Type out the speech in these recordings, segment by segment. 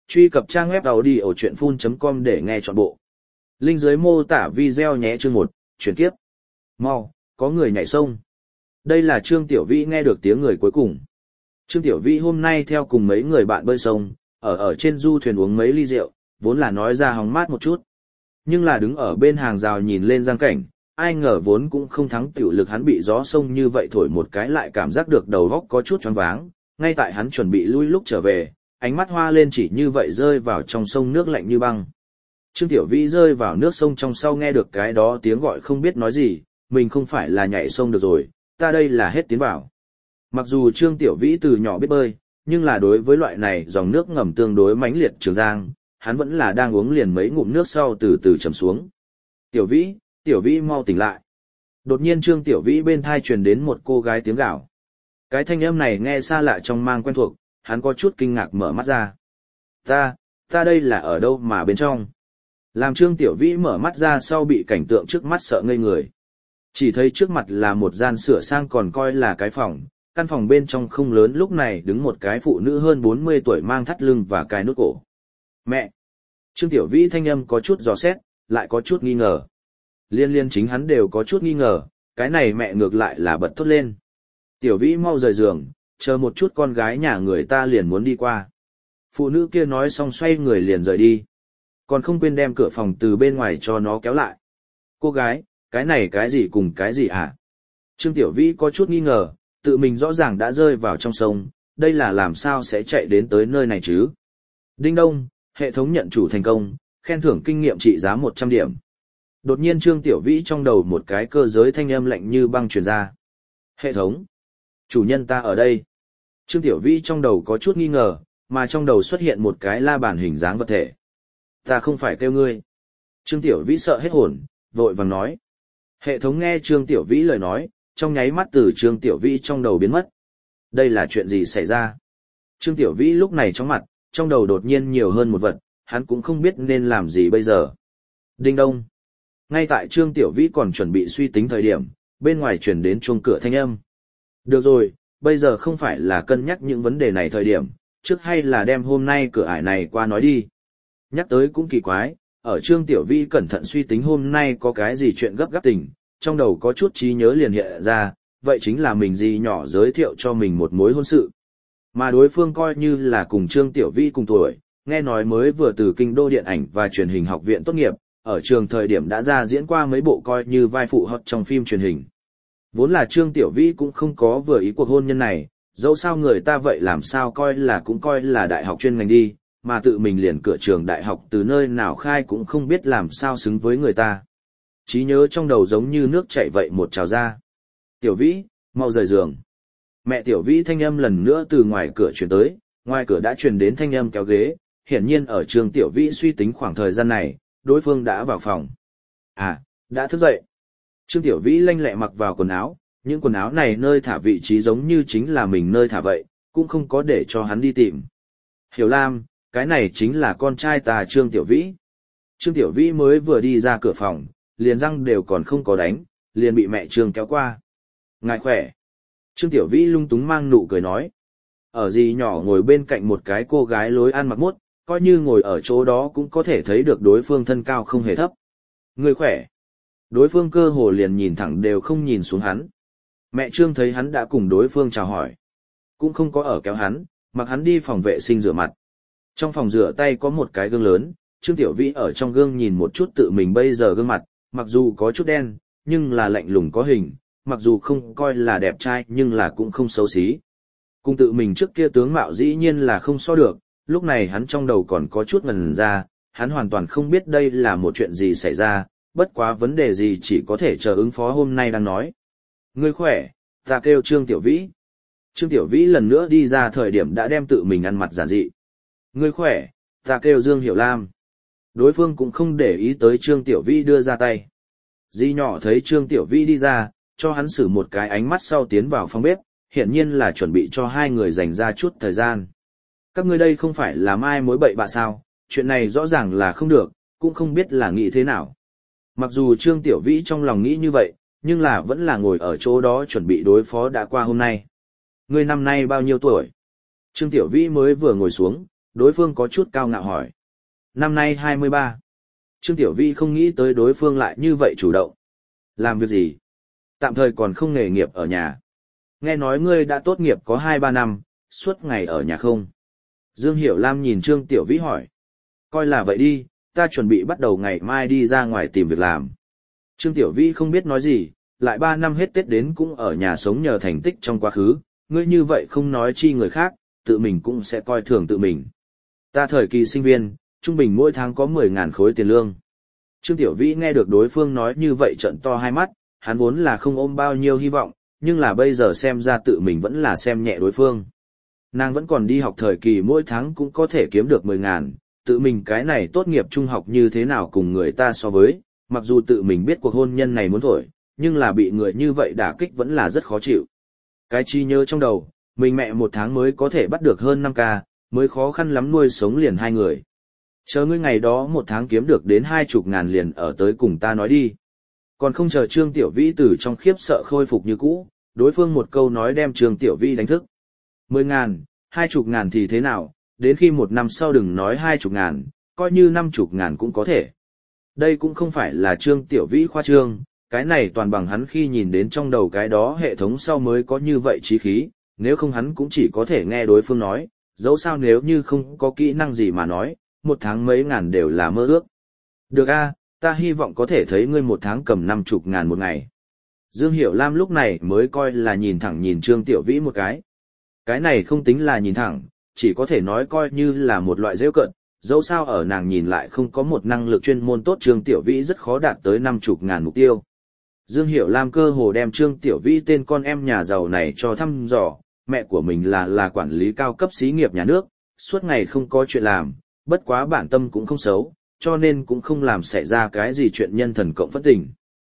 Truy cập trang web audiochuyenphun.com để nghe trọn bộ. Link dưới mô tả video nhé. Chương 1, chuyển kiếp. Mau, có người nhảy sông. Đây là Trương Tiểu Vĩ nghe được tiếng người cuối cùng. Trương Tiểu Vĩ hôm nay theo cùng mấy người bạn bơi sông, ở trên du thuyền uống mấy ly rượu, vốn là nói ra hóng mát một chút. Nhưng là đứng ở bên hàng rào nhìn lên giang cảnh, ai ngờ vốn cũng không thắng tiểu lực hắn bị gió sông như vậy thổi một cái lại cảm giác được đầu óc có chút choáng váng, ngay tại hắn chuẩn bị lui lúc trở về, ánh mắt hoa lên chỉ như vậy rơi vào trong sông nước lạnh như băng. Trương Tiểu Vĩ rơi vào nước sông trong sau nghe được cái đó tiếng gọi không biết nói gì, mình không phải là nhảy sông được rồi, ta đây là hết tiến vào. Mặc dù Trương Tiểu Vĩ từ nhỏ biết bơi, nhưng là đối với loại này dòng nước ngầm tương đối mãnh liệt Trường Giang, hắn vẫn là đang uống liền mấy ngụm nước sau từ từ chầm xuống. Tiểu Vĩ mau tỉnh lại. Đột nhiên Trương Tiểu Vĩ bên thai truyền đến một cô gái tiếng gào. Cái thanh âm này nghe xa lạ trong mang quen thuộc, hắn có chút kinh ngạc mở mắt ra. Ta đây là ở đâu mà bên trong? Làm Trương Tiểu Vĩ mở mắt ra sau bị cảnh tượng trước mắt sợ ngây người. Chỉ thấy trước mặt là một gian sửa sang còn coi là cái phòng, căn phòng bên trong không lớn lúc này đứng một cái phụ nữ hơn 40 tuổi mang thắt lưng và cài nút cổ. Mẹ! Trương Tiểu Vĩ thanh âm có chút dò xét, lại có chút nghi ngờ. Liên chính hắn đều có chút nghi ngờ, cái này mẹ ngược lại là bật thốt lên. Tiểu Vĩ mau rời giường, chờ một chút con gái nhà người ta liền muốn đi qua. Phụ nữ kia nói xong xoay người liền rời đi. Còn không quên đem cửa phòng từ bên ngoài cho nó kéo lại. Cô gái, cái này cái gì cùng cái gì à? Trương Tiểu Vĩ có chút nghi ngờ, tự mình rõ ràng đã rơi vào trong sông, đây là làm sao sẽ chạy đến tới nơi này chứ? Đinh đông, hệ thống nhận chủ thành công, khen thưởng kinh nghiệm trị giá 100 điểm. Đột nhiên Trương Tiểu Vĩ trong đầu một cái cơ giới thanh âm lạnh như băng truyền ra. Hệ thống, chủ nhân ta ở đây. Trương Tiểu Vĩ trong đầu có chút nghi ngờ, mà trong đầu xuất hiện một cái la bàn hình dáng vật thể. Ta không phải kêu ngươi. Trương Tiểu Vĩ sợ hết hồn, vội vàng nói. Hệ thống nghe Trương Tiểu Vĩ lời nói, trong nháy mắt từ Trương Tiểu Vĩ trong đầu biến mất. Đây là chuyện gì xảy ra? Trương Tiểu Vĩ lúc này chóng mặt, trong đầu đột nhiên nhiều hơn một vật, hắn cũng không biết nên làm gì bây giờ. Đinh đông. Ngay tại Trương Tiểu Vĩ còn chuẩn bị suy tính thời điểm, bên ngoài chuyển đến chuông cửa thanh âm. Được rồi, bây giờ không phải là cân nhắc những vấn đề này thời điểm, trước hay là đem hôm nay cửa ải này qua nói đi. Nhắc tới cũng kỳ quái, ở Trương Tiểu Vĩ cẩn thận suy tính hôm nay có cái gì chuyện gấp gáp tình, trong đầu có chút trí nhớ liền hiện ra, vậy chính là mình dì nhỏ giới thiệu cho mình một mối hôn sự. Mà đối phương coi như là cùng Trương Tiểu Vĩ cùng tuổi, nghe nói mới vừa từ Kinh đô Điện ảnh và Truyền hình học viện tốt nghiệp, ở trường thời điểm đã ra diễn qua mấy bộ coi như vai phụ hot trong phim truyền hình. Vốn là Trương Tiểu Vĩ cũng không có vừa ý cuộc hôn nhân này, dẫu sao người ta vậy làm sao cũng coi là đại học chuyên ngành đi, mà tự mình liền cửa trường đại học từ nơi nào khai cũng không biết làm sao xứng với người ta. Trí nhớ trong đầu giống như nước chảy vậy một trào ra. Tiểu Vĩ, mau rời giường. Mẹ Tiểu Vĩ thanh âm lần nữa từ ngoài cửa truyền tới, ngoài cửa đã truyền đến thanh âm kéo ghế, hiển nhiên ở Trương Tiểu Vĩ suy tính khoảng thời gian này, đối phương đã vào phòng. À, đã thức dậy. Trương Tiểu Vĩ lanh lẹ mặc vào quần áo, những quần áo này nơi thả vị trí giống như chính là mình nơi thả vậy, cũng không có để cho hắn đi tìm. Hiểu Lam, cái này chính là con trai ta Trương Tiểu Vĩ. Trương Tiểu Vĩ mới vừa đi ra cửa phòng, liền răng đều còn không có đánh, liền bị mẹ Trương kéo qua. Ngài khỏe. Trương Tiểu Vĩ lung túng mang nụ cười nói. Ở dì nhỏ ngồi bên cạnh một cái cô gái lối ăn mặc mốt, coi như ngồi ở chỗ đó cũng có thể thấy được đối phương thân cao không hề thấp. Người khỏe. Đối phương cơ hồ liền nhìn thẳng đều không nhìn xuống hắn. Mẹ Trương thấy hắn đã cùng đối phương chào hỏi. Cũng không có ở kéo hắn, mặc hắn đi phòng vệ sinh rửa mặt. Trong phòng rửa tay có một cái gương lớn, Trương Tiểu Vĩ ở trong gương nhìn một chút tự mình bây giờ gương mặt, mặc dù có chút đen, nhưng là lạnh lùng có hình, mặc dù không coi là đẹp trai nhưng là cũng không xấu xí. Cùng tự mình trước kia tướng mạo dĩ nhiên là không so được, lúc này hắn trong đầu còn có chút ngần ra, hắn hoàn toàn không biết đây là một chuyện gì xảy ra, bất quá vấn đề gì chỉ có thể chờ ứng phó hôm nay đang nói. Ngươi khỏe, ta kêu Trương Tiểu Vĩ. Trương Tiểu Vĩ lần nữa đi ra thời điểm đã đem tự mình ăn mặc giản dị. Ngươi khỏe, ta kêu Dương Hiểu Lam. Đối phương cũng không để ý tới Trương Tiểu Vĩ đưa ra tay. Di nhỏ thấy Trương Tiểu Vĩ đi ra, cho hắn xử một cái ánh mắt sau tiến vào phòng bếp, hiển nhiên là chuẩn bị cho hai người dành ra chút thời gian. Các ngươi đây không phải là mai mối bậy bạ sao, chuyện này rõ ràng là không được, cũng không biết là nghĩ thế nào. Mặc dù Trương Tiểu Vĩ trong lòng nghĩ như vậy, nhưng là vẫn là ngồi ở chỗ đó chuẩn bị đối phó đã qua hôm nay. Ngươi năm nay bao nhiêu tuổi? Trương Tiểu Vĩ mới vừa ngồi xuống, Đối phương có chút cao ngạo hỏi. Năm nay 23. Trương Tiểu Vĩ không nghĩ tới đối phương lại như vậy chủ động. Làm việc gì? Tạm thời còn không nghề nghiệp ở nhà. Nghe nói ngươi đã tốt nghiệp có 2-3 năm, suốt ngày ở nhà không? Dương Hiểu Lam nhìn Trương Tiểu Vĩ hỏi. Coi là vậy đi, ta chuẩn bị bắt đầu ngày mai đi ra ngoài tìm việc làm. Trương Tiểu Vĩ không biết nói gì, lại 3 năm hết Tết đến cũng ở nhà sống nhờ thành tích trong quá khứ, ngươi như vậy không nói chi người khác, tự mình cũng sẽ coi thường tự mình. Ta thời kỳ sinh viên, trung bình mỗi tháng có 10.000 khối tiền lương. Trương Tiểu Vĩ nghe được đối phương nói như vậy trợn to hai mắt, hắn vốn là không ôm bao nhiêu hy vọng, nhưng là bây giờ xem ra tự mình vẫn là xem nhẹ đối phương. Nàng vẫn còn đi học thời kỳ mỗi tháng cũng có thể kiếm được 10.000, tự mình cái này tốt nghiệp trung học như thế nào cùng người ta so với, mặc dù tự mình biết cuộc hôn nhân này muốn thổi, nhưng là bị người như vậy đả kích vẫn là rất khó chịu. Cái chi nhớ trong đầu, mình mẹ một tháng mới có thể bắt được hơn 5k, mới khó khăn lắm nuôi sống liền 2 người. Chờ ngươi ngày đó một tháng kiếm được đến 20.000 liền ở tới cùng ta nói đi. Còn không chờ Trương Tiểu Vĩ từ trong khiếp sợ khôi phục như cũ, đối phương một câu nói đem Trương Tiểu Vĩ đánh thức. 10.000, 20.000 thì thế nào, đến khi một năm sau đừng nói 20.000, coi như 50.000 cũng có thể. Đây cũng không phải là Trương Tiểu Vĩ khoa trương, cái này toàn bằng hắn khi nhìn đến trong đầu cái đó hệ thống sau mới có như vậy chí khí, nếu không hắn cũng chỉ có thể nghe đối phương nói, dẫu sao nếu như không có kỹ năng gì mà nói, một tháng mấy ngàn đều là mơ ước. Được a, ta hy vọng có thể thấy ngươi một tháng cầm 50.000 một ngày. Dương Hiểu Lam lúc này mới coi là nhìn thẳng nhìn Trương Tiểu Vĩ một cái. Cái này không tính là nhìn thẳng, chỉ có thể nói coi như là một loại giễu cợt, dẫu sao ở nàng nhìn lại không có một năng lực chuyên môn tốt Trương Tiểu Vĩ rất khó đạt tới 50.000 mục tiêu. Dương Hiểu Lam cơ hồ đem Trương Tiểu Vĩ tên con em nhà giàu này cho thăm dò, mẹ của mình là quản lý cao cấp xí nghiệp nhà nước, suốt ngày không có chuyện làm, bất quá bản tâm cũng không xấu, cho nên cũng không làm xảy ra cái gì chuyện nhân thần cộng phất tình.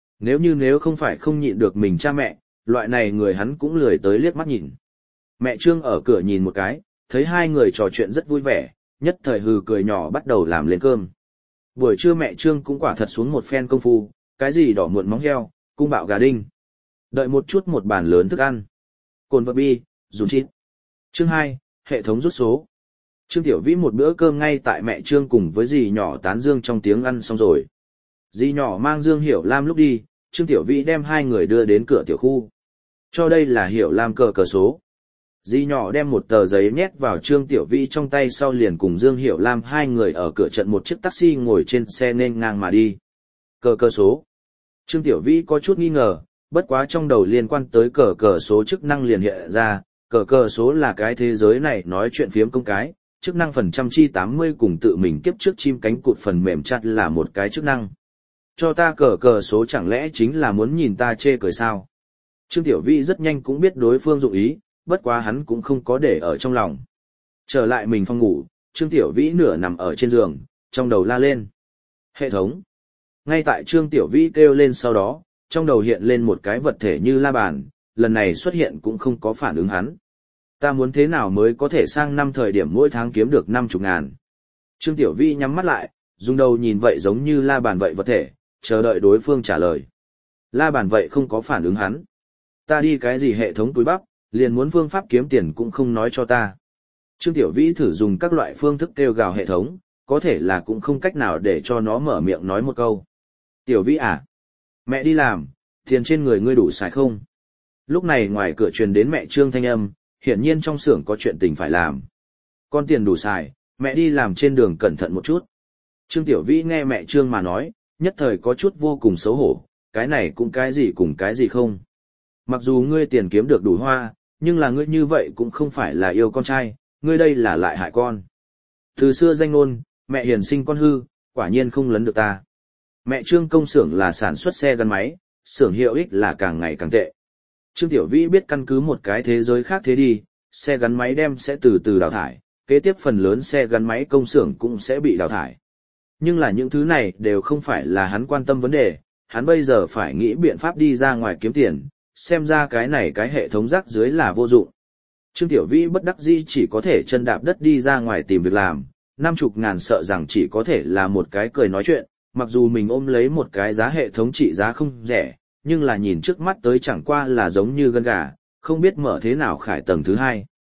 Nếu không phải không nhịn được mình cha mẹ, loại này người hắn cũng lười tới liếc mắt nhìn. Mẹ Trương ở cửa nhìn một cái, thấy hai người trò chuyện rất vui vẻ, nhất thời hừ cười nhỏ bắt đầu làm lên cơm. Buổi trưa mẹ Trương cũng quả thật xuống một phen công phu, cái gì đỏ muộn móng heo, cung bạo gà đinh. Đợi một chút một bàn lớn thức ăn. Cồn vật bi, dùng chít. Chương 2, hệ thống rút số. Trương Tiểu Vĩ một bữa cơm ngay tại mẹ Trương cùng với dì nhỏ tán dương trong tiếng ăn xong rồi. Dì nhỏ mang Dương Hiểu Lam lúc đi, Trương Tiểu Vĩ đem hai người đưa đến cửa tiểu khu. Cho đây là Hiểu Lam cờ số. Dì nhỏ đem một tờ giấy nhét vào Trương Tiểu Vĩ trong tay sau liền cùng Dương Hiểu Lam hai người ở cửa trận một chiếc taxi ngồi trên xe nên ngang mà đi. Cờ số. Trương Tiểu Vĩ có chút nghi ngờ, bất quá trong đầu liên quan tới cờ số chức năng liền hiện ra, cờ số là cái thế giới này nói chuyện phiếm công cái, chức năng phần trăm chi 80 cùng tự mình kiếp trước chim cánh cụt phần mềm chặt là một cái chức năng. Cho ta cờ số chẳng lẽ chính là muốn nhìn ta chê cười sao? Trương Tiểu Vĩ rất nhanh cũng biết đối phương dụng ý, bất quá hắn cũng không có để ở trong lòng. Trở lại mình phòng ngủ, Trương Tiểu Vĩ nửa nằm ở trên giường, trong đầu la lên. Hệ thống. Ngay tại Trương Tiểu Vĩ kêu lên sau đó, trong đầu hiện lên một cái vật thể như la bàn, lần này xuất hiện cũng không có phản ứng hắn. Ta muốn thế nào mới có thể sang năm thời điểm mỗi tháng kiếm được 50.000. Trương Tiểu Vĩ nhắm mắt lại, dùng đầu nhìn vậy giống như la bàn vậy vật thể, chờ đợi đối phương trả lời. La bàn vậy không có phản ứng hắn. Ta đi cái gì hệ thống túi bắp, liền muốn phương pháp kiếm tiền cũng không nói cho ta. Trương Tiểu Vĩ thử dùng các loại phương thức kêu gào hệ thống, có thể là cũng không cách nào để cho nó mở miệng nói một câu. Tiểu Vĩ à? Mẹ đi làm, tiền trên người ngươi đủ xài không? Lúc này ngoài cửa truyền đến mẹ Trương thanh âm, hiển nhiên trong xưởng có chuyện tình phải làm. Con tiền đủ xài, mẹ đi làm trên đường cẩn thận một chút. Trương Tiểu Vĩ nghe mẹ Trương mà nói, nhất thời có chút vô cùng xấu hổ, cái này cũng cái gì cùng cái gì không. Mặc dù ngươi tiền kiếm được đủ hoa, nhưng là ngươi như vậy cũng không phải là yêu con trai, ngươi đây là lại hại con. Từ xưa danh ngôn, mẹ hiền sinh con hư, quả nhiên không lấn được ta. Mẹ Trương công xưởng là sản xuất xe gắn máy, xưởng hiệu ích là càng ngày càng tệ. Trương Tiểu Vĩ biết căn cứ một cái thế giới khác thế đi, xe gắn máy đem sẽ từ từ đào thải, kế tiếp phần lớn xe gắn máy công xưởng cũng sẽ bị đào thải. Nhưng là những thứ này đều không phải là hắn quan tâm vấn đề, hắn bây giờ phải nghĩ biện pháp đi ra ngoài kiếm tiền, xem ra cái này cái hệ thống rác dưới là vô dụng. Trương Tiểu Vĩ bất đắc dĩ chỉ có thể chân đạp đất đi ra ngoài tìm việc làm, 50.000 sợ rằng chỉ có thể là một cái cười nói chuyện, mặc dù mình ôm lấy một cái giá hệ thống trị giá không rẻ, nhưng là nhìn trước mắt tới chẳng qua là giống như gân gà, không biết mở thế nào khải tầng thứ 2.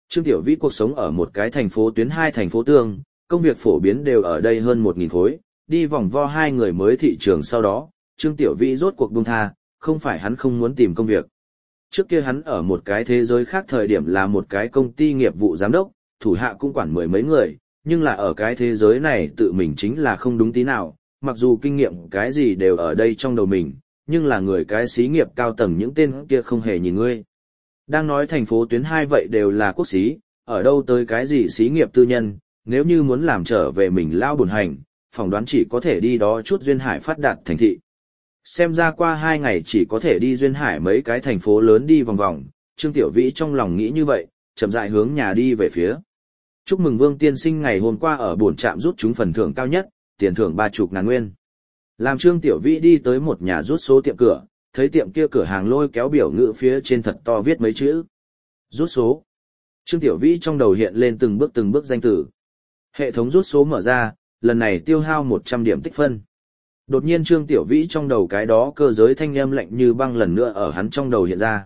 Trương Tiểu Vĩ cuộc sống ở một cái thành phố tuyến 2 thành phố tương, công việc phổ biến đều ở đây hơn 1.000 khối, đi vòng vo 2 người mới thị trường sau đó, Trương Tiểu Vĩ rốt cuộc buông tha, không phải hắn không muốn tìm công việc. Trước kia hắn ở một cái thế giới khác thời điểm là một cái công ty nghiệp vụ giám đốc, thủ hạ cũng quản mười mấy người, nhưng là ở cái thế giới này tự mình chính là không đúng tí nào, mặc dù kinh nghiệm cái gì đều ở đây trong đầu mình, nhưng là người cái xí nghiệp cao tầng những tên kia không hề nhìn ngươi. Đang nói thành phố tuyến 2 vậy đều là quốc xí, ở đâu tới cái gì xí nghiệp tư nhân, nếu như muốn làm trở về mình lao buồn hành, phỏng đoán chỉ có thể đi đó chút duyên hải phát đạt thành thị. Xem ra qua 2 ngày chỉ có thể đi duyên hải mấy cái thành phố lớn đi vòng vòng, Trương Tiểu Vĩ trong lòng nghĩ như vậy, chậm rãi hướng nhà đi về phía. Chúc mừng Vương tiên sinh ngày hôm qua ở bổn trạm rút trúng phần thưởng cao nhất, tiền thưởng 30.000 nguyên. Làm Trương Tiểu Vĩ đi tới một nhà rút số tiệm cửa, thấy tiệm kia cửa hàng lôi kéo biểu ngữ phía trên thật to viết mấy chữ. Rút số. Trương Tiểu Vĩ trong đầu hiện lên từng bước danh từ. Hệ thống rút số mở ra, lần này tiêu hao 100 điểm tích phân. Đột nhiên Trương Tiểu Vĩ trong đầu cái đó cơ giới thanh âm lạnh như băng lần nữa ở hắn trong đầu hiện ra.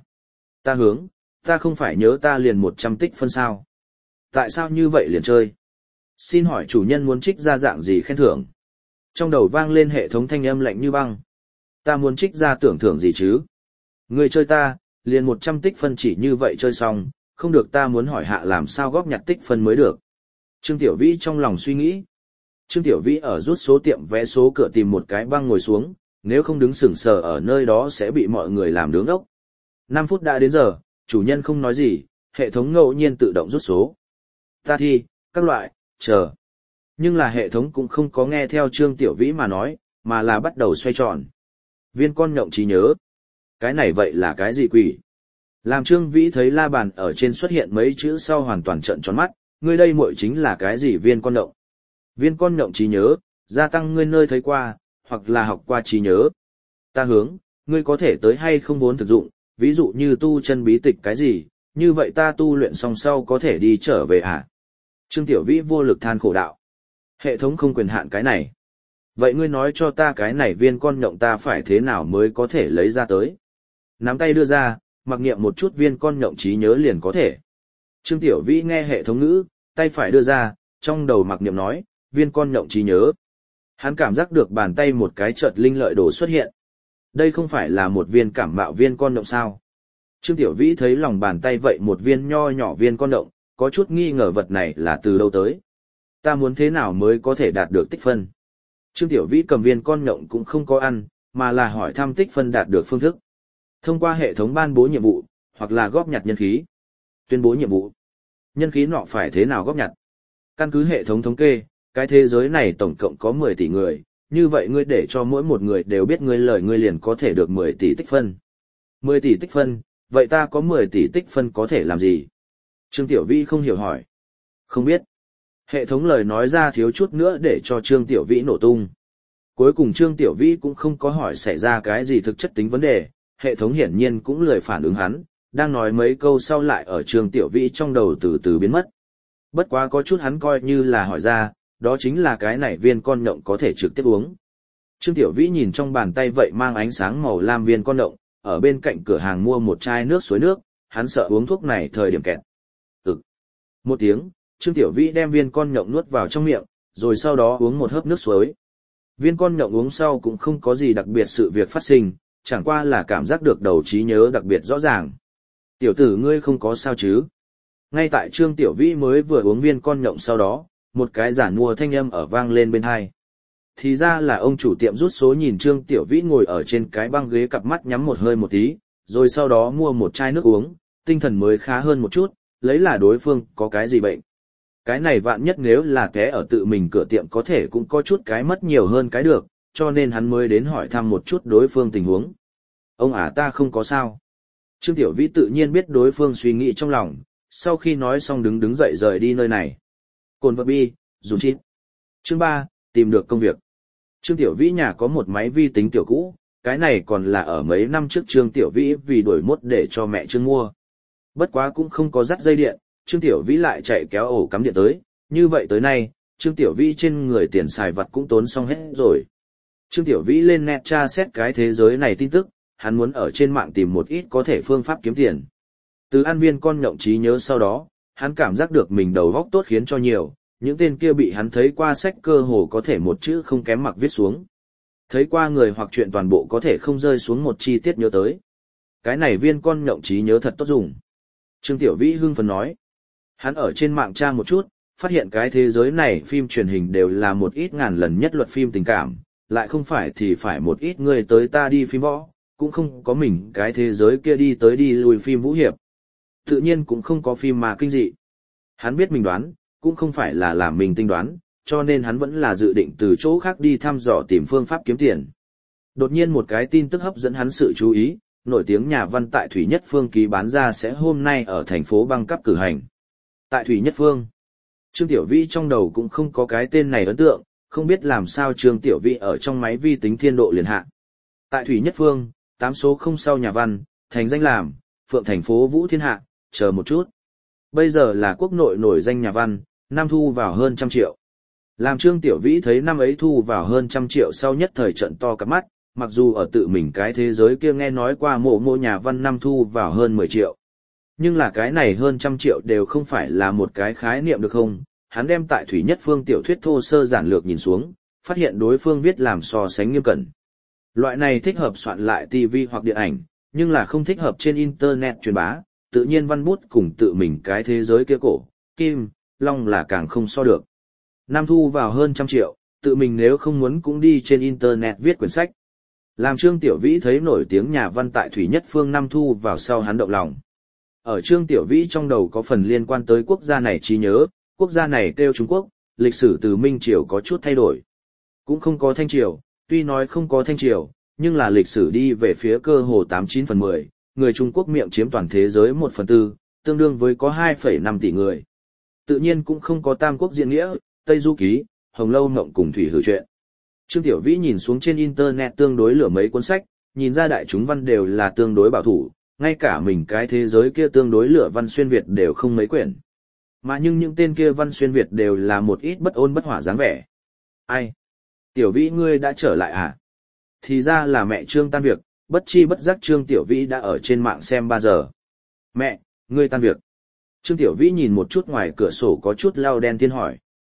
Ta không phải nhớ ta liền 100 tích phân sao? Tại sao như vậy liền chơi? Xin hỏi chủ nhân muốn trích ra dạng gì khen thưởng? Trong đầu vang lên hệ thống thanh âm lạnh như băng. Ta muốn trích ra tưởng thưởng gì chứ? Người chơi ta, liền 100 tích phân chỉ như vậy chơi xong, không được ta muốn hỏi hạ làm sao góp nhặt tích phân mới được. Trương Tiểu Vĩ trong lòng suy nghĩ. Trương Tiểu Vĩ ở rút số tiệm vé số cửa tìm một cái băng ngồi xuống, nếu không đứng sững sờ ở nơi đó sẽ bị mọi người làm đứng ốc. 5 phút đã đến giờ, chủ nhân không nói gì, hệ thống ngẫu nhiên tự động rút số. Ta thi, các loại, chờ. Nhưng là hệ thống cũng không có nghe theo Trương Tiểu Vĩ mà nói, mà là bắt đầu xoay tròn. Viên con nhộng trí nhớ. Cái này vậy là cái gì quỷ? Làm Trương Vĩ thấy la bàn ở trên xuất hiện mấy chữ sau hoàn toàn trợn tròn mắt, ngươi đây muội chính là cái gì viên con nhộng? Viên con nhộng trí nhớ, gia tăng ngươi nơi thấy qua, hoặc là học qua trí nhớ. Ta hướng, ngươi có thể tới hay không vốn thực dụng, ví dụ như tu chân bí tịch cái gì, như vậy ta tu luyện xong sau có thể đi trở về hả? Trương Tiểu Vĩ vô lực than khổ đạo. Hệ thống không quyền hạn cái này. Vậy ngươi nói cho ta cái này viên con nhộng ta phải thế nào mới có thể lấy ra tới? Nắm tay đưa ra, mặc niệm một chút viên con nhộng trí nhớ liền có thể. Trương Tiểu Vĩ nghe hệ thống ngữ, tay phải đưa ra, trong đầu mặc niệm nói, viên con nhộng trí nhớ. Hắn cảm giác được bàn tay một cái chợt linh lợi đồ xuất hiện. Đây không phải là một viên cảm mạo viên con nhộng sao? Trương Tiểu Vĩ thấy lòng bàn tay vậy một viên nho nhỏ viên con nhộng, có chút nghi ngờ vật này là từ đâu tới. Ta muốn thế nào mới có thể đạt được tích phân? Trương Tiểu Vĩ cầm viên con nhộng cũng không có ăn, mà là hỏi thăm tích phân đạt được phương thức. Thông qua hệ thống ban bố nhiệm vụ, hoặc là góp nhặt nhân khí. Tuyên bố nhiệm vụ. Nhân khí nọ phải thế nào góp nhặt? Căn cứ hệ thống thống kê, cái thế giới này tổng cộng có 10 tỷ người, như vậy ngươi để cho mỗi một người đều biết ngươi lời ngươi liền có thể được 10 tỷ tích phân. 10 tỷ tích phân, vậy ta có 10 tỷ tích phân có thể làm gì? Trương Tiểu Vĩ không hiểu hỏi. Không biết. Hệ thống lời nói ra thiếu chút nữa để cho Trương Tiểu Vĩ nổ tung. Cuối cùng Trương Tiểu Vĩ cũng không có hỏi xảy ra cái gì thực chất tính vấn đề, hệ thống hiển nhiên cũng lười phản ứng hắn, đang nói mấy câu sau lại ở Trương Tiểu Vĩ trong đầu từ từ biến mất. Bất quá có chút hắn coi như là hỏi ra, đó chính là cái này viên con nhộng có thể trực tiếp uống. Trương Tiểu Vĩ nhìn trong bàn tay vậy mang ánh sáng màu lam viên con nhộng, ở bên cạnh cửa hàng mua một chai nước suối nước, hắn sợ uống thuốc này thời điểm kẹt. Một tiếng, Trương Tiểu Vĩ đem viên con nhộng nuốt vào trong miệng, rồi sau đó uống một hớp nước suối. Viên con nhộng uống sau cũng không có gì đặc biệt sự việc phát sinh, chẳng qua là cảm giác được đầu trí nhớ đặc biệt rõ ràng. Tiểu tử ngươi không có sao chứ? Ngay tại Trương Tiểu Vĩ mới vừa uống viên con nhộng sau đó, một cái giản mua thanh âm ở vang lên bên tai. Thì ra là ông chủ tiệm rút số nhìn Trương Tiểu Vĩ ngồi ở trên cái băng ghế cặp mắt nhắm một hơi một tí, rồi sau đó mua một chai nước uống, tinh thần mới khá hơn một chút, lấy là đối phương có cái gì bệnh. Cái này vạn nhất nếu là té ở tự mình cửa tiệm có thể cũng có chút cái mất nhiều hơn cái được, cho nên hắn mới đến hỏi thăm một chút đối phương tình huống. Ông ta không có sao. Trương Tiểu Vĩ tự nhiên biết đối phương suy nghĩ trong lòng, sau khi nói xong đứng dậy rời đi nơi này. Cồn vật bi, dùng chít. Chương 3, tìm được công việc. Trương Tiểu Vĩ nhà có một máy vi tính tiểu cũ, cái này còn là ở mấy năm trước Trương Tiểu Vĩ vì đổi mốt để cho mẹ Trương mua. Bất quá cũng không có dắt dây điện, Trương Tiểu Vĩ lại chạy kéo ổ cắm điện tới, như vậy tới nay, Trương Tiểu Vĩ trên người tiền xài vặt cũng tốn xong hết rồi. Trương Tiểu Vĩ lên net tra xét cái thế giới này tin tức, hắn muốn ở trên mạng tìm một ít có thể phương pháp kiếm tiền. Từ ăn viên con nhộng trí nhớ sau đó, hắn cảm giác được mình đầu óc tốt khiến cho nhiều, những tên kia bị hắn thấy qua sách cơ hồ có thể một chữ không kém mặc viết xuống. Thấy qua người hoặc chuyện toàn bộ có thể không rơi xuống một chi tiết nhớ tới. Cái này viên con nhộng trí nhớ thật tốt dùng. Trương Tiểu Vĩ hưng phấn nói. Hắn ở trên mạng tra một chút, phát hiện cái thế giới này phim truyền hình đều là một ít ngàn lần nhất luật phim tình cảm, lại không phải thì phải một ít người tới ta đi phim võ, cũng không có mình cái thế giới kia đi tới đi lui phim vũ hiệp. Tự nhiên cũng không có phim mà kinh dị. Hắn biết mình đoán, cũng không phải là làm mình tinh đoán, cho nên hắn vẫn là dự định từ chỗ khác đi thăm dò tìm phương pháp kiếm tiền. Đột nhiên một cái tin tức hấp dẫn hắn sự chú ý, nổi tiếng nhà văn tại Thủy Nhất Phương ký bán ra sẽ hôm nay ở thành phố Bangkok cử hành. Tại Thủy Nhất Phương, Trương Tiểu Vĩ trong đầu cũng không có cái tên này ấn tượng, không biết làm sao Trương Tiểu Vĩ ở trong máy vi tính thiên độ liền hạ. Tại Thủy Nhất Phương, 8 số không sau nhà văn, thành danh làm, Phượng thành phố Vũ Thiên Hạ, chờ một chút. Bây giờ là quốc nội nổi danh nhà văn, năm thu vào hơn 100 triệu. Làm Trương Tiểu Vĩ thấy năm ấy thu vào hơn 100 triệu sau nhất thời trận to cả mắt, mặc dù ở tự mình cái thế giới kia nghe nói qua mộ nhà văn năm thu vào hơn 10 triệu. Nhưng là cái này hơn 100 triệu đều không phải là một cái khái niệm được không? Hắn đem tại Thủy Nhất Phương tiểu thuyết thô sơ giản lược nhìn xuống, phát hiện đối phương viết làm so sánh nghiêm cẩn. Loại này thích hợp soạn lại TV hoặc điện ảnh, nhưng là không thích hợp trên Internet truyền bá, tự nhiên văn bút cùng tự mình cái thế giới kia cổ, kim, long là càng không so được. Năm thu vào hơn 100 triệu, tự mình nếu không muốn cũng đi trên Internet viết quyển sách. Làm Trương Tiểu Vĩ thấy nổi tiếng nhà văn tại Thủy Nhất Phương năm thu vào sau hắn động lòng. Ở Trương Tiểu Vĩ trong đầu có phần liên quan tới quốc gia này trí nhớ, quốc gia này kêu Trung Quốc, lịch sử từ Minh Triều có chút thay đổi. Cũng không có Thanh Triều, tuy nói không có Thanh Triều, nhưng là lịch sử đi về phía cơ hồ 89/10, người Trung Quốc miệng chiếm toàn thế giới 1/4, tương đương với có 2,5 tỷ người. Tự nhiên cũng không có Tam Quốc diễn nghĩa, Tây Du Ký, Hồng Lâu Mộng cùng Thủy Hử Truyện. Trương Tiểu Vĩ nhìn xuống trên Internet tương đối lửa mấy cuốn sách, nhìn ra đại chúng văn đều là tương đối bảo thủ, ngay cả mình cái thế giới kia tương đối lửa văn xuyên Việt đều không mấy quyển. Mà nhưng những tên kia văn xuyên Việt đều là một ít bất ôn bất hỏa dáng vẻ. Ai? Tiểu Vĩ ngươi đã trở lại à? Thì ra là mẹ Trương tan việc, bất chi bất giác Trương Tiểu Vĩ đã ở trên mạng xem 3 giờ. Mẹ, ngươi tan việc. Trương Tiểu Vĩ nhìn một chút ngoài cửa sổ có chút lau đen thiên hỏi.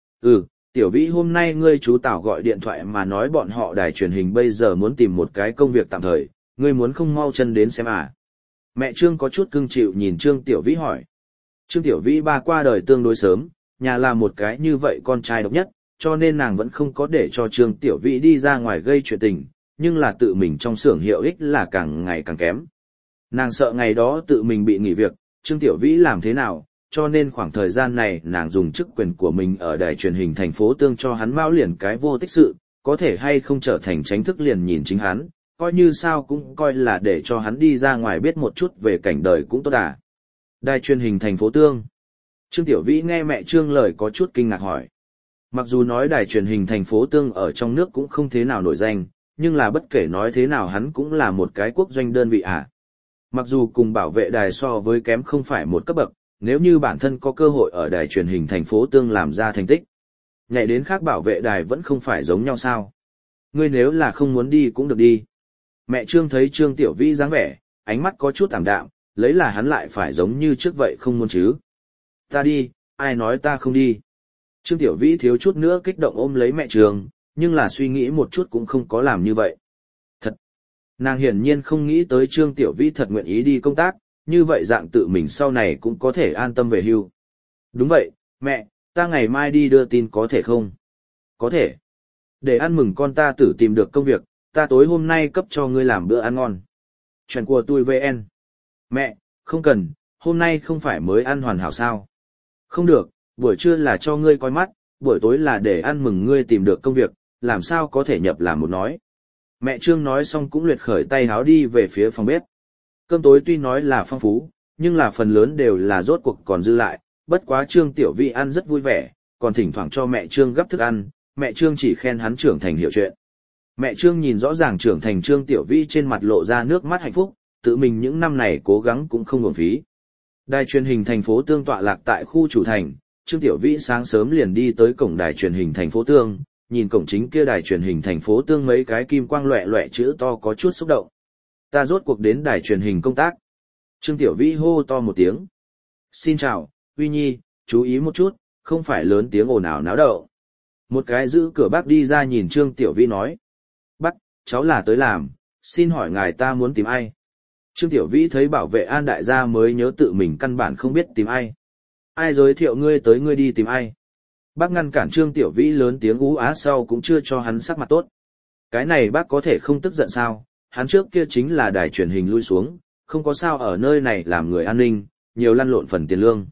Tiểu Vĩ hôm nay ngươi chú Tảo gọi điện thoại mà nói bọn họ đài truyền hình bây giờ muốn tìm một cái công việc tạm thời, ngươi muốn không mau chân đến xem à? Mẹ Trương có chút cưng chịu nhìn Trương Tiểu Vĩ hỏi. Trương Tiểu Vĩ ba qua đời tương đối sớm, nhà là một cái như vậy con trai độc nhất, cho nên nàng vẫn không có để cho Trương Tiểu Vĩ đi ra ngoài gây chuyện tình, nhưng là tự mình trong xưởng hiệu ích là càng ngày càng kém. Nàng sợ ngày đó tự mình bị nghỉ việc, Trương Tiểu Vĩ làm thế nào, cho nên khoảng thời gian này nàng dùng chức quyền của mình ở đài truyền hình thành phố Tương cho hắn mão liền cái vô tích sự, có thể hay không trở thành tránh thức liền nhìn chính hắn, coi như sao cũng coi là để cho hắn đi ra ngoài biết một chút về cảnh đời cũng tốt à. Đài truyền hình thành phố Tương. Trương Tiểu Vĩ nghe mẹ Trương lời có chút kinh ngạc hỏi. Mặc dù nói đài truyền hình thành phố Tương ở trong nước cũng không thế nào nổi danh, nhưng là bất kể nói thế nào hắn cũng là một cái quốc doanh đơn vị à. Mặc dù cùng bảo vệ đài so với kém không phải một cấp bậc, nếu như bản thân có cơ hội ở đài truyền hình thành phố Tương làm ra thành tích. Nhảy đến khác bảo vệ đài vẫn không phải giống nhau sao. Ngươi nếu là không muốn đi cũng được đi. Mẹ Trương thấy Trương Tiểu Vĩ dáng vẻ, ánh mắt có chút ảm đạm, lấy là hắn lại phải giống như trước vậy không muốn chứ. Ta đi, ai nói ta không đi. Trương Tiểu Vĩ thiếu chút nữa kích động ôm lấy mẹ Trương, nhưng là suy nghĩ một chút cũng không có làm như vậy. Thật! Nàng hiển nhiên không nghĩ tới Trương Tiểu Vĩ thật nguyện ý đi công tác, như vậy dạng tự mình sau này cũng có thể an tâm về hưu. Đúng vậy, mẹ, ta ngày mai đi đưa tin có thể không? Có thể. Để ăn mừng con ta tử tìm được công việc, ta tối hôm nay cấp cho ngươi làm bữa ăn ngon. Chuyện của tôi VN. Mẹ, không cần, hôm nay không phải mới ăn hoàn hảo sao? Không được, buổi trưa là cho ngươi coi mắt, buổi tối là để ăn mừng ngươi tìm được công việc, làm sao có thể nhập làm một nói. Mẹ Trương nói xong cũng liệt khởi tay háo đi về phía phòng bếp. Cơm tối tuy nói là phong phú, nhưng là phần lớn đều là rốt cuộc còn dư lại, bất quá Trương Tiểu Vĩ ăn rất vui vẻ, còn thỉnh thoảng cho mẹ Trương gấp thức ăn, mẹ Trương chỉ khen hắn trưởng thành hiểu chuyện. Mẹ Trương nhìn rõ ràng trưởng thành Trương Tiểu Vĩ trên mặt lộ ra nước mắt hạnh phúc, tự mình những năm này cố gắng cũng không uổng phí. Đài truyền hình thành phố Tương tọa lạc tại khu chủ thành, Trương Tiểu Vĩ sáng sớm liền đi tới cổng đài truyền hình thành phố Tương, nhìn cổng chính kia đài truyền hình thành phố Tương mấy cái kim quang loẹt loẹt chữ to có chút xúc động. Ta rốt cuộc đến đài truyền hình công tác. Trương Tiểu Vĩ hô to một tiếng. Xin chào, Uy Nhi, chú ý một chút, không phải lớn tiếng ồn ào náo động. Một cái giữ cửa bác đi ra nhìn Trương Tiểu Vĩ nói. Bác, cháu là tới làm, xin hỏi ngài ta muốn tìm ai? Trương Tiểu Vĩ thấy bảo vệ An đại gia mới nhớ tự mình căn bản không biết tìm ai. Ai giới thiệu ngươi tới ngươi đi tìm ai? Bác ngăn cản Trương Tiểu Vĩ lớn tiếng ú á sau cũng chưa cho hắn sắc mặt tốt. Cái này bác có thể không tức giận sao? Hắn trước kia chính là đài truyền hình lui xuống, không có sao ở nơi này làm người an ninh, nhiều lăn lộn phần tiền lương.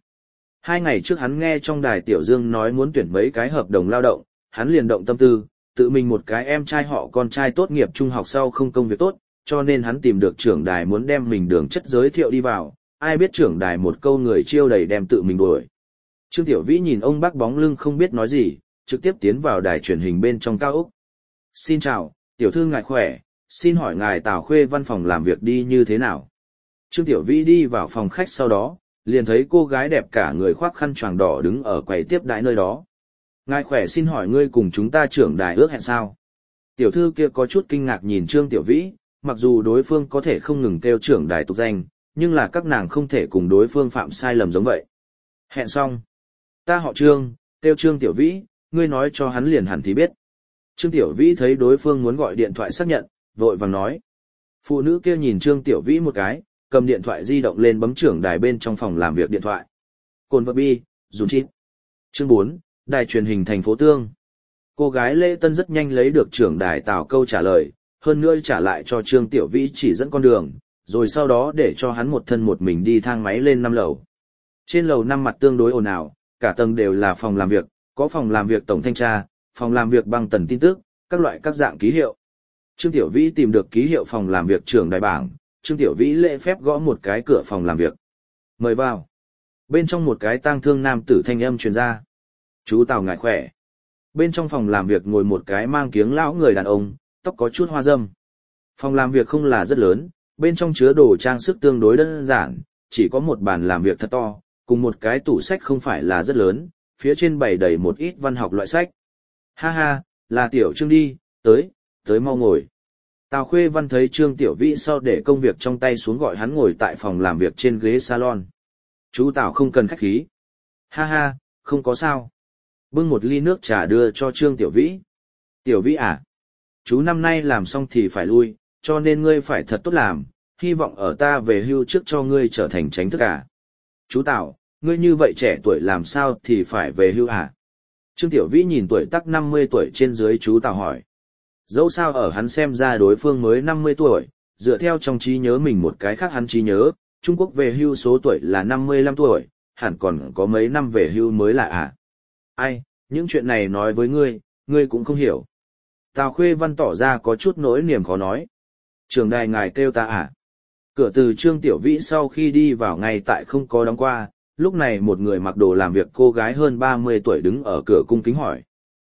2 ngày trước hắn nghe trong đài Tiểu Dương nói muốn tuyển mấy cái hợp đồng lao động, hắn liền động tâm tư, tự mình một cái em trai họ con trai tốt nghiệp trung học sau không công việc tốt, cho nên hắn tìm được trưởng đài muốn đem mình đường chất giới thiệu đi vào, ai biết trưởng đài một câu người chiêu đầy đem tự mình đuổi. Trương Tiểu Vĩ nhìn ông bác bóng lưng không biết nói gì, trực tiếp tiến vào đài truyền hình bên trong cao ốc. Xin chào, tiểu thư ngài khỏe, xin hỏi ngài Tào Khuê văn phòng làm việc đi như thế nào? Trương Tiểu Vĩ đi vào phòng khách sau đó, liền thấy cô gái đẹp cả người khoác khăn choàng đỏ đứng ở quầy tiếp đãi nơi đó. Ngài khỏe, xin hỏi ngươi cùng chúng ta trưởng đài ước hẹn sao? Tiểu thư kia có chút kinh ngạc nhìn Trương Tiểu Vĩ, mặc dù đối phương có thể không ngừng kêu trưởng đài tục danh, nhưng là các nàng không thể cùng đối phương phạm sai lầm giống vậy. Hẹn xong. Ta họ Trương, kêu Trương Tiểu Vĩ, ngươi nói cho hắn liền hẳn thì biết. Trương Tiểu Vĩ thấy đối phương muốn gọi điện thoại xác nhận, vội vàng nói. Phụ nữ kia nhìn Trương Tiểu Vĩ một cái, cầm điện thoại di động lên bấm trưởng đài bên trong phòng làm việc điện thoại. Cồn vật bi, dùng chít. Chương 4, đài truyền hình thành phố Tương. Cô gái Lễ Tân rất nhanh lấy được trưởng đài Tào câu trả lời, hơn nữa trả lại cho Trương Tiểu Vĩ chỉ dẫn con đường, rồi sau đó để cho hắn một thân một mình đi thang máy lên 5 lầu. Trên lầu 5 mặt tương đối ồn ào, cả tầng đều là phòng làm việc, có phòng làm việc tổng thanh tra, phòng làm việc băng tần tin tức, các loại các dạng ký hiệu. Trương Tiểu Vĩ tìm được ký hiệu phòng làm việc trưởng đài bảng, Trương Tiểu Vĩ lễ phép gõ một cái cửa phòng làm việc. Mời vào. Bên trong một cái tang thương nam tử thanh âm truyền ra. Chú Tào ngài khỏe. Bên trong phòng làm việc ngồi một cái mang kiếng lão người đàn ông, tóc có chút hoa râm. Phòng làm việc không là rất lớn, bên trong chứa đồ trang sức tương đối đơn giản, chỉ có một bàn làm việc thật to, cùng một cái tủ sách không phải là rất lớn, phía trên bày đầy một ít văn học loại sách. Ha ha, là Tiểu Trương đi, tới mau ngồi. Tào Khuê Văn thấy Trương Tiểu Vĩ sau để công việc trong tay xuống gọi hắn ngồi tại phòng làm việc trên ghế salon. Chú Tào không cần khách khí. Ha ha, không có sao. Bưng một ly nước trà đưa cho Trương Tiểu Vĩ. Tiểu Vĩ à, chú năm nay làm xong thì phải lui, cho nên ngươi phải thật tốt làm, hy vọng ở ta về hưu trước cho ngươi trở thành tránh thức à. Chú Tào, ngươi như vậy trẻ tuổi làm sao thì phải về hưu à? Trương Tiểu Vĩ nhìn tuổi tác 50 tuổi trên dưới chú Tào hỏi. Dẫu sao ở hắn xem ra đối phương mới 50 tuổi, dựa theo trong trí nhớ mình một cái khác hắn trí nhớ, Trung Quốc về hưu số tuổi là 55 tuổi, hẳn còn có mấy năm về hưu mới là à? Ai, những chuyện này nói với ngươi cũng không hiểu. Tào Khuê Văn tỏ ra có chút nỗi niềm khó nói. Trường đài ngài kêu ta à? Cửa từ Trương Tiểu Vĩ sau khi đi vào ngay tại không có đóng qua, lúc này một người mặc đồ làm việc cô gái hơn 30 tuổi đứng ở cửa cung kính hỏi.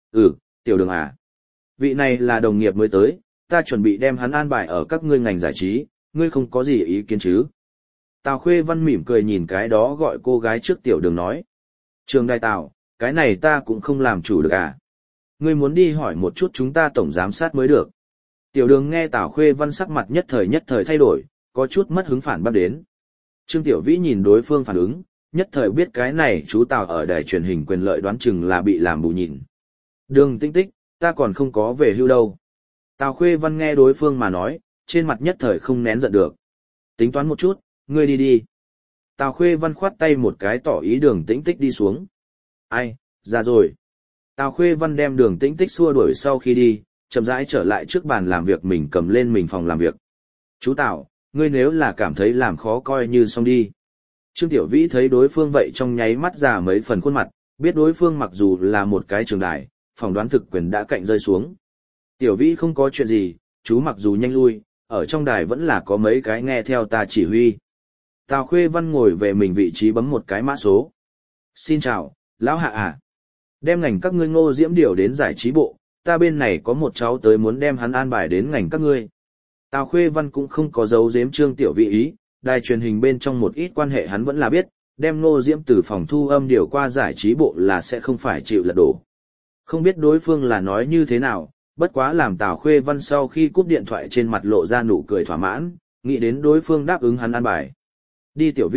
Tiểu Đường à? Vị này là đồng nghiệp mới tới, ta chuẩn bị đem hắn an bài ở các ngươi ngành giải trí, ngươi không có gì ý kiến chứ? Tào Khuê Văn mỉm cười nhìn cái đó gọi cô gái trước Tiểu Đường nói. Trường đài Tào, cái này ta cũng không làm chủ được à? Ngươi muốn đi hỏi một chút chúng ta tổng giám sát mới được. Tiểu Đường nghe Tào Khuê Văn sắc mặt nhất thời thay đổi, có chút mất hứng phản bác đến. Trương Tiểu Vĩ nhìn đối phương phản ứng, nhất thời biết cái này chú Tào ở đài truyền hình quyền lợi đoán chừng là bị làm bù nhìn. Đường Tinh Tích, ta còn không có về hưu đâu. Tào Khuê Văn nghe đối phương mà nói, trên mặt nhất thời không nén giận được. Tính toán một chút, ngươi đi đi. Tào Khuê Văn khoát tay một cái tỏ ý Đường Tĩnh Tích đi xuống. Ai, ra rồi. Tào Khuê Văn đem Đường Tĩnh Tích xua đuổi sau khi đi, chậm rãi trở lại trước bàn làm việc mình cầm lên mình phòng làm việc. Chú Tào, ngươi nếu là cảm thấy làm khó coi như xong đi. Trương Tiểu Vĩ thấy đối phương vậy trong nháy mắt già mấy phần khuôn mặt, biết đối phương mặc dù là một cái trường đài, phỏng đoán thực quyền đã cạnh rơi xuống. Tiểu Vĩ không có chuyện gì, chú mặc dù nhanh lui, ở trong đài vẫn là có mấy cái nghe theo ta chỉ huy. Tào Khuê Văn ngồi về mình vị trí bấm một cái mã số. Xin chào, lão hạ à. Đem ngành các ngươi Ngô Diễm điều đến giải trí bộ, ta bên này có một cháu tới muốn đem hắn an bài đến ngành các ngươi. Tào Khuê Văn cũng không có giấu giếm Trương Tiểu Vĩ ý, đài truyền hình bên trong một ít quan hệ hắn vẫn là biết, đem Ngô Diễm từ phòng thu âm điều qua giải trí bộ là sẽ không phải chịu lật đổ. Không biết đối phương là nói như thế nào, bất quá làm Tào Khuê Văn sau khi cúp điện thoại trên mặt lộ ra nụ cười thỏa mãn, nghĩ đến đối phương đáp ứng hắn an bài. Đi Tiểu Vĩ,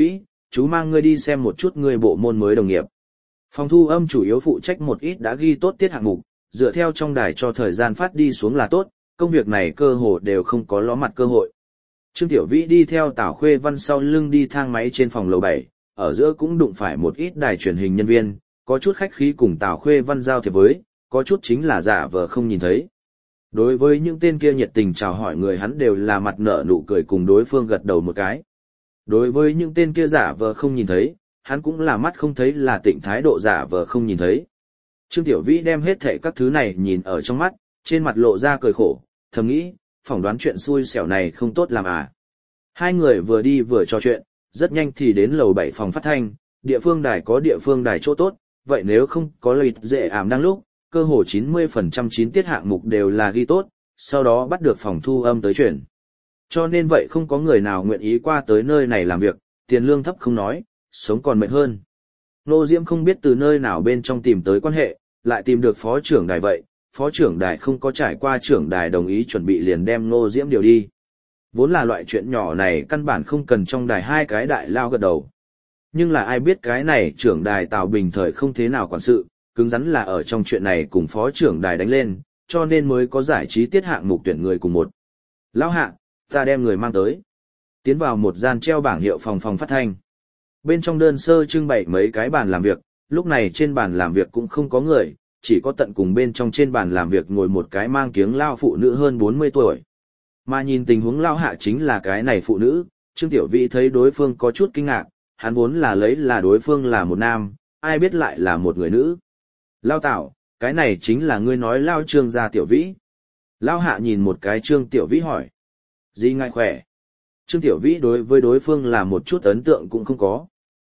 chú mang ngươi đi xem một chút ngươi bộ môn mới đồng nghiệp. Phòng thu âm chủ yếu phụ trách một ít đã ghi tốt tiết hạng mục, dựa theo trong đài cho thời gian phát đi xuống là tốt, công việc này cơ hồ đều không có ló mặt cơ hội. Trương Tiểu Vĩ đi theo Tào Khuê Văn sau lưng đi thang máy trên phòng lầu 7, ở giữa cũng đụng phải một ít đài truyền hình nhân viên, có chút khách khí cùng Tào Khuê Văn giao thiệp với, có chút chính là giả vờ không nhìn thấy. Đối với những tên kia nhiệt tình chào hỏi người hắn đều là mặt nở nụ cười cùng đối phương gật đầu một cái. Đối với những tên kia giả vờ không nhìn thấy, hắn cũng là mắt không thấy là tịnh thái độ giả vờ không nhìn thấy. Trương Tiểu Vĩ đem hết thảy các thứ này nhìn ở trong mắt, trên mặt lộ ra cười khổ, thầm nghĩ, phỏng đoán chuyện xui xẻo này không tốt làm à. Hai người vừa đi vừa trò chuyện, rất nhanh thì đến lầu 7 phòng phát thanh, địa phương đài có địa phương đài chỗ tốt, vậy nếu không có lợi dễ ảm đang lúc, cơ hồ 90% 9 tiết hạng mục đều là ghi tốt, sau đó bắt được phòng thu âm tới chuyển. Cho nên vậy không có người nào nguyện ý qua tới nơi này làm việc, tiền lương thấp không nói, sống còn mệt hơn. Nô Diễm không biết từ nơi nào bên trong tìm tới quan hệ, lại tìm được phó trưởng đài vậy, phó trưởng đài không có trải qua trưởng đài đồng ý chuẩn bị liền đem Nô Diễm điều đi. Vốn là loại chuyện nhỏ này căn bản không cần trong đài hai cái đại lao gật đầu. Nhưng là ai biết cái này trưởng đài Tào Bình thời không thế nào quản sự, cứng rắn là ở trong chuyện này cùng phó trưởng đài đánh lên, cho nên mới có giải trí tiết hạng mục tuyển người cùng một. Lão hạ, ta đem người mang tới. Tiến vào một gian treo bảng hiệu phòng phát thanh. Bên trong đơn sơ trưng bày mấy cái bàn làm việc, lúc này trên bàn làm việc cũng không có người, chỉ có tận cùng bên trong trên bàn làm việc ngồi một cái mang kiếng lao phụ nữ hơn 40 tuổi. Mà nhìn tình huống lao hạ chính là cái này phụ nữ, Trương Tiểu Vĩ thấy đối phương có chút kinh ngạc, hắn vốn là lấy là đối phương là một nam, ai biết lại là một người nữ. Lao Tảo, cái này chính là ngươi nói Lao Trương gia Tiểu Vĩ. Lao hạ nhìn một cái Trương Tiểu Vĩ hỏi. Gì ngài khỏe? Trương Tiểu Vĩ đối với đối phương là một chút ấn tượng cũng không có.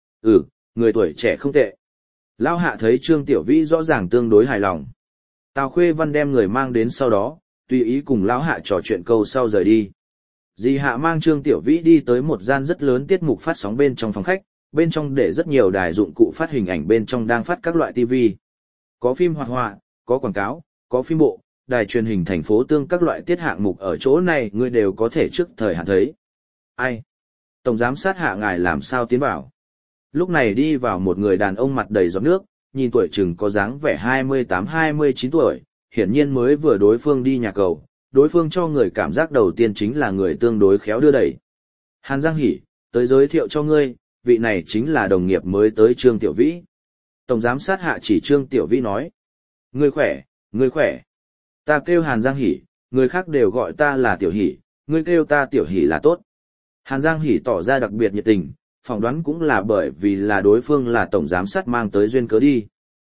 Người tuổi trẻ không tệ. Lao hạ thấy Trương Tiểu Vĩ rõ ràng tương đối hài lòng. Tào Khuê Văn đem người mang đến sau đó, tùy ý cùng Lão hạ trò chuyện câu sau rời đi. Dì hạ mang Trương Tiểu Vĩ đi tới một gian rất lớn tiết mục phát sóng bên trong phòng khách, bên trong để rất nhiều đài dụng cụ phát hình ảnh bên trong đang phát các loại TV. Có phim hoạt họa, có quảng cáo, có phim bộ, đài truyền hình thành phố tương các loại tiết hạng mục ở chỗ này người đều có thể trước thời hạn thấy. Ai? Tổng giám sát hạ ngài làm sao tiến vào? Lúc này đi vào một người đàn ông mặt đầy giọt nước, nhìn tuổi chừng có dáng vẻ 28-29 tuổi, hiển nhiên mới vừa đối phương đi nhà cầu, đối phương cho người cảm giác đầu tiên chính là người tương đối khéo đưa đẩy. Hàn Giang Hỷ, tới giới thiệu cho ngươi, vị này chính là đồng nghiệp mới tới Trương Tiểu Vĩ. Tổng giám sát hạ chỉ Trương Tiểu Vĩ nói. Ngươi khỏe, ngươi khỏe. Ta kêu Hàn Giang Hỷ, người khác đều gọi ta là Tiểu Hỷ, ngươi kêu ta Tiểu Hỷ là tốt. Hàn Giang Hỷ tỏ ra đặc biệt nhiệt tình, phỏng đoán cũng là bởi vì là đối phương là tổng giám sát mang tới duyên cớ đi.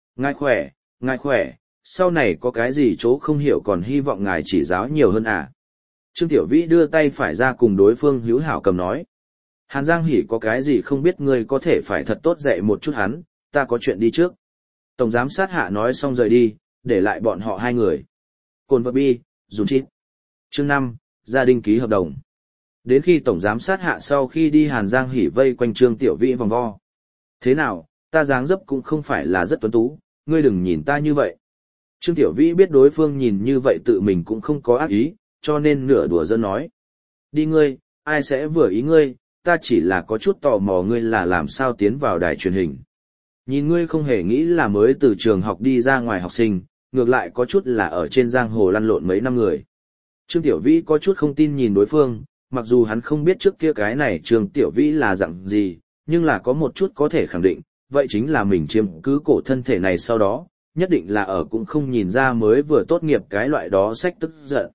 Ngài khỏe, sau này có cái gì chỗ không hiểu còn hy vọng ngài chỉ giáo nhiều hơn à. Trương Tiểu Vĩ đưa tay phải ra cùng đối phương hữu hảo cầm nói. Hàn Giang Hỷ có cái gì không biết ngươi có thể phải thật tốt dạy một chút hắn, ta có chuyện đi trước. Tổng giám sát hạ nói xong rời đi, để lại bọn họ hai người. Cồn vật bi, dùng chít. Chương 5, gia đình ký hợp đồng. Đến khi tổng giám sát hạ sau khi đi Hàn Giang Hỷ vây quanh Trương Tiểu Vĩ vòng vo. Thế nào, ta dáng dấp cũng không phải là rất tuấn tú, ngươi đừng nhìn ta như vậy. Trương Tiểu Vĩ biết đối phương nhìn như vậy tự mình cũng không có ác ý, cho nên nửa đùa giỡn nói. Đi ngươi, ai sẽ vừa ý ngươi, ta chỉ là có chút tò mò ngươi là làm sao tiến vào đài truyền hình. Nhìn ngươi không hề nghĩ là mới từ trường học đi ra ngoài học sinh, ngược lại có chút là ở trên giang hồ lăn lộn mấy năm người. Trương Tiểu Vĩ có chút không tin nhìn đối phương, mặc dù hắn không biết trước kia cái này Trương Tiểu Vĩ là dạng gì, nhưng là có một chút có thể khẳng định, vậy chính là mình chiếm cứ cổ thân thể này sau đó, nhất định là ở cũng không nhìn ra mới vừa tốt nghiệp cái loại đó sách tức giận.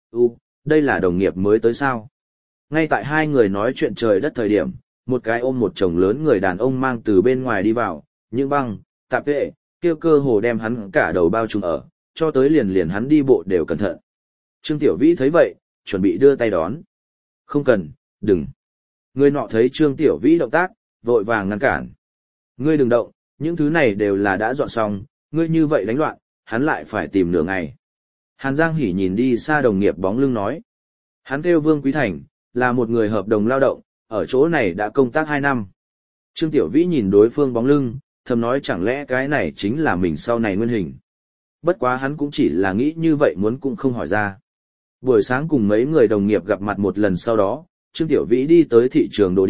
Đây là đồng nghiệp mới tới sao? Ngay tại hai người nói chuyện trời đất thời điểm, một cái ôm một chồng lớn người đàn ông mang từ bên ngoài đi vào, những băng, tạp vệ, kêu cơ hồ đem hắn cả đầu bao trùm ở, cho tới liền hắn đi bộ đều cẩn thận. Trương Tiểu Vĩ thấy vậy, chuẩn bị đưa tay đón. Không cần, đừng. Người nọ thấy Trương Tiểu Vĩ động tác, vội vàng ngăn cản. Ngươi đừng động, những thứ này đều là đã dọn xong, ngươi như vậy đánh loạn, hắn lại phải tìm nửa ngày. Hàn Giang Hỷ nhìn đi xa đồng nghiệp bóng lưng nói. Hắn kêu Vương Quý Thành, là một người hợp đồng lao động, ở chỗ này đã công tác 2 năm. Trương Tiểu Vĩ nhìn đối phương bóng lưng, thầm nói chẳng lẽ cái này chính là mình sau này nguyên hình. Bất quá hắn cũng chỉ là nghĩ như vậy muốn cũng không hỏi ra. Buổi sáng cùng mấy người đồng nghiệp gặp mặt một lần sau đó, Trương Tiểu Vĩ đi tới thị trường đồ điện,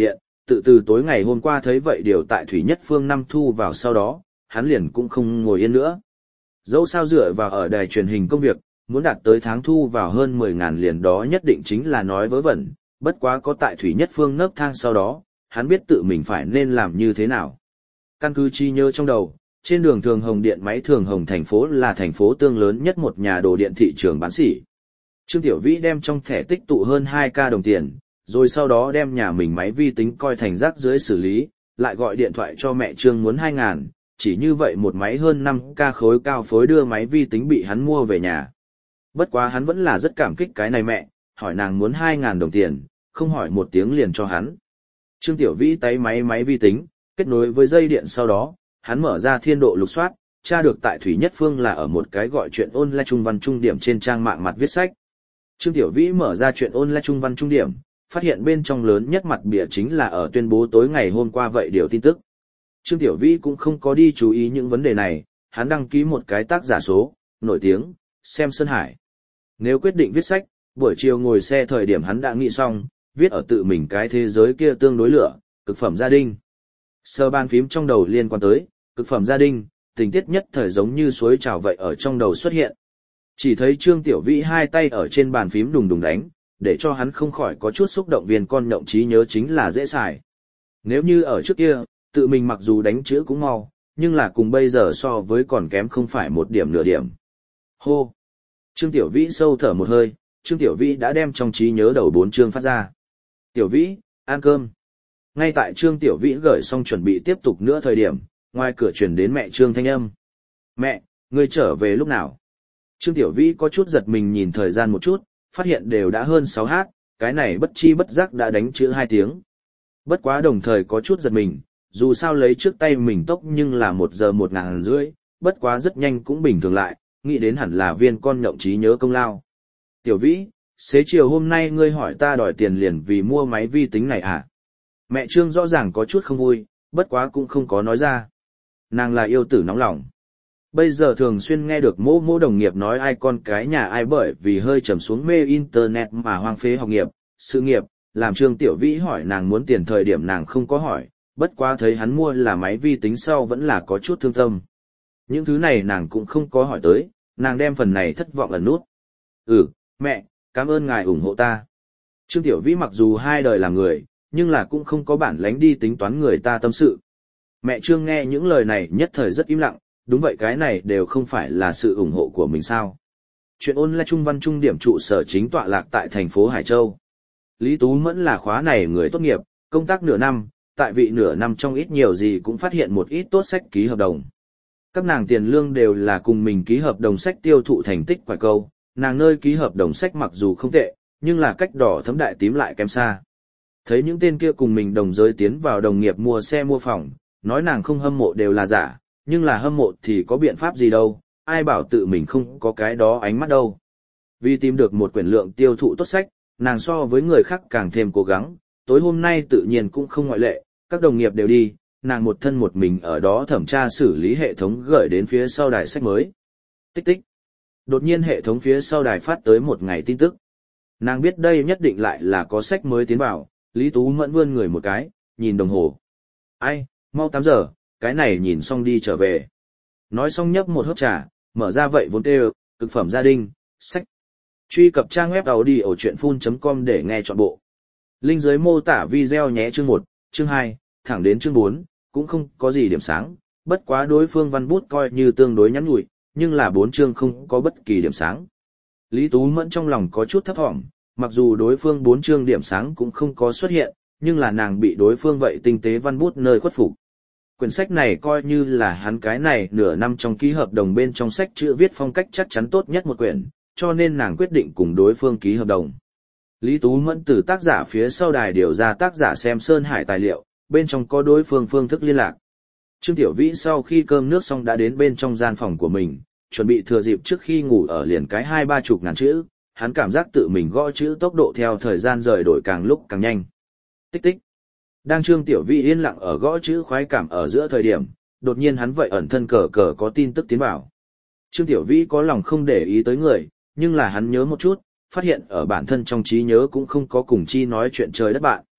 tự từ tối ngày hôm qua thấy vậy điều tại Thủy Nhất Phương năm thu vào sau đó, hắn liền cũng không ngồi yên nữa. Dẫu sao dựa vào ở đài truyền hình công việc, muốn đạt tới tháng thu vào hơn 10.000 liền đó nhất định chính là nói vớ vẩn, bất quá có tại Thủy Nhất Phương nấc thang sau đó, hắn biết tự mình phải nên làm như thế nào. Căn cứ chi nhớ trong đầu, trên đường Thường Hồng điện máy Thường Hồng thành phố là thành phố tương lớn nhất một nhà đồ điện thị trường bán sỉ. Trương Tiểu Vĩ đem trong thẻ tích tụ hơn 2k đồng tiền, rồi sau đó đem nhà mình máy vi tính coi thành rác dưới xử lý, lại gọi điện thoại cho mẹ Trương muốn 2.000, chỉ như vậy một máy hơn 5k khối cao phối đưa máy vi tính bị hắn mua về nhà. Bất quá hắn vẫn là rất cảm kích cái này mẹ, hỏi nàng muốn 2.000 đồng tiền, không hỏi một tiếng liền cho hắn. Trương Tiểu Vĩ tay máy vi tính, kết nối với dây điện sau đó, hắn mở ra thiên độ lục soát, tra được tại Thủy Nhất Phương là ở một cái gọi chuyện online trung văn trung điểm trên trang mạng mặt viết sách. Trương Tiểu Vĩ mở ra chuyện online trung văn trung điểm, phát hiện bên trong lớn nhất mặt bìa chính là ở tuyên bố tối ngày hôm qua vậy điều tin tức. Trương Tiểu Vĩ cũng không có đi chú ý những vấn đề này, hắn đăng ký một cái tác giả số, nổi tiếng, xem Sơn Hải. Nếu quyết định viết sách, buổi chiều ngồi xe thời điểm hắn đã nghĩ xong, viết ở tự mình cái thế giới kia tương đối lửa, cực phẩm gia đình. Sờ bàn phím trong đầu liên quan tới, cực phẩm gia đình, tình tiết nhất thời giống như suối trào vậy ở trong đầu xuất hiện. Chỉ thấy Trương Tiểu Vĩ hai tay ở trên bàn phím đùng đùng đánh, để cho hắn không khỏi có chút xúc động viên con nhộng trí nhớ chính là dễ xài. Nếu như ở trước kia, tự mình mặc dù đánh chữ cũng mau, nhưng là cùng bây giờ so với còn kém không phải một điểm nửa điểm. Hô! Trương Tiểu Vĩ sâu thở một hơi, Trương Tiểu Vĩ đã đem trong trí nhớ đầu 4 chương phát ra. Tiểu Vĩ, ăn cơm. Ngay tại Trương Tiểu Vĩ gửi xong chuẩn bị tiếp tục nữa thời điểm, ngoài cửa truyền đến mẹ Trương thanh âm. Mẹ, ngươi trở về lúc nào? Trương Tiểu Vĩ có chút giật mình nhìn thời gian một chút, phát hiện đều đã hơn 6h, cái này bất chi bất giác đã đánh chữ 2 tiếng. Bất quá đồng thời có chút giật mình, dù sao lấy trước tay mình tốc nhưng là 1 giờ 1.500, bất quá rất nhanh cũng bình thường lại, nghĩ đến hẳn là viên con nhộng trí nhớ công lao. Tiểu Vĩ, xế chiều hôm nay ngươi hỏi ta đòi tiền liền vì mua máy vi tính này à? Mẹ Trương rõ ràng có chút không vui, bất quá cũng không có nói ra. Nàng là yêu tử nóng lòng. Bây giờ thường xuyên nghe được mô đồng nghiệp nói ai con cái nhà ai bởi vì hơi trầm xuống mê internet mà hoang phế học nghiệp, sự nghiệp, làm Trương Tiểu Vĩ hỏi nàng muốn tiền thời điểm nàng không có hỏi, bất quá thấy hắn mua là máy vi tính sau vẫn là có chút thương tâm. Những thứ này nàng cũng không có hỏi tới, nàng đem phần này thất vọng ẩn nút. Mẹ, cảm ơn ngài ủng hộ ta. Trương Tiểu Vĩ mặc dù 2 đời làm người, nhưng là cũng không có bản lánh đi tính toán người ta tâm sự. Mẹ Trương nghe những lời này nhất thời rất im lặng, đúng vậy cái này đều không phải là sự ủng hộ của mình sao. Chuyện online trung văn trung điểm trụ sở chính tọa lạc tại thành phố Hải Châu. Lý Tú Mẫn là khóa này người tốt nghiệp, công tác nửa năm, tại vị nửa năm trong ít nhiều gì cũng phát hiện một ít tốt sách ký hợp đồng. Các nàng tiền lương đều là cùng mình ký hợp đồng sách tiêu thụ thành tích quải câu, nàng nơi ký hợp đồng sách mặc dù không tệ, nhưng là cách đỏ thấm đại tím lại kém xa. Thấy những tên kia cùng mình đồng giới tiến vào đồng nghiệp mua xe mua phòng, nói nàng không hâm mộ đều là giả, nhưng là hâm mộ thì có biện pháp gì đâu, ai bảo tự mình không có cái đó ánh mắt đâu. Vì tìm được một quyển lượng tiêu thụ tốt sách, nàng so với người khác càng thêm cố gắng, tối hôm nay tự nhiên cũng không ngoại lệ, các đồng nghiệp đều đi, nàng một thân một mình ở đó thẩm tra xử lý hệ thống gửi đến phía sau đài sách mới. Tích tích. Đột nhiên hệ thống phía sau đài phát tới một ngày tin tức. Nàng biết đây nhất định lại là có sách mới tiến vào, Lý Tú Mẫn vươn người một cái, nhìn đồng hồ. Ai, mau 8 giờ, cái này nhìn xong đi trở về. Nói xong nhấp một hớp trà, mở ra vậy vốn tê cực phẩm gia đình, sách. Truy cập trang web audiochuyenphun.com để nghe trọn bộ. Link dưới mô tả video nhé. Chương 1, chương 2, thẳng đến chương 4, cũng không có gì điểm sáng, bất quá đối phương văn bút coi như tương đối nhắn nhủi, nhưng là 4 chương không có bất kỳ điểm sáng. Lý Tú Mẫn trong lòng có chút thấp thỏm, mặc dù đối phương 4 chương điểm sáng cũng không có xuất hiện, nhưng là nàng bị đối phương vậy tinh tế văn bút nơi khuất phục. Quyển sách này coi như là hắn cái này nửa năm trong ký hợp đồng bên trong sách chữ viết phong cách chắc chắn tốt nhất một quyển, cho nên nàng quyết định cùng đối phương ký hợp đồng. Lý Tú Mẫn từ tác giả phía sau đài điều ra tác giả xem Sơn Hải tài liệu, bên trong có đối phương phương thức liên lạc. Trương Tiểu Vĩ sau khi cơm nước xong đã đến bên trong gian phòng của mình, chuẩn bị thừa dịp trước khi ngủ ở liền cái 20-30 ngàn chữ, hắn cảm giác tự mình gõ chữ tốc độ theo thời gian rời đổi càng lúc càng nhanh. Tích tích. Đang Trương Tiểu Vĩ yên lặng ở gõ chữ khoái cảm ở giữa thời điểm, đột nhiên hắn vậy ẩn thân cờ có tin tức tiến vào. Trương Tiểu Vĩ có lòng không để ý tới người, nhưng là hắn nhớ một chút, phát hiện ở bản thân trong trí nhớ cũng không có cùng chi nói chuyện trời đất bạn.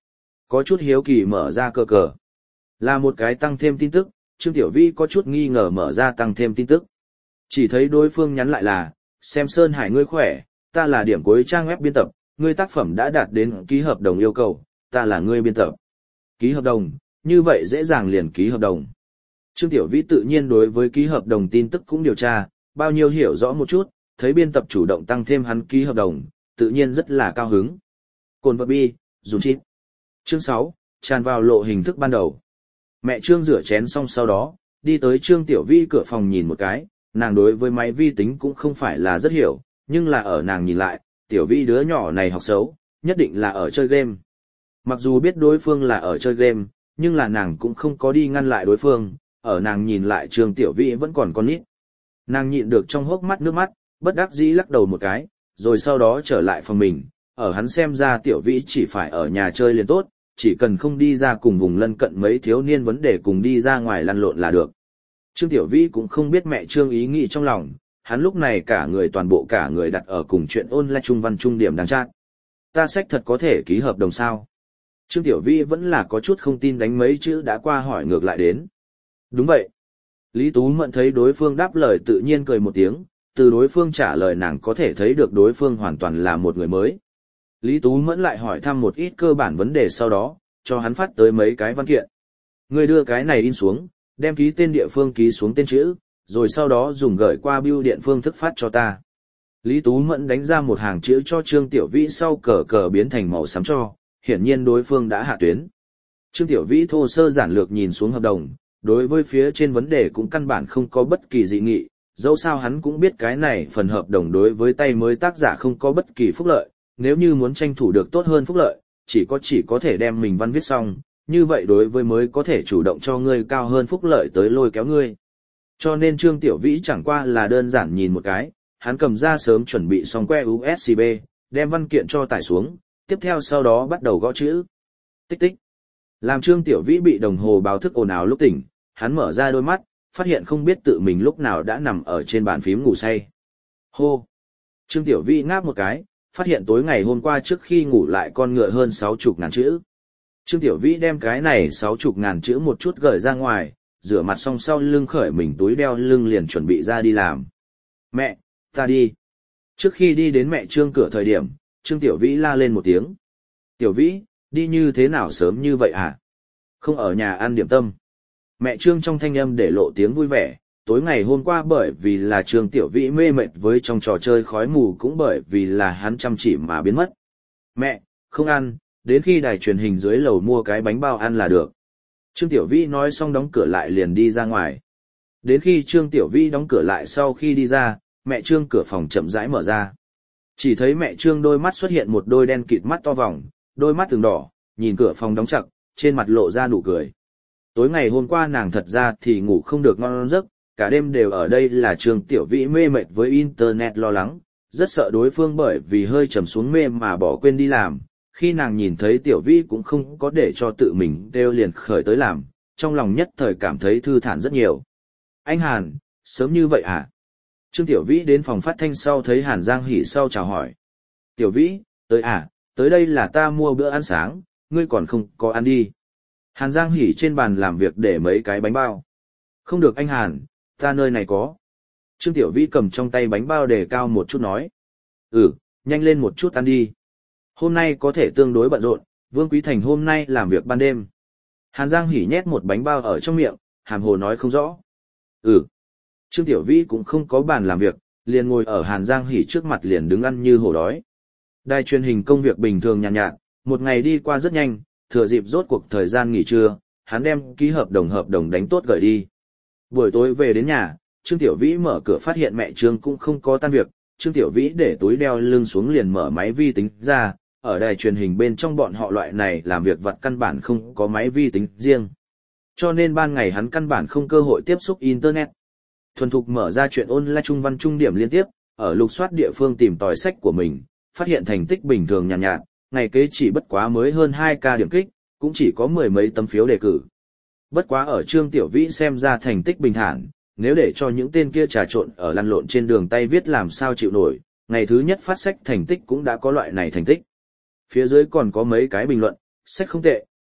Có chút hiếu kỳ mở ra cờ cờ. Là một cái tăng thêm tin tức, Trương Tiểu Vĩ có chút nghi ngờ mở ra tăng thêm tin tức. Chỉ thấy đối phương nhắn lại là, xem Sơn Hải ngươi khỏe, ta là điểm cuối trang web biên tập, ngươi tác phẩm đã đạt đến ký hợp đồng yêu cầu, ta là ngươi biên tập. Ký hợp đồng, như vậy dễ dàng liền ký hợp đồng. Trương Tiểu Vĩ tự nhiên đối với ký hợp đồng tin tức cũng điều tra, bao nhiêu hiểu rõ một chút, thấy biên tập chủ động tăng thêm hắn ký hợp đồng, tự nhiên rất là cao hứng. Cồn vật bi, dùng chít. Chương 6, tràn vào lộ hình thức ban đầu. Mẹ Trương rửa chén xong sau đó, đi tới Trương Tiểu Vĩ cửa phòng nhìn một cái, nàng đối với máy vi tính cũng không phải là rất hiểu, nhưng là ở nàng nhìn lại, Tiểu Vĩ đứa nhỏ này học xấu, nhất định là ở chơi game. Mặc dù biết đối phương là ở chơi game, nhưng là nàng cũng không có đi ngăn lại đối phương, ở nàng nhìn lại Trương Tiểu Vĩ vẫn còn con nít. Nàng nhịn được trong hốc mắt nước mắt, bất đắc dĩ lắc đầu một cái, rồi sau đó trở lại phòng mình, ở hắn xem ra Tiểu Vĩ chỉ phải ở nhà chơi liền tốt, chỉ cần không đi ra cùng vùng lân cận mấy thiếu niên vấn đề cùng đi ra ngoài lăn lộn là được. Trương Tiểu Vĩ cũng không biết mẹ Trương ý nghĩ trong lòng, hắn lúc này cả người toàn bộ cả người đặt ở cùng chuyện online trung văn trung điểm đang chat. Ta sách thật có thể ký hợp đồng sao? Trương Tiểu Vĩ vẫn là có chút không tin đánh mấy chữ đã qua hỏi ngược lại đến. Đúng vậy. Lý Tú Mẫn thấy đối phương đáp lời tự nhiên cười một tiếng, từ đối phương trả lời nàng có thể thấy được đối phương hoàn toàn là một người mới. Lý Tú Mẫn lại hỏi thăm một ít cơ bản vấn đề sau đó, cho hắn phát tới mấy cái văn kiện. Người đưa cái này in xuống, đem ký tên địa phương ký xuống tên chữ, rồi sau đó dùng gửi qua bưu điện phương thức phát cho ta. Lý Tú Mẫn đánh ra một hàng chữ cho Trương Tiểu Vĩ sau cờ cờ biến thành màu xám cho, hiển nhiên đối phương đã hạ tuyến. Trương Tiểu Vĩ thô sơ giản lược nhìn xuống hợp đồng, đối với phía trên vấn đề cũng căn bản không có bất kỳ dị nghị, dẫu sao hắn cũng biết cái này phần hợp đồng đối với tay mới tác giả không có bất kỳ phúc lợi, nếu như muốn tranh thủ được tốt hơn phúc lợi, chỉ có thể đem mình văn viết xong, như vậy đối với mới có thể chủ động cho ngươi cao hơn phúc lợi tới lôi kéo ngươi. Cho nên Trương Tiểu Vĩ chẳng qua là đơn giản nhìn một cái, hắn cầm ra sớm chuẩn bị xong que USB, đem văn kiện cho tải xuống, tiếp theo sau đó bắt đầu gõ chữ. Tích tích. Làm Trương Tiểu Vĩ bị đồng hồ báo thức ồn ào lúc tỉnh, hắn mở ra đôi mắt, phát hiện không biết tự mình lúc nào đã nằm ở trên bàn phím ngủ say. Hô. Trương Tiểu Vĩ ngáp một cái, phát hiện tối ngày hôm qua trước khi ngủ lại con ngựa hơn 60.000 chữ. Trương Tiểu Vĩ đem cái này 60.000 chữ một chút gửi ra ngoài, rửa mặt xong sau lưng khởi mình túi đeo lưng liền chuẩn bị ra đi làm. Mẹ, ta đi. Trước khi đi đến mẹ Trương cửa thời điểm, Trương Tiểu Vĩ la lên một tiếng. Tiểu Vĩ, đi như thế nào sớm như vậy à? Không ở nhà ăn điểm tâm. Mẹ Trương trong thanh âm để lộ tiếng vui vẻ, tối ngày hôm qua bởi vì là Trương Tiểu Vĩ mê mệt với trong trò chơi khói mù cũng bởi vì là hắn chăm chỉ mà biến mất. Mẹ, không ăn, đến khi đài truyền hình dưới lầu mua cái bánh bao ăn là được. Trương Tiểu Vĩ nói xong đóng cửa lại liền đi ra ngoài. Đến khi Trương Tiểu Vĩ đóng cửa lại sau khi đi ra, mẹ Trương cửa phòng chậm rãi mở ra. Chỉ thấy mẹ Trương đôi mắt xuất hiện một đôi đen kịt mắt to vòng, đôi mắt từng đỏ, nhìn cửa phòng đóng chặt, trên mặt lộ ra nụ cười. Tối ngày hôm qua nàng thật ra thì ngủ không được ngon giấc, cả đêm đều ở đây là Trương Tiểu Vĩ mê mệt với internet lo lắng, rất sợ đối phương bởi vì hơi trầm xuống mê mà bỏ quên đi làm. Khi nàng nhìn thấy Tiểu Vĩ cũng không có để cho tự mình đều liền khởi tới làm, trong lòng nhất thời cảm thấy thư thản rất nhiều. Anh Hàn, sớm như vậy à? Trương Tiểu Vĩ đến phòng phát thanh sau thấy Hàn Giang Hỷ sau chào hỏi. Tiểu Vĩ, tới à, tới đây là ta mua bữa ăn sáng, ngươi còn không có ăn đi. Hàn Giang Hỷ trên bàn làm việc để mấy cái bánh bao. Không được anh Hàn, ta nơi này có. Trương Tiểu Vĩ cầm trong tay bánh bao đề cao một chút nói. Nhanh lên một chút ăn đi. Hôm nay có thể tương đối bận rộn, Vương Quý Thành hôm nay làm việc ban đêm. Hàn Giang Hỷ nhét một bánh bao ở trong miệng, hàm hồ nói không rõ. Trương Tiểu Vĩ cũng không có bàn làm việc, liền ngồi ở Hàn Giang Hỷ trước mặt liền đứng ăn như hổ đói. Đài truyền hình công việc bình thường nhàn nhạt, một ngày đi qua rất nhanh, thừa dịp rốt cuộc thời gian nghỉ trưa, hắn đem ký hợp đồng đánh tốt gửi đi. Buổi tối về đến nhà, Trương Tiểu Vĩ mở cửa phát hiện mẹ Trương cũng không có tan việc, Trương Tiểu Vĩ để túi đeo lưng xuống liền mở máy vi tính ra, ở đài truyền hình bên trong bọn họ loại này làm việc vặt căn bản không có máy vi tính riêng. Cho nên ban ngày hắn căn bản không cơ hội tiếp xúc internet. Thuần thục mở ra chuyện online trung văn trung điểm liên tiếp, ở lục soát địa phương tìm tòi sách của mình, phát hiện thành tích bình thường nhàn nhạt, ngày kế chỉ bất quá mới hơn 2k điểm kích, cũng chỉ có mười mấy tấm phiếu đề cử. Bất quá ở Trương Tiểu Vĩ xem ra thành tích bình thản, nếu để cho những tên kia trà trộn ở lăn lộn trên đường tay viết làm sao chịu nổi, ngày thứ nhất phát sách thành tích cũng đã có loại này thành tích. Phía dưới còn có mấy cái bình luận, sách không tệ,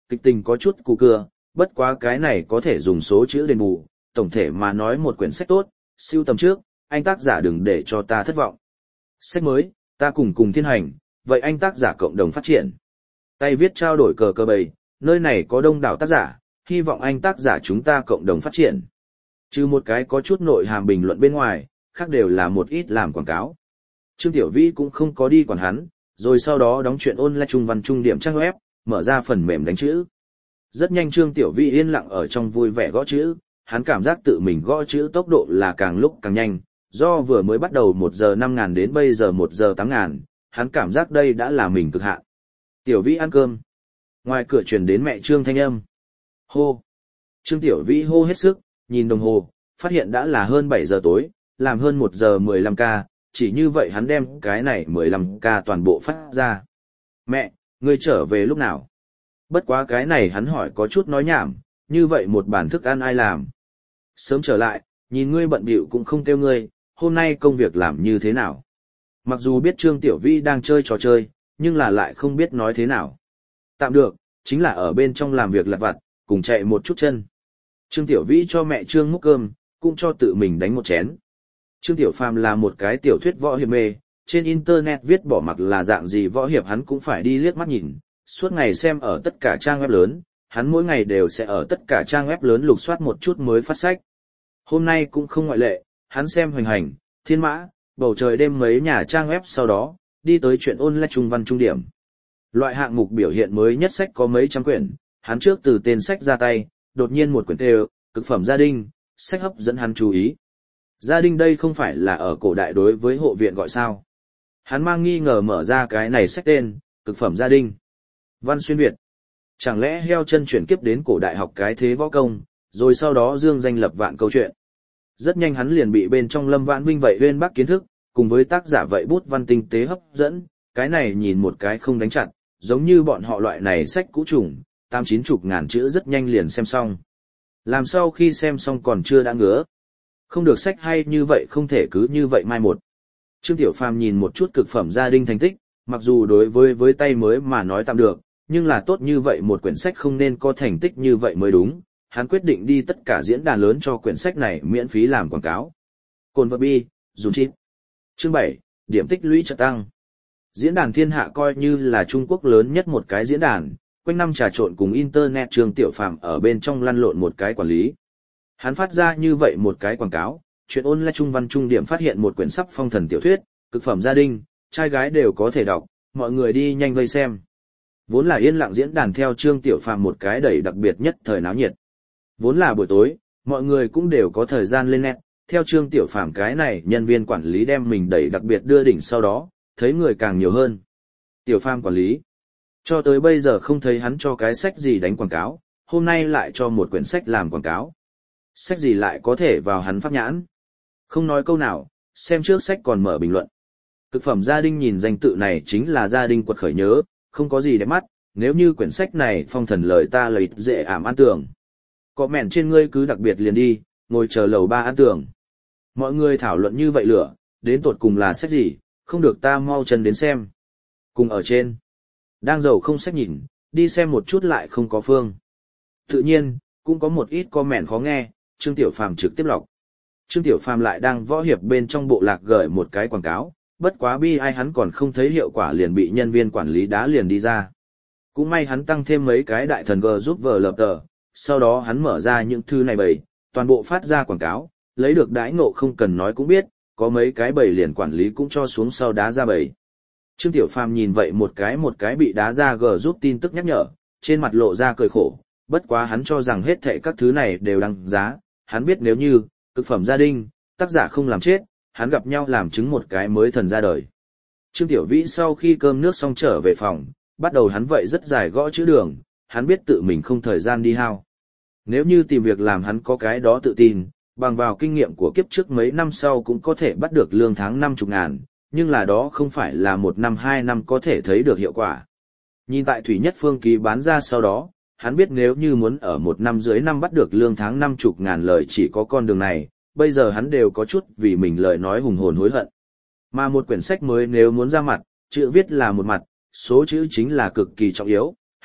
kịch tình có chút cù cưa, bất quá cái này có thể dùng số chữ đền bù, tổng thể mà nói một quyển sách tốt, siêu tầm trước, anh tác giả đừng để cho ta thất vọng. Sách mới, ta cùng cùng thiên hành, vậy anh tác giả cộng đồng phát triển. Tay viết trao đổi cờ cờ bầy, nơi này có đông đảo tác giả, hy vọng anh tác giả chúng ta cộng đồng phát triển. Trừ một cái có chút nội hàm bình luận bên ngoài, khác đều là một ít làm quảng cáo. Trương Tiểu Vĩ cũng không có đi quản hắn, rồi sau đó đóng chuyện online trung văn trung điểm trang web, mở ra phần mềm đánh chữ. Rất nhanh Trương Tiểu Vĩ yên lặng ở trong vui vẻ gõ chữ, hắn cảm giác tự mình gõ chữ tốc độ là càng lúc càng nhanh, do vừa mới bắt đầu 1 giờ 5.000 đến bây giờ 1 giờ 8.000, hắn cảm giác đây đã là mình cực hạn. Tiểu Vĩ ăn cơm. Ngoài cửa truyền đến mẹ Trương thanh âm. Hô. Trương Tiểu Vĩ hô hết sức, nhìn đồng hồ, phát hiện đã là hơn 7 giờ tối, làm hơn 1 giờ 15 ca, chỉ như vậy hắn đem cái này 15 ca toàn bộ phát ra. Mẹ, ngươi trở về lúc nào? Bất quá cái này hắn hỏi có chút nói nhảm, như vậy một bản thức ăn ai làm? Sớm trở lại, nhìn ngươi bận bịu cũng không kêu ngươi, hôm nay công việc làm như thế nào? Mặc dù biết Trương Tiểu Vĩ đang chơi trò chơi, nhưng là lại không biết nói thế nào. Tạm được, chính là ở bên trong làm việc lặt vặt, cùng chạy một chút chân. Trương Tiểu Vĩ cho mẹ Trương múc cơm, cũng cho tự mình đánh một chén. Trương Tiểu Phàm là một cái tiểu thuyết võ hiệp mê, trên internet viết bỏ mặc là dạng gì võ hiệp hắn cũng phải đi liếc mắt nhìn, suốt ngày xem ở tất cả trang web lớn, hắn mỗi ngày đều sẽ ở tất cả trang web lớn lục soát một chút mới phát sách. Hôm nay cũng không ngoại lệ, hắn xem Hoành Hành, Thiên Mã, Bầu Trời Đêm mấy nhà trang web sau đó, đi tới chuyện online trung văn trung điểm. Loại hạng mục biểu hiện mới nhất sách có mấy trăm quyển, hắn trước từ tên sách ra tay, đột nhiên một quyển tê cực phẩm gia đình, sách hấp dẫn hắn chú ý. Gia đình đây không phải là ở cổ đại đối với hộ viện gọi sao. Hắn mang nghi ngờ mở ra cái này sách tên, cực phẩm gia đình. Văn xuyên Việt. Chẳng lẽ heo chân chuyển kiếp đến cổ đại học cái thế võ công, rồi sau đó dương danh lập vạn câu chuyện. Rất nhanh hắn liền bị bên trong Lâm Vãn Vinh vậy uyên bác kiến thức, cùng với tác giả vậy bút văn tinh tế hấp dẫn, cái này nhìn một cái không đánh chặt, giống như bọn họ loại này sách cũ trùng, 8-9 ngàn chữ rất nhanh liền xem xong. Làm sau khi xem xong còn chưa đã ngứa. Không được sách hay như vậy không thể cứ như vậy mai một. Trương Tiểu Phàm nhìn một chút cực phẩm gia đình thành tích, mặc dù đối với tay mới mà nói tạm được, nhưng là tốt như vậy một quyển sách không nên có thành tích như vậy mới đúng. Hắn quyết định đi tất cả diễn đàn lớn cho quyển sách này miễn phí làm quảng cáo. Cồn vật bi, dùng chít. Chương 7, điểm tích lũy chợt tăng. Diễn đàn thiên hạ coi như là Trung Quốc lớn nhất một cái diễn đàn, quanh năm trà trộn cùng internet. Trương Tiểu Phàm ở bên trong lăn lộn một cái quản lý. Hắn phát ra như vậy một cái quảng cáo, chuyện online trung văn trung điểm phát hiện một quyển sắp phong thần tiểu thuyết, cực phẩm gia đình, trai gái đều có thể đọc, mọi người đi nhanh vây xem. Vốn là yên lặng diễn đàn theo Trương Tiểu Phàm một cái đẩy đặc biệt nhất thời náo nhiệt. Vốn là buổi tối, mọi người cũng đều có thời gian lên net, theo Trương Tiểu Phàm cái này nhân viên quản lý đem mình đẩy đặc biệt đưa đỉnh sau đó, thấy người càng nhiều hơn. Tiểu Phàm quản lý, cho tới bây giờ không thấy hắn cho cái sách gì đánh quảng cáo, hôm nay lại cho một quyển sách làm quảng cáo. Sách gì lại có thể vào hắn pháp nhãn? Không nói câu nào, xem trước sách còn mở bình luận. Cực phẩm gia đình nhìn danh tự này chính là gia đình quật khởi nhớ, không có gì đẹp mắt, nếu như quyển sách này phong thần lời ta lời dễ ảm ăn tưởng. Có mẹn trên ngươi cứ đặc biệt liền đi, ngồi chờ lầu 3 ăn tưởng. Mọi người thảo luận như vậy lửa, đến tột cùng là sách gì, không được ta mau chân đến xem. Cùng ở trên. Đang giàu không sách nhìn, đi xem một chút lại không có phương. Tự nhiên, cũng có một ít comment khó nghe, Trương Tiểu Phàm trực tiếp lọc. Trương Tiểu Phàm lại đang võ hiệp bên trong bộ lạc gửi một cái quảng cáo, bất quá bi ai hắn còn không thấy hiệu quả liền bị nhân viên quản lý đá liền đi ra. Cũng may hắn tăng thêm mấy cái đại thần G giúp vờ lập tờ, sau đó hắn mở ra những thư này bầy, toàn bộ phát ra quảng cáo, lấy được đãi ngộ không cần nói cũng biết, có mấy cái bầy liền quản lý cũng cho xuống sau đá ra bầy. Trương Tiểu Phàm nhìn vậy một cái bị đá ra G giúp tin tức nhắc nhở, trên mặt lộ ra cười khổ, bất quá hắn cho rằng hết thảy các thứ này đều đăng giá, hắn biết nếu như, cực phẩm gia đình, tác giả không làm chết, hắn gặp nhau làm chứng một cái mới thần ra đời. Trương Tiểu Vĩ sau khi cơm nước xong trở về phòng, bắt đầu hắn vậy rất dài gõ chữ đường, hắn biết tự mình không thời gian đi hao. Nếu như tìm việc làm hắn có cái đó tự tin, bằng vào kinh nghiệm của kiếp trước mấy năm sau cũng có thể bắt được lương tháng 50 ngàn, nhưng là đó không phải là 1 năm 2 năm có thể thấy được hiệu quả. Nhìn tại Thủy Nhất Phương ký bán ra sau đó, hắn biết nếu như muốn ở 1 năm dưới năm bắt được lương tháng 50 ngàn lời chỉ có con đường này, bây giờ hắn đều có chút vì mình lời nói hùng hồn hối hận. Mà một quyển sách mới nếu muốn ra mặt, chữ viết là một mặt, số chữ chính là cực kỳ trọng yếu,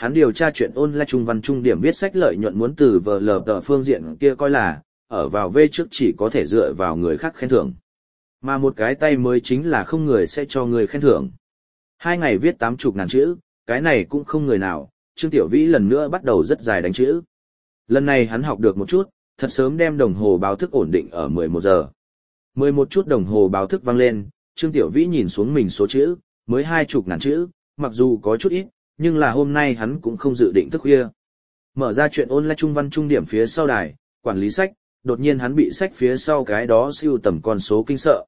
hắn điều tra chuyện online trung văn trung điểm viết sách lợi nhuận muốn từ VLT phương diện kia coi là, ở vào V trước chỉ có thể dựa vào người khác khen thưởng. Mà một cái tay mới chính là không người sẽ cho người khen thưởng. 2 ngày viết 80.000 chữ, cái này cũng không người nào, Trương Tiểu Vĩ lần nữa bắt đầu rất dài đánh chữ. Lần này hắn học được một chút, thật sớm đem đồng hồ báo thức ổn định ở 11 giờ. 11 chút đồng hồ báo thức vang lên, Trương Tiểu Vĩ nhìn xuống mình số chữ, mới 20.000 chữ, mặc dù có chút ít, nhưng là hôm nay hắn cũng không dự định thức khuya. Mở ra chuyện online trung văn trung điểm phía sau đài, quản lý sách, đột nhiên hắn bị sách phía sau cái đó siêu tầm con số kinh sợ.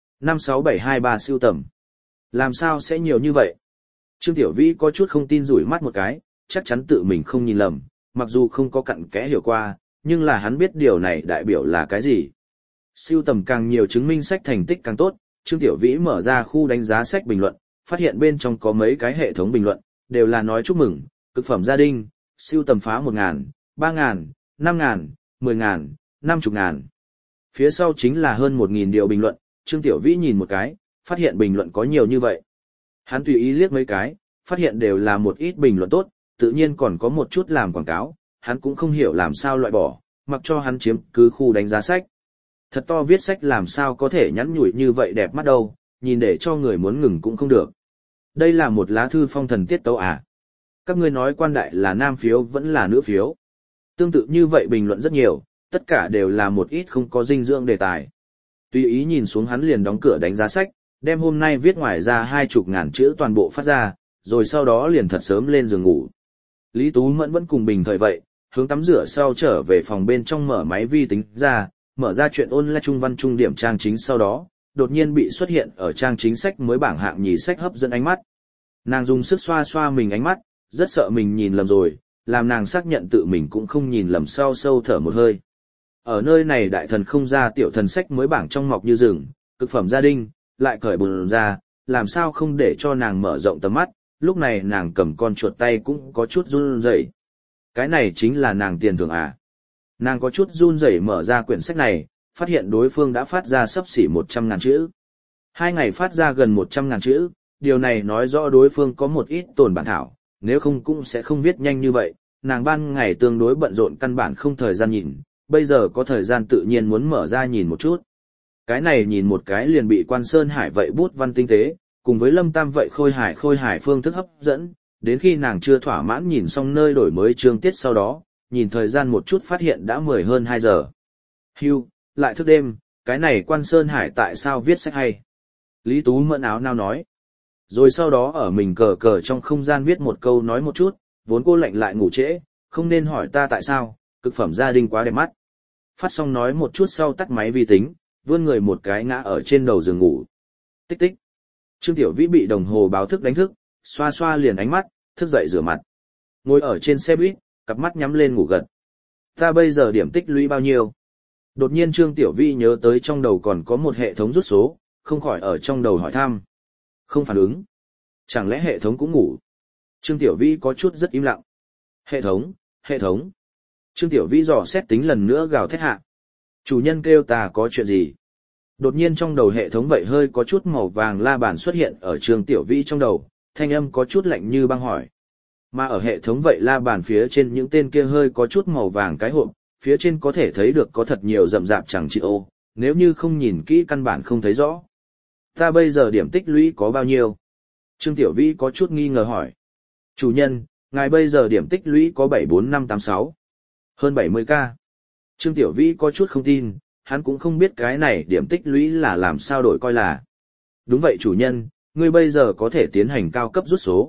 56723 siêu tầm. Làm sao sẽ nhiều như vậy? Trương Tiểu Vĩ có chút không tin rủi mắt một cái, chắc chắn tự mình không nhìn lầm, mặc dù không có cặn kẽ hiểu qua, nhưng là hắn biết điều này đại biểu là cái gì. Siêu tầm càng nhiều chứng minh sách thành tích càng tốt, Trương Tiểu Vĩ mở ra khu đánh giá sách bình luận, phát hiện bên trong có mấy cái hệ thống bình luận, đều là nói chúc mừng, cực phẩm gia đình, siêu tầm phá 1.000, 3.000, 5.000, 10.000, 50.000. Phía sau chính là hơn 1.000 điều bình luận, Trương Tiểu Vĩ nhìn một cái, phát hiện bình luận có nhiều như vậy. Hắn tùy ý liếc mấy cái, phát hiện đều là một ít bình luận tốt, tự nhiên còn có một chút làm quảng cáo, hắn cũng không hiểu làm sao loại bỏ, mặc cho hắn chiếm cứ khu đánh giá sách. Thật to viết sách làm sao có thể nhắn nhủi như vậy đẹp mắt đâu, nhìn để cho người muốn ngừng cũng không được. Đây là một lá thư phong thần tiết tấu à? Các ngươi nói quan đại là nam phiếu vẫn là nữ phiếu. Tương tự như vậy bình luận rất nhiều, tất cả đều là một ít không có dinh dưỡng đề tài. Tùy ý nhìn xuống hắn liền đóng cửa đánh giá sách, đem hôm nay viết ngoài ra 20.000 chữ toàn bộ phát ra, rồi sau đó liền thật sớm lên giường ngủ. Lý Tú Mẫn vẫn cùng bình thời vậy, hướng tắm rửa sau trở về phòng bên trong mở máy vi tính ra, mở ra chuyện online trung văn trung điểm trang chính sau đó, đột nhiên bị xuất hiện ở trang chính sách mới bảng hạng nhì sách hấp dẫn ánh mắt. Nàng dùng sức xoa xoa mình ánh mắt, rất sợ mình nhìn lầm rồi, làm nàng xác nhận tự mình cũng không nhìn lầm sau sâu thở một hơi. Ở nơi này đại thần không ra tiểu thần sách mới bảng trong mọc như rừng, cực phẩm gia đình, lại cởi bùn ra, làm sao không để cho nàng mở rộng tầm mắt, lúc này nàng cầm con chuột tay cũng có chút run rẩy. Cái này chính là nàng tiền thưởng à? Nàng có chút run rẩy mở ra quyển sách này, phát hiện đối phương đã phát ra xấp xỉ 100.000 chữ. 2 ngày phát ra gần 100.000 chữ, điều này nói rõ đối phương có một ít tồn bản thảo, nếu không cũng sẽ không viết nhanh như vậy, nàng ban ngày tương đối bận rộn căn bản không thời gian nhìn, bây giờ có thời gian tự nhiên muốn mở ra nhìn một chút. Cái này nhìn một cái liền bị Quan Sơn Hải vậy bút văn tinh tế, cùng với Lâm Tam vậy khôi hài phương thức hấp dẫn, đến khi nàng chưa thỏa mãn nhìn xong nơi đổi mới chương tiết sau đó, nhìn thời gian một chút phát hiện đã 10 hơn 2 giờ. Hưu, lại thức đêm, cái này Quan Sơn Hải tại sao viết sách hay? Lý Tú Mẫn áo nao nói. Rồi sau đó ở mình cờ cờ trong không gian viết một câu nói một chút, vốn cô lạnh lại ngủ trễ, không nên hỏi ta tại sao, cực phẩm gia đình quá đẹp mắt. Phát xong nói một chút sau tắt máy vi tính, vươn người một cái ngã ở trên đầu giường ngủ. Tích tích. Trương Tiểu Vĩ bị đồng hồ báo thức đánh thức, xoa xoa liền ánh mắt, thức dậy rửa mặt. Ngồi ở trên xe buýt, cặp mắt nhắm lên ngủ gật. Ta bây giờ điểm tích lũy bao nhiêu? Đột nhiên Trương Tiểu Vĩ nhớ tới trong đầu còn có một hệ thống rút số, không khỏi ở trong đầu hỏi thăm. Không phản ứng. Chẳng lẽ hệ thống cũng ngủ? Trương Tiểu Vĩ có chút rất im lặng. Hệ thống. Trương Tiểu Vĩ dò xét tính lần nữa gào thét hạ. Chủ nhân kêu ta có chuyện gì? Đột nhiên trong đầu hệ thống vậy hơi có chút màu vàng la bàn xuất hiện ở Trương Tiểu Vĩ trong đầu, thanh âm có chút lạnh như băng hỏi. Mà ở hệ thống vậy la bàn phía trên những tên kia hơi có chút màu vàng cái hộp, phía trên có thể thấy được có thật nhiều rậm rạp chẳng chịt ô, nếu như không nhìn kỹ căn bản không thấy rõ. Ta bây giờ điểm tích lũy có bao nhiêu? Trương Tiểu Vĩ có chút nghi ngờ hỏi. Chủ nhân, ngài bây giờ điểm tích lũy có 74586. Hơn 70k. Trương Tiểu Vĩ có chút không tin, hắn cũng không biết cái này điểm tích lũy là làm sao đổi coi là. Đúng vậy chủ nhân, ngươi bây giờ có thể tiến hành cao cấp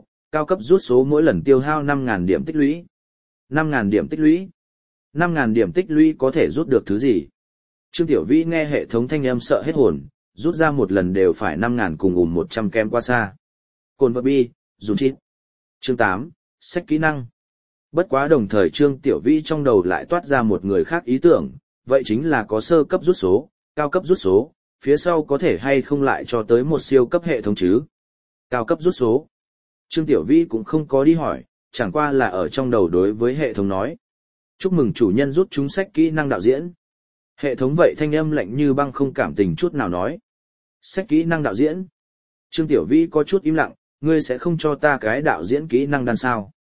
rút số mỗi lần tiêu hao 5.000 điểm tích lũy. 5.000 điểm tích lũy. 5.000 điểm tích lũy có thể rút được thứ gì? Trương Tiểu Vĩ nghe hệ thống thanh âm sợ hết hồn, rút ra một lần đều phải 5.000 cùng 100 kem qua xa. Cồn vật bi, dùng chít. Chương 8, sách kỹ năng. Bất quá đồng thời Trương Tiểu Vĩ trong đầu lại toát ra một người khác ý tưởng, vậy chính là có sơ cấp rút số, cao cấp rút số, phía sau có thể hay không lại cho tới một siêu cấp hệ thống chứ. Cao cấp rút số. Trương Tiểu Vĩ cũng không có đi hỏi, chẳng qua là ở trong đầu đối với hệ thống nói. Chúc mừng chủ nhân rút trúng sách kỹ năng đạo diễn. Hệ thống vậy thanh âm lạnh như băng không cảm tình chút nào nói. Sách kỹ năng đạo diễn. Trương Tiểu Vĩ có chút im lặng, ngươi sẽ không cho ta cái đạo diễn kỹ năng đan sao.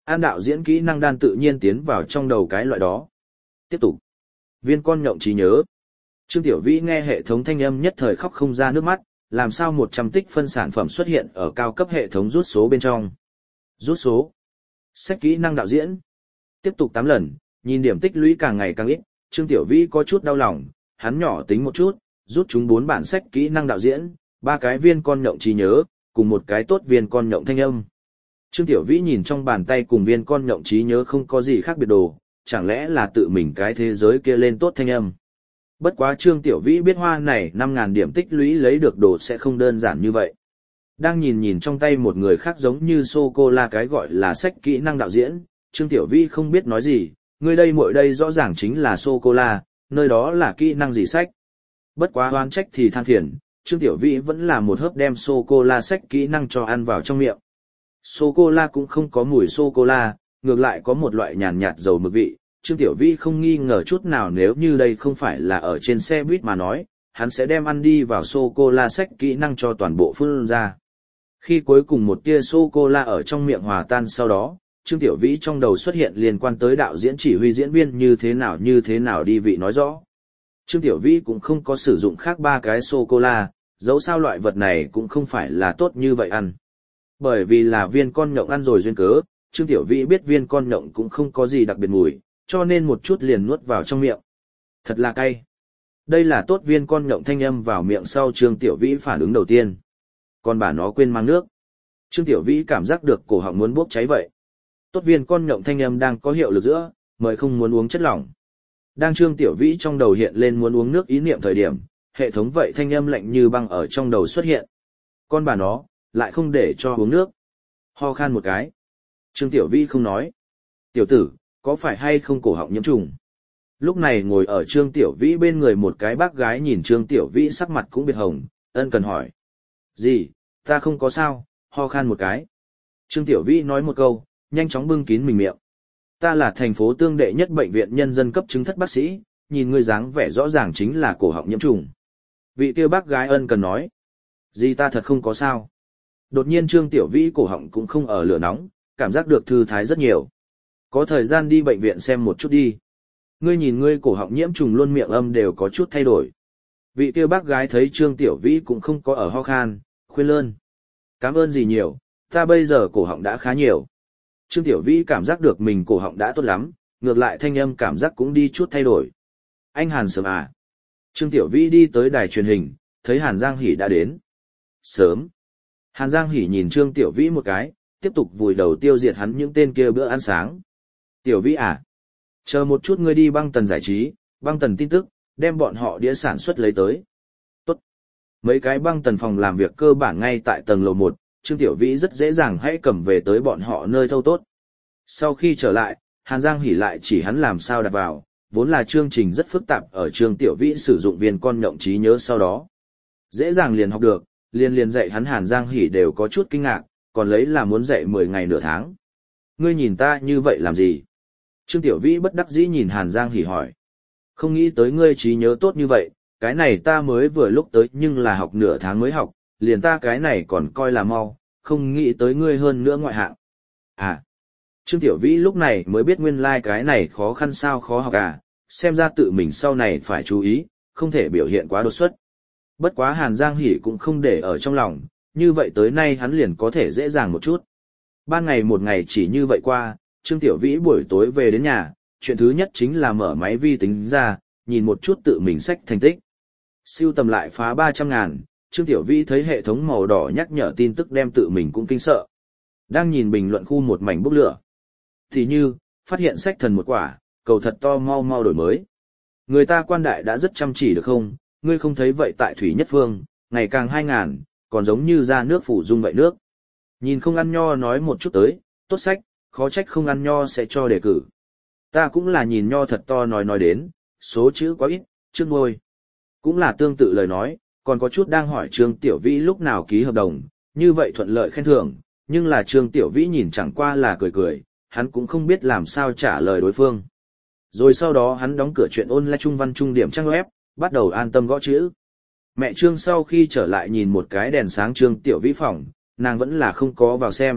An đạo diễn kỹ năng đan tự nhiên tiến vào trong đầu cái loại đó. Tiếp tục. Viên con nhộng trí nhớ. Trương Tiểu Vĩ nghe hệ thống thanh âm nhất thời khóc không ra nước mắt, làm sao 100 tích phân sản phẩm xuất hiện ở cao cấp hệ thống rút số bên trong. Rút số. Sách kỹ năng đạo diễn. Tiếp tục 8 lần, nhìn điểm tích lũy càng ngày càng ít, Trương Tiểu Vĩ có chút đau lòng, hắn nhỏ tính một chút, rút chúng 4 bản sách kỹ năng đạo diễn, 3 cái viên con nhộng trí nhớ, cùng một cái tốt viên con nhộng thanh âm. Trương Tiểu Vĩ nhìn trong bàn tay cùng viên con nhộng trí nhớ không có gì khác biệt đồ, chẳng lẽ là tự mình cái thế giới kia lên tốt thanh âm. Bất quá Trương Tiểu Vĩ biết hoa này 5.000 điểm tích lũy lấy được đồ sẽ không đơn giản như vậy. Đang nhìn trong tay một người khác giống như sô-cô-la cái gọi là sách kỹ năng đạo diễn, Trương Tiểu Vĩ không biết nói gì, người đây muội đây rõ ràng chính là sô-cô-la, nơi đó là kỹ năng gì sách. Bất quá oán trách thì than phiền, Trương Tiểu Vĩ vẫn là một hớp đem sô-cô-la sách kỹ năng cho ăn vào trong miệng. Sô-cô-la cũng không có mùi sô-cô-la, ngược lại có một loại nhàn nhạt dầu mực vị. Trương Tiểu Vĩ không nghi ngờ chút nào nếu như đây không phải là ở trên xe buýt mà nói, hắn sẽ đem ăn đi vào sô-cô-la sách kỹ năng cho toàn bộ phun ra. Khi cuối cùng một tia sô-cô-la ở trong miệng hòa tan sau đó, Trương Tiểu Vĩ trong đầu xuất hiện liên quan tới đạo diễn chỉ huy diễn viên như thế nào đi vị nói rõ. Trương Tiểu Vĩ cũng không có sử dụng khác 3 cái sô-cô-la, dẫu sao loại vật này cũng không phải là tốt như vậy ăn. Bởi vì là viên con nhộng ăn rồi duyên cớ, Trương Tiểu Vĩ biết viên con nhộng cũng không có gì đặc biệt mùi, cho nên một chút liền nuốt vào trong miệng. Thật là cay. Đây là tốt viên con nhộng thanh âm vào miệng sau Trương Tiểu Vĩ phản ứng đầu tiên. Còn bà nó quên mang nước. Trương Tiểu Vĩ cảm giác được cổ họng muốn bốc cháy vậy. Tốt viên con nhộng thanh âm đang có hiệu lực giữa, mời không muốn uống chất lỏng. Đang Trương Tiểu Vĩ trong đầu hiện lên muốn uống nước ý niệm thời điểm, hệ thống vậy thanh âm lạnh như băng ở trong đầu xuất hiện. Con bà nó, lại không để cho uống nước. Ho khan một cái. Trương Tiểu Vĩ không nói. Tiểu tử, có phải hay không cổ họng nhiễm trùng? Lúc này ngồi ở Trương Tiểu Vĩ bên người một cái bác gái nhìn Trương Tiểu Vĩ sắc mặt cũng biệt hồng, ân cần hỏi. Gì, ta không có sao, ho khan một cái. Trương Tiểu Vĩ nói một câu, nhanh chóng bưng kín mình miệng. Ta là thành phố tương đệ nhất bệnh viện nhân dân cấp chứng thất bác sĩ, nhìn ngươi dáng vẻ rõ ràng chính là cổ họng nhiễm trùng. Vị kia bác gái ân cần nói. Gì ta thật không có sao. Đột nhiên Trương Tiểu Vĩ cổ họng cũng không ở lửa nóng, cảm giác được thư thái rất nhiều. Có thời gian đi bệnh viện xem một chút đi. Ngươi nhìn ngươi cổ họng nhiễm trùng luôn miệng âm đều có chút thay đổi. Vị kia bác gái thấy Trương Tiểu Vĩ cũng không có ở ho khan, khuyên lơn. Cảm ơn gì nhiều, ta bây giờ cổ họng đã khá nhiều. Trương Tiểu Vĩ cảm giác được mình cổ họng đã tốt lắm, ngược lại thanh âm cảm giác cũng đi chút thay đổi. Anh Hàn sớm à? Trương Tiểu Vĩ đi tới đài truyền hình, thấy Hàn Giang Hỷ đã đến. Sớm. Hàn Giang Hỷ nhìn Trương Tiểu Vĩ một cái, tiếp tục vùi đầu tiêu diệt hắn những tên kia bữa ăn sáng. Tiểu Vĩ à? Chờ một chút ngươi đi băng tần giải trí, băng tần tin tức, đem bọn họ đĩa sản xuất lấy tới. Tốt. Mấy cái băng tần phòng làm việc cơ bản ngay tại tầng lầu 1, Trương Tiểu Vĩ rất dễ dàng hãy cầm về tới bọn họ nơi thâu tốt. Sau khi trở lại, Hàn Giang Hỷ lại chỉ hắn làm sao đặt vào, vốn là chương trình rất phức tạp ở Trương Tiểu Vĩ sử dụng viên con nhộng trí nhớ sau đó. Dễ dàng liền học được, liền dạy hắn Hàn Giang Hỷ đều có chút kinh ngạc, còn lấy là muốn dạy 10 ngày nửa tháng. Ngươi nhìn ta như vậy làm gì? Trương Tiểu Vĩ bất đắc dĩ nhìn Hàn Giang Hỷ hỏi. Không nghĩ tới ngươi trí nhớ tốt như vậy, cái này ta mới vừa lúc tới nhưng là học nửa tháng mới học, liền ta cái này còn coi là mau, không nghĩ tới ngươi hơn nữa ngoại hạng. À, Trương Tiểu Vĩ lúc này mới biết nguyên lai cái này khó khăn sao khó học à, xem ra tự mình sau này phải chú ý, không thể biểu hiện quá đột xuất. Bất quá Hàn Giang Hỷ cũng không để ở trong lòng, như vậy tới nay hắn liền có thể dễ dàng một chút. Ban ngày một ngày chỉ như vậy qua, Trương Tiểu Vĩ buổi tối về đến nhà, chuyện thứ nhất chính là mở máy vi tính ra, nhìn một chút tự mình sách thành tích. Siêu tầm lại phá 300.000, Trương Tiểu Vĩ thấy hệ thống màu đỏ nhắc nhở tin tức đem tự mình cũng kinh sợ. Đang nhìn bình luận khu một mảnh bốc lửa. Thì như, phát hiện sách thần một quả, cầu thật to mau mau đổi mới. Người ta quan đại đã rất chăm chỉ được không, ngươi không thấy vậy tại Thủy Nhất Phương, ngày càng 2.000, còn giống như ra nước phủ dung vậy nước. Nhìn không ăn nho nói một chút tới, tốt sách, khó trách không ăn nho sẽ cho đề cử. Ta cũng là nhìn nho thật to nói đến, số chữ quá ít, trước ngôi. Cũng là tương tự lời nói, còn có chút đang hỏi Trương Tiểu Vĩ lúc nào ký hợp đồng, như vậy thuận lợi khen thưởng, nhưng là Trương Tiểu Vĩ nhìn chẳng qua là cười, hắn cũng không biết làm sao trả lời đối phương. Rồi sau đó hắn đóng cửa chuyện online trung văn trung điểm trang web, bắt đầu an tâm gõ chữ. Mẹ Trương sau khi trở lại nhìn một cái đèn sáng Trương Tiểu Vĩ phòng, nàng vẫn là không có vào xem,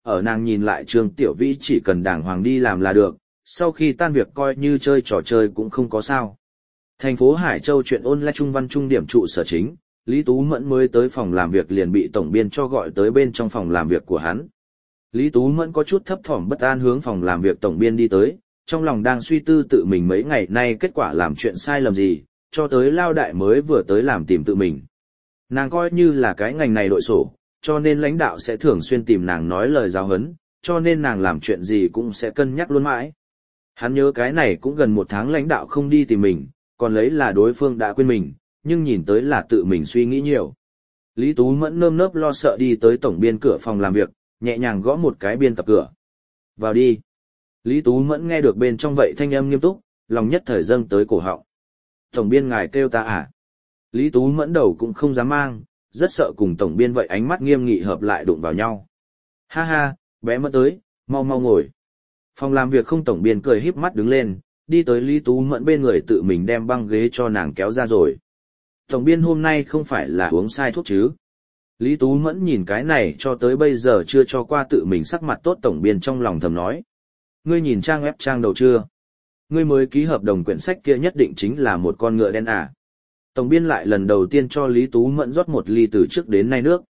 ở nàng nhìn lại Trương Tiểu Vĩ chỉ cần đàng hoàng đi làm là được, sau khi tan việc coi như chơi trò chơi cũng không có sao. Thành phố Hải Châu chuyện online trung văn trung điểm trụ sở chính, Lý Tú Mẫn mới tới phòng làm việc liền bị tổng biên cho gọi tới bên trong phòng làm việc của hắn. Lý Tú Mẫn có chút thấp thỏm bất an hướng phòng làm việc tổng biên đi tới, trong lòng đang suy tư tự mình mấy ngày nay kết quả làm chuyện sai lầm gì, cho tới lao đại mới vừa tới làm tìm tự mình. Nàng coi như là cái ngành này đội sổ, cho nên lãnh đạo sẽ thường xuyên tìm nàng nói lời giáo huấn, cho nên nàng làm chuyện gì cũng sẽ cân nhắc luôn mãi. Hắn nhớ cái này cũng gần 1 tháng lãnh đạo không đi tìm mình, còn lấy là đối phương đã quên mình, nhưng nhìn tới là tự mình suy nghĩ nhiều. Lý Tú Mẫn nơm nớp lo sợ đi tới tổng biên cửa phòng làm việc, nhẹ nhàng gõ một cái biên tập cửa. Vào đi. Lý Tú Mẫn nghe được bên trong vậy thanh âm nghiêm túc, lòng nhất thời dâng tới cổ họng. Tổng biên ngài kêu ta à? Lý Tú Mẫn đầu cũng không dám mang, rất sợ cùng tổng biên vậy ánh mắt nghiêm nghị hợp lại đụng vào nhau. Ha ha, bé Mẫn tới, mau mau ngồi. Phòng làm việc không tổng biên cười híp mắt đứng lên, đi tới Lý Tú Mẫn bên người tự mình đem băng ghế cho nàng kéo ra rồi. Tổng biên hôm nay không phải là uống sai thuốc chứ? Lý Tú Mẫn nhìn cái này cho tới bây giờ chưa cho qua tự mình sắc mặt tốt tổng biên trong lòng thầm nói. Ngươi nhìn trang web trang đầu chưa? Ngươi mới ký hợp đồng quyển sách kia nhất định chính là một con ngựa đen à? Tổng biên lại lần đầu tiên cho Lý Tú Mẫn rót một ly từ trước đến nay nước.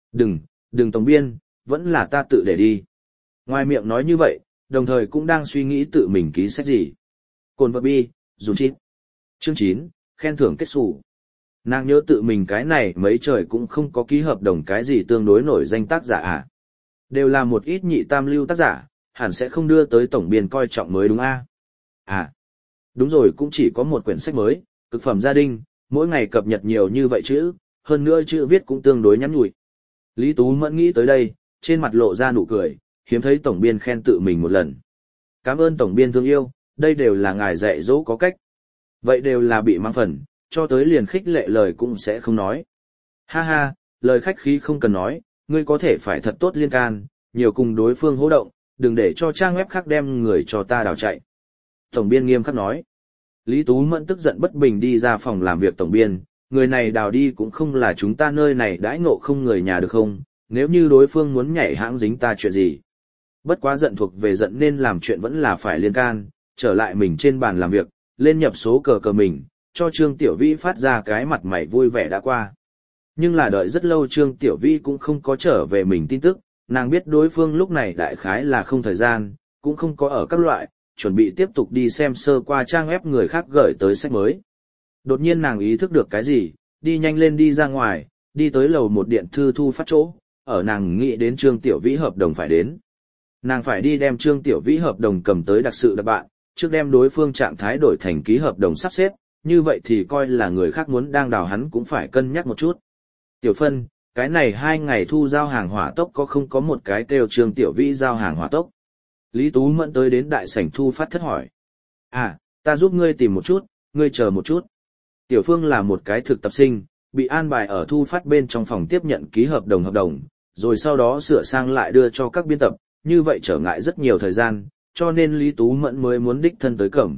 Đừng tổng biên, vẫn là ta tự để đi. Ngoài miệng nói như vậy, đồng thời cũng đang suy nghĩ tự mình ký sách gì. Cồn vật bi, dùng chít. Chương 9, khen thưởng kết sủ. Nàng nhớ tự mình cái này mấy trời cũng không có ký hợp đồng cái gì tương đối nổi danh tác giả à. Đều là một ít nhị tam lưu tác giả, hẳn sẽ không đưa tới tổng biên coi trọng mới đúng a? À, đúng rồi, cũng chỉ có một quyển sách mới, cực phẩm gia đình, mỗi ngày cập nhật nhiều như vậy chữ, hơn nữa chữ viết cũng tương đối nhắn nhủi. Lý Tú Mẫn nghĩ tới đây, trên mặt lộ ra nụ cười, hiếm thấy tổng biên khen tự mình một lần. Cảm ơn tổng biên thương yêu, đây đều là ngài dạy dỗ có cách. Vậy đều là bị mang phần, cho tới liền khích lệ lời cũng sẽ không nói. Ha ha, lời khách khí không cần nói, ngươi có thể phải thật tốt liên can, nhiều cùng đối phương hỗ động, đừng để cho trang web khác đem người cho ta đào chạy. Tổng biên nghiêm khắc nói. Lý Tú Mẫn tức giận bất bình đi ra phòng làm việc tổng biên, người này đào đi cũng không là chúng ta nơi này đãi ngộ không người nhà được không, nếu như đối phương muốn nhảy hãng dính ta chuyện gì. Bất quá giận thuộc về giận nên làm chuyện vẫn là phải liên can, trở lại mình trên bàn làm việc, lên nhập số cờ mình, cho Trương Tiểu Vĩ phát ra cái mặt mày vui vẻ đã qua. Nhưng là đợi rất lâu Trương Tiểu Vĩ cũng không có trở về mình tin tức, nàng biết đối phương lúc này đại khái là không thời gian, cũng không có ở các loại, chuẩn bị tiếp tục đi xem sơ qua trang web người khác gửi tới sách mới. Đột nhiên nàng ý thức được cái gì, đi nhanh lên đi ra ngoài, đi tới lầu một điện thư thu phát chỗ, ở nàng nghĩ đến Trương Tiểu Vĩ hợp đồng phải đến. Nàng phải đi đem Trương Tiểu Vĩ hợp đồng cầm tới đặc sự đặc bạn, trước đem đối phương trạng thái đổi thành ký hợp đồng sắp xếp, như vậy thì coi là người khác muốn đang đào hắn cũng phải cân nhắc một chút. Tiểu Phân, cái này 2 ngày thu giao hàng hỏa tốc có không có một cái kêu Trương Tiểu Vĩ giao hàng hỏa tốc? Lý Tú Mẫn tới đến đại sảnh thu phát thất hỏi. À, ta giúp ngươi tìm một chút, ngươi chờ một chút. Tiểu Phương là một cái thực tập sinh, bị an bài ở thu phát bên trong phòng tiếp nhận ký hợp đồng, rồi sau đó sửa sang lại đưa cho các biên tập, như vậy trở ngại rất nhiều thời gian, cho nên Lý Tú Mẫn mới muốn đích thân tới cẩm.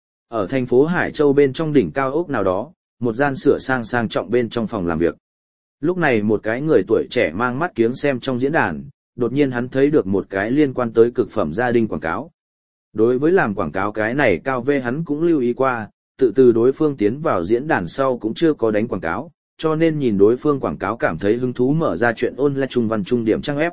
Ở thành phố Hải Châu bên trong đỉnh cao ốc nào đó, một gian sửa sang trọng bên trong phòng làm việc. Lúc này một cái người tuổi trẻ mang mắt kiếng xem trong diễn đàn, đột nhiên hắn thấy được một cái liên quan tới cực phẩm gia đình quảng cáo. Đối với làm quảng cáo cái này cao vê hắn cũng lưu ý qua, tự từ đối phương tiến vào diễn đàn sau cũng chưa có đánh quảng cáo, cho nên nhìn đối phương quảng cáo cảm thấy hứng thú mở ra chuyện online trung văn trung điểm trang web.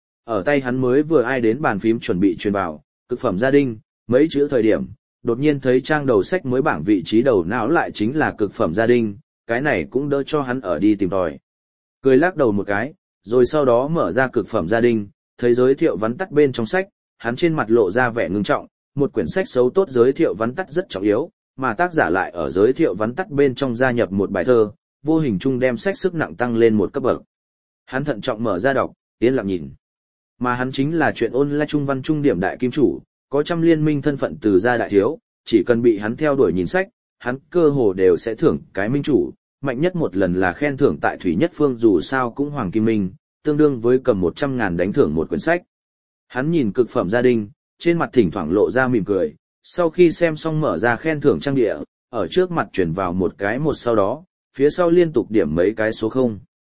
Ở tay hắn mới vừa ai đến bàn phím chuẩn bị truyền vào, cực phẩm gia đình, mấy chữ thời điểm, đột nhiên thấy trang đầu sách mới bảng vị trí đầu não lại chính là cực phẩm gia đình, cái này cũng đỡ cho hắn ở đi tìm tòi. Cười lắc đầu một cái, rồi sau đó mở ra cực phẩm gia đình, thấy giới thiệu vắn tắt bên trong sách, hắn trên mặt lộ ra vẻ ngưng trọng, một quyển sách xấu tốt giới thiệu vắn tắt rất trọng yếu, mà tác giả lại ở giới thiệu vắn tắt bên trong gia nhập một bài thơ, vô hình chung đem sách sức nặng tăng lên một cấp bậc. Hắn thận trọng mở ra đọc, yên lặng nhìn. Mà hắn chính là chuyện online trung văn trung điểm đại kim chủ, có trăm liên minh thân phận từ gia đại thiếu, chỉ cần bị hắn theo đuổi nhìn sách, hắn cơ hồ đều sẽ thưởng cái minh chủ, mạnh nhất một lần là khen thưởng tại Thủy Nhất Phương dù sao cũng Hoàng Kim Minh, tương đương với cầm 100.000 đánh thưởng một quyển sách. Hắn nhìn cực phẩm gia đình, trên mặt thỉnh thoảng lộ ra mỉm cười, sau khi xem xong mở ra khen thưởng trang địa, ở trước mặt chuyển vào một cái một sau đó, phía sau liên tục điểm mấy cái số 0.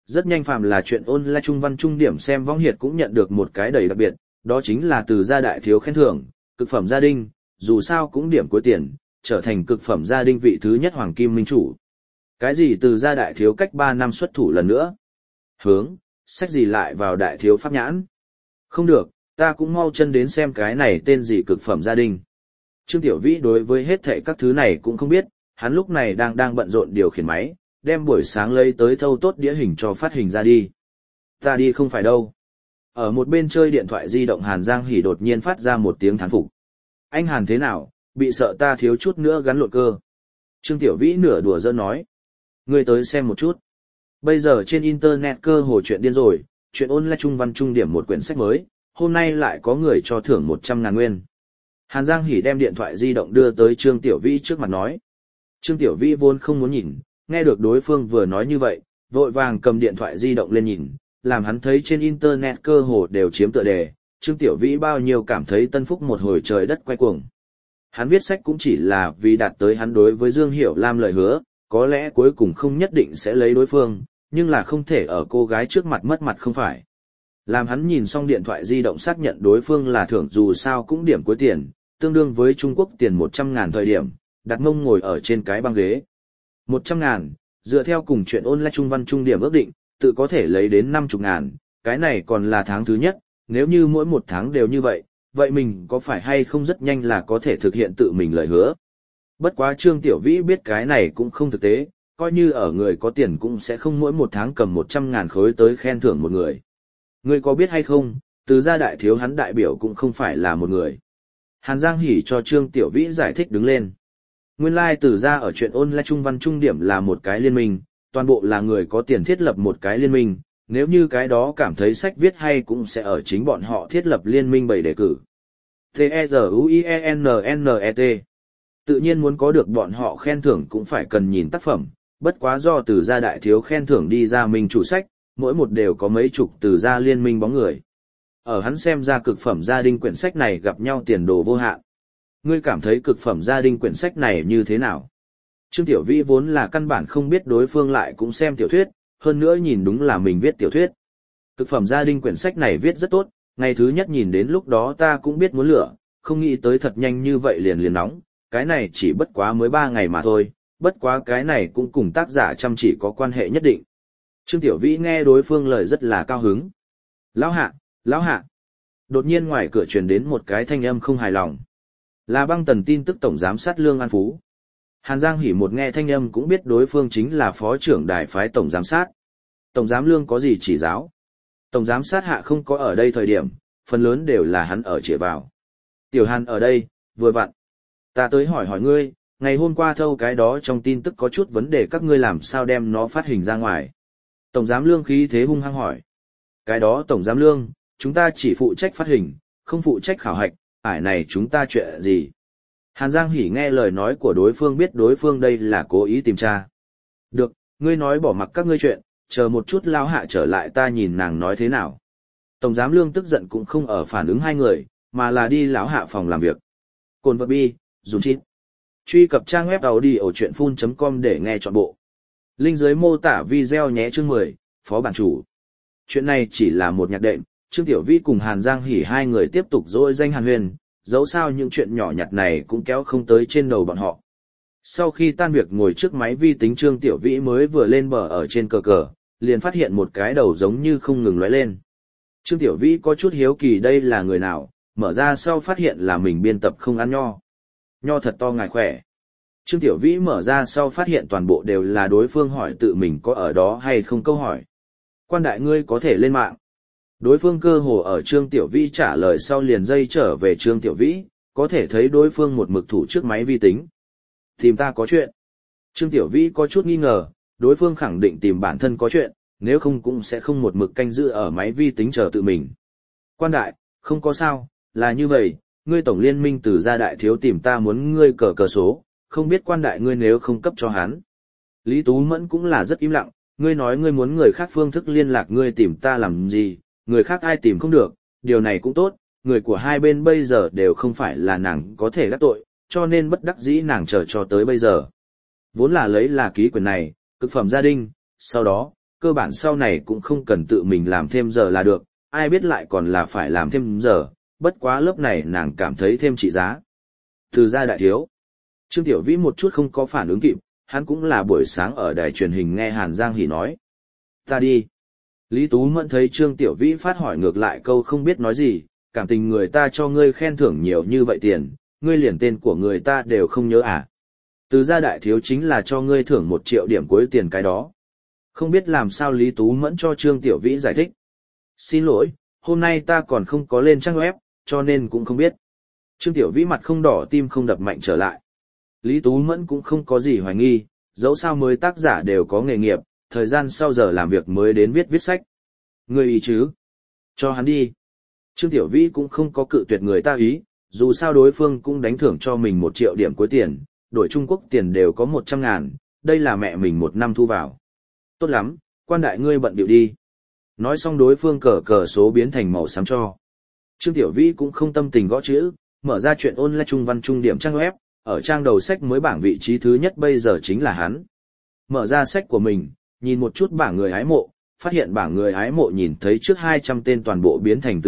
Rất nhanh phàm là chuyện online trung văn trung điểm xem võng hiệt cũng nhận được một cái đầy đặc biệt, đó chính là từ gia đại thiếu khen thưởng, cực phẩm gia đình, dù sao cũng điểm cuối tiền, trở thành cực phẩm gia đình vị thứ nhất hoàng kim minh chủ. Cái gì từ gia đại thiếu cách 3 năm xuất thủ lần nữa? Hướng, sách gì lại vào đại thiếu pháp nhãn? Không được, ta cũng mau chân đến xem cái này tên gì cực phẩm gia đình. Trương Tiểu Vĩ đối với hết thảy các thứ này cũng không biết, hắn lúc này đang bận rộn điều khiển máy, đem buổi sáng lấy tới thâu tốt đĩa hình cho phát hình ra đi. Ta đi không phải đâu. Ở một bên chơi điện thoại di động Hàn Giang Hỉ đột nhiên phát ra một tiếng thán phục. Anh Hàn thế nào, bị sợ ta thiếu chút nữa gắn lộn cơ. Trương Tiểu Vĩ nửa đùa giỡn nói. Ngươi tới xem một chút. Bây giờ trên internet cơ hồ chuyện điên rồi, chuyện online trung văn trung điểm một quyển sách mới, hôm nay lại có người cho thưởng 100.000 nguyên. Hàn Giang Hỉ đem điện thoại di động đưa tới Trương Tiểu Vĩ trước mặt nói. Trương Tiểu Vĩ vốn không muốn nhìn, nghe được đối phương vừa nói như vậy, vội vàng cầm điện thoại di động lên nhìn, làm hắn thấy trên internet cơ hồ đều chiếm tựa đề, Trương Tiểu Vĩ bao nhiêu cảm thấy tân phúc một hồi trời đất quay cuồng. Hắn viết sách cũng chỉ là vì đạt tới hắn đối với Dương Hiểu Lam lời hứa, có lẽ cuối cùng không nhất định sẽ lấy đối phương, nhưng là không thể ở cô gái trước mặt mất mặt không phải. Làm hắn nhìn xong điện thoại di động xác nhận đối phương là thưởng dù sao cũng điểm cuối tiền, tương đương với Trung Quốc tiền 100.000 thời điểm, đặt mông ngồi ở trên cái băng ghế. 100.000, dựa theo cùng chuyện online trung văn trung điểm ước định, tự có thể lấy đến 50.000, cái này còn là tháng thứ nhất, nếu như mỗi một tháng đều như vậy, vậy mình có phải hay không rất nhanh là có thể thực hiện tự mình lời hứa. Bất quá Trương Tiểu Vĩ biết cái này cũng không thực tế, coi như ở người có tiền cũng sẽ không mỗi một tháng cầm 100.000 khối tới khen thưởng một người. Ngươi có biết hay không, từ gia đại thiếu hắn đại biểu cũng không phải là một người. Hàn Giang Hỉ cho Trương Tiểu Vĩ giải thích đứng lên. Nguyên lai từ gia ở chuyện online trung văn trung điểm là một cái liên minh, toàn bộ là người có tiền thiết lập một cái liên minh, nếu như cái đó cảm thấy sách viết hay cũng sẽ ở chính bọn họ thiết lập liên minh bày đề cử. T-E-Z-U-I-E-N-N-E-T Tự nhiên muốn có được bọn họ khen thưởng cũng phải cần nhìn tác phẩm, bất quá do từ gia đại thiếu khen thưởng đi ra minh chủ sách, mỗi một đều có mấy chục từ gia liên minh bóng người. Ở hắn xem ra cực phẩm gia đình quyển sách này gặp nhau tiền đồ vô hạn. Ngươi cảm thấy cực phẩm gia đình quyển sách này như thế nào? Trương Tiểu Vĩ vốn là căn bản không biết đối phương lại cũng xem tiểu thuyết, hơn nữa nhìn đúng là mình viết tiểu thuyết. Cực phẩm gia đình quyển sách này viết rất tốt, ngày thứ nhất nhìn đến lúc đó ta cũng biết muốn lửa, không nghĩ tới thật nhanh như vậy liền nóng, cái này chỉ bất quá mới 3 ngày mà thôi, bất quá cái này cũng cùng tác giả chăm chỉ có quan hệ nhất định. Trương Tiểu Vĩ nghe đối phương lời rất là cao hứng. Lão hạ, lão hạ. Đột nhiên ngoài cửa truyền đến một cái thanh âm không hài lòng. Là Băng Tần tin tức tổng giám sát Lương An Phú. Hàn Giang Hỉ một nghe thanh âm cũng biết đối phương chính là phó trưởng đài phái tổng giám sát. Tổng giám Lương có gì chỉ giáo? Tổng giám sát hạ không có ở đây thời điểm, phần lớn đều là hắn ở chĩa vào. Tiểu Hàn ở đây, vừa vặn. Ta tới hỏi ngươi, ngày hôm qua thâu cái đó trong tin tức có chút vấn đề các ngươi làm sao đem nó phát hình ra ngoài. Tổng giám Lương khí thế hung hăng hỏi. Cái đó tổng giám Lương, chúng ta chỉ phụ trách phát hình, không phụ trách khảo hạch, ải này chúng ta chuyện gì. Hàn Giang Hỉ nghe lời nói của đối phương biết đối phương đây là cố ý tìm tra. Được, ngươi nói bỏ mặc các ngươi chuyện, chờ một chút lao hạ trở lại ta nhìn nàng nói thế nào. Tổng giám Lương tức giận cũng không ở phản ứng hai người, mà là đi lão hạ phòng làm việc. Cồn vật bi, dùng chít. Truy cập trang web audiochuyenphun.com để nghe trọn bộ. Link dưới mô tả video nhé chương 10, Phó bản chủ. Chuyện này chỉ là một nhạc đệm, Trương Tiểu Vĩ cùng Hàn Giang Hỉ hai người tiếp tục dỗi danh Hàn Huyền, dẫu sao những chuyện nhỏ nhặt này cũng kéo không tới trên đầu bọn họ. Sau khi tan việc ngồi trước máy vi tính Trương Tiểu Vĩ mới vừa lên bờ ở trên cờ, liền phát hiện một cái đầu giống như không ngừng lóe lên. Trương Tiểu Vĩ có chút hiếu kỳ đây là người nào, mở ra sau phát hiện là mình biên tập không ăn nho. Nho thật to ngài khỏe. Trương Tiểu Vĩ mở ra sau phát hiện toàn bộ đều là đối phương hỏi tự mình có ở đó hay không câu hỏi. Quan đại ngươi có thể lên mạng. Đối phương cơ hồ ở Trương Tiểu Vĩ trả lời sau liền dây trở về Trương Tiểu Vĩ, có thể thấy đối phương một mực thủ trước máy vi tính. Tìm ta có chuyện. Trương Tiểu Vĩ có chút nghi ngờ, đối phương khẳng định tìm bản thân có chuyện, nếu không cũng sẽ không một mực canh giữ ở máy vi tính chờ tự mình. Quan đại, không có sao, là như vậy, ngươi tổng liên minh từ gia đại thiếu tìm ta muốn ngươi cờ số, không biết quan đại ngươi nếu không cấp cho hắn. Lý Tú Mẫn cũng là rất im lặng, ngươi nói ngươi muốn người khác phương thức liên lạc ngươi tìm ta làm gì, người khác ai tìm không được, điều này cũng tốt, người của hai bên bây giờ đều không phải là nàng có thể gác tội, cho nên bất đắc dĩ nàng chờ cho tới bây giờ. Vốn là lấy là ký quyền này, cực phẩm gia đình, sau đó, cơ bản sau này cũng không cần tự mình làm thêm giờ là được, ai biết lại còn là phải làm thêm giờ, bất quá lớp này nàng cảm thấy thêm trị giá. Từ gia đại thiếu. Trương Tiểu Vĩ một chút không có phản ứng kịp, hắn cũng là buổi sáng ở đài truyền hình nghe Hàn Giang Hỷ nói. Ta đi. Lý Tú Mẫn thấy Trương Tiểu Vĩ phát hỏi ngược lại câu không biết nói gì, cảm tình người ta cho ngươi khen thưởng nhiều như vậy tiền, ngươi liền tên của người ta đều không nhớ à. Từ gia đại thiếu chính là cho ngươi thưởng 1 triệu điểm cuối tiền cái đó. Không biết làm sao Lý Tú Mẫn cho Trương Tiểu Vĩ giải thích. Xin lỗi, hôm nay ta còn không có lên trang web, cho nên cũng không biết. Trương Tiểu Vĩ mặt không đỏ tim không đập mạnh trở lại. Lý Tú Mẫn cũng không có gì hoài nghi, dẫu sao mới tác giả đều có nghề nghiệp, thời gian sau giờ làm việc mới đến viết sách. Ngươi ý chứ? Cho hắn đi. Trương Tiểu Vĩ cũng không có cự tuyệt người ta ý, dù sao đối phương cũng đánh thưởng cho mình 1 triệu điểm cuối tiền, đổi Trung Quốc tiền đều có 100.000, đây là mẹ mình 1 năm thu vào. Tốt lắm, quan đại ngươi bận điệu đi. Nói xong đối phương cờ số biến thành màu xám cho. Trương Tiểu Vĩ cũng không tâm tình gõ chữ, mở ra chuyện online trung văn trung điểm trang web, ở trang đầu sách mới bảng vị trí thứ nhất bây giờ chính là hắn. Mở ra sách của mình, nhìn một chút bảng người hái mộ, phát hiện bảng người hái mộ nhìn thấy trước 200 tên toàn bộ biến thành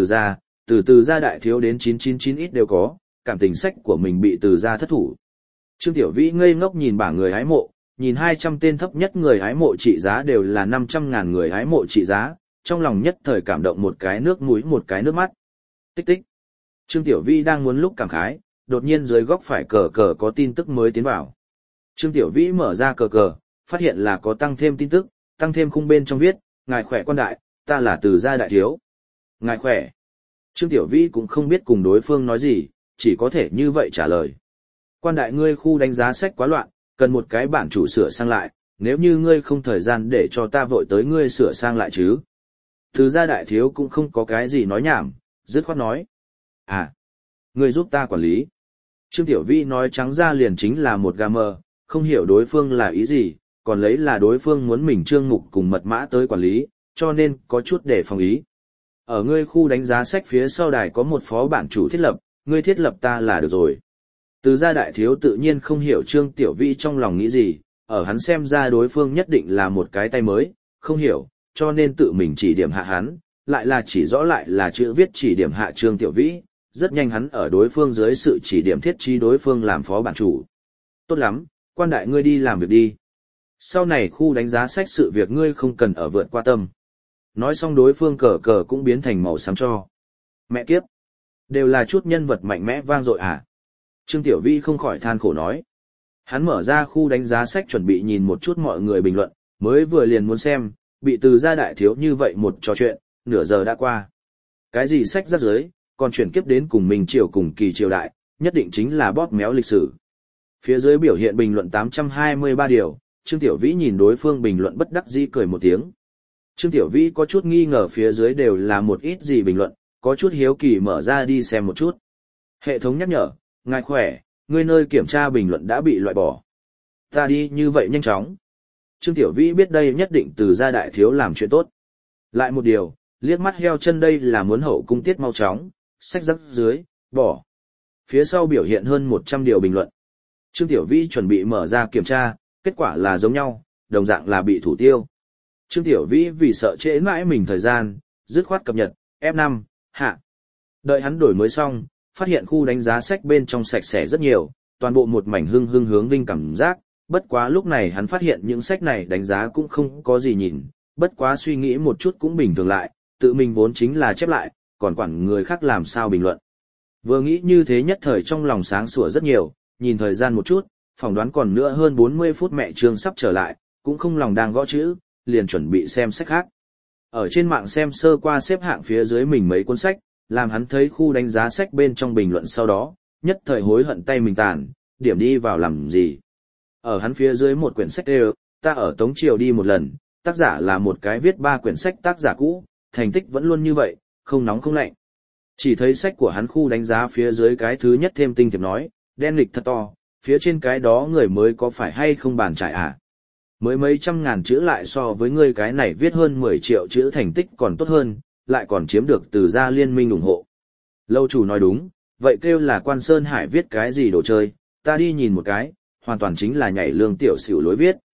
từ gia đại thiếu đến 999 ít đều có, cảm tình sách của mình bị từ gia thất thủ. Trương Tiểu Vĩ ngây ngốc nhìn bảng người hái mộ, nhìn 200 tên thấp nhất người hái mộ trị giá đều là 500.000 người hái mộ trị giá, trong lòng nhất thời cảm động một cái nước mũi một cái nước mắt. Tích tích. Trương Tiểu Vĩ đang muốn lúc cảm khái, đột nhiên dưới góc phải cờ có tin tức mới tiến vào. Trương Tiểu Vĩ mở ra cờ, phát hiện là có tăng thêm tin tức, tăng thêm khung bên trong viết, ngài khỏe quan đại, ta là từ gia đại thiếu. Ngài khỏe. Trương Tiểu Vĩ cũng không biết cùng đối phương nói gì, chỉ có thể như vậy trả lời. Quan đại ngươi khu đánh giá sách quá loạn, cần một cái bản chủ sửa sang lại, nếu như ngươi không thời gian để cho ta vội tới ngươi sửa sang lại chứ. Từ gia đại thiếu cũng không có cái gì nói nhảm, dứt khoát nói. À, ngươi giúp ta quản lý. Trương Tiểu Vĩ nói trắng ra liền chính là một gà mờ, không hiểu đối phương là ý gì, còn lấy là đối phương muốn mình trương mục cùng mật mã tới quản lý, cho nên có chút để phòng ý. Ở ngươi khu đánh giá sách phía sau đài có một phó bản chủ thiết lập, ngươi thiết lập ta là được rồi. Từ gia đại thiếu tự nhiên không hiểu Trương Tiểu Vĩ trong lòng nghĩ gì, ở hắn xem ra đối phương nhất định là một cái tay mới, không hiểu, cho nên tự mình chỉ điểm hạ hắn, lại là chỉ rõ lại là chữ viết chỉ điểm hạ Trương Tiểu Vĩ, rất nhanh hắn ở đối phương dưới sự chỉ điểm thiết trí đối phương làm phó bản chủ. Tốt lắm, quan đại ngươi đi làm việc đi. Sau này khu đánh giá sách sự việc ngươi không cần ở vượt qua tâm. Nói xong đối phương cờ cũng biến thành màu xám cho. Mẹ kiếp! Đều là chút nhân vật mạnh mẽ vang dội à? Trương Tiểu Vĩ không khỏi than khổ nói. Hắn mở ra khu đánh giá sách chuẩn bị nhìn một chút mọi người bình luận, mới vừa liền muốn xem, bị từ gia đại thiếu như vậy một trò chuyện, nửa giờ đã qua. Cái gì sách rác rưởi, còn chuyển kiếp đến cùng mình triều cùng kỳ triều đại, nhất định chính là bóp méo lịch sử. Phía dưới biểu hiện bình luận 823 điều, Trương Tiểu Vĩ nhìn đối phương bình luận bất đắc dĩ cười một tiếng. Trương Tiểu Vĩ có chút nghi ngờ phía dưới đều là một ít gì bình luận, có chút hiếu kỳ mở ra đi xem một chút. Hệ thống nhắc nhở, ngài khỏe, ngươi nơi kiểm tra bình luận đã bị loại bỏ. Ta đi như vậy nhanh chóng. Trương Tiểu Vĩ biết đây nhất định từ gia đại thiếu làm chuyện tốt. Lại một điều, liếc mắt heo chân đây là muốn hậu cung tiết mau chóng, sách rắc dưới, bỏ. Phía sau biểu hiện hơn 100 điều bình luận. Trương Tiểu Vĩ chuẩn bị mở ra kiểm tra, kết quả là giống nhau, đồng dạng là bị thủ tiêu. Trương Tiểu Vĩ vì sợ trễ mãi mình thời gian, dứt khoát cập nhật, F5, hạ. Đợi hắn đổi mới xong, phát hiện khu đánh giá sách bên trong sạch sẽ rất nhiều, toàn bộ một mảnh hưng hướng vinh cảm giác, bất quá lúc này hắn phát hiện những sách này đánh giá cũng không có gì nhìn, bất quá suy nghĩ một chút cũng bình thường lại, tự mình vốn chính là chép lại, còn quản người khác làm sao bình luận. Vừa nghĩ như thế nhất thời trong lòng sáng sủa rất nhiều, nhìn thời gian một chút, phỏng đoán còn nữa hơn 40 phút mẹ Trương sắp trở lại, cũng không lòng đang gõ chữ, liền chuẩn bị xem sách khác. Ở trên mạng xem sơ qua xếp hạng phía dưới mình mấy cuốn sách, làm hắn thấy khu đánh giá sách bên trong bình luận sau đó, nhất thời hối hận tay mình tàn, điểm đi vào làm gì. Ở hắn phía dưới một quyển sách đều, ta ở Tống Triều đi một lần, tác giả là một cái viết 3 quyển sách tác giả cũ, thành tích vẫn luôn như vậy, không nóng không lạnh. Chỉ thấy sách của hắn khu đánh giá phía dưới cái thứ nhất thêm tinh thiệp nói, đen lịch thật to, phía trên cái đó người mới có phải hay không bàn trải à. Mới mấy trăm ngàn chữ lại so với ngươi cái này viết hơn 10 triệu chữ thành tích còn tốt hơn, lại còn chiếm được từ gia liên minh ủng hộ. Lâu chủ nói đúng, vậy kêu là Quan Sơn Hải viết cái gì đồ chơi, ta đi nhìn một cái, hoàn toàn chính là nhảy lương tiểu xỉu lối viết.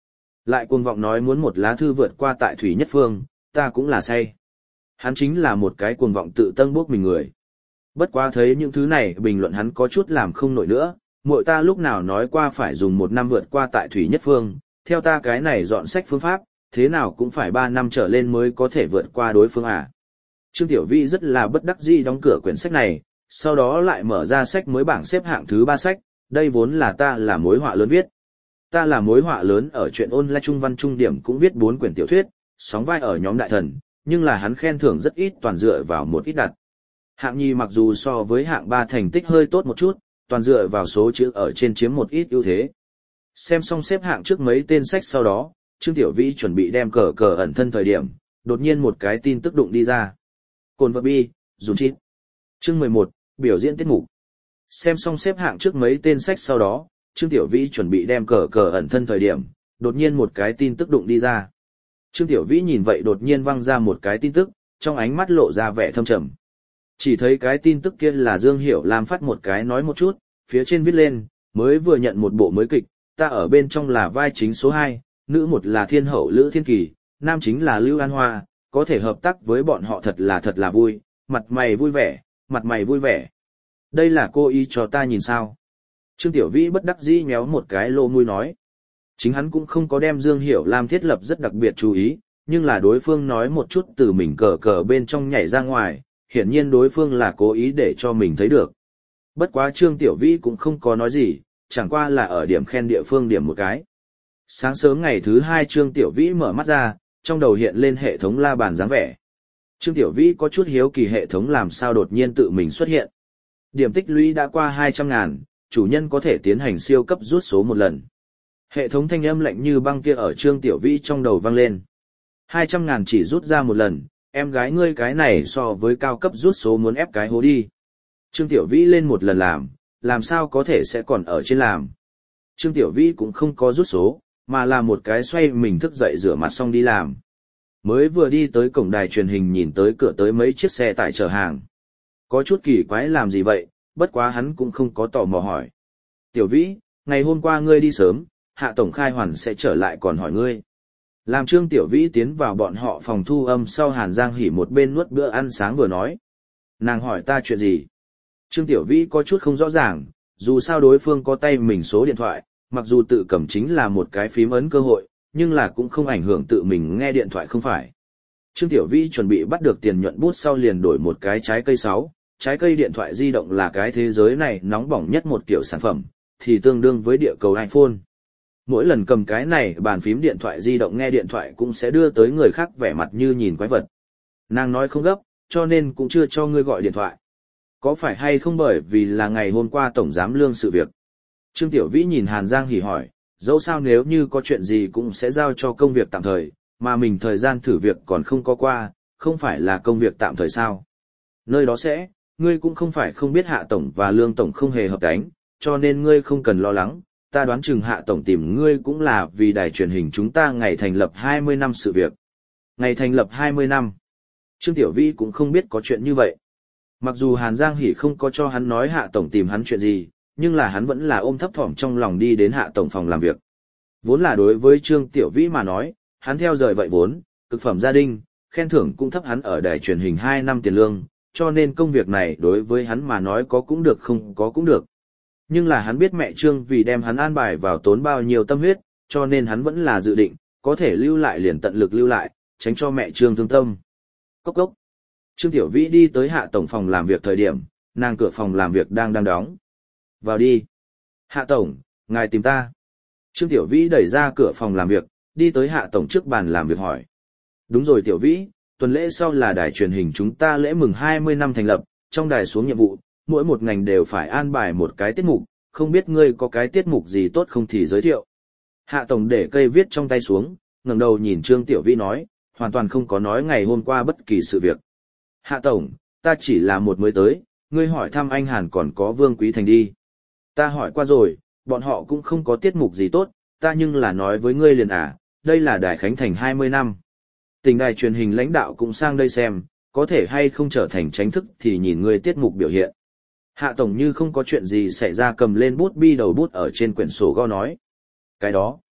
Lại cuồng vọng nói muốn một lá thư vượt qua tại Thủy Nhất Phương, ta cũng là say. Hắn chính là một cái cuồng vọng tự tân bốc mình người. Bất quá thấy những thứ này bình luận hắn có chút làm không nổi nữa, muội ta lúc nào nói qua phải dùng 1 năm vượt qua tại Thủy Nhất Phương, theo ta cái này dọn sách phương pháp, thế nào cũng phải 3 năm trở lên mới có thể vượt qua đối phương à. Trương Tiểu Vĩ rất là bất đắc dĩ đóng cửa quyển sách này, sau đó lại mở ra sách mới bảng xếp hạng thứ 3 sách, đây vốn là ta là mối họa lớn viết. Ta là mối họa lớn ở truyện online trung văn trung điểm cũng viết 4 quyển tiểu thuyết, sóng vai ở nhóm đại thần, nhưng là hắn khen thưởng rất ít toàn dựa vào một ít đặt. Hạng nhì mặc dù so với hạng 3 thành tích hơi tốt một chút, toàn dựa vào số chữ ở trên chiếm một ít ưu thế. Xem xong xếp hạng trước mấy tên sách sau đó, Trương Tiểu Vĩ chuẩn bị đem cờ ẩn thân thời điểm, đột nhiên một cái tin tức đụng đi ra. Cồn vật bi, dùng chít. Chương 11, biểu diễn tiết mục. Xem xong xếp hạng trước mấy tên sách sau đó, Trương Tiểu Vĩ chuẩn bị đem cờ ẩn thân thời điểm, đột nhiên một cái tin tức đụng đi ra. Trương Tiểu Vĩ nhìn vậy đột nhiên văng ra một cái tin tức, trong ánh mắt lộ ra vẻ thâm trầm. Chỉ thấy cái tin tức kia là Dương Hiểu Lam phát một cái nói một chút, phía trên viết lên, mới vừa nhận một bộ mới kịch, ta ở bên trong là vai chính số 2, nữ một là thiên hậu Lữ Thiên Kỳ, nam chính là Lưu An Hoa, có thể hợp tác với bọn họ thật là vui, mặt mày vui vẻ, mặt mày vui vẻ. Đây là cô ý cho ta nhìn sao? Trương Tiểu Vĩ bất đắc dĩ nhéo một cái lô mũi nói. Chính hắn cũng không có đem Dương Hiểu Lam thiết lập rất đặc biệt chú ý, nhưng là đối phương nói một chút từ mình cờ bên trong nhảy ra ngoài, hiển nhiên đối phương là cố ý để cho mình thấy được. Bất quá Trương Tiểu Vĩ cũng không có nói gì, chẳng qua là ở điểm khen địa phương điểm một cái. Sáng sớm ngày thứ 2 Trương Tiểu Vĩ mở mắt ra, trong đầu hiện lên hệ thống la bàn dáng vẻ. Trương Tiểu Vĩ có chút hiếu kỳ hệ thống làm sao đột nhiên tự mình xuất hiện. Điểm tích lũy đã qua 200.000, chủ nhân có thể tiến hành siêu cấp rút số một lần. Hệ thống thanh âm lạnh như băng kia ở Trương Tiểu Vĩ trong đầu vang lên. 200.000 chỉ rút ra một lần, em gái ngươi cái này so với cao cấp rút số muốn ép cái hố đi. Trương Tiểu Vĩ lên một lần làm sao có thể sẽ còn ở trên làm. Trương Tiểu Vĩ cũng không có rút số, mà là một cái xoay mình thức dậy rửa mặt xong đi làm. Mới vừa đi tới cổng đài truyền hình nhìn tới cửa tới mấy chiếc xe tải chở hàng. Có chút kỳ quái làm gì vậy, bất quá hắn cũng không có tò mò hỏi. Tiểu Vĩ, ngày hôm qua ngươi đi sớm, Hạ Tổng khai hoàn sẽ trở lại còn hỏi ngươi. Làm Trương Tiểu Vĩ tiến vào bọn họ phòng thu âm sau Hàn Giang Hỉ một bên nuốt bữa ăn sáng vừa nói. Nàng hỏi ta chuyện gì? Trương Tiểu Vĩ có chút không rõ ràng, dù sao đối phương có tay mình số điện thoại, mặc dù tự cầm chính là một cái phím ấn cơ hội, nhưng là cũng không ảnh hưởng tự mình nghe điện thoại không phải. Trương Tiểu Vĩ chuẩn bị bắt được tiền nhuận bút sau liền đổi một cái trái cây 6, trái cây điện thoại di động là cái thế giới này nóng bỏng nhất một kiểu sản phẩm, thì tương đương với địa cầu iPhone. Mỗi lần cầm cái này bàn phím điện thoại di động nghe điện thoại cũng sẽ đưa tới người khác vẻ mặt như nhìn quái vật. Nàng nói không gấp, cho nên cũng chưa cho ngươi gọi điện thoại. Có phải hay không bởi vì là ngày hôm qua Tổng Giám Lương sự việc? Trương Tiểu Vĩ nhìn Hàn Giang Hỉ hỏi, dẫu sao nếu như có chuyện gì cũng sẽ giao cho công việc tạm thời, mà mình thời gian thử việc còn không có qua, không phải là công việc tạm thời sao? Nơi đó sẽ, ngươi cũng không phải không biết Hạ Tổng và Lương Tổng không hề hợp đánh, cho nên ngươi không cần lo lắng, ta đoán chừng Hạ Tổng tìm ngươi cũng là vì đài truyền hình chúng ta ngày thành lập 20 năm sự việc. Ngày thành lập 20 năm. Trương Tiểu Vĩ cũng không biết có chuyện như vậy. Mặc dù Hàn Giang Hỉ không có cho hắn nói Hạ Tổng tìm hắn chuyện gì, nhưng là hắn vẫn là ôm thấp thỏm trong lòng đi đến Hạ Tổng phòng làm việc. Vốn là đối với Trương Tiểu Vĩ mà nói, hắn theo rời vậy vốn, cực phẩm gia đình, khen thưởng cũng thấp hắn ở đài truyền hình 2 năm tiền lương, cho nên công việc này đối với hắn mà nói có cũng được không có cũng được. Nhưng là hắn biết mẹ Trương vì đem hắn an bài vào tốn bao nhiêu tâm huyết, cho nên hắn vẫn là dự định, có thể lưu lại liền tận lực lưu lại, tránh cho mẹ Trương thương tâm. Cốc cốc. Trương Tiểu Vĩ đi tới Hạ Tổng phòng làm việc thời điểm, nàng cửa phòng làm việc đang đóng. Vào đi. Hạ Tổng, ngài tìm ta. Trương Tiểu Vĩ đẩy ra cửa phòng làm việc, đi tới Hạ Tổng trước bàn làm việc hỏi. Đúng rồi Tiểu Vĩ, tuần lễ sau là đài truyền hình chúng ta lễ mừng 20 năm thành lập, trong đài xuống nhiệm vụ, mỗi một ngành đều phải an bài một cái tiết mục, không biết ngươi có cái tiết mục gì tốt không thì giới thiệu. Hạ Tổng để cây viết trong tay xuống, ngẩng đầu nhìn Trương Tiểu Vĩ nói, hoàn toàn không có nói ngày hôm qua bất kỳ sự việc. Hạ Tổng, ta chỉ là một mới tới, ngươi hỏi thăm anh Hàn còn có Vương Quý Thành đi. Ta hỏi qua rồi, bọn họ cũng không có tiết mục gì tốt, ta nhưng là nói với ngươi liền đây là đài khánh thành 20 năm. Tỉnh đài truyền hình lãnh đạo cũng sang đây xem, có thể hay không trở thành chính thức thì nhìn ngươi tiết mục biểu hiện. Hạ Tổng như không có chuyện gì xảy ra cầm lên bút bi đầu bút ở trên quyển sổ go nói. Cái đó,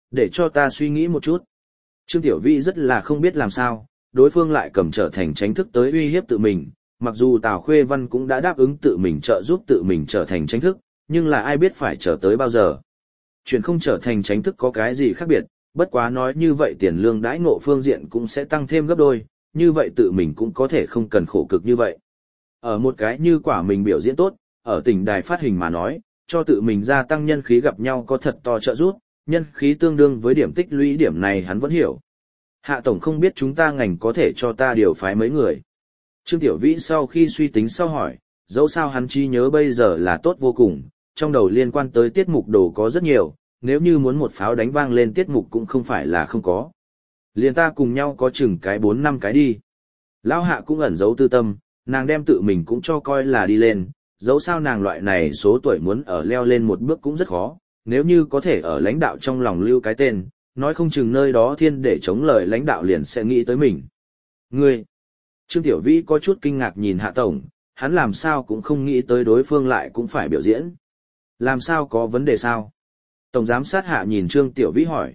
để cho ta suy nghĩ một chút. Trương Tiểu Vĩ rất là không biết làm sao, đối phương lại cầm trở thành tránh thức tới uy hiếp tự mình, mặc dù Tào Khuê Văn cũng đã đáp ứng tự mình trợ giúp tự mình trở thành tránh thức, nhưng là ai biết phải trở tới bao giờ. Chuyện không trở thành tránh thức có cái gì khác biệt, bất quá nói như vậy tiền lương đãi ngộ phương diện cũng sẽ tăng thêm gấp đôi, như vậy tự mình cũng có thể không cần khổ cực như vậy. Ở một cái như quả mình biểu diễn tốt, ở tỉnh đài phát hình mà nói, cho tự mình gia tăng nhân khí gặp nhau có thật to trợ giúp, nhân khí tương đương với điểm tích lũy điểm này hắn vẫn hiểu. Hạ tổng không biết chúng ta ngành có thể cho ta điều phái mấy người. Trương Tiểu Vĩ sau khi suy tính sau hỏi, dẫu sao hắn trí nhớ bây giờ là tốt vô cùng, trong đầu liên quan tới tiết mục đồ có rất nhiều, nếu như muốn một pháo đánh vang lên tiết mục cũng không phải là không có. Liền ta cùng nhau có chừng cái 4-5 cái đi. Lão Hạ cũng ẩn giấu tư tâm, nàng đem tự mình cũng cho coi là đi lên, dẫu sao nàng loại này số tuổi muốn ở leo lên một bước cũng rất khó, nếu như có thể ở lãnh đạo trong lòng lưu cái tên, nói không chừng nơi đó thiên để chống lời lãnh đạo liền sẽ nghĩ tới mình. Ngươi! Trương Tiểu Vĩ có chút kinh ngạc nhìn Hạ Tổng, hắn làm sao cũng không nghĩ tới đối phương lại cũng phải biểu diễn. Làm sao có vấn đề sao? Tổng giám sát Hạ nhìn Trương Tiểu Vĩ hỏi.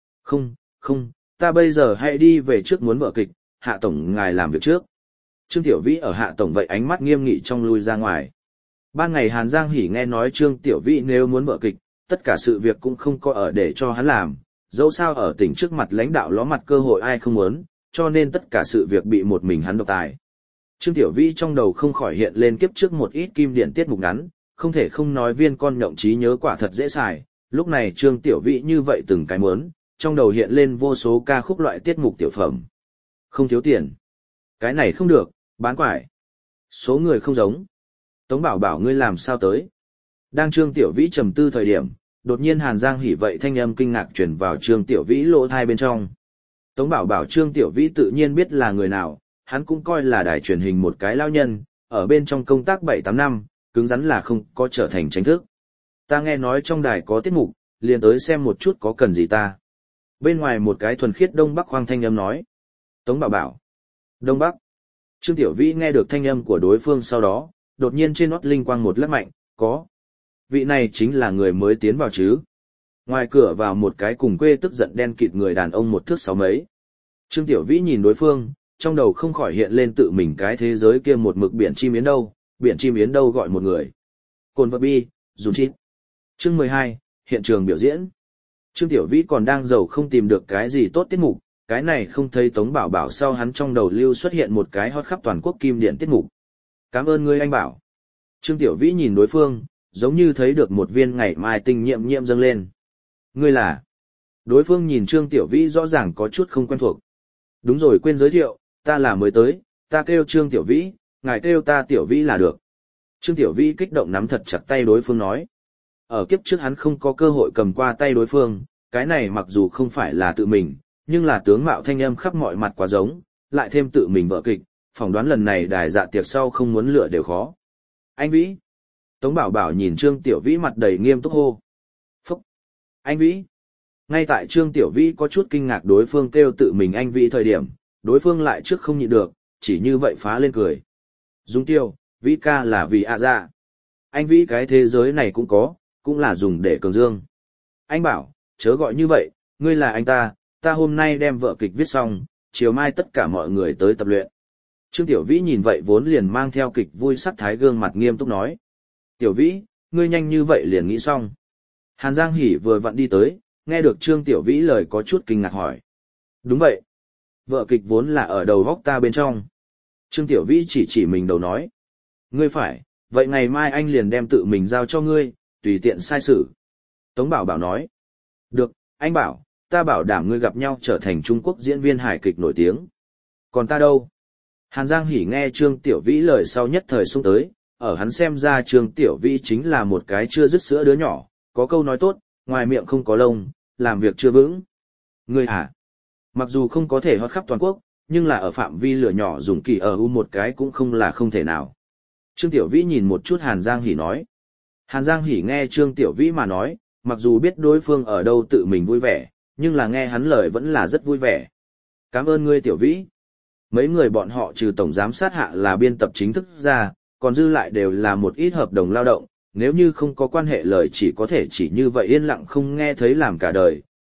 Không, ta bây giờ hãy đi về trước muốn vở kịch, Hạ Tổng ngài làm việc trước. Trương Tiểu Vĩ ở Hạ Tổng vậy ánh mắt nghiêm nghị trong lui ra ngoài. Ban ngày Hàn Giang Hỉ nghe nói Trương Tiểu Vĩ nếu muốn vở kịch, tất cả sự việc cũng không có ở để cho hắn làm, dẫu sao ở tỉnh trước mặt lãnh đạo ló mặt cơ hội ai không muốn, cho nên tất cả sự việc bị một mình hắn độc tài. Trương Tiểu Vĩ trong đầu không khỏi hiện lên kiếp trước một ít kim điển tiết mục ngắn, không thể không nói viên con nhộng trí nhớ quả thật dễ xài, lúc này Trương Tiểu Vĩ như vậy từng cái muốn, trong đầu hiện lên vô số ca khúc loại tiết mục tiểu phẩm. Không thiếu tiền. Cái này không được, bán quải. Số người không giống. Tống Bảo bảo ngươi làm sao tới. Đang Trương Tiểu Vĩ trầm tư thời điểm, đột nhiên Hàn Giang Hỉ vậy thanh âm kinh ngạc truyền vào Trương Tiểu Vĩ lỗ thai bên trong. Tống Bảo bảo Trương Tiểu Vĩ tự nhiên biết là người nào, hắn cũng coi là đài truyền hình một cái lao nhân, ở bên trong công tác 7-8 năm, cứng rắn là không có trở thành tránh thức. Ta nghe nói trong đài có tiết mục, liền tới xem một chút có cần gì ta. Bên ngoài một cái thuần khiết Đông Bắc khoang thanh âm nói. Tống Bảo bảo. Đông Bắc. Trương Tiểu Vĩ nghe được thanh âm của đối phương sau đó, đột nhiên trên nót linh quang một lắc mạnh, có. Vị này chính là người mới tiến vào chứ. Ngoài cửa vào một cái cùng quê tức giận đen kịt người đàn ông 1 thước 6 mấy. Trương Tiểu Vĩ nhìn đối phương, trong đầu không khỏi hiện lên tự mình cái thế giới kia một mực biển chim yến đâu, biển chim yến đâu gọi một người. Cồn vật bi, dùng chít. Chương 12, hiện trường biểu diễn. Trương Tiểu Vĩ còn đang giàu không tìm được cái gì tốt tiết mục, cái này không thấy Tống Bảo bảo sau hắn trong đầu lưu xuất hiện một cái hot khắp toàn quốc kim điện tiết mục. Cảm ơn ngươi anh bảo. Trương Tiểu Vĩ nhìn đối phương, giống như thấy được một viên ngày mai tinh nhiệm nhiệm dâng lên. Ngươi là? Đối phương nhìn Trương Tiểu Vĩ rõ ràng có chút không quen thuộc. Đúng rồi quên giới thiệu, ta là mới tới, ta kêu Trương Tiểu Vĩ, ngài kêu ta Tiểu Vĩ là được. Trương Tiểu Vĩ kích động nắm thật chặt tay đối phương nói. Ở kiếp trước hắn không có cơ hội cầm qua tay đối phương, cái này mặc dù không phải là tự mình, nhưng là tướng mạo thanh âm khắp mọi mặt quá giống, lại thêm tự mình vợ kịch, phỏng đoán lần này đài dạ tiệc sau không muốn lựa đều khó. Anh Vĩ. Tống Bảo bảo nhìn Trương Tiểu Vĩ mặt đầy nghiêm túc hô. Phúc. Anh Vĩ. Ngay tại Trương Tiểu Vĩ có chút kinh ngạc đối phương kêu tự mình anh Vĩ thời điểm, đối phương lại trước không nhịn được, chỉ như vậy phá lên cười. Dung Tiêu, Vĩ ca là vì ạ dạ. Anh Vĩ cái thế giới này cũng có, cũng là dùng để cường dương. Anh bảo, chớ gọi như vậy, ngươi là anh ta hôm nay đem vở kịch viết xong, chiều mai tất cả mọi người tới tập luyện. Trương Tiểu Vĩ nhìn vậy vốn liền mang theo kịch vui sắc thái gương mặt nghiêm túc nói. Tiểu Vĩ, ngươi nhanh như vậy liền nghĩ xong. Hàn Giang Hỉ vừa vặn đi tới, nghe được Trương Tiểu Vĩ lời có chút kinh ngạc hỏi. Đúng vậy. Vở kịch vốn là ở đầu góc ta bên trong. Trương Tiểu Vĩ chỉ mình đầu nói. Ngươi phải, vậy ngày mai anh liền đem tự mình giao cho ngươi, tùy tiện sai sử. Tống Bảo bảo nói. Được, anh bảo, ta bảo đảm ngươi gặp nhau trở thành Trung Quốc diễn viên hài kịch nổi tiếng. Còn ta đâu? Hàn Giang Hỉ nghe Trương Tiểu Vĩ lời sau nhất thời xung tới, ở hắn xem ra Trương Tiểu Vĩ chính là một cái chưa dứt sữa đứa nhỏ, có câu nói tốt, ngoài miệng không có lông, làm việc chưa vững. Ngươi hả? Mặc dù không có thể hót khắp toàn quốc, nhưng là ở phạm vi lửa nhỏ dùng kỳ ở u một cái cũng không là không thể nào. Trương Tiểu Vĩ nhìn một chút Hàn Giang Hỉ nói. Hàn Giang Hỉ nghe Trương Tiểu Vĩ mà nói, mặc dù biết đối phương ở đâu tự mình vui vẻ, nhưng là nghe hắn lời vẫn là rất vui vẻ. Cảm ơn ngươi Tiểu Vĩ. Mấy người bọn họ trừ tổng giám sát Hạ là biên tập chính thức ra, còn dư lại đều là một ít hợp đồng lao động, nếu như không có quan hệ lời chỉ có thể chỉ như vậy yên lặng không nghe thấy làm cả đời,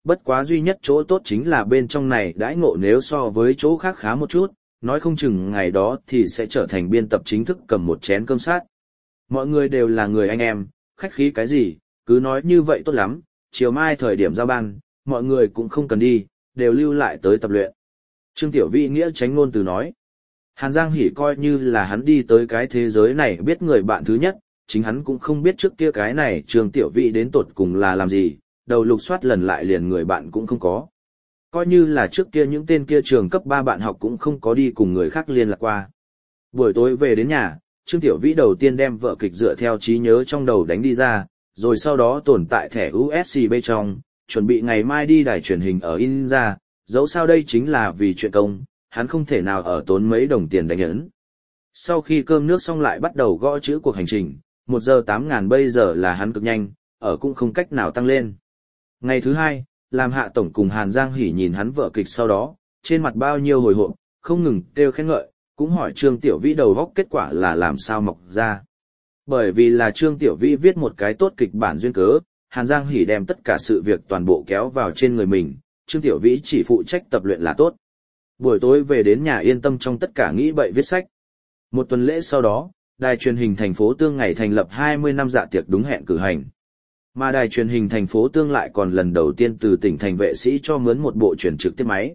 bất quá duy nhất chỗ tốt chính là bên trong này đãi ngộ nếu so với chỗ khác khá một chút, nói không chừng ngày đó thì sẽ trở thành biên tập chính thức cầm một chén cơm sát. Mọi người đều là người anh em, khách khí cái gì, cứ nói như vậy tốt lắm, chiều mai thời điểm giao ban, mọi người cũng không cần đi, đều lưu lại tới tập luyện. Trương Tiểu Vĩ nghĩa tránh ngôn từ nói. Hàn Giang Hỷ coi như là hắn đi tới cái thế giới này biết người bạn thứ nhất, chính hắn cũng không biết trước kia cái này Trương Tiểu Vĩ đến tột cùng là làm gì, đầu lục soát lần lại liền người bạn cũng không có. Coi như là trước kia những tên kia trường cấp 3 bạn học cũng không có đi cùng người khác liên lạc qua. Buổi tối về đến nhà, Trương Tiểu Vĩ đầu tiên đem vở kịch dựa theo trí nhớ trong đầu đánh đi ra, rồi sau đó tồn tại thẻ USB trong, chuẩn bị ngày mai đi đài truyền hình ở in ra, dẫu sao đây chính là vì chuyện công, hắn không thể nào ở tốn mấy đồng tiền đánh ấn. Sau khi cơm nước xong lại bắt đầu gõ chữ cuộc hành trình, 1 giờ 8.000 bây giờ là hắn cực nhanh, ở cũng không cách nào tăng lên. Ngày thứ hai, làm Hạ Tổng cùng Hàn Giang Hỷ nhìn hắn vở kịch sau đó, trên mặt bao nhiêu hồi hộp, không ngừng kêu khen ngợi, cũng hỏi Trương Tiểu Vĩ đầu góc kết quả là làm sao mọc ra. Bởi vì là Trương Tiểu Vĩ viết một cái tốt kịch bản duyên cớ, Hàn Giang Hỷ đem tất cả sự việc toàn bộ kéo vào trên người mình, Trương Tiểu Vĩ chỉ phụ trách tập luyện là tốt. Buổi tối về đến nhà yên tâm trong tất cả nghĩ bậy viết sách. Một tuần lễ sau đó, đài truyền hình thành phố Tương ngày thành lập 20 năm dạ tiệc đúng hẹn cử hành. Mà đài truyền hình thành phố Tương lại còn lần đầu tiên từ tỉnh thành vệ sĩ cho mướn một bộ truyền trực tiếp máy.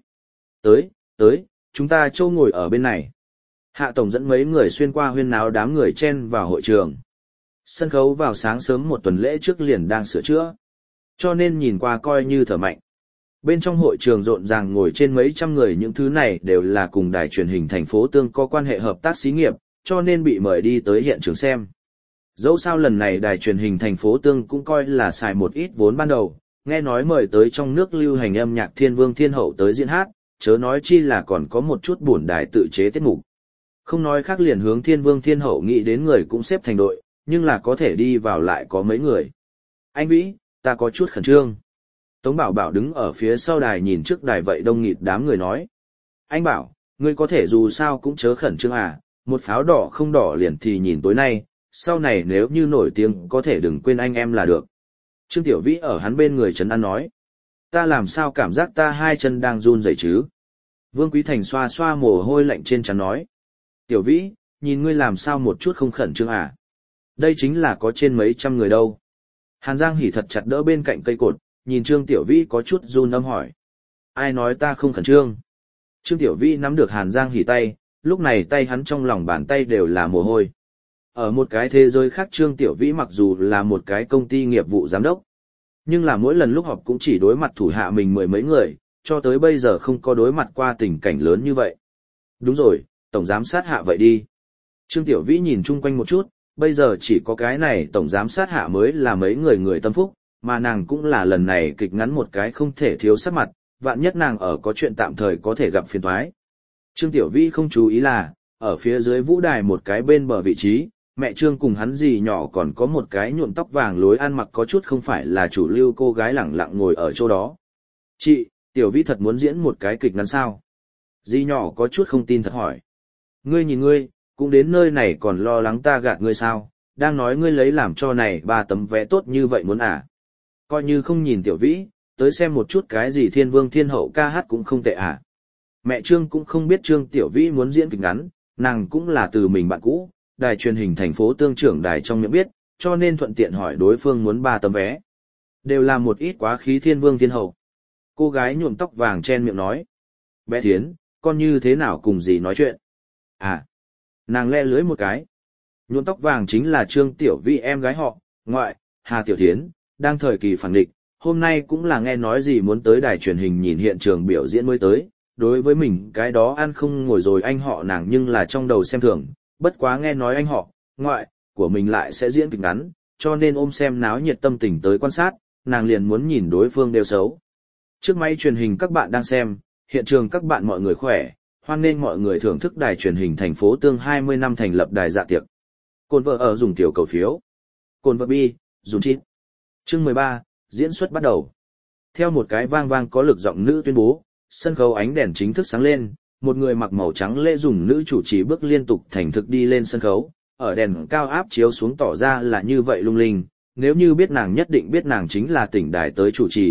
Tới, chúng ta châu ngồi ở bên này. Hạ Tổng dẫn mấy người xuyên qua huyên náo đám người chen vào hội trường. Sân khấu vào sáng sớm một tuần lễ trước liền đang sửa chữa, cho nên nhìn qua coi như thở mạnh. Bên trong hội trường rộn ràng ngồi trên mấy trăm người, những thứ này đều là cùng đài truyền hình thành phố Tương có quan hệ hợp tác xí nghiệp, cho nên bị mời đi tới hiện trường xem. Dẫu sao lần này đài truyền hình thành phố Tương cũng coi là xài một ít vốn ban đầu, nghe nói mời tới trong nước lưu hành âm nhạc Thiên Vương Thiên Hậu tới diễn hát, chớ nói chi là còn có một chút bổn đài tự chế tiết mục. Không nói khác liền hướng Thiên Vương Thiên Hậu nghĩ đến người cũng xếp thành đội, nhưng là có thể đi vào lại có mấy người. Anh Vĩ, ta có chút khẩn trương. Tống Bảo Bảo đứng ở phía sau đài nhìn trước đài vậy đông nghịt đám người nói. Anh Bảo, ngươi có thể dù sao cũng chớ khẩn trương à, một pháo đỏ không đỏ liền thì nhìn tối nay, sau này nếu như nổi tiếng có thể đừng quên anh em là được. Trương Tiểu Vĩ ở hắn bên người trấn an nói. Ta làm sao cảm giác ta hai chân đang run rẩy chứ? Vương Quý Thành xoa xoa mồ hôi lạnh trên trán nói. Tiểu Vĩ, nhìn ngươi làm sao một chút không khẩn trương à? Đây chính là có trên mấy trăm người đâu. Hàn Giang Hỷ thật chặt đỡ bên cạnh cây cột, nhìn Trương Tiểu Vĩ có chút run âm hỏi. Ai nói ta không khẩn trương? Trương Tiểu Vĩ nắm được Hàn Giang Hỷ tay, lúc này tay hắn trong lòng bàn tay đều là mồ hôi. Ở một cái thế giới khác Trương Tiểu Vĩ mặc dù là một cái công ty nghiệp vụ giám đốc, nhưng là mỗi lần lúc họp cũng chỉ đối mặt thủ hạ mình mười mấy người, cho tới bây giờ không có đối mặt qua tình cảnh lớn như vậy. Đúng rồi, tổng giám sát hạ vậy đi. Trương Tiểu Vĩ nhìn chung quanh một chút, bây giờ chỉ có cái này tổng giám sát hạ mới là mấy người tâm phúc, mà nàng cũng là lần này kịch ngắn một cái không thể thiếu sắc mặt, vạn nhất nàng ở có chuyện tạm thời có thể gặp phiền toái. Trương Tiểu Vĩ không chú ý là, ở phía dưới vũ đài một cái bên bờ vị trí, mẹ Trương cùng hắn dì nhỏ còn có một cái nhuộm tóc vàng lối ăn mặc có chút không phải là chủ lưu cô gái lẳng lặng ngồi ở chỗ đó. Chị, Tiểu Vĩ thật muốn diễn một cái kịch ngắn sao? Dì nhỏ có chút không tin thật hỏi. Ngươi nhìn ngươi, cũng đến nơi này còn lo lắng ta gạt ngươi sao, đang nói ngươi lấy làm cho này 3 tấm vé tốt như vậy muốn à. Coi như không nhìn Tiểu Vĩ, tới xem một chút cái gì Thiên Vương Thiên Hậu ca hát cũng không tệ à. Mẹ Trương cũng không biết Trương Tiểu Vĩ muốn diễn kịch ngắn, nàng cũng là từ mình bạn cũ, đài truyền hình thành phố Tương trưởng đài trong miệng biết, cho nên thuận tiện hỏi đối phương muốn 3 tấm vé. Đều là một ít quá khí Thiên Vương Thiên Hậu. Cô gái nhuộm tóc vàng chen miệng nói. Bé Thiến, con như thế nào cùng gì nói chuyện? À, nàng le lưới một cái. Nhuộm tóc vàng chính là Trương Tiểu Vĩ em gái họ, ngoại, Hà Tiểu Thiến, đang thời kỳ phản địch, hôm nay cũng là nghe nói gì muốn tới đài truyền hình nhìn hiện trường biểu diễn mới tới. Đối với mình cái đó ăn không ngồi rồi anh họ nàng nhưng là trong đầu xem thường, bất quá nghe nói anh họ, ngoại, của mình lại sẽ diễn kịch ngắn, cho nên ôm xem náo nhiệt tâm tình tới quan sát, nàng liền muốn nhìn đối phương đều xấu. Trước máy truyền hình các bạn đang xem, hiện trường các bạn mọi người khỏe, hoan nghênh mọi người thưởng thức đài truyền hình thành phố Tương 20 năm thành lập đài dạ tiệc. Cồn vợ ở dùng tiểu cầu phiếu. Cồn vợ bi, dùng chít. Chương 13, diễn xuất bắt đầu. Theo một cái vang vang có lực giọng nữ tuyên bố, sân khấu ánh đèn chính thức sáng lên, một người mặc màu trắng lễ dùng nữ chủ trì bước liên tục thành thực đi lên sân khấu, ở đèn cao áp chiếu xuống tỏ ra là như vậy lung linh, nếu như biết nàng nhất định biết nàng chính là tỉnh đài tới chủ trì,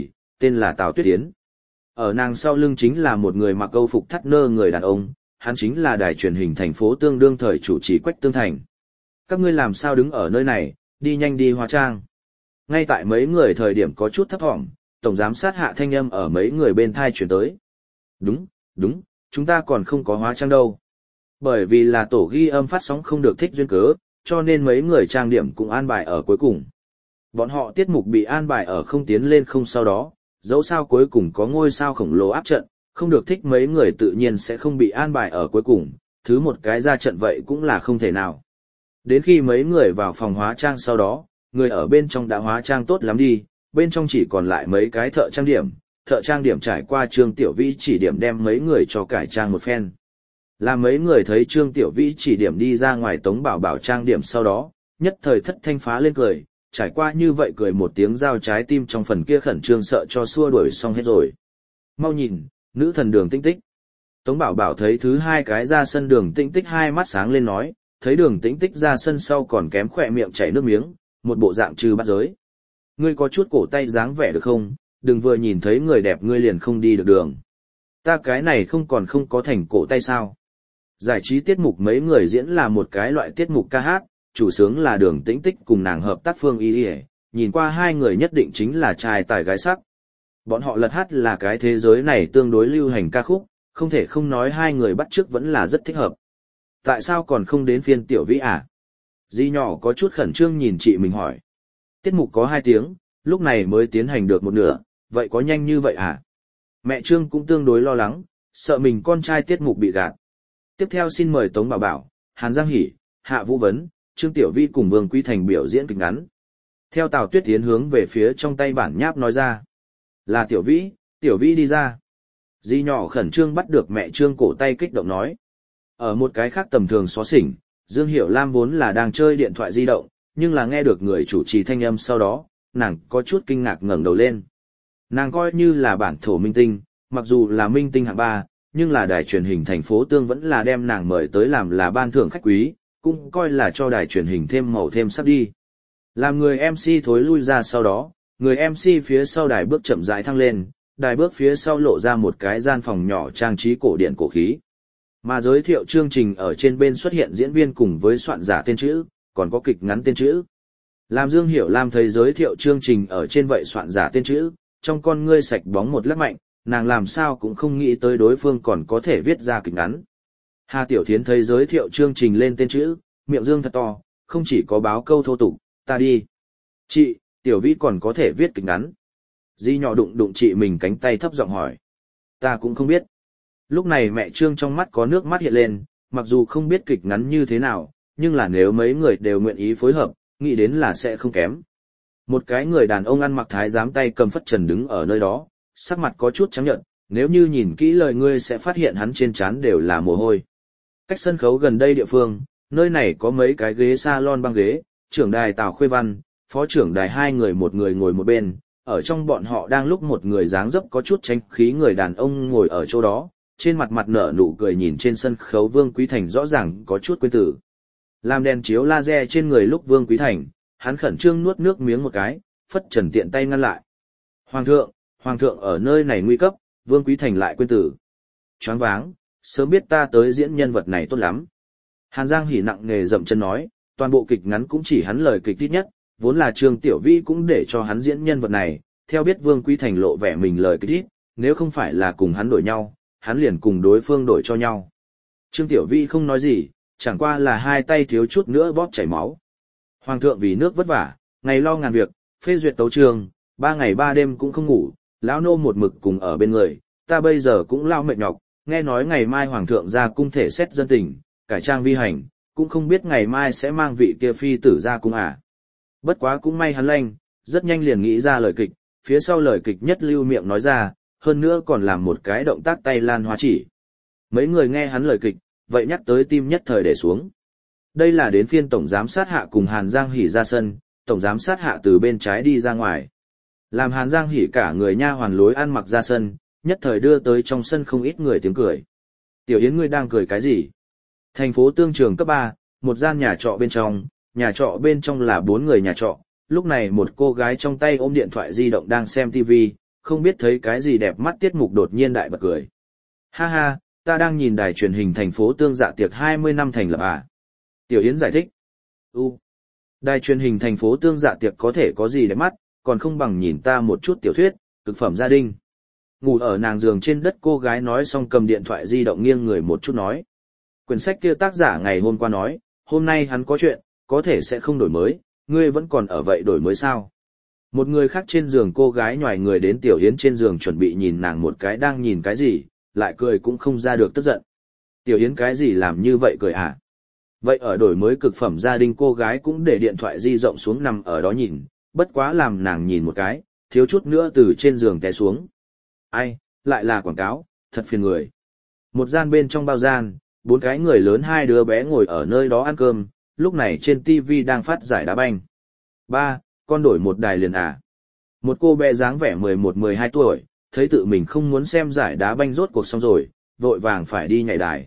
tên là Tào Tuyết Yến. Ở nàng sau lưng chính là một người mặc câu phục thắt nơ người đàn ông, hắn chính là đài truyền hình thành phố Tương đương thời chủ trì Quách Tương Thành. Các ngươi làm sao đứng ở nơi này, đi nhanh đi hóa trang. Ngay tại mấy người thời điểm có chút thấp thỏm, tổng giám sát Hạ thanh âm ở mấy người bên thai chuyển tới. Đúng, chúng ta còn không có hóa trang đâu. Bởi vì là tổ ghi âm phát sóng không được thích duyên cớ, cho nên mấy người trang điểm cũng an bài ở cuối cùng. Bọn họ tiết mục bị an bài ở không tiến lên không sau đó, dẫu sao cuối cùng có ngôi sao khổng lồ áp trận, không được thích mấy người tự nhiên sẽ không bị an bài ở cuối cùng, thứ một cái ra trận vậy cũng là không thể nào. Đến khi mấy người vào phòng hóa trang sau đó, người ở bên trong đã hóa trang tốt lắm đi, bên trong chỉ còn lại mấy cái thợ trang điểm trải qua Trương Tiểu Vĩ chỉ điểm đem mấy người cho cải trang một phen. Làm mấy người thấy Trương Tiểu Vĩ chỉ điểm đi ra ngoài Tống Bảo Bảo trang điểm sau đó, nhất thời thất thanh phá lên cười, trải qua như vậy cười một tiếng giao trái tim trong phần kia khẩn trương sợ cho xua đuổi xong hết rồi. Mau nhìn, nữ thần Đường Tĩnh Tích. Tống Bảo Bảo thấy thứ hai cái ra sân Đường Tĩnh Tích hai mắt sáng lên nói, thấy Đường Tĩnh Tích ra sân sau còn kém khỏe miệng chảy nước miếng, một bộ dạng trừ bắt giới. Ngươi có chút cổ tay dáng vẻ được không, đừng vừa nhìn thấy người đẹp ngươi liền không đi được đường. Ta cái này không có thành cổ tay sao. Giải trí tiết mục mấy người diễn là một cái loại tiết mục ca hát, chủ sướng là Đường Tĩnh Tích cùng nàng hợp tác Phương Y Y, nhìn qua hai người nhất định chính là trai tài gái sắc. Bọn họ lật hát là cái thế giới này tương đối lưu hành ca khúc, không thể không nói hai người bắt chước vẫn là rất thích hợp. Tại sao còn không đến phiên Tiểu Vĩ à? Di nhỏ có chút khẩn trương nhìn chị mình hỏi. Tiết mục có 2 tiếng, lúc này mới tiến hành được một nửa, vậy có nhanh như vậy à? Mẹ Trương cũng tương đối lo lắng, sợ mình con trai tiết mục bị gạt. Tiếp theo xin mời Tống Bảo Bảo, Hàn Giang Hỷ, Hạ Vũ Vấn, Trương Tiểu Vi cùng Vương Quý Thành biểu diễn kịch ngắn. Theo Tào Tuyết Tiến hướng về phía trong tay bản nháp nói ra. Là Tiểu Vĩ đi ra. Di nhỏ khẩn trương bắt được mẹ Trương cổ tay kích động nói. Ở một cái khác tầm thường xó xỉnh, Dương Hiểu Lam vốn là đang chơi điện thoại di động, nhưng là nghe được người chủ trì thanh âm sau đó, nàng có chút kinh ngạc ngẩng đầu lên. Nàng coi như là bản thổ minh tinh, mặc dù là minh tinh hạng 3, nhưng là đài truyền hình thành phố Tương vẫn là đem nàng mời tới làm là ban thưởng khách quý, cũng coi là cho đài truyền hình thêm màu thêm sắc đi. Làm người MC thối lui ra sau đó, người MC phía sau đài bước chậm rãi thăng lên, đài bước phía sau lộ ra một cái gian phòng nhỏ trang trí cổ điển cổ khí. Mà giới thiệu chương trình ở trên bên xuất hiện diễn viên cùng với soạn giả tên chữ, còn có kịch ngắn tên chữ. Làm Dương Hiểu Lam thấy giới thiệu chương trình ở trên vậy soạn giả tên chữ, trong con ngươi sạch bóng một lát mạnh, nàng làm sao cũng không nghĩ tới đối phương còn có thể viết ra kịch ngắn. Hà Tiểu Thiến thấy giới thiệu chương trình lên tên chữ, miệng dương thật to, không chỉ có báo câu thô tục, ta đi. Chị, Tiểu Vĩ còn có thể viết kịch ngắn. Di nhỏ đụng chị mình cánh tay thấp giọng hỏi. Ta cũng không biết. Lúc này mẹ Trương trong mắt có nước mắt hiện lên, mặc dù không biết kịch ngắn như thế nào, nhưng là nếu mấy người đều nguyện ý phối hợp, nghĩ đến là sẽ không kém. Một cái người đàn ông ăn mặc thái giám tay cầm phất trần đứng ở nơi đó, sắc mặt có chút trắng nhợt, nếu như nhìn kỹ lời ngươi sẽ phát hiện hắn trên trán đều là mồ hôi. Cách sân khấu gần đây địa phương, nơi này có mấy cái ghế salon băng ghế, trưởng đài Tào Khuê Văn, phó trưởng đài hai người một người ngồi một bên, ở trong bọn họ đang lúc một người dáng dấp có chút tranh khí người đàn ông ngồi ở chỗ đó, trên mặt mặt nở nụ cười nhìn trên sân khấu Vương Quý Thành rõ ràng có chút quên tử. Làm đèn chiếu laser trên người lúc Vương Quý Thành, hắn khẩn trương nuốt nước miếng một cái, phất trần tiện tay ngăn lại. Hoàng thượng ở nơi này nguy cấp, Vương Quý Thành lại quên tử. Choáng váng, sớm biết ta tới diễn nhân vật này tốt lắm. Hàn Giang Hỉ nặng nề dậm chân nói, toàn bộ kịch ngắn cũng chỉ hắn lời kịch thích nhất, vốn là Trương Tiểu Vĩ cũng để cho hắn diễn nhân vật này, theo biết Vương Quý Thành lộ vẻ mình lời kịch thích, nếu không phải là cùng hắn đổi nhau, hắn liền cùng đối phương đổi cho nhau. Trương Tiểu Vĩ không nói gì, chẳng qua là hai tay thiếu chút nữa bóp chảy máu. Hoàng thượng vì nước vất vả, ngày lo ngàn việc, phê duyệt tấu chương, 3 ngày 3 đêm cũng không ngủ, lão nô một mực cùng ở bên người, ta bây giờ cũng lao mệt nhọc, nghe nói ngày mai hoàng thượng ra cung thể xét dân tình, cải trang vi hành, cũng không biết ngày mai sẽ mang vị kia phi tử ra cung à. Bất quá cũng may hắn lanh, rất nhanh liền nghĩ ra lời kịch, phía sau lời kịch nhất lưu miệng nói ra, hơn nữa còn làm một cái động tác tay lan hoa chỉ. Mấy người nghe hắn lời kịch, vậy nhắc tới tim nhất thời để xuống. Đây là đến phiên tổng giám sát Hạ cùng Hàn Giang Hỉ ra sân, tổng giám sát Hạ từ bên trái đi ra ngoài. Làm Hàn Giang Hỉ cả người nha hoàn lối ăn mặc ra sân, nhất thời đưa tới trong sân không ít người tiếng cười. Tiểu Yến ngươi đang cười cái gì? Thành phố Tương Trường cấp 3, một gian nhà trọ bên trong là 4 người nhà trọ, lúc này một cô gái trong tay ôm điện thoại di động đang xem TV, không biết thấy cái gì đẹp mắt tiết mục đột nhiên đại bật cười. Ha ha, ta đang nhìn đài truyền hình thành phố Tương Dạ tiệc 20 năm thành lập à? Tiểu Yến giải thích. Đài truyền hình thành phố Tương Dạ tiệc có thể có gì đẹp mắt, còn không bằng nhìn ta một chút tiểu thuyết, cực phẩm gia đình. Ngủ ở nàng giường trên đất cô gái nói xong cầm điện thoại di động nghiêng người một chút nói. Quyển sách kia tác giả ngày hôm qua nói, hôm nay hắn có chuyện, có thể sẽ không đổi mới, ngươi vẫn còn ở vậy đổi mới sao? Một người khác trên giường cô gái nhòi người đến Tiểu Yến trên giường chuẩn bị nhìn nàng một cái đang nhìn cái gì, lại cười cũng không ra được tức giận. Tiểu Yến cái gì làm như vậy cười à? Vậy ở đổi mới cực phẩm gia đình cô gái cũng để điện thoại di rộng xuống nằm ở đó nhìn, bất quá làm nàng nhìn một cái, thiếu chút nữa từ trên giường té xuống. Ai, lại là quảng cáo, thật phiền người. Một gian bên trong bao gian, 4 cái người lớn 2 đứa bé ngồi ở nơi đó ăn cơm, lúc này trên TV đang phát giải đá banh. Ba, con đổi một đài liền à? Một cô bé dáng vẻ 11-12 tuổi, thấy tự mình không muốn xem giải đá banh rốt cuộc xong rồi, vội vàng phải đi nhảy đài.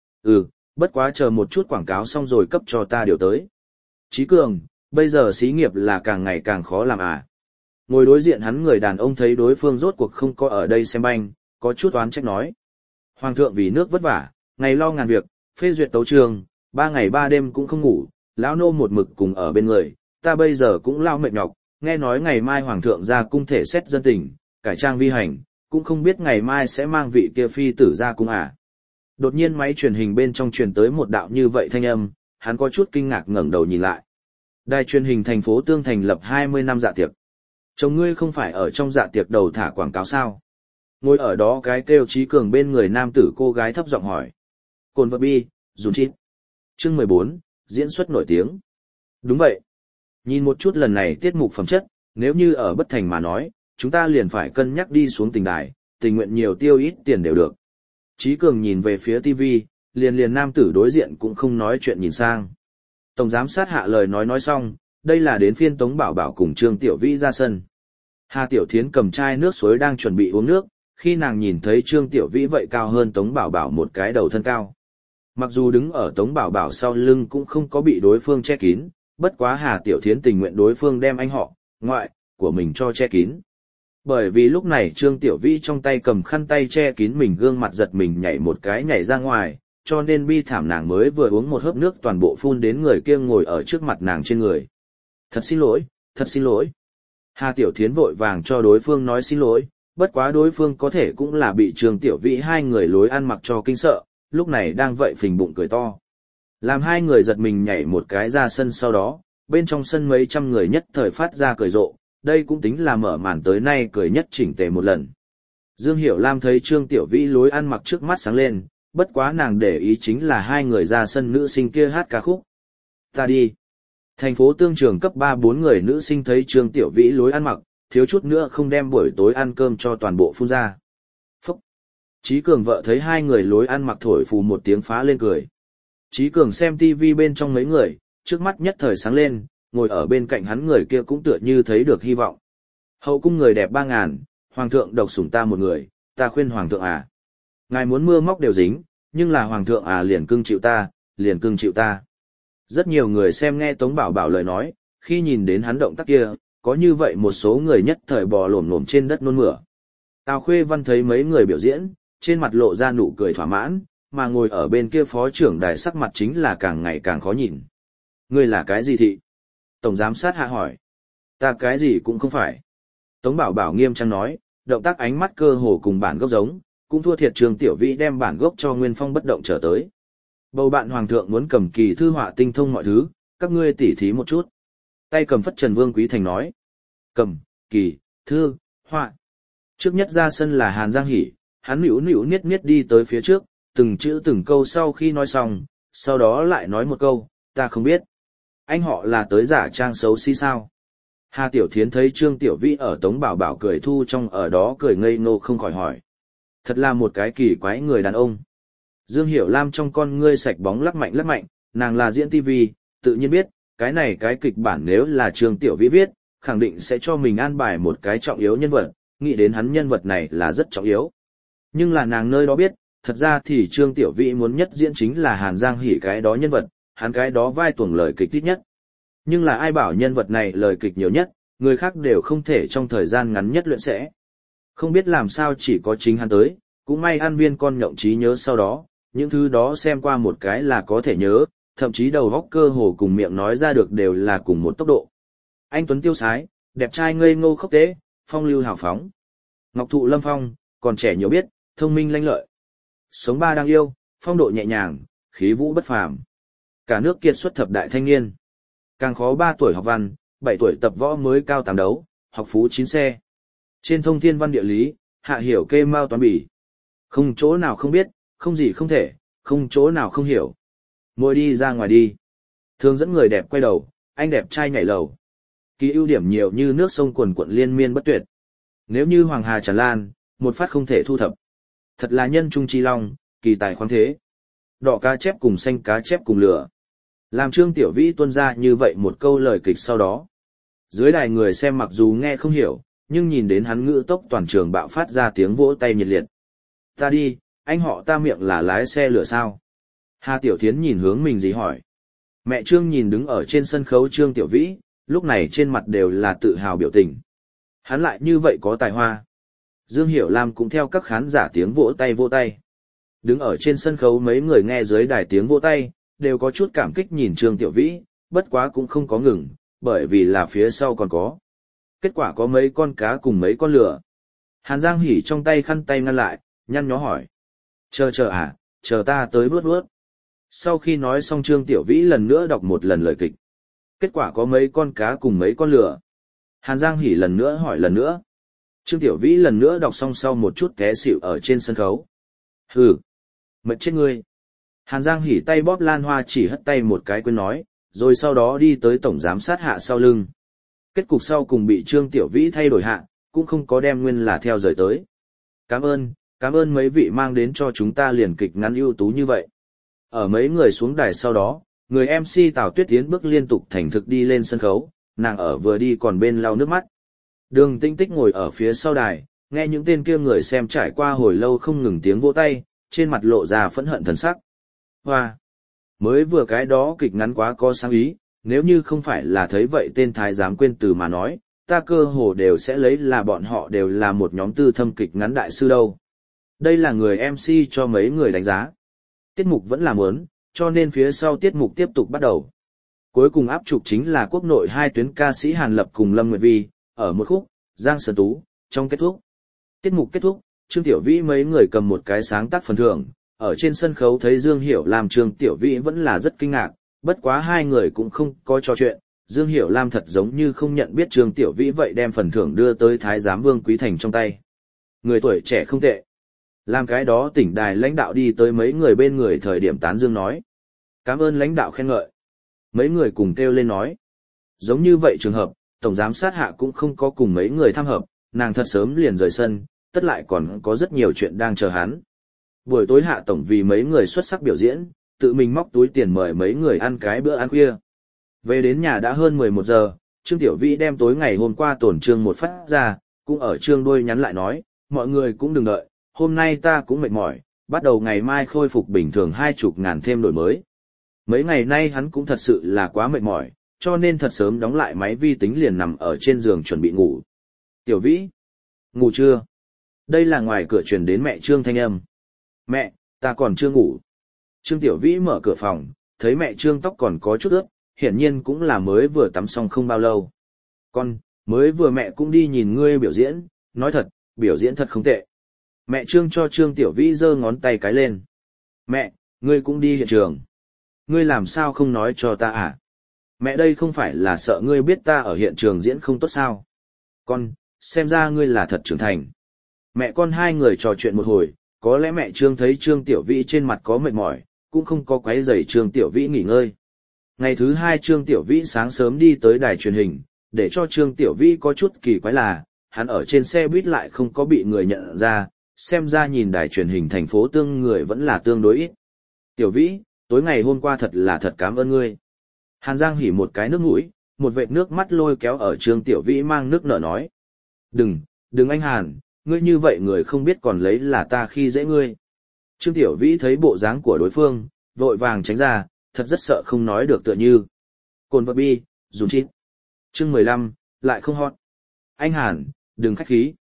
Bất quá chờ một chút quảng cáo xong rồi cấp cho ta điều tới. Chí Cường, bây giờ xí nghiệp là càng ngày càng khó làm à? Ngồi đối diện hắn người đàn ông thấy đối phương rốt cuộc không có ở đây xem banh, có chút oán trách nói. Hoàng thượng vì nước vất vả, ngày lo ngàn việc, phê duyệt tấu trường, 3 ngày 3 đêm cũng không ngủ, lão nô một mực cùng ở bên người, ta bây giờ cũng lao mệt nhọc, nghe nói ngày mai hoàng thượng ra cung thể xét dân tình, cải trang vi hành, cũng không biết ngày mai sẽ mang vị kia phi tử ra cung à. Đột nhiên máy truyền hình bên trong truyền tới một đạo như vậy thanh âm, hắn có chút kinh ngạc ngẩng đầu nhìn lại. Đài truyền hình thành phố Tương thành lập 20 năm dạ tiệc. Chồng ngươi không phải ở trong dạ tiệc đầu thả quảng cáo sao? Ngồi ở đó cái kêu Chí Cường bên người nam tử cô gái thấp giọng hỏi. Cồn vật bi, dùn chít. Chương 14, diễn xuất nổi tiếng. Đúng vậy. Nhìn một chút lần này tiết mục phẩm chất, nếu như ở bất thành mà nói, chúng ta liền phải cân nhắc đi xuống tình đài, tình nguyện nhiều tiêu ít tiền đều được. Chí Cường nhìn về phía TV, liền nam tử đối diện cũng không nói chuyện nhìn sang. Tổng giám sát hạ lời nói xong, đây là đến phiên Tống Bảo Bảo cùng Trương Tiểu Vĩ ra sân. Hà Tiểu Thiến cầm chai nước suối đang chuẩn bị uống nước, khi nàng nhìn thấy Trương Tiểu Vĩ vậy cao hơn Tống Bảo Bảo một cái đầu thân cao. Mặc dù đứng ở Tống Bảo Bảo sau lưng cũng không có bị đối phương che kín, bất quá Hà Tiểu Thiến tình nguyện đối phương đem anh họ, ngoại, của mình cho che kín. Bởi vì lúc này Trương Tiểu Vĩ trong tay cầm khăn tay che kín mình gương mặt giật mình nhảy một cái nhảy ra ngoài, cho nên bi thảm nàng mới vừa uống một hớp nước toàn bộ phun đến người kia ngồi ở trước mặt nàng trên người. Thật xin lỗi, thật xin lỗi. Hà Tiểu Thiến vội vàng cho đối phương nói xin lỗi, bất quá đối phương có thể cũng là bị Trương Tiểu Vĩ hai người lối ăn mặc cho kinh sợ, lúc này đang vậy phình bụng cười to. Làm hai người giật mình nhảy một cái ra sân sau đó, bên trong sân mấy trăm người nhất thời phát ra cười rộ, đây cũng tính là mở màn tới nay cười nhất chỉnh tề một lần. Dương Hiểu Lam thấy Trương Tiểu Vĩ lối ăn mặc trước mắt sáng lên, bất quá nàng để ý chính là hai người ra sân nữ sinh kia hát ca khúc. Ta đi. Thành phố Tương trường cấp 3-4 người nữ sinh thấy Trương Tiểu Vĩ lối ăn mặc, thiếu chút nữa không đem buổi tối ăn cơm cho toàn bộ phun ra. Phúc. Chí Cường vợ thấy hai người lối ăn mặc thổi phù một tiếng phá lên cười. Chí Cường xem TV bên trong mấy người, trước mắt nhất thời sáng lên, ngồi ở bên cạnh hắn người kia cũng tựa như thấy được hy vọng. Hậu cung người đẹp 3000, hoàng thượng độc sủng ta một người, ta khuyên hoàng thượng à. Ngài muốn mưa móc đều dính, nhưng là hoàng thượng à liền cưng chịu ta, liền cưng chịu ta. Rất nhiều người xem nghe Tống Bảo Bảo lời nói, khi nhìn đến hắn động tác kia, có như vậy một số người nhất thời bò lổm lổm trên đất nôn mửa. Tào Khuê Văn thấy mấy người biểu diễn, trên mặt lộ ra nụ cười thỏa mãn, mà ngồi ở bên kia phó trưởng đài sắc mặt chính là càng ngày càng khó nhìn. Ngươi là cái gì thị? Tổng giám sát hạ hỏi. Ta cái gì cũng không phải. Tống Bảo Bảo nghiêm trang nói, động tác ánh mắt cơ hồ cùng bản gốc giống, cũng thua thiệt Trương Tiểu Vĩ đem bản gốc cho Nguyên Phong bất động trở tới. Bầu bạn hoàng thượng muốn cầm kỳ thư họa tinh thông mọi thứ, các ngươi tỉ thí một chút. Tay cầm phất Trần Vương Quý Thành nói. Cầm, kỳ, thư, họa. Trước nhất ra sân là Hàn Giang Hỷ, hắn nữu nữu niết niết đi tới phía trước, từng chữ từng câu sau khi nói xong, sau đó lại nói một câu, ta không biết. Anh họ là tới giả trang xấu xí sao? Hà Tiểu Thiến thấy Trương Tiểu Vĩ ở Tống Bảo Bảo cười thu trong ở đó cười ngây ngô không khỏi hỏi. Thật là một cái kỳ quái người đàn ông. Dương Hiểu Lam trong con ngươi sạch bóng lắc mạnh, nàng là diễn TV, tự nhiên biết, cái này cái kịch bản nếu là Trương Tiểu Vĩ viết, khẳng định sẽ cho mình an bài một cái trọng yếu nhân vật, nghĩ đến hắn nhân vật này là rất trọng yếu. Nhưng là nàng nơi đó biết, thật ra thì Trương Tiểu Vĩ muốn nhất diễn chính là Hàn Giang Hỷ cái đó nhân vật, hắn cái đó vai tuồng lời kịch ít nhất. Nhưng là ai bảo nhân vật này lời kịch nhiều nhất, người khác đều không thể trong thời gian ngắn nhất luyện sẽ. Không biết làm sao chỉ có chính hắn tới, cũng may ăn viên con nhộng trí nhớ sau đó, những thứ đó xem qua một cái là có thể nhớ, thậm chí đầu góc cơ hồ cùng miệng nói ra được đều là cùng một tốc độ. Anh Tuấn tiêu sái, đẹp trai ngây ngô khốc tế, phong lưu hào phóng. Ngọc thụ lâm phong, còn trẻ nhiều biết, thông minh lanh lợi. Sống ba đang yêu, phong độ nhẹ nhàng, khí vũ bất phàm. Cả nước kiệt xuất thập đại thanh niên. Càng khó 3 tuổi học văn, 7 tuổi tập võ mới cao 8 đấu, học phú 9 xe. Trên thông thiên văn địa lý, hạ hiểu kê mao toán bỉ. Không chỗ nào không biết, không gì không thể, không chỗ nào không hiểu. Mỗi đi ra ngoài đi. Thường dẫn người đẹp quay đầu, anh đẹp trai nhảy lầu. Ký ưu điểm nhiều như nước sông quần quận liên miên bất tuyệt. Nếu như hoàng hà tràn lan, một phát không thể thu thập. Thật là nhân trung chi long, kỳ tài khoáng thế. Đỏ cá chép cùng xanh cá chép cùng lửa. Làm Trương Tiểu Vĩ tuôn ra như vậy một câu lời kịch sau đó. Dưới đài người xem mặc dù nghe không hiểu, nhưng nhìn đến hắn ngữ tốc toàn trường bạo phát ra tiếng vỗ tay nhiệt liệt. Ta đi, anh họ ta miệng là lái xe lửa sao? Hà Tiểu Thiến nhìn hướng mình gì hỏi. Mẹ Trương nhìn đứng ở trên sân khấu Trương Tiểu Vĩ, lúc này trên mặt đều là tự hào biểu tình. Hắn lại như vậy có tài hoa. Dương Hiểu Lam cũng theo các khán giả tiếng vỗ tay vỗ tay. Đứng ở trên sân khấu mấy người nghe dưới đài tiếng vỗ tay, đều có chút cảm kích nhìn Trương Tiểu Vĩ, bất quá cũng không có ngừng, bởi vì là phía sau còn có. Kết quả có mấy con cá cùng mấy con lửa. Hàn Giang Hỉ trong tay khăn tay ngăn lại, nhăn nhó hỏi. Chờ à, chờ ta tới vuốt vuốt. Sau khi nói xong Trương Tiểu Vĩ lần nữa đọc một lần lời kịch. Kết quả có mấy con cá cùng mấy con lửa. Hàn Giang Hỉ lần nữa hỏi lần nữa. Trương Tiểu Vĩ lần nữa đọc xong sau một chút té xỉu ở trên sân khấu. Hừ, mệt chết ngươi. Hàn Giang Hỉ tay bóp lan hoa chỉ hất tay một cái quên nói, rồi sau đó đi tới tổng giám sát hạ sau lưng. Kết cục sau cùng bị Trương Tiểu Vĩ thay đổi hạ, cũng không có đem nguyên là theo rời tới. Cảm ơn mấy vị mang đến cho chúng ta liền kịch ngắn ưu tú như vậy. Ở mấy người xuống đài sau đó, người MC Tào Tuyết Tiến bước liên tục thành thực đi lên sân khấu, nàng ở vừa đi còn bên lau nước mắt. Đường Tinh Tích ngồi ở phía sau đài, nghe những tên kia người xem trải qua hồi lâu không ngừng tiếng vỗ tay, trên mặt lộ ra phẫn hận thần sắc. Hoa! Mới vừa cái đó kịch ngắn quá có sáng ý, nếu như không phải là thấy vậy tên thái giám quên từ mà nói, ta cơ hồ đều sẽ lấy là bọn họ đều là một nhóm tư thâm kịch ngắn đại sư đâu. Đây là người MC cho mấy người đánh giá. Tiết mục vẫn là muốn, cho nên phía sau tiết mục tiếp tục bắt đầu. Cuối cùng áp trục chính là quốc nội 2 tuyến ca sĩ Hàn Lập cùng Lâm Nguyệt Vi, ở một khúc, Giang Sơn Tú, trong kết thúc. Tiết mục kết thúc, Trương Tiểu Vĩ mấy người cầm một cái sáng tác phần thưởng, ở trên sân khấu thấy Dương Hiểu Lam Trương Tiểu Vĩ vẫn là rất kinh ngạc, bất quá hai người cũng không có trò chuyện, Dương Hiểu Lam thật giống như không nhận biết Trương Tiểu Vĩ vậy đem phần thưởng đưa tới Thái giám Vương Quý Thành trong tay. Người tuổi trẻ không tệ. Làm cái đó tỉnh đài lãnh đạo đi tới mấy người bên người thời điểm tán dương nói. Cảm ơn lãnh đạo khen ngợi. Mấy người cùng kêu lên nói. Giống như vậy trường hợp, tổng giám sát hạ cũng không có cùng mấy người tham hợp, nàng thật sớm liền rời sân, tất lại còn có rất nhiều chuyện đang chờ hắn. Buổi tối hạ tổng vì mấy người xuất sắc biểu diễn, tự mình móc túi tiền mời mấy người ăn cái bữa ăn khuya. Về đến nhà đã hơn 11 giờ, Trương Tiểu Vĩ đem tối ngày hôm qua tổn trương một phát ra, cũng ở trương đuôi nhắn lại nói, mọi người cũng đừng đợi, hôm nay ta cũng mệt mỏi, bắt đầu ngày mai khôi phục bình thường 20 ngàn thêm đổi mới. Mấy ngày nay hắn cũng thật sự là quá mệt mỏi, cho nên thật sớm đóng lại máy vi tính liền nằm ở trên giường chuẩn bị ngủ. Tiểu Vĩ, ngủ chưa? Đây là ngoài cửa truyền đến mẹ Trương thanh âm. Mẹ, ta còn chưa ngủ. Trương Tiểu Vĩ mở cửa phòng, thấy mẹ Trương tóc còn có chút ướt, hiển nhiên cũng là mới vừa tắm xong không bao lâu. Con, mới vừa mẹ cũng đi nhìn ngươi biểu diễn, nói thật, biểu diễn thật không tệ. Mẹ Trương cho Trương Tiểu Vĩ giơ ngón tay cái lên. Mẹ, ngươi cũng đi hiện trường. Ngươi làm sao không nói cho ta à? Mẹ đây không phải là sợ ngươi biết ta ở hiện trường diễn không tốt sao? Con, xem ra ngươi là thật trưởng thành. Mẹ con hai người trò chuyện một hồi, có lẽ mẹ Trương thấy Trương Tiểu Vĩ trên mặt có mệt mỏi, cũng không có quấy rầy Trương Tiểu Vĩ nghỉ ngơi. Ngày thứ 2 Trương Tiểu Vĩ sáng sớm đi tới đài truyền hình, để cho Trương Tiểu Vĩ có chút kỳ quái là, hắn ở trên xe buýt lại không có bị người nhận ra, xem ra nhìn đài truyền hình thành phố Tương người vẫn là tương đối ít. Tiểu Vĩ, tối ngày hôm qua thật là thật cảm ơn ngươi. Hàn Giang hỉ một cái nước mũi, một vệt nước mắt lôi kéo ở Trương Tiểu Vĩ mang nước nở nói. Đừng anh Hàn, ngươi như vậy người không biết còn lấy là ta khi dễ ngươi. Trương Tiểu Vĩ thấy bộ dáng của đối phương, vội vàng tránh ra, thật rất sợ không nói được tựa như. Cồn vật bi, dùng chít. Chương 15, lại không hot. Anh Hàn, đừng khách khí.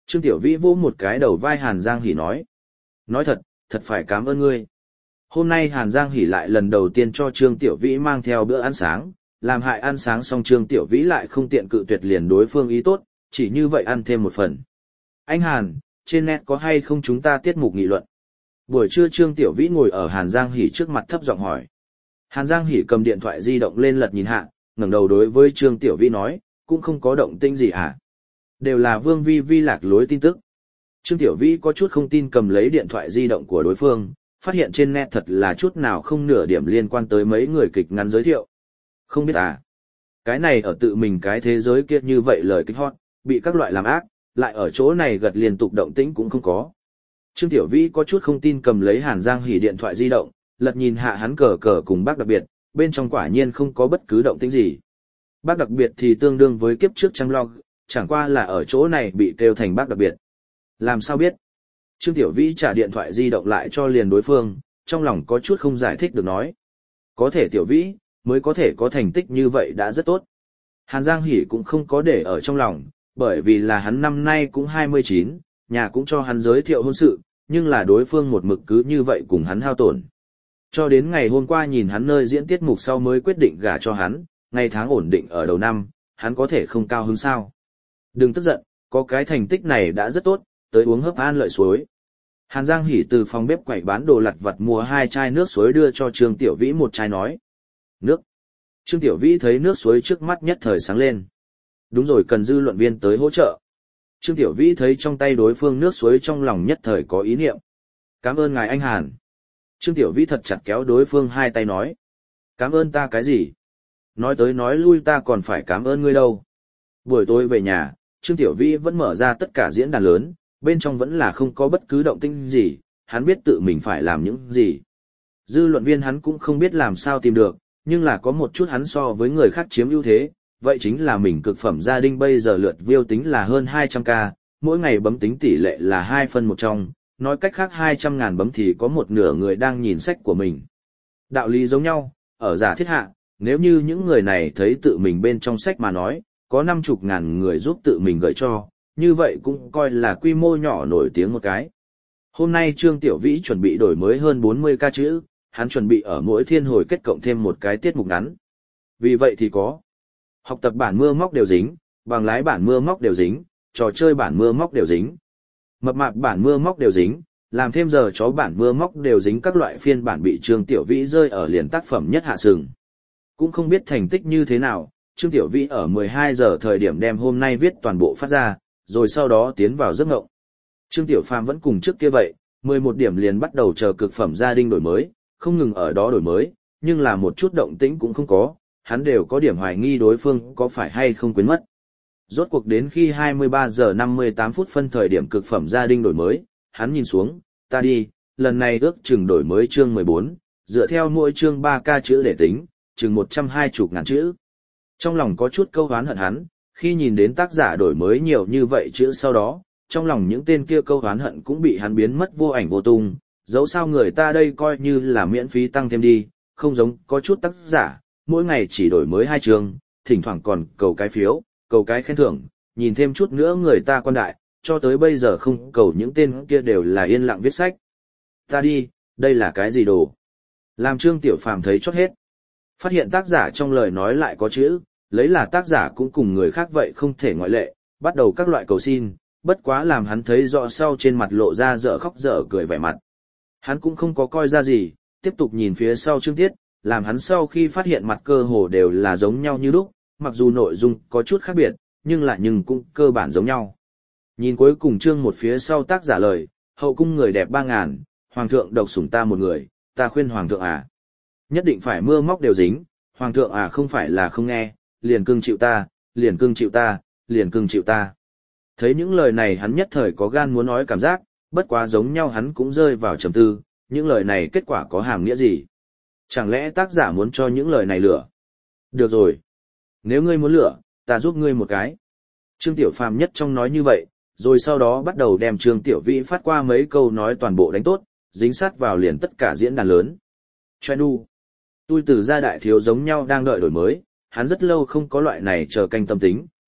Trương Tiểu Vĩ vỗ một cái đầu vai Hàn Giang Hỷ nói. Nói thật, thật phải cảm ơn ngươi. Hôm nay Hàn Giang Hỷ lại lần đầu tiên cho Trương Tiểu Vĩ mang theo bữa ăn sáng, làm hại ăn sáng xong Trương Tiểu Vĩ lại không tiện cự tuyệt liền đối phương ý tốt, chỉ như vậy ăn thêm một phần. Anh Hàn, trên net có hay không chúng ta tiết mục nghị luận? Buổi trưa Trương Tiểu Vĩ ngồi ở Hàn Giang Hỷ trước mặt thấp giọng hỏi. Hàn Giang Hỷ cầm điện thoại di động lên lật nhìn hạ, ngẩng đầu đối với Trương Tiểu Vĩ nói, cũng không có động tĩnh gì hả? Đều là Vương Vi Vi lạc lối tin tức. Trương Tiểu Vĩ có chút không tin cầm lấy điện thoại di động của đối phương, phát hiện trên net thật là chút nào không nửa điểm liên quan tới mấy người kịch ngắn giới thiệu. Không biết à? Cái này ở tự mình cái thế giới kia như vậy lời kịch hot, bị các loại làm ác, lại ở chỗ này gật liên tục động tĩnh cũng không có. Trương Tiểu Vĩ có chút không tin cầm lấy Hàn Giang Hỷ điện thoại di động, lật nhìn hạ hắn cờ cờ cùng bác đặc biệt, bên trong quả nhiên không có bất cứ động tĩnh gì. Bác đặc biệt thì tương đương với kiếp trước trang log, chẳng qua là ở chỗ này bị kêu thành bác đặc biệt. Làm sao biết? Trương Tiểu Vĩ trả điện thoại di động lại cho liền đối phương, trong lòng có chút không giải thích được nói. Có thể Tiểu Vĩ, mới có thể có thành tích như vậy đã rất tốt. Hàn Giang Hỷ cũng không có để ở trong lòng, bởi vì là hắn năm nay cũng 29, nhà cũng cho hắn giới thiệu hôn sự, nhưng là đối phương một mực cứ như vậy cùng hắn hao tổn. Cho đến ngày hôm qua nhìn hắn nơi diễn tiết mục sau mới quyết định gả cho hắn, ngày tháng ổn định ở đầu năm, hắn có thể không cao hứng sao. Đừng tức giận, có cái thành tích này đã rất tốt, tới uống hớp an lợi suối. Hàn Giang Hỷ từ phòng bếp quậy bán đồ lặt vặt mua 2 chai nước suối đưa cho Trương Tiểu Vĩ một chai nói. Nước. Trương Tiểu Vĩ thấy nước suối trước mắt nhất thời sáng lên. Đúng rồi, cần dư luận viên tới hỗ trợ. Trương Tiểu Vĩ thấy trong tay đối phương nước suối trong lòng nhất thời có ý niệm. Cảm ơn ngài anh Hàn. Trương Tiểu Vĩ thật chặt kéo đối phương 2 tay nói. Cảm ơn ta cái gì? Nói tới nói lui ta còn phải cảm ơn ngươi đâu. Buổi tối về nhà, Trương Tiểu Vĩ vẫn mở ra tất cả diễn đàn lớn, bên trong vẫn là không có bất cứ động tĩnh gì, hắn biết tự mình phải làm những gì. Dư luận viên hắn cũng không biết làm sao tìm được, nhưng là có một chút hắn so với người khác chiếm ưu thế, vậy chính là mình cực phẩm gia đình bây giờ lượt view tính là hơn 200k, mỗi ngày bấm tính tỷ lệ là 2 phân 1 trong, nói cách khác 200.000 bấm thì có một nửa người đang nhìn sách của mình. Đạo lý giống nhau, ở giả thiết hạ, nếu như những người này thấy tự mình bên trong sách mà nói, có 50.000 người giúp tự mình gửi cho, như vậy cũng coi là quy mô nhỏ nổi tiếng một cái. Hôm nay Trương Tiểu Vĩ chuẩn bị đổi mới hơn 40k chữ, hắn chuẩn bị ở mỗi thiên hồi kết cộng thêm một cái tiết mục ngắn. Vì vậy thì có học tập bản mưa móc đều dính, bằng lái bản mưa móc đều dính, trò chơi bản mưa móc đều dính, mập mạp bản mưa móc đều dính, làm thêm giờ chó bản mưa móc đều dính, các loại phiên bản bị Trương Tiểu Vĩ rơi ở liền tác phẩm nhất hạ sừng. Cũng không biết thành tích như thế nào, Trương Tiểu Vĩ ở 12 giờ thời điểm đem hôm nay viết toàn bộ phát ra, rồi sau đó tiến vào giấc ngộng. Trương Tiểu Phàm vẫn cùng trước kia vậy, 11 điểm liền bắt đầu chờ cực phẩm gia đình đổi mới, không ngừng ở đó đổi mới, nhưng là một chút động tĩnh cũng không có, hắn đều có điểm hoài nghi đối phương có phải hay không quên mất. Rốt cuộc đến khi 23 giờ 58 phút phân thời điểm cực phẩm gia đình đổi mới, hắn nhìn xuống, ta đi, lần này ước chừng đổi mới chương 14, dựa theo mỗi chương 3k chữ để tính, chừng 120.000 chữ. Trong lòng có chút câu oán hận hắn, khi nhìn đến tác giả đổi mới nhiều như vậy chữ sau đó, trong lòng những tên kia câu oán hận cũng bị hắn biến mất vô ảnh vô tung, dẫu sao người ta đây coi như là miễn phí tăng thêm đi, không giống có chút tác giả, mỗi ngày chỉ đổi mới 2 chương, thỉnh thoảng còn cầu cái phiếu, cầu cái khen thưởng, nhìn thêm chút nữa người ta quan đại, cho tới bây giờ không cầu những tên kia đều là yên lặng viết sách. Ta đi, đây là cái gì đồ? Làm Trương Tiểu Phàm thấy chót hết. Phát hiện tác giả trong lời nói lại có chữ, lấy là tác giả cũng cùng người khác vậy không thể ngoại lệ, bắt đầu các loại cầu xin, bất quá làm hắn thấy rõ sau trên mặt lộ ra dở khóc dở cười vẻ mặt. Hắn cũng không có coi ra gì, tiếp tục nhìn phía sau chương tiết, làm hắn sau khi phát hiện mặt cơ hồ đều là giống nhau như lúc, mặc dù nội dung có chút khác biệt, nhưng cũng cơ bản giống nhau. Nhìn cuối cùng chương một phía sau tác giả lời, hậu cung người đẹp 3.000, hoàng thượng độc sủng ta một người, ta khuyên hoàng thượng à. Nhất định phải mưa móc đều dính, hoàng thượng à không phải là không nghe, liền cưng chịu ta, liền cưng chịu ta, liền cưng chịu ta. Thấy những lời này hắn nhất thời có gan muốn nói cảm giác, bất quá giống nhau hắn cũng rơi vào trầm tư, những lời này kết quả có hàm nghĩa gì? Chẳng lẽ tác giả muốn cho những lời này lửa? Được rồi. Nếu ngươi muốn lửa, ta giúp ngươi một cái. Trương Tiểu Phàm nhất trong nói như vậy, rồi sau đó bắt đầu đem Trương Tiểu Vĩ phát qua mấy câu nói toàn bộ đánh tốt, dính sát vào liền tất cả diễn đàn lớn. Choe nu. Tôi từ gia đại thiếu giống nhau đang đợi đổi mới, hắn rất lâu không có loại này chờ canh tâm tính,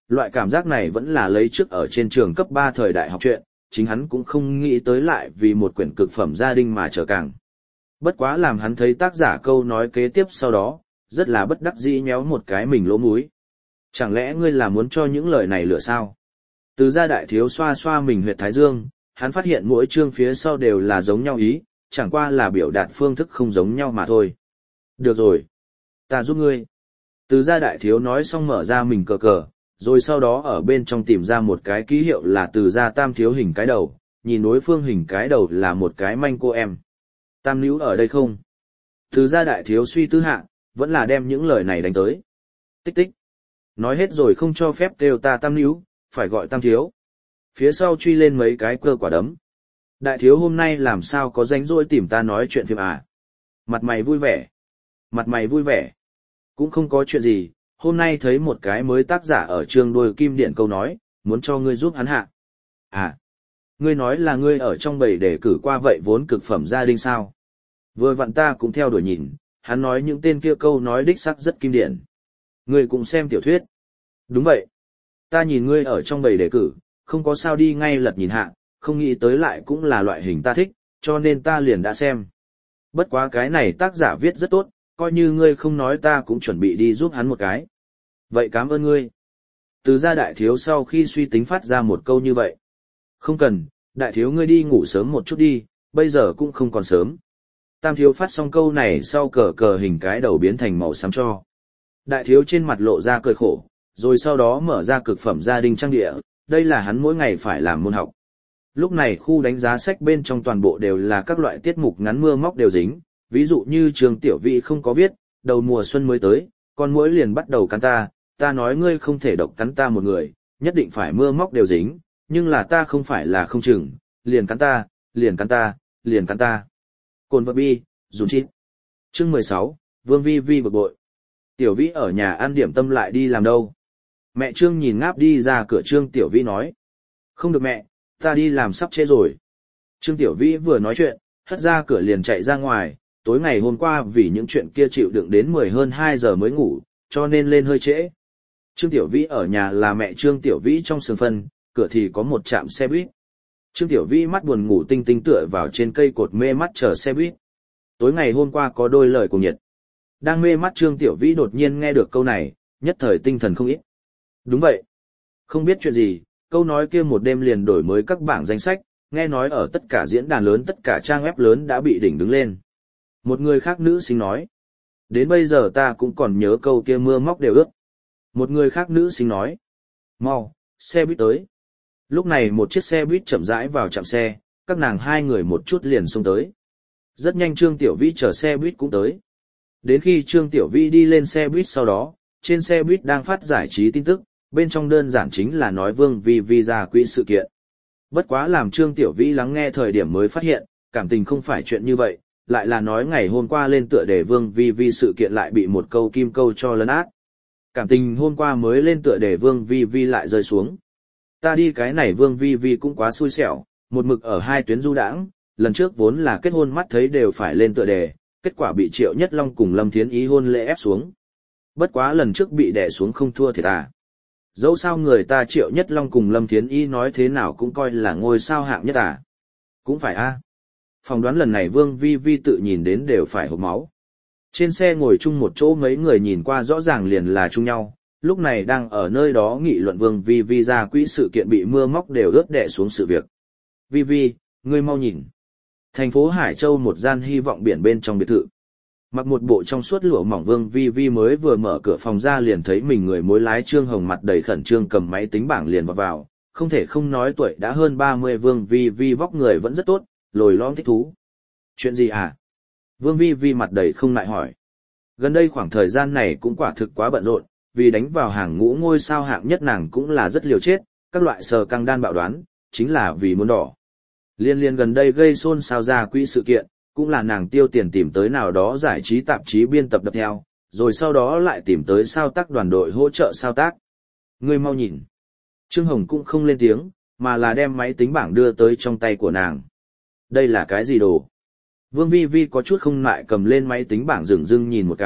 loại cảm giác này vẫn là lấy trước ở trên trường cấp 3 thời đại học chuyện, chính hắn cũng không nghĩ tới lại vì một quyển cực phẩm gia đình mà trở càng. Bất quá làm hắn thấy tác giả câu nói kế tiếp sau đó, rất là bất đắc dĩ nhéo một cái mình lỗ mũi. Chẳng lẽ ngươi là muốn cho những lời này lửa sao? Từ gia đại thiếu xoa xoa mình huyệt thái dương, hắn phát hiện mỗi chương phía sau đều là giống nhau ý, chẳng qua là biểu đạt phương thức không giống nhau mà thôi. Được rồi, ta giúp ngươi. Từ gia đại thiếu nói xong mở ra mình cờ cờ, rồi sau đó ở bên trong tìm ra một cái ký hiệu là từ gia tam thiếu hình cái đầu, nhìn đối phương hình cái đầu là một cái manh cô em. Tam níu ở đây không? Từ gia đại thiếu suy tư hạ, vẫn là đem những lời này đánh tới. Tích tích. Nói hết rồi không cho phép kêu ta tam níu, phải gọi tam thiếu. Phía sau truy lên mấy cái cơ quả đấm. Đại thiếu hôm nay làm sao có rảnh rỗi tìm ta nói chuyện phim à? Mặt mày vui vẻ. Mặt mày vui vẻ. Cũng không có chuyện gì, hôm nay thấy một cái mới tác giả ở trường đôi kim điện câu nói, muốn cho ngươi giúp hắn hạ. À, ngươi nói là ngươi ở trong bầy để cử qua vậy vốn cực phẩm gia đình sao? Vừa vặn ta cũng theo đuổi nhìn, hắn nói những tên kia câu nói đích sắc rất kim điển. Ngươi cũng xem tiểu thuyết. Đúng vậy. Ta nhìn ngươi ở trong bầy đề cử, không có sao đi ngay lật nhìn hạ, không nghĩ tới lại cũng là loại hình ta thích, cho nên ta liền đã xem. Bất quá cái này tác giả viết rất tốt, coi như ngươi không nói ta cũng chuẩn bị đi giúp hắn một cái. Vậy cảm ơn ngươi. Từ gia đại thiếu sau khi suy tính phát ra một câu như vậy. Không cần, đại thiếu ngươi đi ngủ sớm một chút đi, bây giờ cũng không còn sớm. Tam thiếu phát xong câu này sau cờ cờ hình cái đầu biến thành màu xám cho. Đại thiếu trên mặt lộ ra cười khổ, rồi sau đó mở ra cực phẩm gia đình trang địa, đây là hắn mỗi ngày phải làm môn học. Lúc này khu đánh giá sách bên trong toàn bộ đều là các loại tiết mục ngắn mưa móc đều dính, ví dụ như trường tiểu vị không có viết, đầu mùa xuân mới tới, con muỗi liền bắt đầu cắn ta nói ngươi không thể độc cắn ta một người, nhất định phải mưa móc đều dính, nhưng là ta không phải là không chừng, liền cắn ta, liền cắn ta, liền cắn ta. Cồn vật bi, dùn chít. Chương 16, Vương Vi Vi bực bội. Tiểu Vĩ ở nhà ăn điểm tâm lại đi làm đâu? Mẹ Trương nhìn ngáp đi ra cửa. Trương Tiểu Vĩ nói. Không được mẹ, ta đi làm sắp trễ rồi. Trương Tiểu Vĩ vừa nói chuyện, hất ra cửa liền chạy ra ngoài, tối ngày hôm qua vì những chuyện kia chịu đựng đến 10 hơn 2 giờ mới ngủ, cho nên lên hơi trễ. Trương Tiểu Vĩ ở nhà là mẹ Trương Tiểu Vĩ trong sườn phân, cửa thì có một trạm xe buýt. Trương Tiểu Vĩ mắt buồn ngủ tinh tinh tựa vào trên cây cột mê mắt chờ xe buýt. Tối ngày hôm qua có đôi lời cùng nhiệt. Đang mê mắt Trương Tiểu Vĩ đột nhiên nghe được câu này, nhất thời tinh thần không ít. Đúng vậy. Không biết chuyện gì, câu nói kia một đêm liền đổi mới các bảng danh sách, nghe nói ở tất cả diễn đàn lớn tất cả trang web lớn đã bị đỉnh đứng lên. Một người khác nữ sinh nói. Đến bây giờ ta cũng còn nhớ câu kia mưa móc đều ướt. Một người khác nữ sinh nói. Mau, xe buýt tới. Lúc này một chiếc xe buýt chậm rãi vào trạm xe, các nàng hai người một chút liền xông tới. Rất nhanh Trương Tiểu Vĩ chở xe buýt cũng tới. Đến khi Trương Tiểu Vĩ đi lên xe buýt sau đó, trên xe buýt đang phát giải trí tin tức, bên trong đơn giản chính là nói Vương Vi Vi ra quỹ sự kiện. Bất quá làm Trương Tiểu Vĩ lắng nghe thời điểm mới phát hiện, cảm tình không phải chuyện như vậy, lại là nói ngày hôm qua lên tựa đề Vương Vi Vi sự kiện lại bị một câu kim câu cho lấn át. Cảm tình hôm qua mới lên tựa đề Vương Vi Vi lại rơi xuống. Ta đi cái này Vương Vi Vi cũng quá xui xẻo, một mực ở hai tuyến du đãng, lần trước vốn là kết hôn mắt thấy đều phải lên tựa đề, kết quả bị Triệu Nhất Long cùng Lâm Thiến Ý hôn lễ ép xuống. Bất quá lần trước bị đè xuống không thua thiệt à. Dẫu sao người ta Triệu Nhất Long cùng Lâm Thiến Ý nói thế nào cũng coi là ngôi sao hạng nhất à. Cũng phải a. Phỏng đoán lần này Vương Vi Vi tự nhìn đến đều phải hộc máu. Trên xe ngồi chung một chỗ mấy người nhìn qua rõ ràng liền là chung nhau, lúc này đang ở nơi đó nghị luận Vương Vi Vi ra quỹ sự kiện bị mưa móc đều ướt đè xuống sự việc. Vi Vi, ngươi mau nhìn. Thành phố Hải Châu một gian hy vọng biển bên trong biệt thự. Mặc một bộ trong suốt lụa mỏng Vương Vi Vi mới vừa mở cửa phòng ra liền thấy mình người mối lái Trương Hồng mặt đầy khẩn trương cầm máy tính bảng liền vào, không thể không nói tuổi đã hơn 30 Vương Vi Vi vóc người vẫn rất tốt, lồi lõm thích thú. Chuyện gì à? Vương Vi Vi mặt đầy không lại hỏi. Gần đây khoảng thời gian này cũng quả thực quá bận rộn, vì đánh vào hàng ngũ ngôi sao hạng nhất nàng cũng là rất liều chết, các loại sờ căng đan bạo đoán, chính là vì muốn đỏ. Liên gần đây gây xôn xao ra quỹ sự kiện, cũng là nàng tiêu tiền tìm tới nào đó giải trí tạp chí biên tập đập theo, rồi sau đó lại tìm tới sao tác đoàn đội hỗ trợ sao tác. Ngươi mau nhìn. Trương Hồng cũng không lên tiếng, mà là đem máy tính bảng đưa tới trong tay của nàng. Đây là cái gì đồ? Vương Vi Vi có chút không lại cầm lên máy tính bảng dửng dưng nhìn một cái,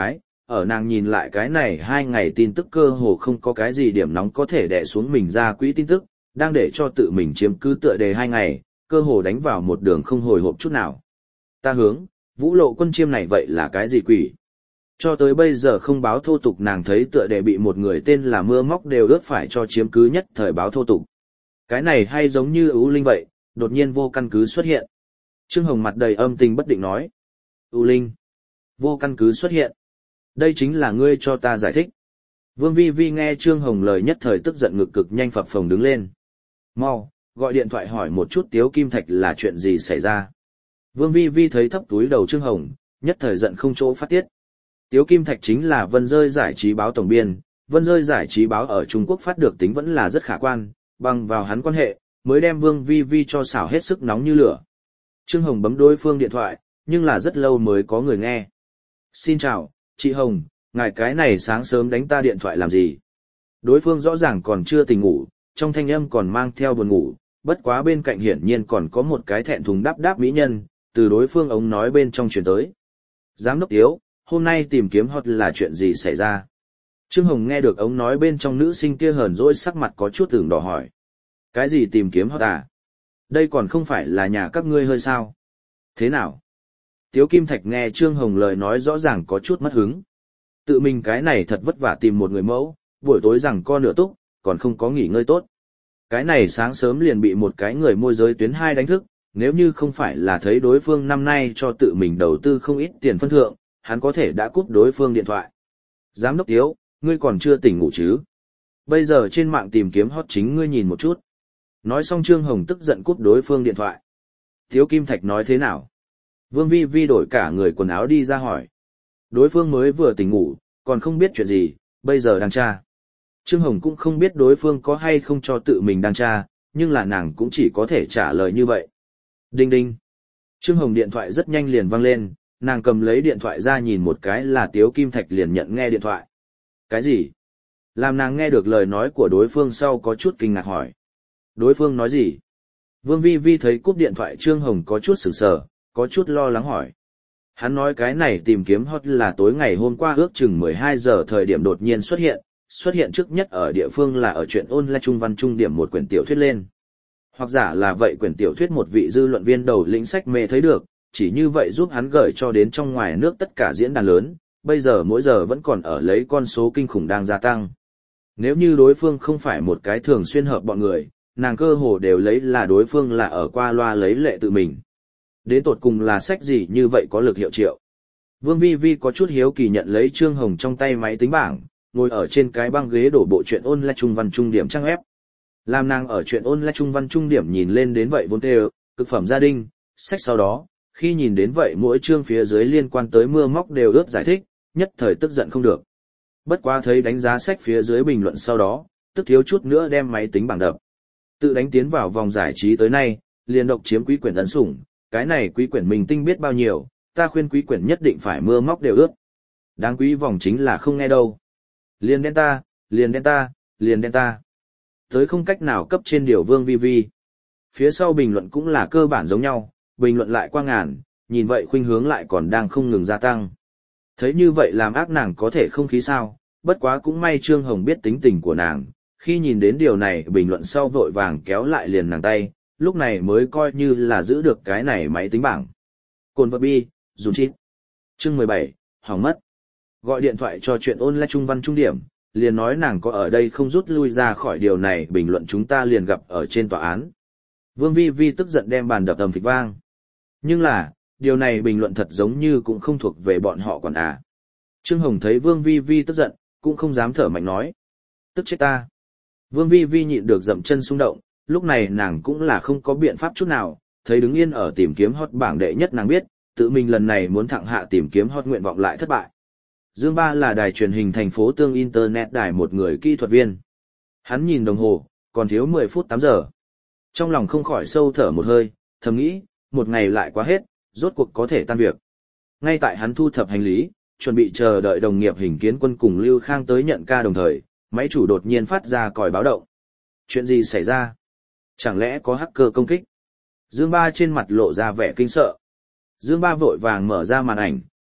ở nàng nhìn lại cái này 2 ngày tin tức cơ hồ không có cái gì điểm nóng có thể đè xuống mình ra quỹ tin tức, đang để cho tự mình chiếm cứ tựa đề 2 ngày, cơ hồ đánh vào một đường không hồi hộp chút nào. Ta hướng, Vũ Lộ Quân chiêm này vậy là cái gì quỷ? Cho tới bây giờ không báo thô tục nàng thấy tựa đề bị một người tên là Mưa Móc đều ướt phải cho chiếm cứ nhất thời báo thô tục. Cái này hay giống như ưu linh vậy, đột nhiên vô căn cứ xuất hiện. Trương Hồng mặt đầy âm tình bất định nói. Ưu linh, vô căn cứ xuất hiện. Đây chính là ngươi cho ta giải thích. Vương Vi Vi nghe Trương Hồng lời nhất thời tức giận ngực cực nhanh phập phồng đứng lên. Mau, gọi điện thoại hỏi một chút Tiếu Kim Thạch là chuyện gì xảy ra. Vương Vi Vi thấy thấp túi đầu Trương Hồng, nhất thời giận không chỗ phát tiết. Tiếu Kim Thạch chính là Vân Rơi giải trí báo tổng biên, Vân Rơi giải trí báo ở Trung Quốc phát được tính vẫn là rất khả quan, bằng vào hắn quan hệ, mới đem Vương Vi Vi cho xảo hết sức nóng như lửa. Trương Hồng bấm đối phương điện thoại, nhưng là rất lâu mới có người nghe. Xin chào, chị Hồng, ngài cái này sáng sớm đánh ta điện thoại làm gì? Đối phương rõ ràng còn chưa tỉnh ngủ, trong thanh âm còn mang theo buồn ngủ, bất quá bên cạnh hiển nhiên còn có một cái thẹn thùng đáp đáp mỹ nhân, từ đối phương ống nói bên trong truyền tới. Giám đốc Tiếu, hôm nay tìm kiếm hot là chuyện gì xảy ra? Trương Hồng nghe được ống nói bên trong nữ sinh kia hờn dỗi sắc mặt có chút ửng đỏ hỏi. Cái gì tìm kiếm hot à? Đây còn không phải là nhà các ngươi hơi sao? Thế nào? Tiếu Kim Thạch nghe Trương Hồng lời nói rõ ràng có chút mất hứng. Tự mình cái này thật vất vả tìm một người mẫu, buổi tối rằng co nửa túc, còn không có nghỉ ngơi tốt. Cái này sáng sớm liền bị một cái người môi giới tuyến 2 đánh thức, nếu như không phải là thấy đối phương năm nay cho tự mình đầu tư không ít tiền phân thượng, hắn có thể đã cúp đối phương điện thoại. Giám đốc Tiếu, ngươi còn chưa tỉnh ngủ chứ? Bây giờ trên mạng tìm kiếm hot chính ngươi nhìn một chút. Nói xong Trương Hồng tức giận cúp đối phương điện thoại. Tiếu Kim Thạch nói thế nào? Vương Vi Vi đổi cả người quần áo đi ra hỏi. Đối phương mới vừa tỉnh ngủ, còn không biết chuyện gì, bây giờ đang tra. Trương Hồng cũng không biết đối phương có hay không cho tự mình đang tra, nhưng là nàng cũng chỉ có thể trả lời như vậy. Đinh đinh. Trương Hồng điện thoại rất nhanh liền vang lên, nàng cầm lấy điện thoại ra nhìn một cái là Tiếu Kim Thạch liền nhận nghe điện thoại. Cái gì? Làm nàng nghe được lời nói của đối phương sau có chút kinh ngạc hỏi. Đối phương nói gì? Vương Vi Vi thấy cúp điện thoại Trương Hồng có chút sửng sở, có chút lo lắng hỏi. Hắn nói cái này tìm kiếm hot là tối ngày hôm qua ước chừng 12 giờ thời điểm đột nhiên xuất hiện trước nhất ở địa phương là ở chuyện online trung văn trung điểm một quyển tiểu thuyết lên. Hoặc giả là vậy quyển tiểu thuyết một vị dư luận viên đầu lĩnh sách mê thấy được, chỉ như vậy giúp hắn gửi cho đến trong ngoài nước tất cả diễn đàn lớn, bây giờ mỗi giờ vẫn còn ở lấy con số kinh khủng đang gia tăng. Nếu như đối phương không phải một cái thường xuyên hợp bọn người, nàng cơ hồ đều lấy là đối phương là ở qua loa lấy lệ tự mình. Đến tột cùng là sách gì như vậy có lực hiệu triệu. Vương Vi Vi có chút hiếu kỳ nhận lấy Trương Hồng trong tay máy tính bảng, ngồi ở trên cái băng ghế đổ bộ truyện online trung văn trung điểm trang web. Làm nàng ở truyện online trung văn trung điểm nhìn lên đến vậy vốn tê cực phẩm gia đình, sách sau đó, khi nhìn đến vậy mỗi chương phía dưới liên quan tới Mưa Móc đều ướt giải thích, nhất thời tức giận không được. Bất quá thấy đánh giá sách phía dưới bình luận sau đó, tức thiếu chút nữa đem máy tính bảng đập. Tự đánh tiến vào vòng giải trí tới nay, liền độc chiếm quý quyển ấn sủng, cái này quý quyển mình tinh biết bao nhiêu, ta khuyên quý quyển nhất định phải Mưa Móc đều ướt. Đáng quý vòng chính là không nghe đâu. Liền đen ta, liền đen ta, liền đen ta. Tới không cách nào cấp trên điều Vương Vi Vi. Phía sau bình luận cũng là cơ bản giống nhau, bình luận lại qua ngàn, nhìn vậy khuynh hướng lại còn đang không ngừng gia tăng. Thấy như vậy làm ác nàng có thể không khí sao, bất quá cũng may Trương Hồng biết tính tình của nàng, khi nhìn đến điều này bình luận sau vội vàng kéo lại liền nàng tay, lúc này mới coi như là giữ được cái này máy tính bảng. Cồn vật bi, dùng chít. Chương 17, hỏng mất. Gọi điện thoại cho chuyện online trung văn trung điểm, liền nói nàng có ở đây không rút lui ra khỏi điều này bình luận chúng ta liền gặp ở trên tòa án. Vương Vi Vi tức giận đem bàn đập tầm phịch vang. Nhưng là, điều này bình luận thật giống như cũng không thuộc về bọn họ còn à. Trương Hồng thấy Vương Vi Vi tức giận, cũng không dám thở mạnh nói. Tức chết ta. Vương Vi Vi nhịn được dậm chân xung động, lúc này nàng cũng là không có biện pháp chút nào, thấy đứng yên ở tìm kiếm hot bảng đệ nhất nàng biết, tự mình lần này muốn thẳng hạ tìm kiếm hot nguyện vọng lại thất bại. Dương Ba là đài truyền hình thành phố Tương Internet đài một người kỹ thuật viên. Hắn nhìn đồng hồ, còn thiếu 10 phút 8 giờ. Trong lòng không khỏi sâu thở một hơi, thầm nghĩ, một ngày lại quá hết, rốt cuộc có thể tan việc. Ngay tại hắn thu thập hành lý, chuẩn bị chờ đợi đồng nghiệp Hình Kiến Quân cùng Lưu Khang tới nhận ca đồng thời, máy chủ đột nhiên phát ra còi báo động. Chuyện gì xảy ra? Chẳng lẽ có hacker công kích? Dương Ba trên mặt lộ ra vẻ kinh sợ. Dương Ba vội vàng mở ra màn ảnh,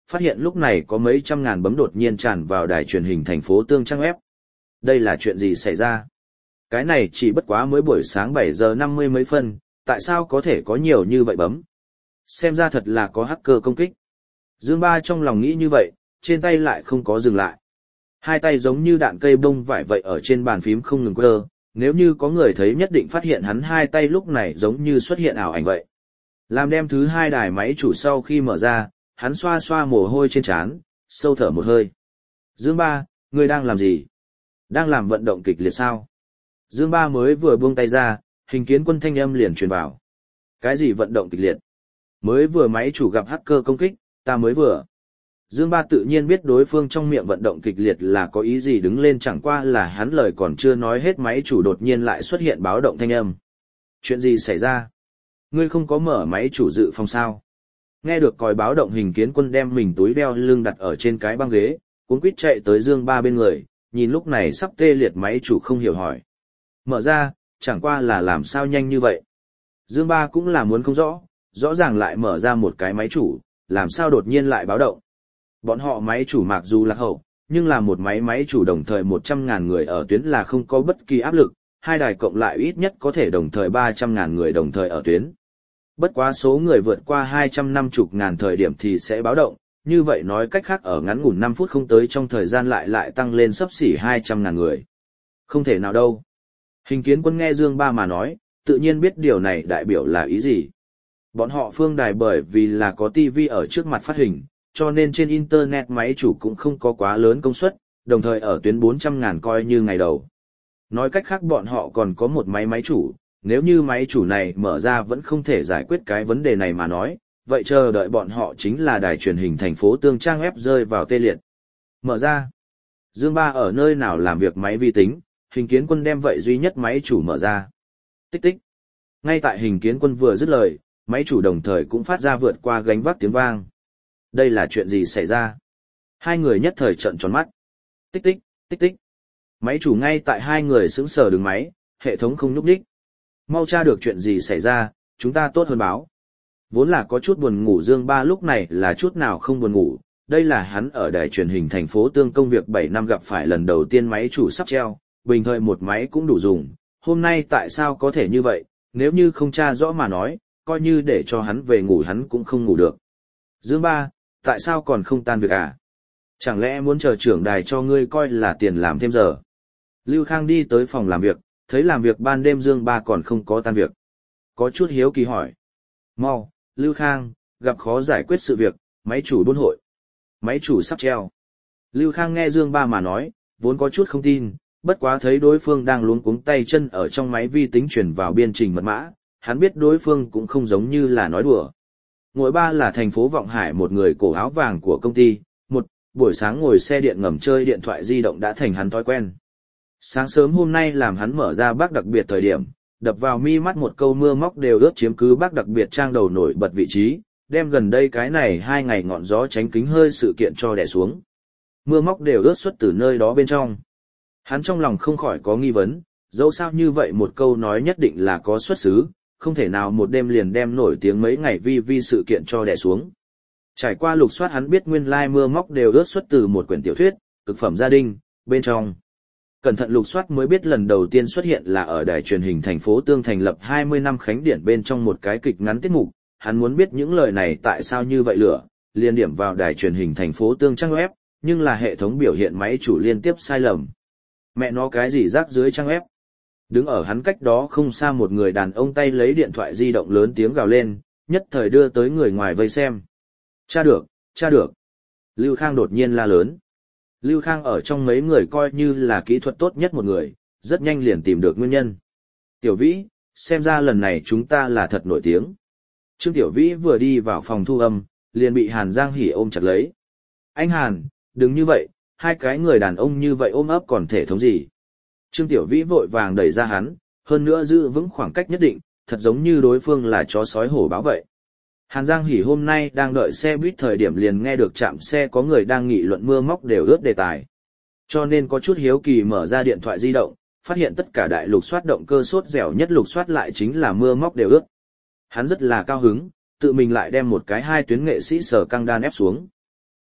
phát hiện lúc này có mấy trăm ngàn bấm đột nhiên tràn vào đài truyền hình thành phố Tương trang web. Đây là chuyện gì xảy ra? Cái này chỉ bất quá mới buổi sáng 7 giờ 50 mấy phân, tại sao có thể có nhiều như vậy bấm? Xem ra thật là có hacker công kích. Dương Ba trong lòng nghĩ như vậy, trên tay lại không có dừng lại. Hai tay giống như đạn cây bông vải vậy ở trên bàn phím không ngừng quơ, nếu như có người thấy nhất định phát hiện hắn hai tay lúc này giống như xuất hiện ảo ảnh vậy. Làm đem thứ hai đài máy chủ sau khi mở ra, hắn xoa xoa mồ hôi trên trán, sâu thở một hơi. Dương Ba, ngươi đang làm gì? Đang làm vận động kịch liệt sao? Dương Ba mới vừa buông tay ra, Hình Kiến Quân thanh âm liền truyền vào. Cái gì vận động kịch liệt? Mới vừa máy chủ gặp hacker công kích, ta mới vừa. Dương Ba tự nhiên biết đối phương trong miệng vận động kịch liệt là có ý gì, đứng lên chẳng qua là hắn lời còn chưa nói hết máy chủ đột nhiên lại xuất hiện báo động thanh âm. Chuyện gì xảy ra? Ngươi không có mở máy chủ dự phòng sao? Nghe được còi báo động, Hình Kiến Quân đem mình túi đeo lưng đặt ở trên cái băng ghế, cuống quýt chạy tới Dương Ba bên người, nhìn lúc này sắp tê liệt máy chủ không hiểu hỏi. Mở ra, chẳng qua là làm sao nhanh như vậy? Dương Ba cũng là muốn không rõ, rõ ràng lại mở ra một cái máy chủ, làm sao đột nhiên lại báo động? Bọn họ máy chủ mặc dù lạc hậu, nhưng là một máy chủ đồng thời 100.000 người ở tuyến là không có bất kỳ áp lực, hai đài cộng lại ít nhất có thể đồng thời 300.000 người đồng thời ở tuyến. Bất quá số người vượt qua 250.000 thời điểm thì sẽ báo động, như vậy nói cách khác ở ngắn ngủn 5 phút không tới trong thời gian lại tăng lên xấp xỉ 200.000 người. Không thể nào đâu. Hình Kiến Quân nghe Dương Ba mà nói, tự nhiên biết điều này đại biểu là ý gì. Bọn họ phương đài bởi vì là có TV ở trước mặt phát hình, cho nên trên Internet máy chủ cũng không có quá lớn công suất, đồng thời ở tuyến 400.000 coi như ngày đầu. Nói cách khác bọn họ còn có một máy chủ, nếu như máy chủ này mở ra vẫn không thể giải quyết cái vấn đề này mà nói, vậy chờ đợi bọn họ chính là đài truyền hình thành phố Tương trang web rơi vào tê liệt. Mở ra. Dương Ba ở nơi nào làm việc máy vi tính, Hình Kiến Quân đem vậy duy nhất máy chủ mở ra. Tích tích. Ngay tại Hình Kiến Quân vừa dứt lời, máy chủ đồng thời cũng phát ra vượt qua gánh vác tiếng vang. Đây là chuyện gì xảy ra? Hai người nhất thời trợn tròn mắt. Tích tích, tích tích. Máy chủ ngay tại hai người sững sờ đứng máy, hệ thống không nhúc nhích. Mau tra được chuyện gì xảy ra, chúng ta tốt hơn báo. Vốn là có chút buồn ngủ Dương Ba lúc này là chút nào không buồn ngủ, đây là hắn ở đài truyền hình thành phố Tương công việc 7 năm gặp phải lần đầu tiên máy chủ sắp treo, bình thời một máy cũng đủ dùng, hôm nay tại sao có thể như vậy, nếu như không tra rõ mà nói, coi như để cho hắn về ngủ hắn cũng không ngủ được. Dương Ba, tại sao còn không tan việc à? Chẳng lẽ muốn chờ trưởng đài cho ngươi coi là tiền làm thêm giờ? Lưu Khang đi tới phòng làm việc, thấy làm việc ban đêm Dương Ba còn không có tan việc. Có chút hiếu kỳ hỏi. Mau, Lưu Khang, gặp khó giải quyết sự việc, máy chủ buôn hội. Máy chủ sắp treo. Lưu Khang nghe Dương Ba mà nói, vốn có chút không tin, bất quá thấy đối phương đang luống cuống tay chân ở trong máy vi tính truyền vào biên trình mật mã, hắn biết đối phương cũng không giống như là nói đùa. Ngồi Ba là thành phố Vọng Hải một người cổ áo vàng của công ty, buổi sáng ngồi xe điện ngầm chơi điện thoại di động đã thành hắn thói quen. Sáng sớm hôm nay làm hắn mở ra bác đặc biệt thời điểm, đập vào mi mắt một câu mưa móc đều ướt chiếm cứ bác đặc biệt trang đầu nổi bật vị trí, đem gần đây cái này 2 ngày ngọn gió tránh kính hơi sự kiện cho đè xuống. Mưa móc đều ướt xuất từ nơi đó bên trong. Hắn trong lòng không khỏi có nghi vấn, dẫu sao như vậy một câu nói nhất định là có xuất xứ, không thể nào một đêm liền đem nổi tiếng mấy ngày vi sự kiện cho đè xuống. Trải qua lục soát hắn biết nguyên lai mưa móc đều ướt xuất từ một quyển tiểu thuyết, cực phẩm gia đình, bên trong. Cẩn thận lục soát mới biết lần đầu tiên xuất hiện là ở đài truyền hình thành phố Tương thành lập 20 năm khánh điển bên trong một cái kịch ngắn tiết mục, hắn muốn biết những lời này tại sao như vậy lửa, liên điểm vào đài truyền hình thành phố Tương trang web, nhưng là hệ thống biểu hiện máy chủ liên tiếp sai lầm. Mẹ nó cái gì rác dưới trang web. Đứng ở hắn cách đó không xa một người đàn ông tay lấy điện thoại di động lớn tiếng gào lên, nhất thời đưa tới người ngoài vây xem. Tra được. Lưu Khang đột nhiên la lớn. Lưu Khang ở trong mấy người coi như là kỹ thuật tốt nhất một người, rất nhanh liền tìm được nguyên nhân. Tiểu Vĩ, xem ra lần này chúng ta là thật nổi tiếng. Trương Tiểu Vĩ vừa đi vào phòng thu âm, liền bị Hàn Giang Hỉ ôm chặt lấy. Anh Hàn, đừng như vậy, hai cái người đàn ông như vậy ôm ấp còn thể thống gì. Trương Tiểu Vĩ vội vàng đẩy ra hắn, hơn nữa giữ vững khoảng cách nhất định, thật giống như đối phương là chó sói hổ báo vậy. Hàn Giang Hỉ hôm nay đang đợi xe buýt thời điểm liền nghe được trạm xe có người đang nghị luận mưa móc đều ướt đề tài. Cho nên có chút hiếu kỳ mở ra điện thoại di động, phát hiện tất cả đại lục soát động cơ sốt dẻo nhất lục soát lại chính là mưa móc đều ướt. Hắn rất là cao hứng, tự mình lại đem một cái 2 tuyến nghệ sĩ Sở Căng Đan ép xuống.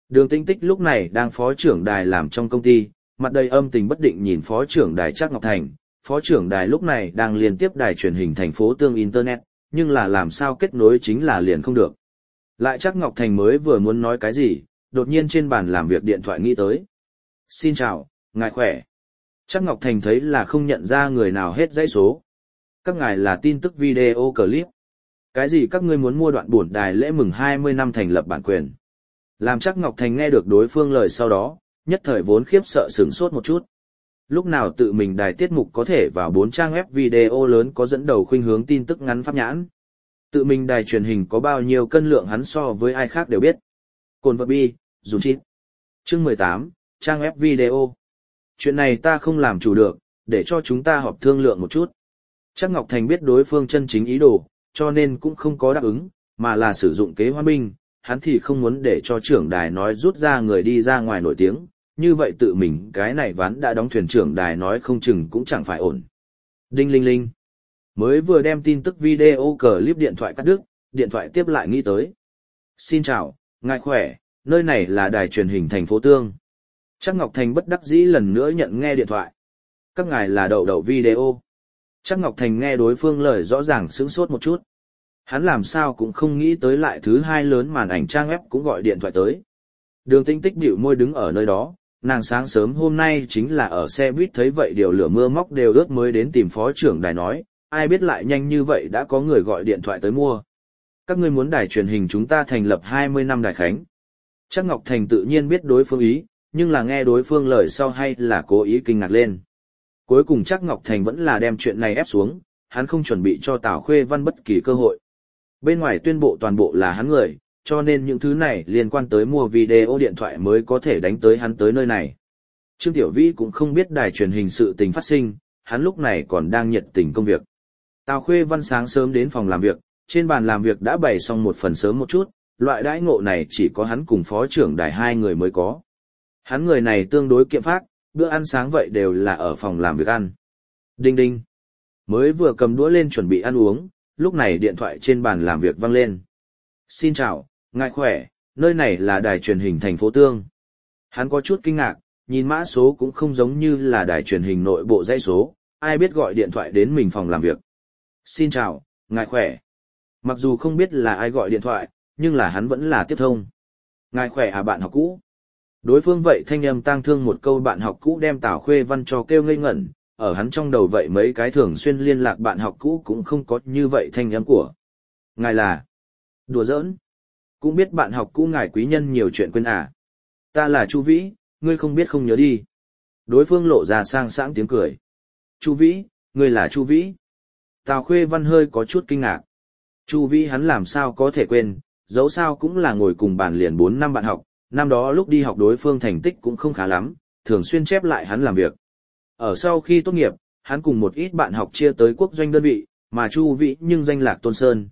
Đường Tĩnh Tích lúc này đang phó trưởng đài làm trong công ty, mặt đầy âm tình bất định nhìn phó trưởng đài Trác Ngọc Thành. Phó trưởng đài lúc này đang liên tiếp đài truyền hình thành phố Tương Internet, nhưng là làm sao kết nối chính là liền không được. Lại Trác Ngọc Thành mới vừa muốn nói cái gì, đột nhiên trên bàn làm việc điện thoại nghĩ tới. Xin chào, ngài khỏe. Trác Ngọc Thành thấy là không nhận ra người nào hết dãy số. Các ngài là tin tức video clip. Cái gì các ngươi muốn mua đoạn bổn đài lễ mừng 20 năm thành lập bản quyền. Làm Trác Ngọc Thành nghe được đối phương lời sau đó, nhất thời vốn khiếp sợ sửng sốt một chút. Lúc nào tự mình đài tiết mục có thể vào 4 trang web video lớn có dẫn đầu khuynh hướng tin tức ngắn pháp nhãn. Tự mình đài truyền hình có bao nhiêu cân lượng hắn so với ai khác đều biết. Cồn vật bi, dùng chít. Chương 18, trang web video. Chuyện này ta không làm chủ được, để cho chúng ta họp thương lượng một chút. Trác Ngọc Thành biết đối phương chân chính ý đồ, cho nên cũng không có đáp ứng, mà là sử dụng kế hoa binh, hắn thì không muốn để cho trưởng đài nói rút ra người đi ra ngoài nổi tiếng, như vậy tự mình cái này ván đã đóng thuyền trưởng đài nói không chừng cũng chẳng phải ổn. Đinh linh linh. Mới vừa đem tin tức video clip điện thoại cắt đứt, điện thoại tiếp lại nghĩ tới. Xin chào, ngài khỏe, nơi này là đài truyền hình thành phố Tương. Trác Ngọc Thành bất đắc dĩ lần nữa nhận nghe điện thoại. Các ngài là đậu đậu video. Trác Ngọc Thành nghe đối phương lời rõ ràng sững sốt một chút. Hắn làm sao cũng không nghĩ tới lại thứ hai lớn màn ảnh trang web cũng gọi điện thoại tới. Đường Tĩnh Tích bĩu môi đứng ở nơi đó, nàng sáng sớm hôm nay chính là ở xe buýt thấy vậy điều lửa mưa móc đều ướt mới đến tìm phó trưởng đài nói, ai biết lại nhanh như vậy đã có người gọi điện thoại tới mua. Các ngươi muốn đài truyền hình chúng ta thành lập 20 năm đài khánh. Trác Ngọc Thành tự nhiên biết đối phương ý, nhưng là nghe đối phương lời sau hay là cố ý kinh ngạc lên. Cuối cùng Trác Ngọc Thành vẫn là đem chuyện này ép xuống, hắn không chuẩn bị cho Tào Khuê Văn bất kỳ cơ hội. Bên ngoài tuyên bộ toàn bộ là hắn người, cho nên những thứ này liên quan tới mua video điện thoại mới có thể đánh tới hắn tới nơi này. Trương Tiểu Vĩ cũng không biết đài truyền hình sự tình phát sinh, hắn lúc này còn đang nhiệt tình công việc. Tào Khuê Văn sáng sớm đến phòng làm việc, trên bàn làm việc đã bày xong một phần sớm một chút, loại đãi ngộ này chỉ có hắn cùng phó trưởng đài hai người mới có. Hắn người này tương đối kiệm phác, bữa ăn sáng vậy đều là ở phòng làm việc ăn. Đinh đinh. Mới vừa cầm đũa lên chuẩn bị ăn uống, lúc này điện thoại trên bàn làm việc vang lên. Xin chào, ngài khỏe, nơi này là đài truyền hình thành phố Tương. Hắn có chút kinh ngạc, nhìn mã số cũng không giống như là đài truyền hình nội bộ dãy số, ai biết gọi điện thoại đến mình phòng làm việc. Xin chào, ngài khỏe. Mặc dù không biết là ai gọi điện thoại, nhưng là hắn vẫn là tiếp thông. Ngài khỏe à bạn học cũ. Đối phương vậy thanh âm tang thương một câu bạn học cũ đem Tào Khuê Văn cho kêu ngây ngẩn, ở hắn trong đầu vậy mấy cái thường xuyên liên lạc bạn học cũ cũng không có như vậy thanh âm của. Ngài là... Đùa giỡn. Cũng biết bạn học cũ ngài quý nhân nhiều chuyện quên à. Ta là Chu Vĩ, ngươi không biết không nhớ đi. Đối phương lộ ra sang sảng tiếng cười. Chu Vĩ, ngươi là Chu Vĩ. Tào Khuê Văn hơi có chút kinh ngạc. Chu Vĩ hắn làm sao có thể quên, dẫu sao cũng là ngồi cùng bàn liền 4 năm bạn học, năm đó lúc đi học đối phương thành tích cũng không khá lắm, thường xuyên chép lại hắn làm việc. Ở sau khi tốt nghiệp, hắn cùng một ít bạn học chia tới quốc doanh đơn vị, mà Chu Vĩ nhưng danh lạc Tôn Sơn,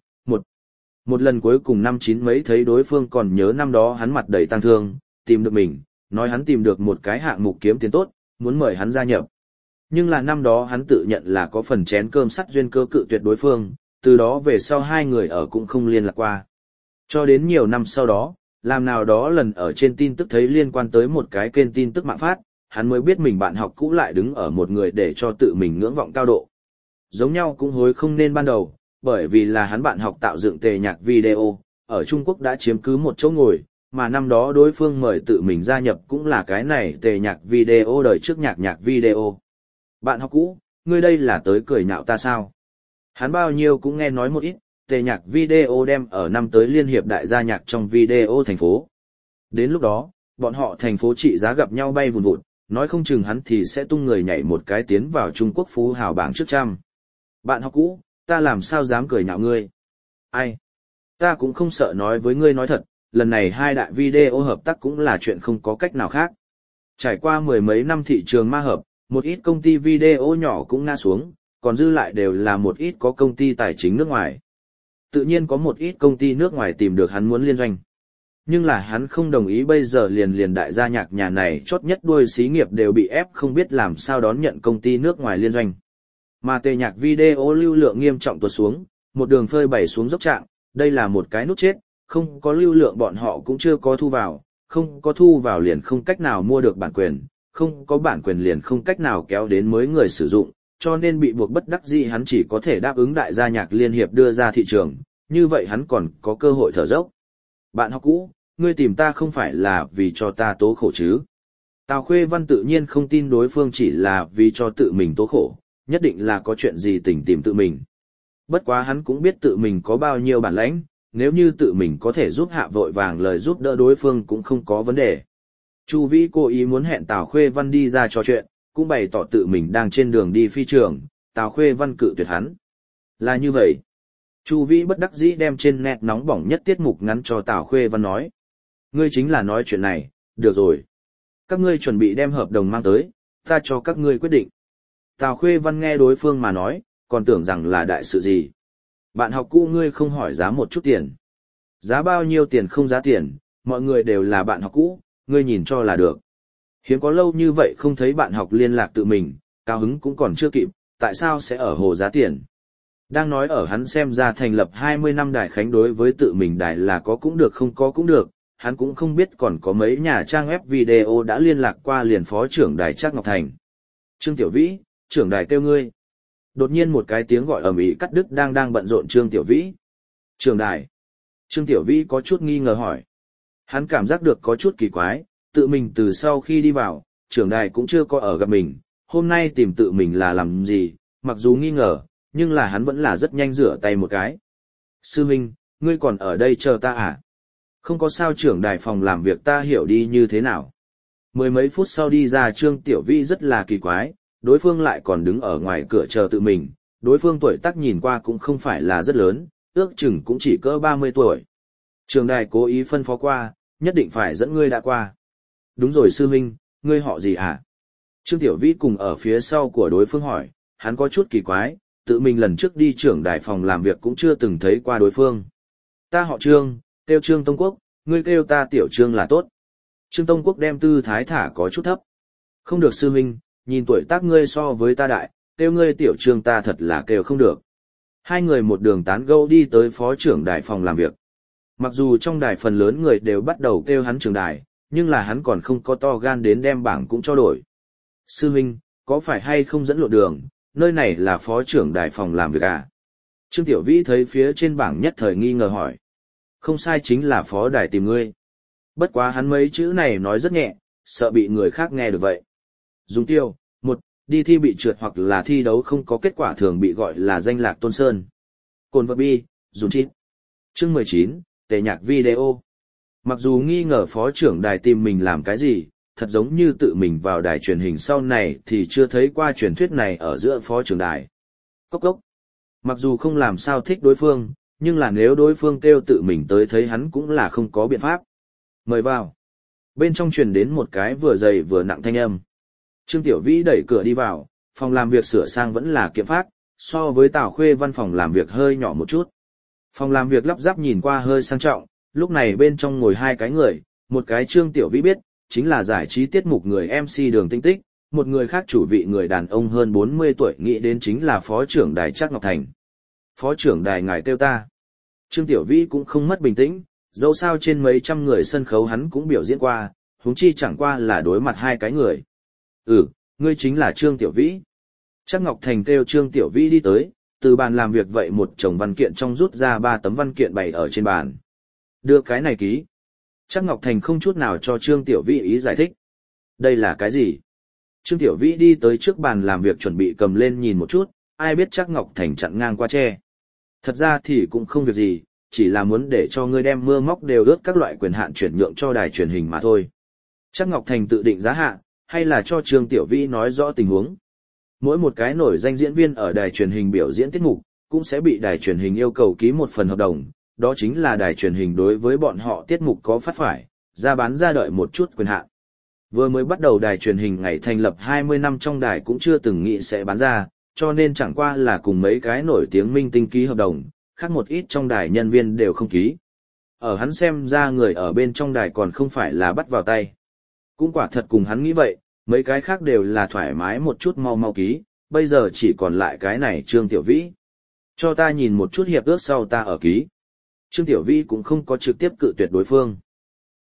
một lần cuối cùng năm 9 mấy thấy đối phương còn nhớ năm đó hắn mặt đầy tang thương, tìm được mình, nói hắn tìm được một cái hạng mục kiếm tiền tốt, muốn mời hắn gia nhập. Nhưng là năm đó hắn tự nhận là có phần chén cơm sắt duyên cơ cự tuyệt đối phương, từ đó về sau hai người ở cũng không liên lạc qua. Cho đến nhiều năm sau đó, làm nào đó lần ở trên tin tức thấy liên quan tới một cái kênh tin tức mạng phát, hắn mới biết mình bạn học cũ lại đứng ở một người để cho tự mình ngưỡng vọng cao độ. Giống nhau cũng hối không nên ban đầu, bởi vì là hắn bạn học tạo dựng tề nhạc video, ở Trung Quốc đã chiếm cứ một chỗ ngồi, mà năm đó đối phương mời tự mình gia nhập cũng là cái này tề nhạc video đời trước nhạc video. Bạn học cũ, ngươi đây là tới cười nhạo ta sao? Hắn bao nhiêu cũng nghe nói một ít, tề nhạc video đem ở năm tới liên hiệp đại gia nhạc trong video thành phố. Đến lúc đó, bọn họ thành phố trị giá gặp nhau bay vùn vụt, nói không chừng hắn thì sẽ tung người nhảy một cái tiến vào Trung Quốc phú hào bảng trước trăm. Bạn học cũ, ta làm sao dám cười nhạo ngươi? Ai? Ta cũng không sợ nói với ngươi nói thật, lần này hai đại video hợp tác cũng là chuyện không có cách nào khác. Trải qua mười mấy năm thị trường ma hợp, một ít công ty video nhỏ cũng ngã xuống, còn dư lại đều là một ít có công ty tài chính nước ngoài. Tự nhiên có một ít công ty nước ngoài tìm được hắn muốn liên doanh. Nhưng là hắn không đồng ý bây giờ liền đại gia nhạc nhà này chốt nhất đuôi xí nghiệp đều bị ép không biết làm sao đón nhận công ty nước ngoài liên doanh. Mà tề nhạc video lưu lượng nghiêm trọng tuột xuống, một đường phơi bày xuống dốc trạng, đây là một cái nút chết, không có lưu lượng bọn họ cũng chưa có thu vào, không có thu vào liền không cách nào mua được bản quyền, không có bản quyền liền không cách nào kéo đến mới người sử dụng, cho nên bị buộc bất đắc dĩ hắn chỉ có thể đáp ứng đại gia nhạc liên hiệp đưa ra thị trường, như vậy hắn còn có cơ hội thở dốc. Bạn học cũ, ngươi tìm ta không phải là vì cho ta tố khổ chứ? Tào Khuê Văn tự nhiên không tin đối phương chỉ là vì cho tự mình tố khổ, nhất định là có chuyện gì tỉnh tìm tự mình. Bất quá hắn cũng biết tự mình có bao nhiêu bản lãnh, nếu như tự mình có thể giúp hạ vội vàng lời giúp đỡ đối phương cũng không có vấn đề. Chu Vĩ cố ý muốn hẹn Tào Khuê Văn đi ra trò chuyện, cũng bày tỏ tự mình đang trên đường đi phi trường, Tào Khuê Văn cự tuyệt hắn. Là như vậy. Chu Vĩ bất đắc dĩ đem trên net nóng bỏng nhất tiết mục ngắn cho Tào Khuê Văn nói. Ngươi chính là nói chuyện này, được rồi. Các ngươi chuẩn bị đem hợp đồng mang tới, ta cho các ngươi quyết định. Tào Khuê Văn nghe đối phương mà nói, còn tưởng rằng là đại sự gì. Bạn học cũ ngươi không hỏi giá một chút tiền. Giá bao nhiêu tiền không giá tiền, mọi người đều là bạn học cũ, ngươi nhìn cho là được. Hiếm có lâu như vậy không thấy bạn học liên lạc tự mình, cao hứng cũng còn chưa kịp, tại sao sẽ ở hồ giá tiền. Đang nói ở hắn xem ra thành lập 20 năm đài khánh đối với tự mình đài là có cũng được không có cũng được, hắn cũng không biết còn có mấy nhà trang web video đã liên lạc qua liền phó trưởng đài Trác Ngọc Thành. Trương Tiểu Vĩ, trưởng đài kêu ngươi. Đột nhiên một cái tiếng gọi ầm ĩ cắt đứt đang bận rộn Trương Tiểu Vĩ. Trưởng đài. Trương Tiểu Vĩ có chút nghi ngờ hỏi. Hắn cảm giác được có chút kỳ quái, tự mình từ sau khi đi vào, trưởng đài cũng chưa có ở gặp mình, hôm nay tìm tự mình là làm gì, mặc dù nghi ngờ, nhưng là hắn vẫn là rất nhanh rửa tay một cái. Sư Minh, ngươi còn ở đây chờ ta à? Không có sao trưởng đài phòng làm việc ta hiểu đi như thế nào. Mười mấy phút sau đi ra Trương Tiểu Vĩ rất là kỳ quái, đối phương lại còn đứng ở ngoài cửa chờ tự mình, đối phương tuổi tác nhìn qua cũng không phải là rất lớn, ước chừng cũng chỉ cỡ 30 tuổi. Trưởng đài cố ý phân phó qua, nhất định phải dẫn ngươi đã qua. Đúng rồi sư huynh, ngươi họ gì hả? Trương Tiểu Vĩ cùng ở phía sau của đối phương hỏi, hắn có chút kỳ quái, tự mình lần trước đi trưởng đài phòng làm việc cũng chưa từng thấy qua đối phương. Ta họ Trương, kêu Trương Tông Quốc, ngươi kêu ta Tiểu Trương là tốt. Trương Tông Quốc đem tư thái thả có chút thấp. Không được sư huynh, nhìn tuổi tác ngươi so với ta đại, kêu ngươi Tiểu Trương ta thật là kêu không được. Hai người một đường tán gẫu đi tới phó trưởng đài phòng làm việc. Mặc dù trong đài phần lớn người đều bắt đầu kêu hắn trưởng đài, nhưng là hắn còn không có to gan đến đem bảng cũng cho đổi. Sư huynh, có phải hay không dẫn lộ đường, nơi này là phó trưởng đài phòng làm việc à? Trương Tiểu Vĩ thấy phía trên bảng nhất thời nghi ngờ hỏi. Không sai, chính là phó đài tìm ngươi. Bất quá hắn mấy chữ này nói rất nhẹ, sợ bị người khác nghe được vậy. Dùng tiêu, một, đi thi bị trượt hoặc là thi đấu không có kết quả thường bị gọi là danh lạc tôn sơn. Cồn vật bi, dùng chít. Chương 19, tề nhạc video. Mặc dù nghi ngờ phó trưởng đài tìm mình làm cái gì, thật giống như tự mình vào đài truyền hình sau này thì chưa thấy qua truyền thuyết này ở giữa phó trưởng đài. Cốc cốc. Mặc dù không làm sao thích đối phương, nhưng là nếu đối phương kêu tự mình tới thấy hắn cũng là không có biện pháp. Mời vào. Bên trong truyền đến một cái vừa dày vừa nặng thanh âm. Trương Tiểu Vĩ đẩy cửa đi vào, phòng làm việc sửa sang vẫn là kiệm phác, so với Tào Khuê văn phòng làm việc hơi nhỏ một chút. Phòng làm việc lắp ráp nhìn qua hơi sang trọng, lúc này bên trong ngồi hai cái người, một cái Trương Tiểu Vĩ biết, chính là giải trí tiết mục người MC Đường Tinh Tích, một người khác chủ vị người đàn ông hơn 40 tuổi nghĩ đến chính là phó trưởng đài Trác Ngọc Thành. Phó trưởng đài ngài kêu ta. Trương Tiểu Vĩ cũng không mất bình tĩnh, dẫu sao trên mấy trăm người sân khấu hắn cũng biểu diễn qua, huống chi chẳng qua là đối mặt hai cái người. Ngươi chính là Trương Tiểu Vĩ. Trác Ngọc Thành kêu Trương Tiểu Vĩ đi tới, từ bàn làm việc vậy một chồng văn kiện trong rút ra 3 tấm văn kiện bày ở trên bàn. Đưa cái này ký. Trác Ngọc Thành không chút nào cho Trương Tiểu Vĩ ý giải thích. Đây là cái gì? Trương Tiểu Vĩ đi tới trước bàn làm việc chuẩn bị cầm lên nhìn một chút, ai biết Trác Ngọc Thành chặn ngang qua che. Thật ra thì cũng không việc gì, chỉ là muốn để cho ngươi đem mưa móc đều ướt các loại quyền hạn chuyển nhượng cho đài truyền hình mà thôi. Trác Ngọc Thành tự định giá hạn, hay là cho Trương Tiểu Vĩ nói rõ tình huống. Mỗi một cái nổi danh diễn viên ở đài truyền hình biểu diễn tiết mục, cũng sẽ bị đài truyền hình yêu cầu ký một phần hợp đồng, đó chính là đài truyền hình đối với bọn họ tiết mục có phát phải, ra bán ra đợi một chút quyền hạn. Vừa mới bắt đầu đài truyền hình ngày thành lập 20 năm trong đài cũng chưa từng nghĩ sẽ bán ra, cho nên chẳng qua là cùng mấy cái nổi tiếng minh tinh ký hợp đồng, khác một ít trong đài nhân viên đều không ký. Ở hắn xem ra người ở bên trong đài còn không phải là bắt vào tay. Cũng quả thật cùng hắn nghĩ vậy, mấy cái khác đều là thoải mái một chút mau mau ký, bây giờ chỉ còn lại cái này Trương Tiểu Vĩ. Cho ta nhìn một chút hiệp ước sau ta ở ký. Trương Tiểu Vĩ cũng không có trực tiếp cự tuyệt đối phương.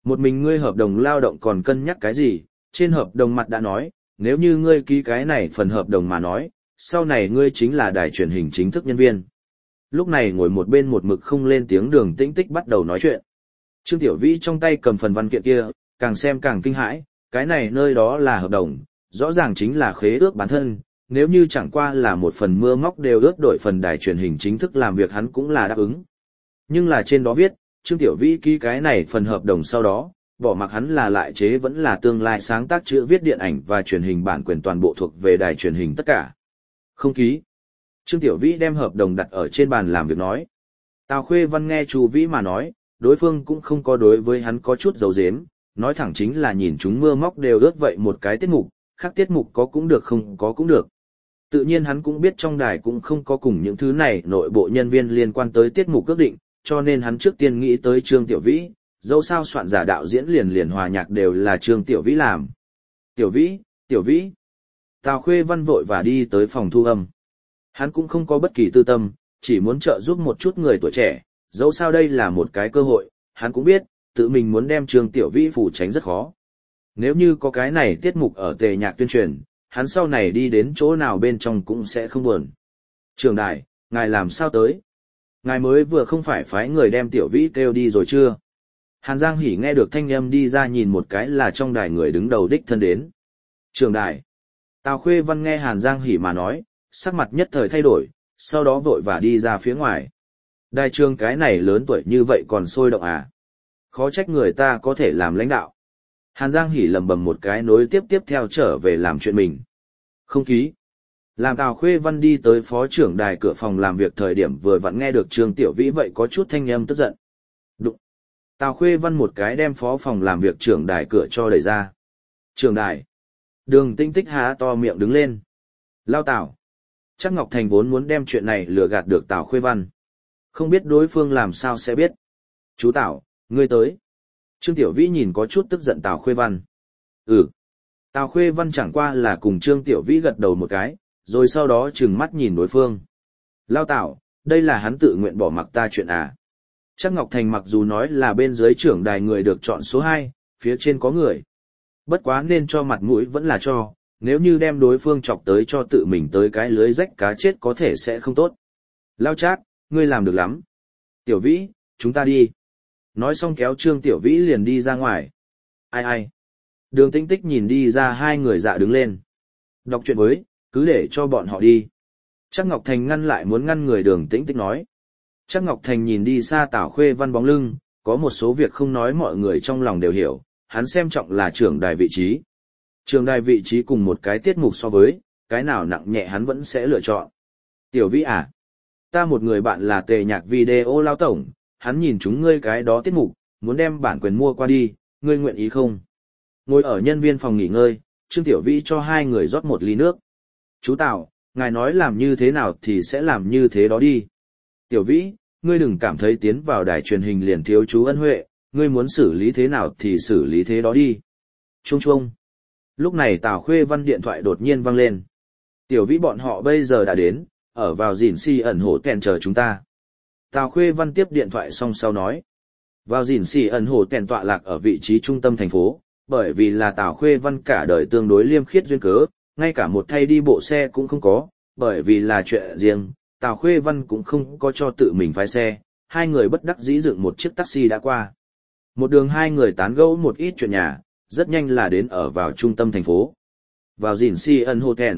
Một mình ngươi hợp đồng lao động còn cân nhắc cái gì, trên hợp đồng mặt đã nói, nếu như ngươi ký cái này phần hợp đồng mà nói, sau này ngươi chính là đài truyền hình chính thức nhân viên. Lúc này ngồi một bên một mực không lên tiếng Đường Tĩnh Tích bắt đầu nói chuyện. Trương Tiểu Vĩ trong tay cầm phần văn kiện kia, càng xem càng kinh hãi, cái này nơi đó là hợp đồng, rõ ràng chính là khế ước bản thân, nếu như chẳng qua là một phần mưa móc đều ước đổi phần đài truyền hình chính thức làm việc hắn cũng là đáp ứng. Nhưng là trên đó viết, Trương Tiểu Vĩ ký cái này phần hợp đồng sau đó, bỏ mặc hắn là lại chế vẫn là tương lai sáng tác chữ viết điện ảnh và truyền hình bản quyền toàn bộ thuộc về đài truyền hình tất cả. Không ký. Trương Tiểu Vĩ đem hợp đồng đặt ở trên bàn làm việc nói. Tào Khuê Văn nghe Chu Vĩ mà nói, đối phương cũng không có đối với hắn có chút giấu giếm, nói thẳng chính là nhìn chúng mưa móc đều ước vậy một cái tiết mục, khác tiết mục có cũng được không có cũng được. Tự nhiên hắn cũng biết trong đài cũng không có cùng những thứ này nội bộ nhân viên liên quan tới tiết mục ước định, cho nên hắn trước tiên nghĩ tới Trương Tiểu Vĩ, dẫu sao soạn giả đạo diễn liền hòa nhạc đều là Trương Tiểu Vĩ làm. Tiểu Vĩ, Tiểu Vĩ. Tào Khuê Văn vội và đi tới phòng thu âm. Hắn cũng không có bất kỳ tư tâm, chỉ muốn trợ giúp một chút người tuổi trẻ, dẫu sao đây là một cái cơ hội, hắn cũng biết, tự mình muốn đem Trương Tiểu Vĩ phủ tránh rất khó. Nếu như có cái này tiết mục ở tề nhạc tuyên truyền, hắn sau này đi đến chỗ nào bên trong cũng sẽ không buồn. Trường đài, ngài làm sao tới? Ngài mới vừa không phải phái người đem Tiểu Vĩ kêu đi rồi chưa? Hàn Giang Hỉ nghe được thanh âm đi ra nhìn một cái là trong đài người đứng đầu đích thân đến. Trường đài. Tào Khuê Văn nghe Hàn Giang Hỉ mà nói, sắc mặt nhất thời thay đổi, sau đó vội và đi ra phía ngoài. Đài trường cái này lớn tuổi như vậy còn sôi động à? Khó trách người ta có thể làm lãnh đạo. Hàn Giang Hỉ lầm bầm một cái nối tiếp theo trở về làm chuyện mình. Không ký. Làm Tào Khuê Văn đi tới phó trưởng đài cửa phòng làm việc thời điểm vừa vặn nghe được Trương Tiểu Vĩ vậy có chút thanh âm tức giận. Đụng. Tào Khuê Văn một cái đem phó phòng làm việc trưởng đài cửa cho đẩy ra. Trưởng đài. Đường Tĩnh Tích há to miệng đứng lên. Lao Tào. Chắc Ngọc Thành vốn muốn đem chuyện này lừa gạt được Tào Khuê Văn. Không biết đối phương làm sao sẽ biết. Chú Tào, ngươi tới. Trương Tiểu Vĩ nhìn có chút tức giận Tào Khuê Văn. Ừ. Tào Khuê Văn chẳng qua là cùng Trương Tiểu Vĩ gật đầu một cái, rồi sau đó trừng mắt nhìn đối phương. Lao Tào, đây là hắn tự nguyện bỏ mặc ta chuyện à. Chắc Ngọc Thành mặc dù nói là bên dưới trưởng đài người được chọn số 2, phía trên có người. Bất quá nên cho mặt mũi vẫn là cho, nếu như đem đối phương chọc tới cho tự mình tới cái lưới rách cá chết có thể sẽ không tốt. Lao Trác, ngươi làm được lắm. Tiểu Vĩ, chúng ta đi. Nói xong kéo Trương Tiểu Vĩ liền đi ra ngoài. Ai? Đường Tĩnh Tích nhìn đi ra hai người dạ đứng lên. Đọc truyện với, cứ để cho bọn họ đi. Chắc Ngọc Thành ngăn lại muốn ngăn người Đường Tĩnh Tích nói. Chắc Ngọc Thành nhìn đi xa Tào Khuê Văn bóng lưng, có một số việc không nói mọi người trong lòng đều hiểu, hắn xem trọng là trưởng đài vị trí. Trưởng đài vị trí cùng một cái tiết mục so với, cái nào nặng nhẹ hắn vẫn sẽ lựa chọn. Tiểu Vĩ à? Ta một người bạn là tề nhạc video lao tổng, hắn nhìn chúng ngươi cái đó tiết mục, muốn đem bản quyền mua qua đi, ngươi nguyện ý không? Ngồi ở nhân viên phòng nghỉ ngơi, Trương Tiểu Vĩ cho hai người rót một ly nước. Chú Tào, ngài nói làm như thế nào thì sẽ làm như thế đó đi. Tiểu Vĩ, ngươi đừng cảm thấy tiến vào đài truyền hình liền thiếu chú ân huệ, ngươi muốn xử lý thế nào thì xử lý thế đó đi. Chuông chuông. Lúc này Tào Khuê Văn điện thoại đột nhiên vang lên. Tiểu Vĩ bọn họ bây giờ đã đến, ở vào dìn si ẩn hổ tèn chờ chúng ta. Tào Khuê Văn tiếp điện thoại xong sau nói. Vào dìn si ẩn hổ tèn tọa lạc ở vị trí trung tâm thành phố, bởi vì là Tào Khuê Văn cả đời tương đối liêm khiết duyên cớ, ngay cả một thay đi bộ xe cũng không có, bởi vì là chuyện riêng, Tào Khuê Văn cũng không có cho tự mình phái xe, hai người bất đắc dĩ dựng một chiếc taxi đã qua. Một đường hai người tán gẫu một ít chuyện nhà, rất nhanh là đến ở vào trung tâm thành phố. Vào dìn si ẩn hotel.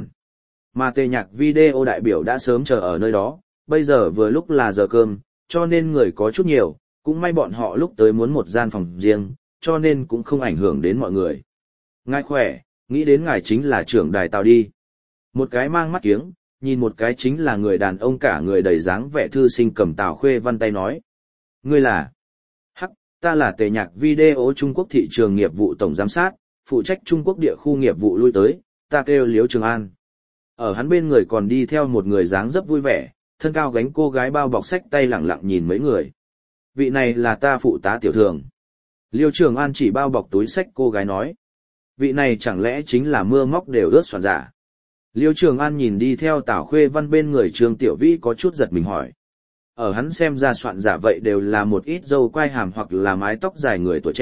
Mà tề nhạc video đại biểu đã sớm chờ ở nơi đó, bây giờ vừa lúc là giờ cơm, cho nên người có chút nhiều, cũng may bọn họ lúc tới muốn một gian phòng riêng, cho nên cũng không ảnh hưởng đến mọi người. Ngài khỏe, nghĩ đến ngài chính là trưởng đài Tào đi. Một cái mang mắt kiếng, nhìn một cái chính là người đàn ông cả người đầy dáng vẻ thư sinh cầm Tào Khuê Văn tay nói. Ngươi là? Hắc, ta là tề nhạc video Trung Quốc thị trường nghiệp vụ tổng giám sát, phụ trách Trung Quốc địa khu nghiệp vụ lui tới, ta kêu Liễu Trường An. Ở hắn bên người còn đi theo một người dáng dấp vui vẻ, thân cao gánh cô gái bao bọc sách tay lẳng lặng nhìn mấy người. Vị này là ta phụ tá tiểu thường. Liêu Trường An chỉ bao bọc túi sách cô gái nói. Vị này chẳng lẽ chính là mưa móc đều ướt soạn giả. Liêu Trường An nhìn đi theo Tào Khuê Văn bên người Trương Tiểu Vĩ có chút giật mình hỏi. Ở hắn xem ra soạn giả vậy đều là một ít râu quai hàm hoặc là mái tóc dài người tuổi trẻ,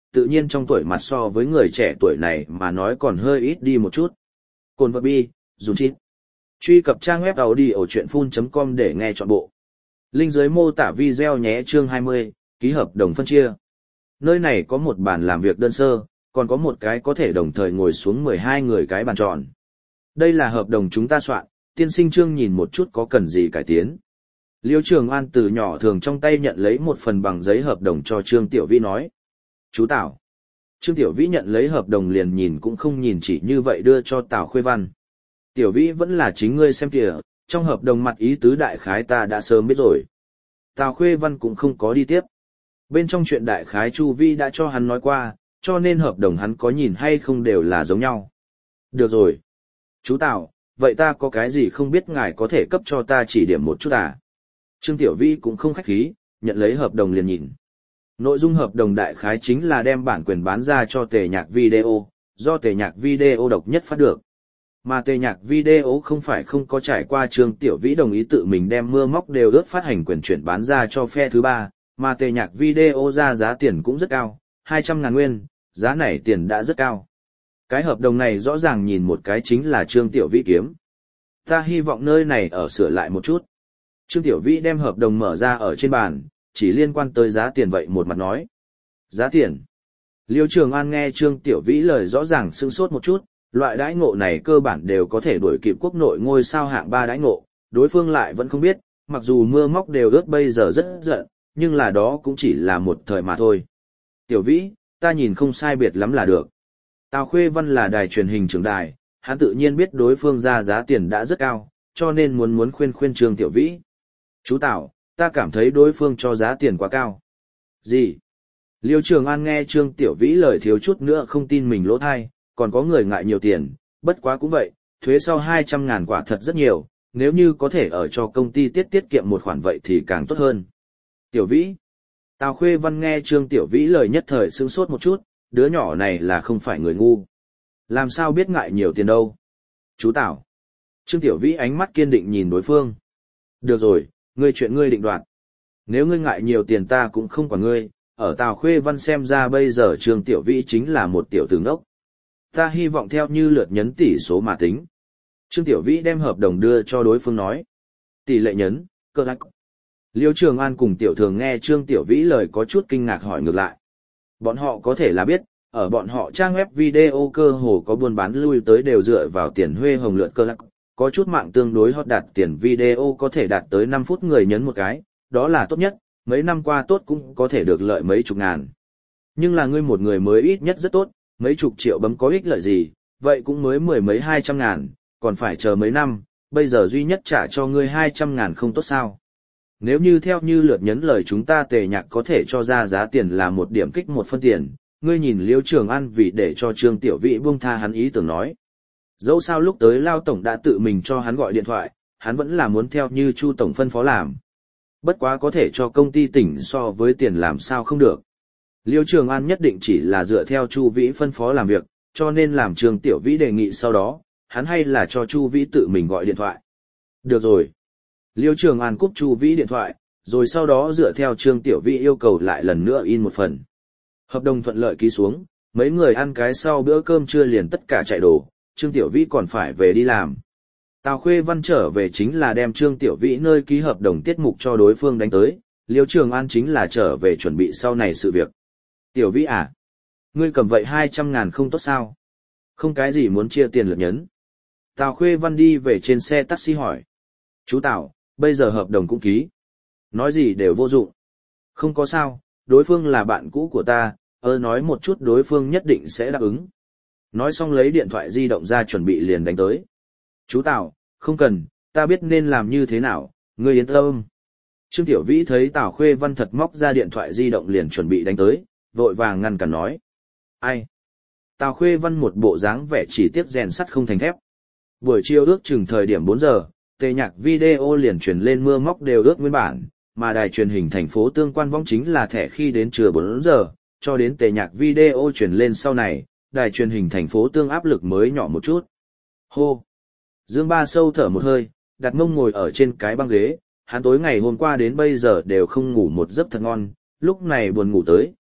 tự nhiên trong tuổi mặt so với người trẻ tuổi này mà nói còn hơi ít đi một chút. Cồn vật bi, dùng chít. Truy cập trang web audiochuyenphun.com để nghe trọn bộ. Link dưới mô tả video nhé. Chương 20, ký hợp đồng phân chia. Nơi này có một bàn làm việc đơn sơ, còn có một cái có thể đồng thời ngồi xuống 12 người cái bàn tròn. Đây là hợp đồng chúng ta soạn, tiên sinh Trương nhìn một chút có cần gì cải tiến. Liêu Trường An từ nhỏ thường trong tay nhận lấy một phần bằng giấy hợp đồng cho Trương Tiểu Vĩ nói. Chú Tảo. Trương Tiểu Vĩ nhận lấy hợp đồng liền nhìn cũng không nhìn, chỉ như vậy đưa cho Tào Khuê Văn. Tiểu Vĩ vẫn là chính ngươi xem kìa, trong hợp đồng mặt ý tứ đại khái ta đã sớm biết rồi. Tào Khuê Văn cũng không có đi tiếp. Bên trong chuyện đại khái Chu Vi đã cho hắn nói qua, cho nên hợp đồng hắn có nhìn hay không đều là giống nhau. Được rồi. Chú Tào, vậy ta có cái gì không biết ngài có thể cấp cho ta chỉ điểm một chút à? Trương Tiểu Vĩ cũng không khách khí, nhận lấy hợp đồng liền nhìn. Nội dung hợp đồng đại khái chính là đem bản quyền bán ra cho Tề Nhạc Video, do Tề Nhạc Video độc nhất phát được. Mà Tề Nhạc Video không phải không có trải qua Trương Tiểu Vĩ đồng ý tự mình đem mưa móc đều ước phát hành quyền chuyển bán ra cho phe thứ ba, mà Tề Nhạc Video ra giá tiền cũng rất cao, 200.000 nguyên, giá này tiền đã rất cao. Cái hợp đồng này rõ ràng nhìn một cái chính là Trương Tiểu Vĩ kiếm. Ta hy vọng nơi này ở sửa lại một chút. Trương Tiểu Vĩ đem hợp đồng mở ra ở trên bàn, chỉ liên quan tới giá tiền vậy một mặt nói. Giá tiền. Liêu Trường An nghe Trương Tiểu Vĩ lời rõ ràng sửng sốt một chút, loại đãi ngộ này cơ bản đều có thể đuổi kịp quốc nội ngôi sao hạng 3 đãi ngộ, đối phương lại vẫn không biết, mặc dù mưa móc đều ướt bây giờ rất giận, nhưng là đó cũng chỉ là một thời mà thôi. Tiểu Vĩ, ta nhìn không sai biệt lắm là được. Tào Khuê Văn là đài truyền hình trưởng đài, hắn tự nhiên biết đối phương ra giá tiền đã rất cao, cho nên muốn khuyên Trương Tiểu Vĩ. Chú Tào, ta cảm thấy đối phương cho giá tiền quá cao. Gì? Liêu Trường An nghe Trương Tiểu Vĩ lời thiếu chút nữa không tin mình lỗ thai, còn có người ngại nhiều tiền, bất quá cũng vậy, thuế sau 200.000 quả thật rất nhiều, nếu như có thể ở cho công ty tiết kiệm một khoản vậy thì càng tốt hơn. Tiểu Vĩ. Tào Khuê Văn nghe Trương Tiểu Vĩ lời nhất thời sửng sốt một chút, đứa nhỏ này là không phải người ngu. Làm sao biết ngại nhiều tiền đâu? Chú Tào. Trương Tiểu Vĩ ánh mắt kiên định nhìn đối phương. Được rồi, ngươi chuyện ngươi định đoạt. Nếu ngươi ngại nhiều tiền ta cũng không quản ngươi, ở Tào Khuê Văn xem ra bây giờ Trương Tiểu Vĩ chính là một tiểu tử ngốc. Ta hy vọng theo như lượt nhấn tỷ số mà tính. Trương Tiểu Vĩ đem hợp đồng đưa cho đối phương nói. Tỷ lệ nhấn, cơ lắc. Liêu Trường An cùng Tiểu Thường nghe Trương Tiểu Vĩ lời có chút kinh ngạc hỏi ngược lại. Bọn họ có thể là biết, ở bọn họ trang web video cơ hồ có buôn bán lui tới đều dựa vào tiền huê hồng lượt cơ lắc. Có chút mạng tương đối hot đạt tiền video có thể đạt tới 5 phút người nhấn một cái, đó là tốt nhất, mấy năm qua tốt cũng có thể được lợi mấy chục ngàn. Nhưng là ngươi một người mới ít nhất rất tốt, mấy chục triệu bấm có ích lợi gì, vậy cũng mới mười mấy 200.000, còn phải chờ mấy năm, bây giờ duy nhất trả cho ngươi 200.000 không tốt sao. Nếu như theo như lượt nhấn lời chúng ta Tề Nhạc có thể cho ra giá tiền là 1 điểm kích 1 phân tiền, ngươi nhìn Liêu Trường An vì để cho Trương Tiểu Vĩ buông tha hắn ý tưởng nói. Dẫu sao lúc tới Lao Tổng đã tự mình cho hắn gọi điện thoại, hắn vẫn là muốn theo như Chu Tổng phân phó làm. Bất quá có thể cho công ty tỉnh so với tiền làm sao không được. Liêu Trường An nhất định chỉ là dựa theo Chu Vĩ phân phó làm việc, cho nên làm Trương Tiểu Vĩ đề nghị sau đó, hắn hay là cho Chu Vĩ tự mình gọi điện thoại. Được rồi. Liêu Trường An cúp Chu Vĩ điện thoại, rồi sau đó dựa theo Trương Tiểu Vĩ yêu cầu lại lần nữa in một phần. Hợp đồng thuận lợi ký xuống, mấy người ăn cái sau bữa cơm trưa liền tất cả chạy đồ, Trương Tiểu Vĩ còn phải về đi làm. Tào Khuê Văn trở về chính là đem Trương Tiểu Vĩ nơi ký hợp đồng tiết mục cho đối phương đánh tới, Liêu Trường An chính là trở về chuẩn bị sau này sự việc. Tiểu Vĩ à? Ngươi cầm vậy 200.000 không tốt sao? Không cái gì muốn chia tiền lượt nhấn. Tào Khuê Văn đi về trên xe taxi hỏi. Chú Tào, bây giờ hợp đồng cũng ký. Nói gì đều vô dụng. Không có sao, đối phương là bạn cũ của ta, nói một chút đối phương nhất định sẽ đáp ứng. Nói xong lấy điện thoại di động ra chuẩn bị liền đánh tới. Chú Tào, không cần, ta biết nên làm như thế nào, ngươi yên tâm. Trương Tiểu Vĩ thấy Tào Khuê Văn thật móc ra điện thoại di động liền chuẩn bị đánh tới, vội vàng ngăn cản nói. Ai? Tào Khuê Văn một bộ dáng vẻ chỉ tiếc rèn sắt không thành thép. Buổi chiều ước chừng thời điểm 4 giờ, Tề Nhạc Video liền truyền lên mưa móc đều ước nguyên bản, mà đài truyền hình thành phố Tương quan vong chính là thẻ khi đến trưa 4 giờ, cho đến Tề Nhạc Video truyền lên sau này, đài truyền hình thành phố Tương áp lực mới nhỏ một chút. Hô! Dương Ba sâu thở một hơi, đặt mông ngồi ở trên cái băng ghế, hắn tối ngày hôm qua đến bây giờ đều không ngủ một giấc thật ngon, lúc này buồn ngủ tới,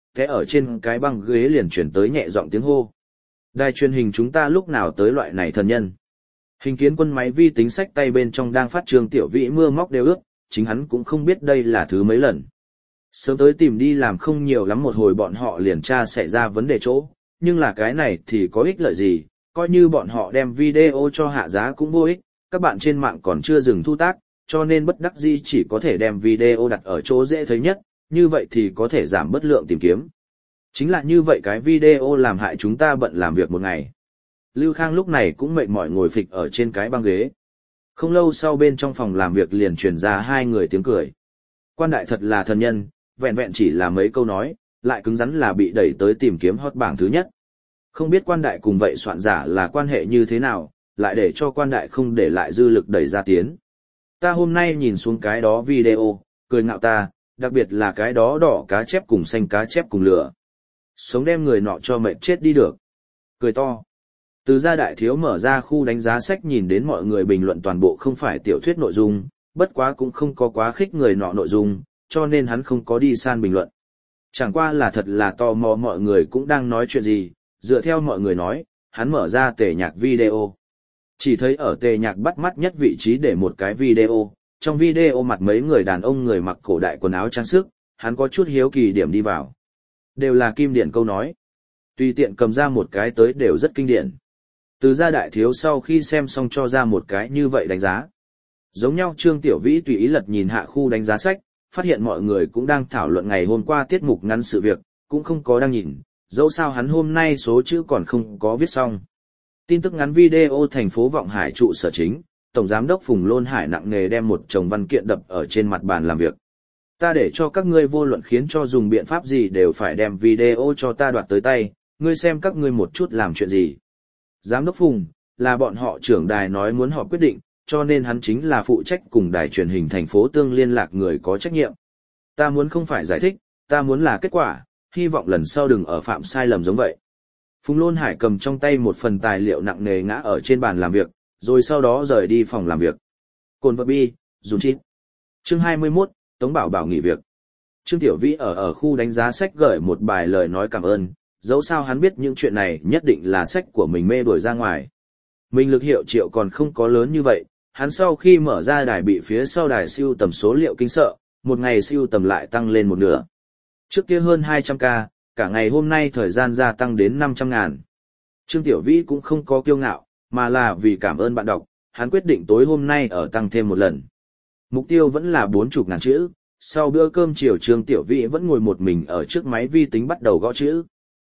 thế ở trên cái băng ghế liền chuyển tới nhẹ giọng tiếng hô. Đài truyền hình chúng ta lúc nào tới loại này thần nhân. Hình kiến quân máy vi tính sách tay bên trong đang phát Trương Tiểu Vĩ mưa móc đều ướt, chính hắn cũng không biết đây là thứ mấy lần. Sớm tới tìm đi làm không nhiều lắm một hồi bọn họ liền tra xảy ra vấn đề chỗ, nhưng là cái này thì có ích lợi gì, coi như bọn họ đem video cho hạ giá cũng vô ích, các bạn trên mạng còn chưa dừng thu tác, cho nên bất đắc dĩ chỉ có thể đem video đặt ở chỗ dễ thấy nhất, như vậy thì có thể giảm bớt lượng tìm kiếm. Chính là như vậy cái video làm hại chúng ta bận làm việc một ngày. Lưu Khang lúc này cũng mệt mỏi ngồi phịch ở trên cái băng ghế. Không lâu sau bên trong phòng làm việc liền truyền ra hai người tiếng cười. Quan đại thật là thần nhân, vẹn vẹn chỉ là mấy câu nói, lại cứng rắn là bị đẩy tới tìm kiếm hot bảng thứ nhất. Không biết quan đại cùng vậy soạn giả là quan hệ như thế nào, lại để cho quan đại không để lại dư lực đẩy ra tiến. Ta hôm nay nhìn xuống cái đó video, cười ngạo ta, đặc biệt là cái đó đỏ cá chép cùng xanh cá chép cùng lửa. Sống đem người nọ cho mệt chết đi được. Cười to. Từ gia đại thiếu mở ra khu đánh giá sách nhìn đến mọi người bình luận toàn bộ không phải tiểu thuyết nội dung, bất quá cũng không có quá khích người nọ nội dung, cho nên hắn không có đi san bình luận. Chẳng qua là thật là tò mò mọi người cũng đang nói chuyện gì, dựa theo mọi người nói, hắn mở ra tề nhạc video. Chỉ thấy ở tề nhạc bắt mắt nhất vị trí để một cái video, trong video mặt mấy người đàn ông người mặc cổ đại quần áo trang sức, hắn có chút hiếu kỳ điểm đi vào. Đều là kim điển câu nói. Tùy tiện cầm ra một cái tới đều rất kinh điển. Từ gia đại thiếu sau khi xem xong cho ra một cái như vậy đánh giá. Giống nhau Trương Tiểu Vĩ tùy ý lật nhìn hạ khu đánh giá sách, phát hiện mọi người cũng đang thảo luận ngày hôm qua tiết mục ngắn sự việc, cũng không có đang nhìn, dẫu sao hắn hôm nay số chữ còn không có viết xong. Tin tức ngắn video thành phố Vọng Hải trụ sở chính, Tổng Giám đốc Phùng Lôn Hải nặng nề đem một chồng văn kiện đập ở trên mặt bàn làm việc. Ta để cho các ngươi vô luận khiến cho dùng biện pháp gì đều phải đem video cho ta đoạt tới tay, ngươi xem các ngươi một chút làm chuyện gì. Giám đốc Phùng, là bọn họ trưởng đài nói muốn họp quyết định, cho nên hắn chính là phụ trách cùng đài truyền hình thành phố Tương liên lạc người có trách nhiệm. Ta muốn không phải giải thích, ta muốn là kết quả, hy vọng lần sau đừng ở phạm sai lầm giống vậy. Phùng Lôn Hải cầm trong tay một phần tài liệu nặng nề ngã ở trên bàn làm việc, rồi sau đó rời đi phòng làm việc. Cồn vật bi, dùng chít. Chương 21, Tống Bảo Bảo nghỉ việc. Trương Tiểu Vĩ ở khu đánh giá sách gửi một bài lời nói cảm ơn, dẫu sao hắn biết những chuyện này nhất định là sách của mình mê đuổi ra ngoài. Mình lực hiệu triệu còn không có lớn như vậy, hắn sau khi mở ra đài bị phía sau đài siêu tầm số liệu kinh sợ, một ngày siêu tầm lại tăng lên một nửa. Trước kia hơn 200k, cả ngày hôm nay thời gian gia tăng đến 500.000. Trương Tiểu Vĩ cũng không có kiêu ngạo, mà là vì cảm ơn bạn đọc, hắn quyết định tối hôm nay ở tăng thêm một lần. Mục tiêu vẫn là 40.000 chữ, sau bữa cơm chiều Trương Tiểu Vĩ vẫn ngồi một mình ở trước máy vi tính bắt đầu gõ chữ.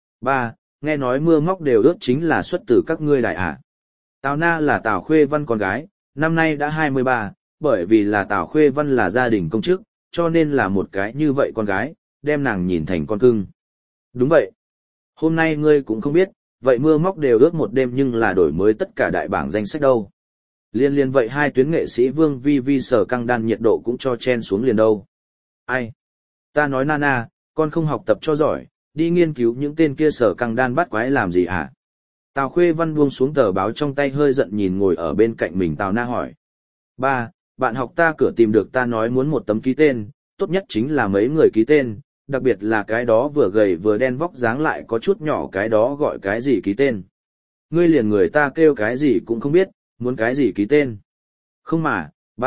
3. Nghe nói mưa móc đều ướt chính là xuất từ các ngươi đại ạ. Tào Na là Tào Khuê Văn con gái, năm nay đã 23, bởi vì là Tào Khuê Văn là gia đình công chức, cho nên là một cái như vậy con gái, đem nàng nhìn thành con cưng. Đúng vậy. Hôm nay ngươi cũng không biết, vậy mưa móc đều ướt một đêm nhưng là đổi mới tất cả đại bảng danh sách đâu. Liên vậy hai tuyến nghệ sĩ Vương Vi Vi Sở Căng Đan nhiệt độ cũng cho chen xuống liền đâu. Ai? Ta nói Nana, con không học tập cho giỏi, đi nghiên cứu những tên kia Sở Căng Đan bắt quái làm gì hả? Tào Khuê Văn buông xuống tờ báo trong tay hơi giận nhìn ngồi ở bên cạnh mình Tào Na hỏi. 3. Bạn học ta cửa tìm được ta nói muốn một tấm ký tên, tốt nhất chính là mấy người ký tên, đặc biệt là cái đó vừa gầy vừa đen vóc dáng lại có chút nhỏ cái đó gọi cái gì ký tên. Ngươi liền người ta kêu cái gì cũng không biết, muốn cái gì ký tên. Không mà,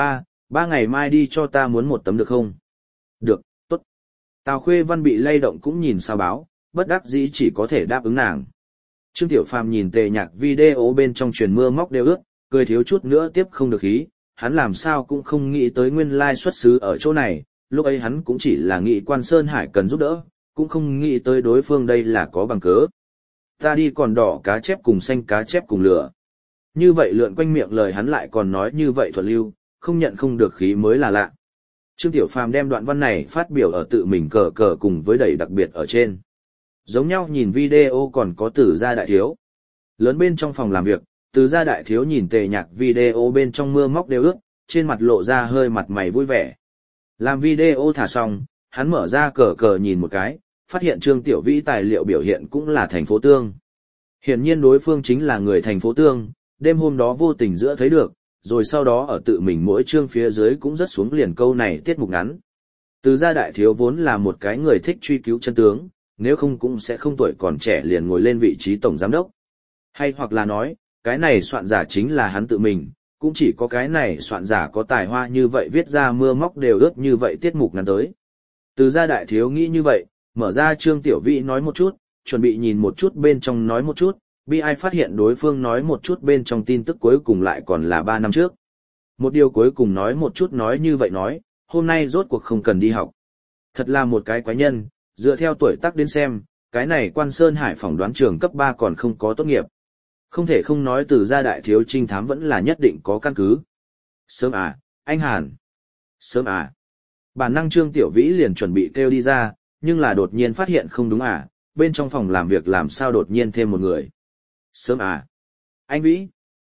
ba ngày mai đi cho ta muốn một tấm được không? Được, tốt. Tào Khuê Văn bị lay động cũng nhìn sao báo, bất đắc dĩ chỉ có thể đáp ứng nàng. Trương Tiểu Phàm nhìn tề nhạc video bên trong truyền mưa móc đều ướt, cười thiếu chút nữa tiếp không được khí, hắn làm sao cũng không nghĩ tới nguyên lai xuất xứ ở chỗ này, lúc ấy hắn cũng chỉ là nghĩ Quan Sơn Hải cần giúp đỡ, cũng không nghĩ tới đối phương đây là có bằng cớ. Ta đi còn đỏ cá chép cùng xanh cá chép cùng lửa. Như vậy lượn quanh miệng lời hắn lại còn nói như vậy thuận lưu, không nhận không được khí mới là lạ. Trương Tiểu Phàm đem đoạn văn này phát biểu ở tự mình cờ cờ cùng với đầy đặc biệt ở trên. Giống nhau nhìn video còn có Từ Gia Đại Thiếu. Lớn bên trong phòng làm việc, Từ Gia Đại Thiếu nhìn tề nhạc video bên trong mưa móc đều ướt, trên mặt lộ ra hơi mặt mày vui vẻ. Làm video thả xong, hắn mở ra cờ cờ nhìn một cái, phát hiện Trương Tiểu Vĩ tài liệu biểu hiện cũng là thành phố Tương. Hiển nhiên đối phương chính là người thành phố Tương, đêm hôm đó vô tình giữa thấy được, rồi sau đó ở tự mình mỗi chương phía dưới cũng rất xuống liền câu này tiết mục ngắn. Từ Gia Đại Thiếu vốn là một cái người thích truy cứu chân tướng, nếu không cũng sẽ không tuổi còn trẻ liền ngồi lên vị trí tổng giám đốc. Hay hoặc là nói, cái này soạn giả chính là hắn tự mình, cũng chỉ có cái này soạn giả có tài hoa như vậy viết ra mưa móc đều ướt như vậy tiết mục ngắn tới. Từ gia đại thiếu nghĩ như vậy, mở ra Trương Tiểu Vĩ nói một chút, chuẩn bị nhìn một chút bên trong nói một chút, bi ai phát hiện đối phương nói một chút bên trong tin tức cuối cùng lại còn là 3 năm trước. Một điều cuối cùng nói một chút nói như vậy nói, hôm nay rốt cuộc không cần đi học. Thật là một cái quái nhân, dựa theo tuổi tác đến xem, cái này Quan Sơn Hải phỏng đoán trường cấp 3 còn không có tốt nghiệp. Không thể không nói từ gia đại thiếu trinh thám vẫn là nhất định có căn cứ. Sớm à, anh Hàn. Sớm à. Bản năng Trương Tiểu Vĩ liền chuẩn bị kêu đi ra, nhưng là đột nhiên phát hiện không đúng à, bên trong phòng làm việc làm sao đột nhiên thêm một người. Sớm à. Anh Vĩ.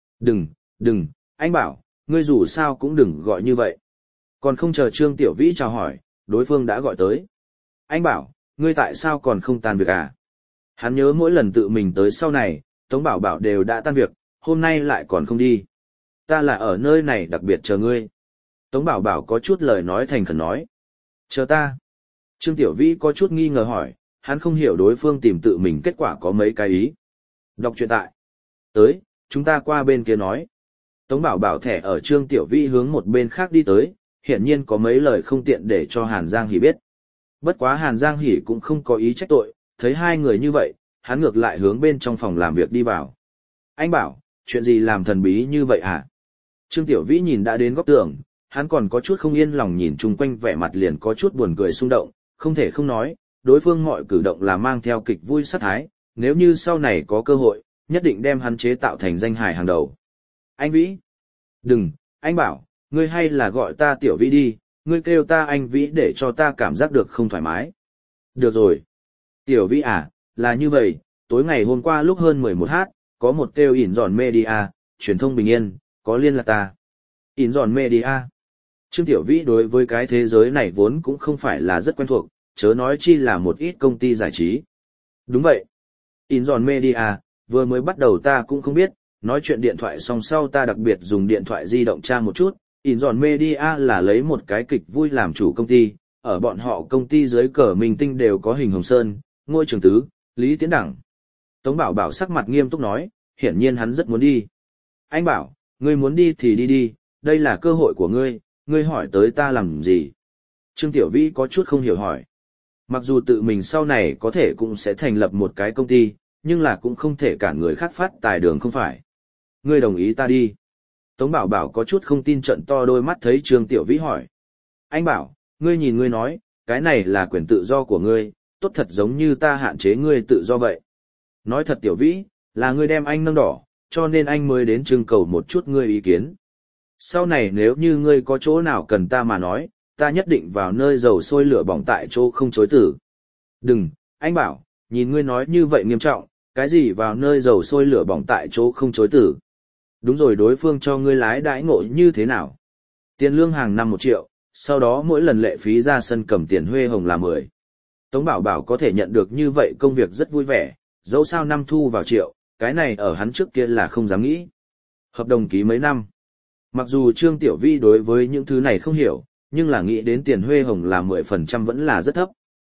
Đừng, anh bảo, ngươi dù sao cũng đừng gọi như vậy. Còn không chờ Trương Tiểu Vĩ chào hỏi, đối phương đã gọi tới. Anh bảo, ngươi tại sao còn không tan việc à? Hắn nhớ mỗi lần tự mình tới sau này, Tống Bảo Bảo đều đã tan việc, hôm nay lại còn không đi. Ta là ở nơi này đặc biệt chờ ngươi. Tống Bảo Bảo có chút lời nói thành khẩn nói. Chờ ta. Trương Tiểu Vĩ có chút nghi ngờ hỏi, hắn không hiểu đối phương tìm tự mình kết quả có mấy cái ý. Đọc truyện tại. Tới, chúng ta qua bên kia nói. Tống Bảo Bảo thẻ ở Trương Tiểu Vĩ hướng một bên khác đi tới, hiển nhiên có mấy lời không tiện để cho Hàn Giang Hỷ biết. Bất quá Hàn Giang Hỷ cũng không có ý trách tội, thấy hai người như vậy, hắn ngược lại hướng bên trong phòng làm việc đi vào. Anh bảo, chuyện gì làm thần bí như vậy hả? Trương Tiểu Vĩ nhìn đã đến góc tường, hắn còn có chút không yên lòng nhìn chung quanh vẻ mặt liền có chút buồn cười xung động, không thể không nói, đối phương mọi cử động là mang theo kịch vui sát thái, nếu như sau này có cơ hội, nhất định đem hắn chế tạo thành danh hài hàng đầu. Anh Vĩ! Đừng, anh bảo, ngươi hay là gọi ta Tiểu Vĩ đi, ngươi kêu ta anh Vĩ để cho ta cảm giác được không thoải mái. Được rồi. Tiểu Vĩ à, là như vậy, tối ngày hôm qua lúc hơn 11h, có một kêu ỉn giòn media, truyền thông bình yên, có liên lạc ta. ỉn giòn media. Trương Tiểu Vĩ đối với cái thế giới này vốn cũng không phải là rất quen thuộc, chớ nói chi là một ít công ty giải trí. Đúng vậy. ỉn giòn media, vừa mới bắt đầu ta cũng không biết, nói chuyện điện thoại xong sau ta đặc biệt dùng điện thoại di động tra một chút, ỉn giòn media là lấy một cái kịch vui làm chủ công ty, ở bọn họ công ty dưới cờ minh tinh đều có Hình Hồng Sơn, Ngôi Trường Tứ, Lý Tiến Đẳng. Tống Bảo Bảo sắc mặt nghiêm túc nói, hiển nhiên hắn rất muốn đi. Anh bảo, ngươi muốn đi thì đi đi, đây là cơ hội của ngươi hỏi tới ta làm gì? Trương Tiểu Vĩ có chút không hiểu hỏi. Mặc dù tự mình sau này có thể cũng sẽ thành lập một cái công ty, nhưng là cũng không thể cản người khác phát tài đường không phải. Ngươi đồng ý ta đi. Tống Bảo Bảo có chút không tin trận to đôi mắt thấy Trương Tiểu Vĩ hỏi. Anh bảo, ngươi nhìn ngươi nói, cái này là quyền tự do của ngươi, tốt thật giống như ta hạn chế ngươi tự do vậy. Nói thật Tiểu Vĩ, là ngươi đem anh nâng đỏ, cho nên anh mới đến trưng cầu một chút ngươi ý kiến. Sau này nếu như ngươi có chỗ nào cần ta mà nói, ta nhất định vào nơi dầu sôi lửa bỏng tại chỗ không chối từ. Đừng, anh bảo, nhìn ngươi nói như vậy nghiêm trọng, cái gì vào nơi dầu sôi lửa bỏng tại chỗ không chối từ. Đúng rồi, đối phương cho ngươi lái đãi ngộ như thế nào? Tiền lương hàng năm 1 triệu, sau đó mỗi lần lệ phí ra sân cầm tiền huê hồng là 10. Tống Bảo Bảo có thể nhận được như vậy công việc rất vui vẻ, dẫu sao năm thu vào triệu, cái này ở hắn trước kia là không dám nghĩ. Hợp đồng ký mấy năm. Mặc dù Trương Tiểu Vi đối với những thứ này không hiểu, nhưng là nghĩ đến tiền huê hồng là 10% vẫn là rất thấp.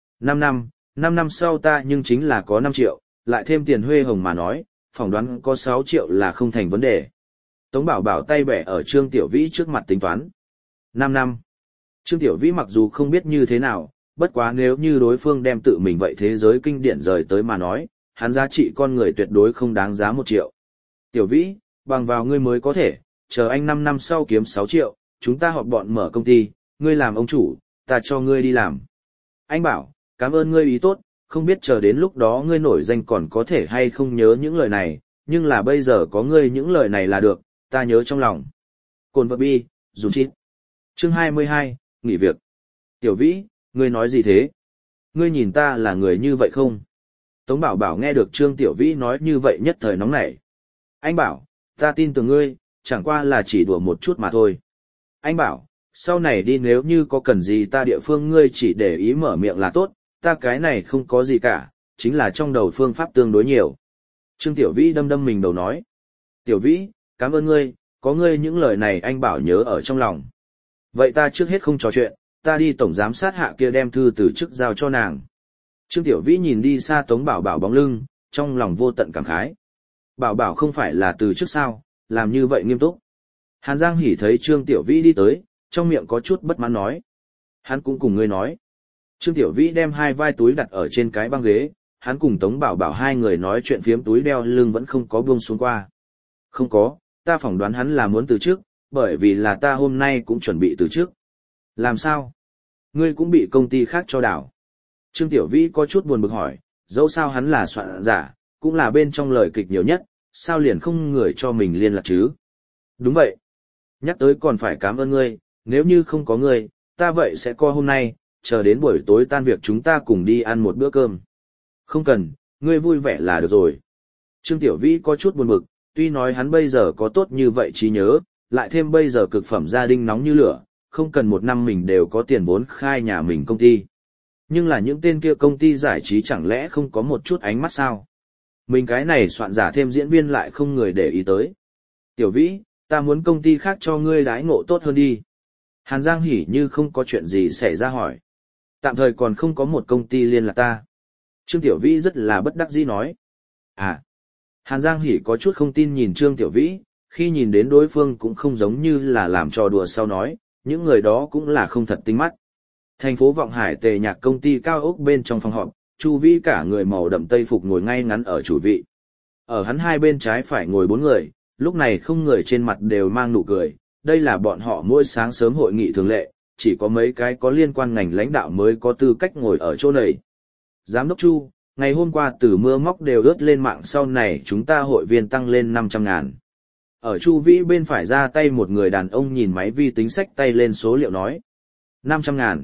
5 năm sau ta nhưng chính là có 5 triệu, lại thêm tiền huê hồng mà nói, phỏng đoán có 6 triệu là không thành vấn đề. Tống Bảo Bảo tay bẻ ở Trương Tiểu Vĩ trước mặt tính toán. 5 năm. Trương Tiểu Vĩ mặc dù không biết như thế nào, bất quá nếu như đối phương đem tự mình vậy thế giới kinh điển rời tới mà nói, hắn giá trị con người tuyệt đối không đáng giá 1 triệu. Tiểu Vĩ, bằng vào ngươi mới có thể, chờ anh 5 năm sau kiếm 6 triệu, chúng ta họp bọn mở công ty, ngươi làm ông chủ, ta cho ngươi đi làm. Anh bảo, cảm ơn ngươi ý tốt, không biết chờ đến lúc đó ngươi nổi danh còn có thể hay không nhớ những lời này, nhưng là bây giờ có ngươi những lời này là được, ta nhớ trong lòng. Cồn vật bi, dùng chít. Chương 22, nghỉ việc. Tiểu Vĩ, ngươi nói gì thế? Ngươi nhìn ta là người như vậy không? Tống Bảo Bảo nghe được Trương Tiểu Vĩ nói như vậy nhất thời nóng nảy. Anh bảo, ta tin tưởng ngươi, chẳng qua là chỉ đùa một chút mà thôi. Anh bảo, sau này đi nếu như có cần gì ta địa phương ngươi chỉ để ý mở miệng là tốt, ta cái này không có gì cả, chính là trong đầu phương pháp tương đối nhiều. Trương Tiểu Vĩ đâm mình đầu nói. Tiểu Vĩ, cảm ơn ngươi, có ngươi những lời này anh bảo nhớ ở trong lòng. Vậy ta trước hết không trò chuyện, ta đi tổng giám sát hạ kia đem thư từ chức giao cho nàng. Trương Tiểu Vĩ nhìn đi xa Tống Bảo Bảo bóng lưng, trong lòng vô tận cảm khái. Bảo Bảo không phải là từ trước sao, làm như vậy nghiêm túc. Hàn Giang Hỉ thấy Trương Tiểu Vĩ đi tới, trong miệng có chút bất mãn nói. Hắn cũng cùng ngươi nói. Trương Tiểu Vĩ đem hai vai túi đặt ở trên cái băng ghế, hắn cùng Tống Bảo Bảo hai người nói chuyện phiếm túi đeo lưng vẫn không có buông xuống qua. Không có, ta phỏng đoán hắn là muốn từ trước, bởi vì là ta hôm nay cũng chuẩn bị từ trước. Làm sao? Ngươi cũng bị công ty khác cho đảo. Trương Tiểu Vĩ có chút buồn bực hỏi, dẫu sao hắn là soạn giả, cũng là bên trong lời kịch nhiều nhất, sao liền không người cho mình liên lạc chứ? Đúng vậy. Nhắc tới còn phải cảm ơn ngươi, nếu như không có ngươi, ta vậy sẽ coi hôm nay, chờ đến buổi tối tan việc chúng ta cùng đi ăn một bữa cơm. Không cần, ngươi vui vẻ là được rồi. Trương Tiểu Vĩ có chút buồn bực, tuy nói hắn bây giờ có tốt như vậy trí nhớ, lại thêm bây giờ cực phẩm gia đình nóng như lửa, không cần một năm mình đều có tiền vốn khai nhà mình công ty. Nhưng là những tên kia công ty giải trí chẳng lẽ không có một chút ánh mắt sao? Mình cái này soạn giả thêm diễn viên lại không người để ý tới. Tiểu Vĩ, ta muốn công ty khác cho ngươi đãi ngộ tốt hơn đi. Hàn Giang Hỉ như không có chuyện gì xảy ra hỏi. Tạm thời còn không có một công ty liên lạc ta. Trương Tiểu Vĩ rất là bất đắc dĩ nói. À. Hàn Giang Hỉ có chút không tin nhìn Trương Tiểu Vĩ, khi nhìn đến đối phương cũng không giống như là làm trò đùa sau nói, những người đó cũng là không thật tinh mắt. Thành phố Vọng Hải Tề Nhạc công ty cao ốc bên trong phòng họp, Chu Vĩ cả người màu đậm tây phục ngồi ngay ngắn ở chủ vị. Ở hắn hai bên trái phải ngồi 4 người, lúc này không người trên mặt đều mang nụ cười, đây là bọn họ mỗi sáng sớm hội nghị thường lệ, chỉ có mấy cái có liên quan ngành lãnh đạo mới có tư cách ngồi ở chỗ này. Giám đốc Chu, ngày hôm qua từ mưa móc đều ướt lên mạng sau này chúng ta hội viên tăng lên 500.000. Ở Chu Vĩ bên phải ra tay một người đàn ông nhìn máy vi tính sách tay lên số liệu nói. 500.000.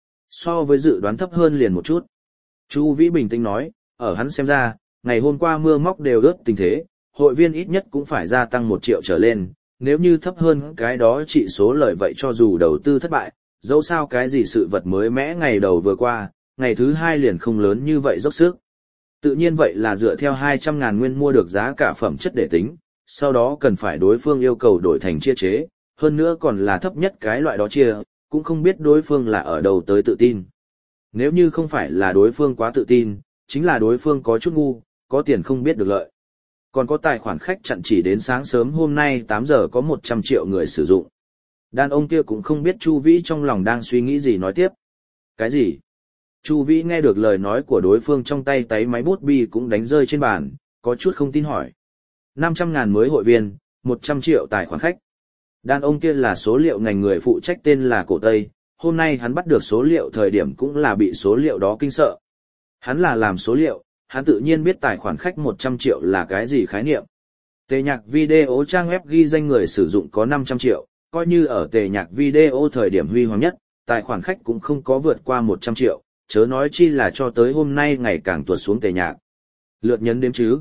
So với dự đoán thấp hơn liền một chút. Chu Vĩ bình tĩnh nói, ở hắn xem ra, ngày hôm qua mưa móc đều ướt tình thế, hội viên ít nhất cũng phải gia tăng 1 triệu trở lên, nếu như thấp hơn cái đó trị số lợi vậy cho dù đầu tư thất bại, dẫu sao cái gì sự vật mới mẽ ngày đầu vừa qua, ngày thứ hai liền không lớn như vậy dốc sức. Tự nhiên vậy là dựa theo 200.000 nguyên mua được giá cả phẩm chất để tính, sau đó cần phải đối phương yêu cầu đổi thành chia chế, hơn nữa còn là thấp nhất cái loại đó chia, cũng không biết đối phương là ở đâu tới tự tin. Nếu như không phải là đối phương quá tự tin, chính là đối phương có chút ngu, có tiền không biết được lợi. Còn có tài khoản khách chặn chỉ đến sáng sớm hôm nay 8 giờ có 100 triệu người sử dụng. Đàn ông kia cũng không biết Chu Vĩ trong lòng đang suy nghĩ gì nói tiếp. Cái gì? Chu Vĩ nghe được lời nói của đối phương trong tay táy máy bút bi cũng đánh rơi trên bàn, có chút không tin hỏi. 500.000 mới hội viên, 100 triệu tài khoản khách. Đàn ông kia là số liệu ngành người phụ trách tên là Cổ Tây, hôm nay hắn bắt được số liệu thời điểm cũng là bị số liệu đó kinh sợ. Hắn là làm số liệu, hắn tự nhiên biết tài khoản khách 100 triệu là cái gì khái niệm. Tề nhạc video trang web ghi danh người sử dụng có 500 triệu, coi như ở tề nhạc video thời điểm huy hoàng nhất, tài khoản khách cũng không có vượt qua 100 triệu, chớ nói chi là cho tới hôm nay ngày càng tuột xuống tề nhạc. Lượt nhấn đếm chứ.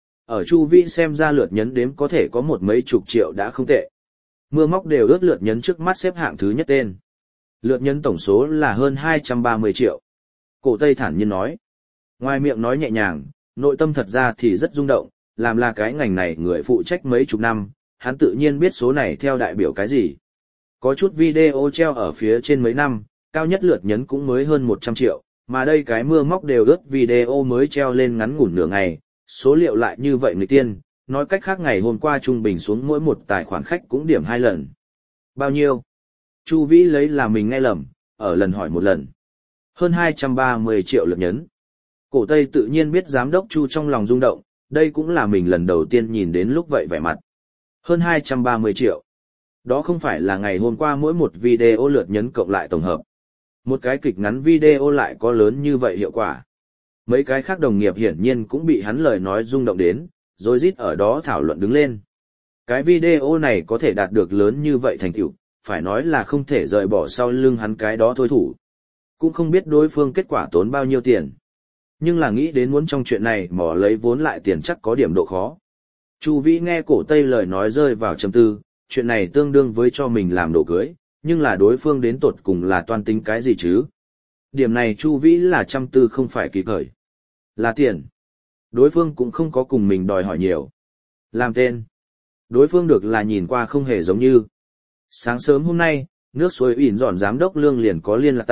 Ở Chu Vĩ xem ra lượt nhấn đếm có thể có một mấy chục triệu đã không tệ. Mưa móc đều ướt lượt nhấn trước mắt xếp hạng thứ nhất tên. Lượt nhấn tổng số là hơn 230 triệu. Cổ Tây thản nhiên nói. Ngoài miệng nói nhẹ nhàng, nội tâm thật ra thì rất rung động, làm là cái ngành này người phụ trách mấy chục năm, hắn tự nhiên biết số này theo đại biểu cái gì. Có chút video treo ở phía trên mấy năm, cao nhất lượt nhấn cũng mới hơn 100 triệu, mà đây cái mưa móc đều ướt video mới treo lên ngắn ngủn nửa ngày, số liệu lại như vậy người tiên, nói cách khác ngày hôm qua trung bình xuống mỗi một tài khoản khách cũng điểm 2 lần. Bao nhiêu? Chu Vĩ lấy là mình nghe lầm, ở lần hỏi một lần. Hơn 230 triệu lượt nhấn. Cổ Tây tự nhiên biết giám đốc Chu trong lòng rung động, đây cũng là mình lần đầu tiên nhìn đến lúc vậy vẻ mặt. Hơn 230 triệu. Đó không phải là ngày hôm qua mỗi một video lượt nhấn cộng lại tổng hợp. Một cái kịch ngắn video lại có lớn như vậy hiệu quả. Mấy cái khác đồng nghiệp hiển nhiên cũng bị hắn lời nói rung động đến, rồi rít ở đó thảo luận đứng lên. Cái video này có thể đạt được lớn như vậy thành tựu, phải nói là không thể rời bỏ sau lưng hắn cái đó thôi thủ. Cũng không biết đối phương kết quả tốn bao nhiêu tiền. Nhưng là nghĩ đến muốn trong chuyện này mỏ lấy vốn lại tiền chắc có điểm độ khó. Chu Vĩ nghe Cổ Tây lời nói rơi vào trầm tư, chuyện này tương đương với cho mình làm đồ cưới, nhưng là đối phương đến tột cùng là toan tính cái gì chứ? Điểm này Chu Vĩ là chăm tư không phải kịp thời. Là tiền. Đối phương cũng không có cùng mình đòi hỏi nhiều. Làm tên. Đối phương được là nhìn qua không hề giống như. Sáng sớm hôm nay, nước suối ỉn dọn giám đốc lương liền có liên lạc ta,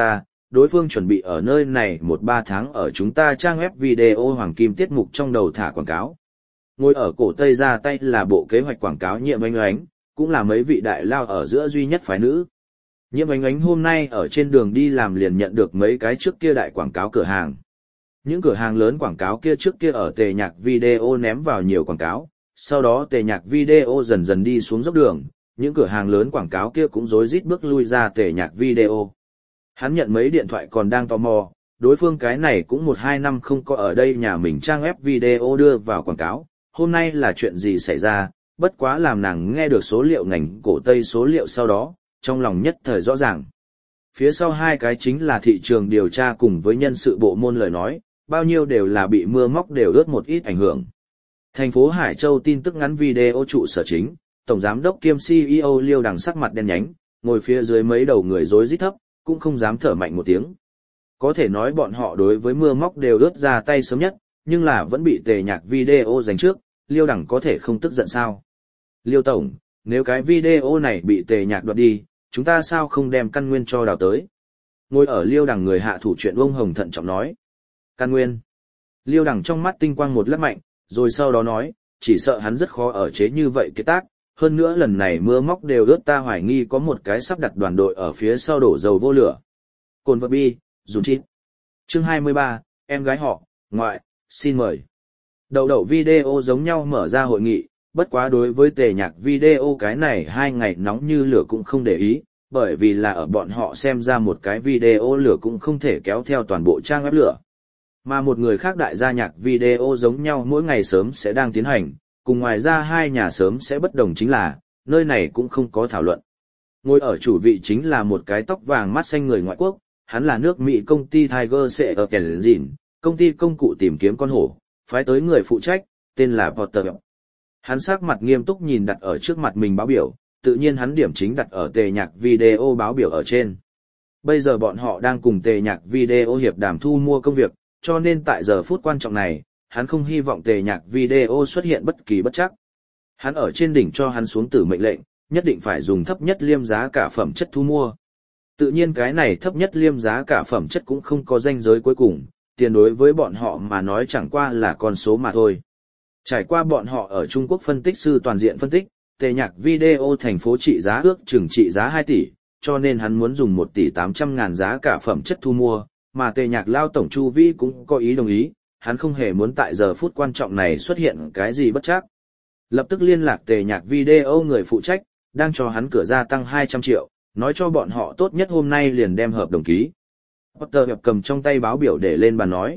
đối phương chuẩn bị ở nơi này 1-3 tháng ở chúng ta trang web video hoàng kim tiết mục trong đầu thả quảng cáo. Ngồi ở cổ Tây ra tay là bộ kế hoạch quảng cáo Nhiệm Oánh Oánh, cũng là mấy vị đại lao ở giữa duy nhất phái nữ. Nhiệm Oánh Oánh hôm nay ở trên đường đi làm liền nhận được mấy cái trước kia đại quảng cáo cửa hàng. Những cửa hàng lớn quảng cáo kia trước kia ở Tề Nhạc Video ném vào nhiều quảng cáo, sau đó Tề Nhạc Video dần dần đi xuống dốc đường, những cửa hàng lớn quảng cáo kia cũng rối rít bước lui ra Tề Nhạc Video. Hắn nhận mấy điện thoại còn đang tò mò, đối phương cái này cũng 1-2 năm không có ở đây nhà mình trang web video đưa vào quảng cáo, hôm nay là chuyện gì xảy ra, bất quá làm nàng nghe được số liệu ngành cổ Tây số liệu sau đó, trong lòng nhất thời rõ ràng. Phía sau hai cái chính là thị trường điều tra cùng với nhân sự bộ môn lời nói, bao nhiêu đều là bị mưa móc đều ướt một ít ảnh hưởng. Thành phố Hải Châu tin tức ngắn video trụ sở chính, Tổng Giám đốc kiêm CEO Liêu Đằng sắc mặt đen nhánh, ngồi phía dưới mấy đầu người rối rít thấp, cũng không dám thở mạnh một tiếng. Có thể nói bọn họ đối với mưa móc đều ướt ra tay sớm nhất, nhưng là vẫn bị Tề Nhạc Video giành trước, Liêu Đằng có thể không tức giận sao? Liêu Tổng, nếu cái video này bị Tề Nhạc đoạt đi, chúng ta sao không đem căn nguyên cho đào tới? Ngồi ở Liêu Đằng người hạ thủ chuyện Ông Hồng thận trọng nói. Căn nguyên. Liêu Đằng trong mắt tinh quang một lát mạnh, rồi sau đó nói, chỉ sợ hắn rất khó ở chế như vậy cái tác, hơn nữa lần này mưa móc đều ướt ta hoài nghi có một cái sắp đặt đoàn đội ở phía sau đổ dầu vô lửa. Cồn vật bi, dùng chít. Chương 23, em gái họ, ngoại, xin mời. Đầu video giống nhau mở ra hội nghị, bất quá đối với Tề Nhạc Video cái này 2 ngày nóng như lửa cũng không để ý, bởi vì là ở bọn họ xem ra một cái video lửa cũng không thể kéo theo toàn bộ trang web lửa. Mà một người khác đại gia nhạc video giống nhau mỗi ngày sớm sẽ đang tiến hành, cùng ngoài ra hai nhà sớm sẽ bất đồng chính là, nơi này cũng không có thảo luận. Ngồi ở chủ vị chính là một cái tóc vàng mắt xanh người ngoại quốc, hắn là nước Mỹ công ty Tiger sẽ ở Kenzin, công ty công cụ tìm kiếm con hổ, phái tới người phụ trách, tên là Potter. Hắn sắc mặt nghiêm túc nhìn đặt ở trước mặt mình báo biểu, tự nhiên hắn điểm chính đặt ở Tề Nhạc Video báo biểu ở trên. Bây giờ bọn họ đang cùng Tề Nhạc Video hiệp đàm thu mua công việc, cho nên tại giờ phút quan trọng này, hắn không hy vọng Tề Nhạc Video xuất hiện bất kỳ bất trắc. Hắn ở trên đỉnh cho hắn xuống tử mệnh lệnh, nhất định phải dùng thấp nhất liêm giá cả phẩm chất thu mua. Tự nhiên cái này thấp nhất liêm giá cả phẩm chất cũng không có ranh giới cuối cùng, tiền đối với bọn họ mà nói chẳng qua là con số mà thôi. Trải qua bọn họ ở Trung Quốc phân tích sư toàn diện phân tích, Tề Nhạc Video thành phố trị giá ước chừng trị giá 2 tỷ, cho nên hắn muốn dùng 1 tỷ 800 ngàn giá cả phẩm chất thu mua, mà Tề Nhạc Lao Tổng Chu Vĩ cũng có ý đồng ý, hắn không hề muốn tại giờ phút quan trọng này xuất hiện cái gì bất trắc. Lập tức liên lạc Tề Nhạc Video người phụ trách, đang cho hắn cửa gia tăng 200 triệu, nói cho bọn họ tốt nhất hôm nay liền đem hợp đồng ký. Potter cầm trong tay báo biểu để lên bàn nói.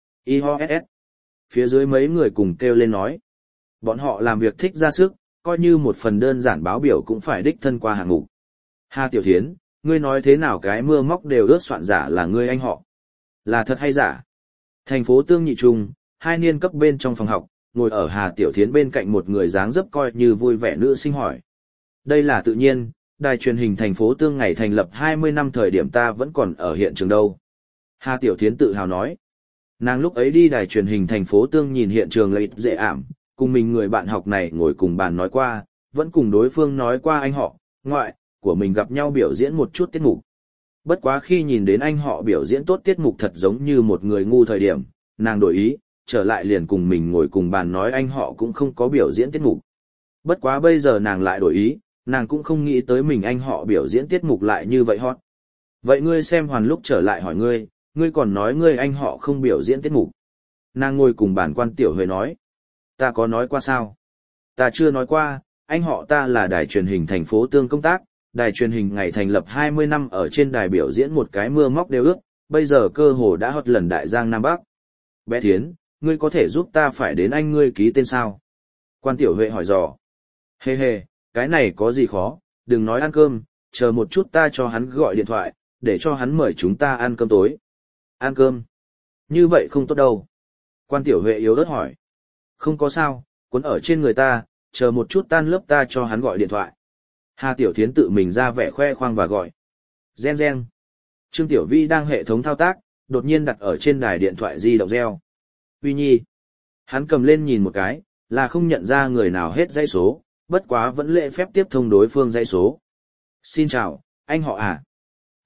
IHSS. Phía dưới mấy người cùng kêu lên nói. Bọn họ làm việc thích ra sức, coi như một phần đơn giản báo biểu cũng phải đích thân qua hạng mục. Hà Tiểu Thiến, ngươi nói thế nào cái mưa móc đều ướt soạn giả là ngươi anh họ? Là thật hay giả? Thành phố Tương Nhị Trung, 2 niên cấp bên trong phòng học, ngồi ở Hà Tiểu Thiến bên cạnh một người dáng dấp coi như vui vẻ nữ sinh hỏi. Đây là tự nhiên, đài truyền hình thành phố Tương ngày thành lập 20 năm thời điểm ta vẫn còn ở hiện trường đâu. Hà Tiểu Thiến tự hào nói. Nàng lúc ấy đi đài truyền hình thành phố Tương nhìn hiện trường là ít dễ ảm, cùng mình người bạn học này ngồi cùng bàn nói qua, vẫn cùng đối phương nói qua anh họ, ngoại, của mình gặp nhau biểu diễn một chút tiết mục. Bất quá khi nhìn đến anh họ biểu diễn tốt tiết mục thật giống như một người ngu thời điểm, nàng đổi ý, trở lại liền cùng mình ngồi cùng bàn nói anh họ cũng không có biểu diễn tiết mục. Bất quá bây giờ nàng lại đổi ý, nàng cũng không nghĩ tới mình anh họ biểu diễn tiết mục lại như vậy hot. Vậy ngươi xem Hoàn lúc trở lại hỏi ngươi còn nói ngươi anh họ không biểu diễn tiết mục. Nàng ngồi cùng bàn quan Tiểu Huệ nói. Ta có nói qua sao? Ta chưa nói qua, anh họ ta là đài truyền hình thành phố Tương công tác, đài truyền hình ngày thành lập 20 năm ở trên đài biểu diễn một cái mưa móc đều ướt, bây giờ cơ hồ đã hot lần đại giang Nam Bắc. Bé Thiến, ngươi có thể giúp ta phải đến anh ngươi ký tên sao? Quan Tiểu Huệ hỏi dò. Hê, cái này có gì khó, đừng nói ăn cơm, chờ một chút ta cho hắn gọi điện thoại, để cho hắn mời chúng ta ăn cơm tối. Ăn cơm? Như vậy không tốt đâu. Quan Tiểu Huệ yếu ớt hỏi. Không có sao, cuốn ở trên người ta, chờ một chút tan lớp ta cho hắn gọi điện thoại. Hà Tiểu Thiến tự mình ra vẻ khoe khoang và gọi. Gen. Trương Tiểu Vi đang hệ thống thao tác, đột nhiên đặt ở trên đài điện thoại di động reo. Uy Nhi. Hắn cầm lên nhìn một cái, là không nhận ra người nào hết dãy số, bất quá vẫn lễ phép tiếp thông đối phương dãy số. Xin chào, anh họ à?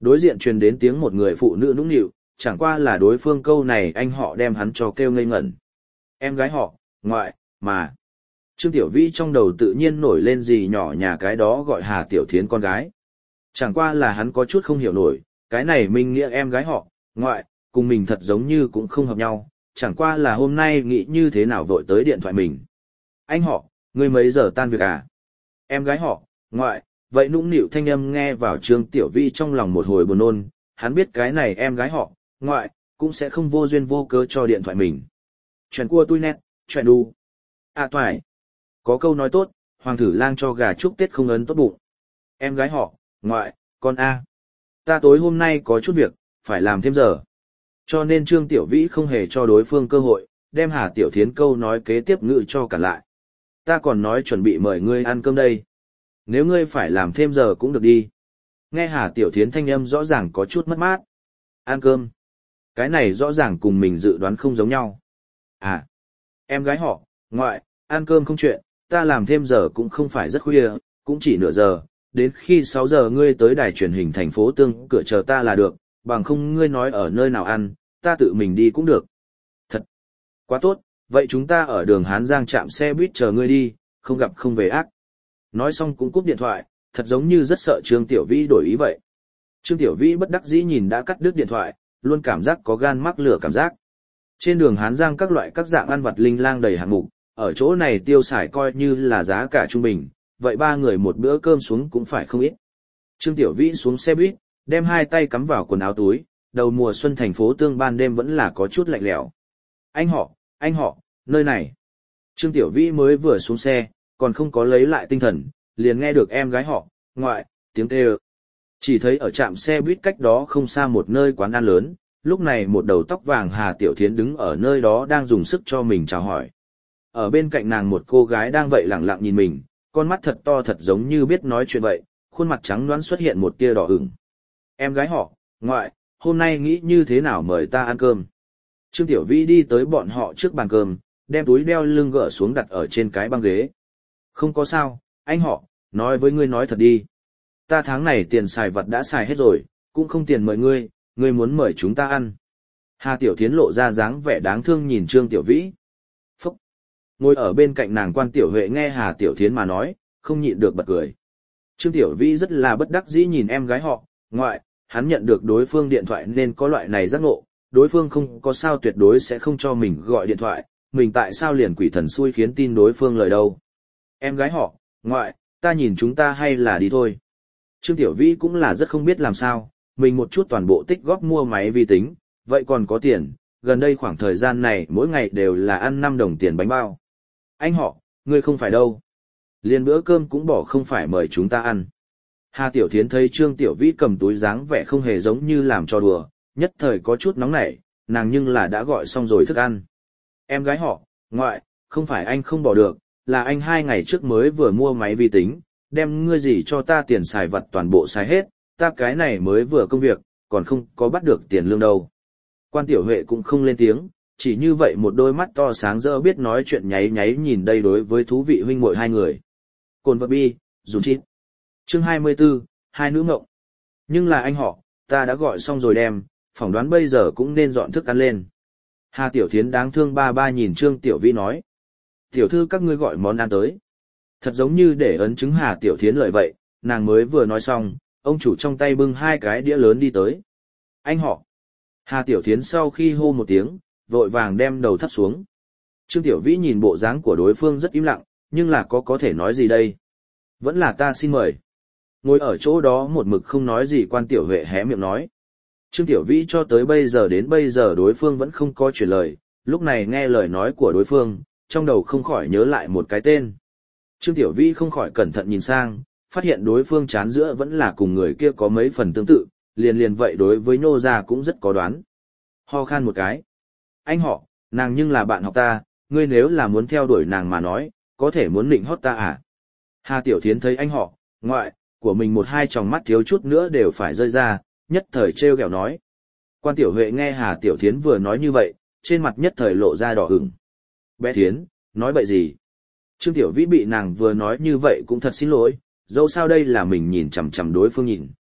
Đối diện truyền đến tiếng một người phụ nữ nũng nịu, chẳng qua là đối phương câu này anh họ đem hắn cho kêu ngây ngẩn. Em gái họ, ngoại, mà. Trương Tiểu Vĩ trong đầu tự nhiên nổi lên gì nhỏ nhà cái đó gọi Hà Tiểu Thiến con gái. Chẳng qua là hắn có chút không hiểu nổi, cái này minh nghĩa em gái họ, ngoại, cùng mình thật giống như cũng không hợp nhau, chẳng qua là hôm nay nghĩ như thế nào vội tới điện thoại mình. Anh họ, ngươi mấy giờ tan việc à? Em gái họ, ngoại, vậy nũng nịu thanh âm nghe vào Trương Tiểu Vĩ trong lòng một hồi buồn nôn, hắn biết cái này em gái họ, ngoại, cũng sẽ không vô duyên vô cớ cho điện thoại mình. Chuyện cua tui nét, chuyện đu. À toài. Có câu nói tốt, hoàng thử lang cho gà chúc Tết không ấn tốt bụng. Em gái họ, ngoại, con A. Ta tối hôm nay có chút việc, phải làm thêm giờ. Cho nên Trương Tiểu Vĩ không hề cho đối phương cơ hội, đem Hà Tiểu Thiến câu nói kế tiếp ngự cho cả lại. Ta còn nói chuẩn bị mời ngươi ăn cơm đây. Nếu ngươi phải làm thêm giờ cũng được đi. Nghe Hà Tiểu Thiến thanh âm rõ ràng có chút mất mát. Ăn cơm. Cái này rõ ràng cùng mình dự đoán không giống nhau. À, em gái họ, ngoại, ăn cơm không chuyện, ta làm thêm giờ cũng không phải rất khuya, cũng chỉ nửa giờ, đến khi 6 giờ ngươi tới đài truyền hình thành phố Tương cửa chờ ta là được, bằng không ngươi nói ở nơi nào ăn, ta tự mình đi cũng được. Thật, quá tốt, vậy chúng ta ở đường Hán Giang trạm xe buýt chờ ngươi đi, không gặp không về ác. Nói xong cũng cúp điện thoại, thật giống như rất sợ Trương Tiểu Vĩ đổi ý vậy. Trương Tiểu Vĩ bất đắc dĩ nhìn đã cắt đứt điện thoại, luôn cảm giác có gan mắc lửa cảm giác. Trên đường Hán Giang các loại các dạng ăn vặt linh lang đầy hạng mục, ở chỗ này tiêu xài coi như là giá cả trung bình, vậy ba người một bữa cơm xuống cũng phải không ít. Trương Tiểu Vĩ xuống xe buýt, đem hai tay cắm vào quần áo túi, đầu mùa xuân thành phố Tương ban đêm vẫn là có chút lạnh lẽo. Anh họ, nơi này. Trương Tiểu Vĩ mới vừa xuống xe, còn không có lấy lại tinh thần, liền nghe được em gái họ, ngoại, tiếng kêu. Chỉ thấy ở trạm xe buýt cách đó không xa một nơi quán ăn lớn, lúc này một đầu tóc vàng Hà Tiểu Thiến đứng ở nơi đó đang dùng sức cho mình chào hỏi. Ở bên cạnh nàng một cô gái đang vậy lẳng lặng nhìn mình, con mắt thật to thật giống như biết nói chuyện vậy, khuôn mặt trắng nõn xuất hiện một tia đỏ ửng. Em gái họ, ngoại, hôm nay nghĩ như thế nào mời ta ăn cơm? Trương Tiểu Vĩ đi tới bọn họ trước bàn cơm, đem túi đeo lưng gỡ xuống đặt ở trên cái băng ghế. Không có sao, anh họ, nói với ngươi nói thật đi. Ta tháng này tiền xài vật đã xài hết rồi, cũng không tiền mời ngươi muốn mời chúng ta ăn. Hà Tiểu Thiến lộ ra dáng vẻ đáng thương nhìn Trương Tiểu Vĩ. Phúc! Ngồi ở bên cạnh nàng Quan Tiểu Huệ nghe Hà Tiểu Thiến mà nói, không nhịn được bật cười. Trương Tiểu Vĩ rất là bất đắc dĩ nhìn em gái họ, ngoại, hắn nhận được đối phương điện thoại nên có loại này giác ngộ, đối phương không có sao tuyệt đối sẽ không cho mình gọi điện thoại, mình tại sao liền quỷ thần xui khiến tin đối phương lời đâu. Em gái họ, ngoại, ta nhìn chúng ta hay là đi thôi. Trương Tiểu Vĩ cũng là rất không biết làm sao, mình một chút toàn bộ tích góp mua máy vi tính, vậy còn có tiền, gần đây khoảng thời gian này mỗi ngày đều là ăn 5 đồng tiền bánh bao. Anh họ, ngươi không phải đâu. Liền bữa cơm cũng bỏ không phải mời chúng ta ăn. Hà Tiểu Thiến thấy Trương Tiểu Vĩ cầm túi dáng vẻ không hề giống như làm cho đùa, nhất thời có chút nóng nảy, nàng nhưng là đã gọi xong rồi thức ăn. Em gái họ, ngoại, không phải anh không bỏ được, là anh 2 ngày trước mới vừa mua máy vi tính, đem ngươi gì cho ta tiền xài vặt toàn bộ xài hết, ta cái này mới vừa công việc, còn không có bắt được tiền lương đâu. Quan Tiểu Huệ cũng không lên tiếng, chỉ như vậy một đôi mắt to sáng rỡ biết nói chuyện nháy nháy nhìn đây đối với thú vị huynh muội hai người. Cồn vật bi, dùng chít. Chương 24, hai nữ ngộng. Nhưng là anh họ, ta đã gọi xong rồi đem, phỏng đoán bây giờ cũng nên dọn thức ăn lên. Hà Tiểu Thiến đáng thương ba ba nhìn Trương Tiểu Vĩ nói. Tiểu thư các ngươi gọi món ăn tới. Thật giống như để ấn chứng Hà Tiểu Thiến lợi vậy, nàng mới vừa nói xong, ông chủ trong tay bưng 2 cái đĩa lớn đi tới. Anh họ. Hà Tiểu Thiến sau khi hô một tiếng, vội vàng đem đầu thấp xuống. Trương Tiểu Vĩ nhìn bộ dáng của đối phương rất im lặng, nhưng là có thể nói gì đây? Vẫn là ta xin mời. Ngồi ở chỗ đó một mực không nói gì Quan Tiểu Huệ hé miệng nói. Trương Tiểu Vĩ cho tới bây giờ đến bây giờ đối phương vẫn không có chuyển lời, lúc này nghe lời nói của đối phương, trong đầu không khỏi nhớ lại một cái tên. Trương Tiểu Vĩ không khỏi cẩn thận nhìn sang, phát hiện đối phương chán giữa vẫn là cùng người kia có mấy phần tương tự, liền vậy đối với Nô gia cũng rất có đoán. Ho khan một cái. Anh họ, nàng nhưng là bạn học ta, ngươi nếu là muốn theo đuổi nàng mà nói, có thể muốn nịnh hót ta à? Hà Tiểu Thiến thấy anh họ, ngoại, của mình một hai tròng mắt thiếu chút nữa đều phải rơi ra, nhất thời trêu ghẹo nói. Quan Tiểu Huệ nghe Hà Tiểu Thiến vừa nói như vậy, trên mặt nhất thời lộ ra đỏ ửng. Bé Thiến, nói bậy gì? Trương Tiểu Vĩ bị nàng vừa nói như vậy cũng thật xin lỗi, dẫu sao đây là mình nhìn chằm chằm đối phương nhìn.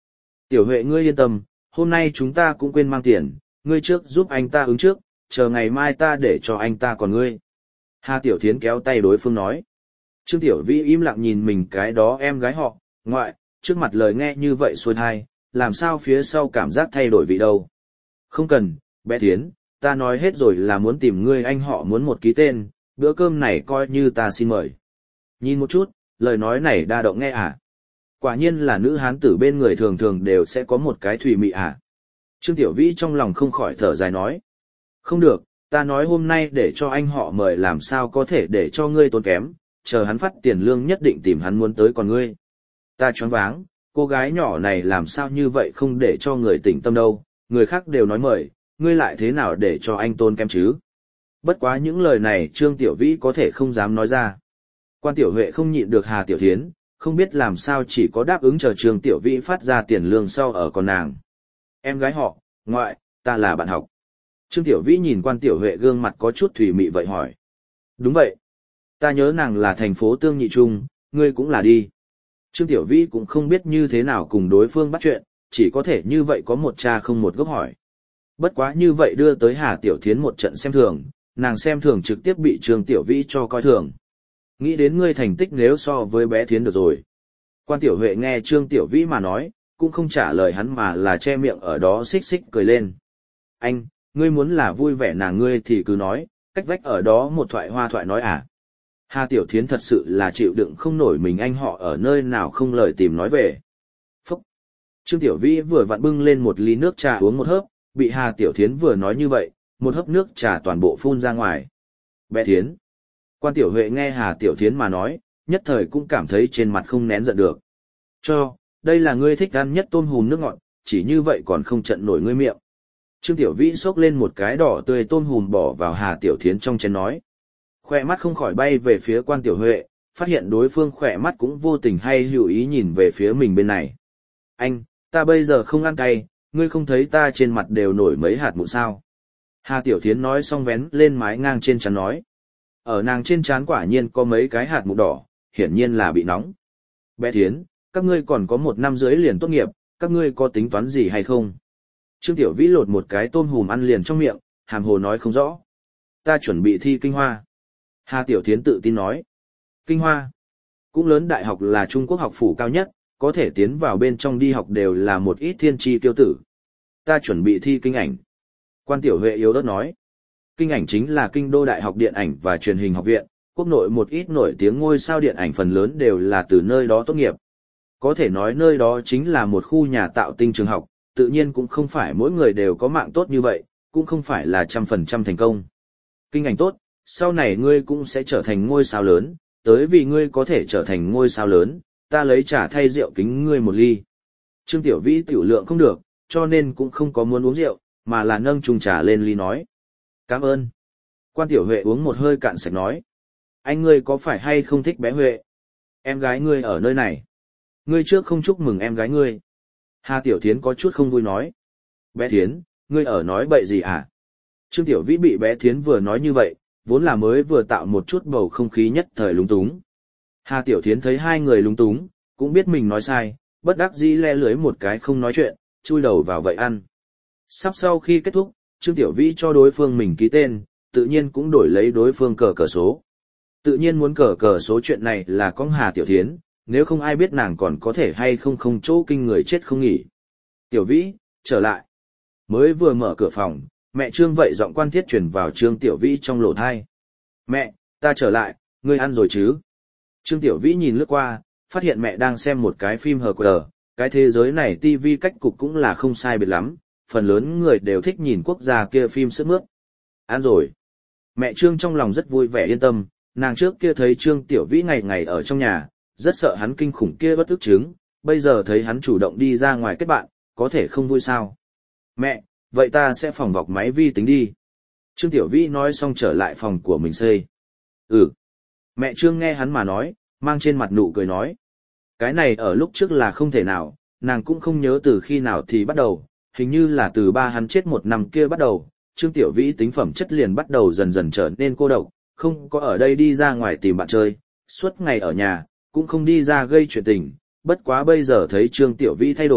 Tiểu Huệ ngươi yên tâm, hôm nay chúng ta cũng quên mang tiền, ngươi trước giúp anh ta ứng trước, chờ ngày mai ta để cho anh ta còn ngươi. Hà Tiểu Thiến kéo tay đối phương nói. Trương Tiểu Vĩ im lặng nhìn mình cái đó em gái họ, ngoại, trước mặt lời nghe như vậy xuôi thai, làm sao phía sau cảm giác thay đổi vị đâu. Không cần, bé Thiến, ta nói hết rồi là muốn tìm ngươi anh họ muốn một ký tên, bữa cơm này coi như ta xin mời. Nhìn một chút, lời nói này đa động nghe à. Quả nhiên là nữ hán tử bên người thường thường đều sẽ có một cái thùy mị à. Trương Tiểu Vĩ trong lòng không khỏi thở dài nói. Không được, ta nói hôm nay để cho anh họ mời làm sao có thể để cho ngươi tốn kém, chờ hắn phát tiền lương nhất định tìm hắn muốn tới còn ngươi. Ta choáng váng, cô gái nhỏ này làm sao như vậy không để cho người tỉnh tâm đâu, người khác đều nói mời, ngươi lại thế nào để cho anh tốn kém chứ. Bất quá những lời này Trương Tiểu Vĩ có thể không dám nói ra. Quan Tiểu Huệ không nhịn được Hà Tiểu Thiến, không biết làm sao chỉ có đáp ứng chờ Trương Tiểu Vĩ phát ra tiền lương sau ở còn nàng. Em gái họ, ngoại, ta là bạn học. Trương Tiểu Vĩ nhìn Quan Tiểu Huệ gương mặt có chút thủy mị vậy hỏi. Đúng vậy. Ta nhớ nàng là thành phố Tương Nhị Trung, ngươi cũng là đi. Trương Tiểu Vĩ cũng không biết như thế nào cùng đối phương bắt chuyện, chỉ có thể như vậy có một cha không một gốc hỏi. Bất quá như vậy đưa tới Hà Tiểu Thiến một trận xem thường, nàng xem thường trực tiếp bị Trương Tiểu Vĩ cho coi thường. Nghĩ đến ngươi thành tích nếu so với bé Thiến được rồi. Quan Tiểu Huệ nghe Trương Tiểu Vĩ mà nói, cũng không trả lời hắn mà là che miệng ở đó xích xích cười lên. Anh, ngươi muốn là vui vẻ nàng ngươi thì cứ nói, cách vách ở đó một thoại hoa thoại nói à. Hà Tiểu Thiến thật sự là chịu đựng không nổi mình anh họ ở nơi nào không lời tìm nói về. Phúc! Trương Tiểu Vĩ vừa vặn bưng lên một ly nước trà uống một hớp, bị Hà Tiểu Thiến vừa nói như vậy, một hớp nước trà toàn bộ phun ra ngoài. Bé Thiến! Quan Tiểu Huệ nghe Hà Tiểu Thiến mà nói, nhất thời cũng cảm thấy trên mặt không nén giận được. Cho, đây là ngươi thích ăn nhất tôm hùm nước ngọt, chỉ như vậy còn không trận nổi ngươi miệng. Trương Tiểu Vĩ xốc lên một cái đỏ tươi tôm hùm bỏ vào Hà Tiểu Thiến trong chén nói. Khỏe mắt không khỏi bay về phía Quan Tiểu Huệ, phát hiện đối phương khỏe mắt cũng vô tình hay hữu ý nhìn về phía mình bên này. Anh, ta bây giờ không ăn cay, ngươi không thấy ta trên mặt đều nổi mấy hạt mụn sao. Hà Tiểu Thiến nói xong vén lên mái ngang trên trán nói. Ở nàng trên trán quả nhiên có mấy cái hạt mụn đỏ, hiển nhiên là bị nóng. Bé Thiến, các ngươi còn có 1 năm dưới liền tốt nghiệp, các ngươi có tính toán gì hay không? Trương Tiểu Vĩ lột một cái tôm hùm ăn liền trong miệng, hàm hồ nói không rõ. Ta chuẩn bị thi kinh hoa. Hà Tiểu Thiến tự tin nói. Kinh hoa. Cũng lớn đại học là Trung Quốc học phủ cao nhất, có thể tiến vào bên trong đi học đều là một ít thiên tri tiêu tử. Ta chuẩn bị thi kinh ảnh. Quan Tiểu Huệ yếu ớt nói. Kinh ảnh chính là Kinh đô Đại học Điện ảnh và Truyền hình học viện, quốc nội một ít nổi tiếng ngôi sao điện ảnh phần lớn đều là từ nơi đó tốt nghiệp. Có thể nói nơi đó chính là một khu nhà tạo tinh trường học, tự nhiên cũng không phải mỗi người đều có mạng tốt như vậy, cũng không phải là 100% thành công. Kinh ảnh tốt, sau này ngươi cũng sẽ trở thành ngôi sao lớn, tới vì ngươi có thể trở thành ngôi sao lớn, ta lấy trà thay rượu kính ngươi một ly. Trương Tiểu Vĩ tiểu lượng không được, cho nên cũng không có muốn uống rượu, mà là nâng chung trà lên ly nói. Cảm ơn. Quan Tiểu Huệ uống một hơi cạn sạch nói. Anh ngươi có phải hay không thích bé Huệ? Em gái ngươi ở nơi này. Ngươi trước không chúc mừng em gái ngươi. Hà Tiểu Thiến có chút không vui nói. Bé Thiến, ngươi ở nói bậy gì à? Trương Tiểu Vĩ bị bé Thiến vừa nói như vậy, vốn là mới vừa tạo một chút bầu không khí nhất thời lúng túng. Hà Tiểu Thiến thấy hai người lúng túng, cũng biết mình nói sai, bất đắc dĩ le lưới một cái không nói chuyện, chui đầu vào vậy ăn. Sắp sau khi kết thúc, Trương Tiểu Vĩ cho đối phương mình ký tên, tự nhiên cũng đổi lấy đối phương cờ số. Tự nhiên muốn cờ số chuyện này là con Hà Tiểu Thiến, nếu không ai biết nàng còn có thể hay không không chỗ kinh người chết không nghỉ. Tiểu Vĩ, trở lại. Mới vừa mở cửa phòng, mẹ Trương vậy giọng quan thiết truyền vào Trương Tiểu Vĩ trong lỗ tai. Mẹ, ta trở lại, ngươi ăn rồi chứ? Trương Tiểu Vĩ nhìn lướt qua, phát hiện mẹ đang xem một cái phim hờ quờ, cái thế giới này TV cách cục cũng là không sai biệt lắm, phần lớn người đều thích nhìn quốc gia kia phim sướt mướt. Ăn rồi. Mẹ Trương trong lòng rất vui vẻ yên tâm, nàng trước kia thấy Trương Tiểu Vĩ ngày ngày ở trong nhà, rất sợ hắn kinh khủng kia bất ức chứng, bây giờ thấy hắn chủ động đi ra ngoài kết bạn, có thể không vui sao. Mẹ, vậy ta sẽ phòng vọc máy vi tính đi. Trương Tiểu Vĩ nói xong trở lại phòng của mình xây. Ừ. Mẹ Trương nghe hắn mà nói, mang trên mặt nụ cười nói. Cái này ở lúc trước là không thể nào, nàng cũng không nhớ từ khi nào thì bắt đầu, hình như là từ ba hắn chết 1 năm kia bắt đầu, Trương Tiểu Vĩ tính phẩm chất liền bắt đầu dần dần trở nên cô độc, không có ở đây đi ra ngoài tìm bạn chơi, suốt ngày ở nhà, cũng không đi ra gây chuyện tình, bất quá bây giờ thấy Trương Tiểu Vĩ thay đổi,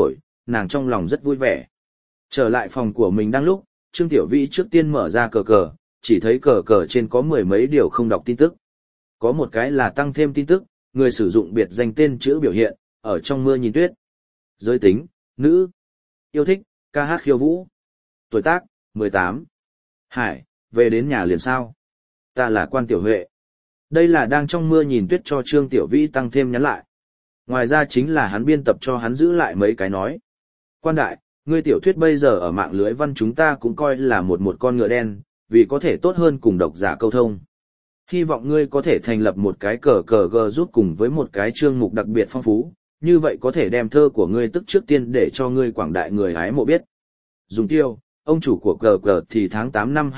nàng trong lòng rất vui vẻ. Trở lại phòng của mình đang lúc, Trương Tiểu Vĩ trước tiên mở ra cờ cờ, chỉ thấy cờ cờ trên có mười mấy điều không đọc tin tức. Có một cái là tăng thêm tin tức, người sử dụng biệt danh tên chữ biểu hiện, ở trong mưa nhìn tuyết. Giới tính, nữ. Yêu thích, ca hát khiêu vũ. Tuổi tác, 18. Hải, về đến nhà liền sao? Ta là Quan Tiểu Huệ. Đây là đang trong mưa nhìn tuyết cho Trương Tiểu Vĩ tăng thêm nhắn lại. Ngoài ra chính là hắn biên tập cho hắn giữ lại mấy cái nói. Quan đại, ngươi tiểu thuyết bây giờ ở mạng lưới văn chúng ta cũng coi là một con ngựa đen, vì có thể tốt hơn cùng độc giả câu thông. Hy vọng ngươi có thể thành lập một cái cờ cờ g giúp cùng với một cái chương mục đặc biệt phong phú, như vậy có thể đem thơ của ngươi tức trước tiên để cho ngươi quảng đại người hái mộ biết. Dùng tiêu, ông chủ của cờ cờ thì tháng 8 năm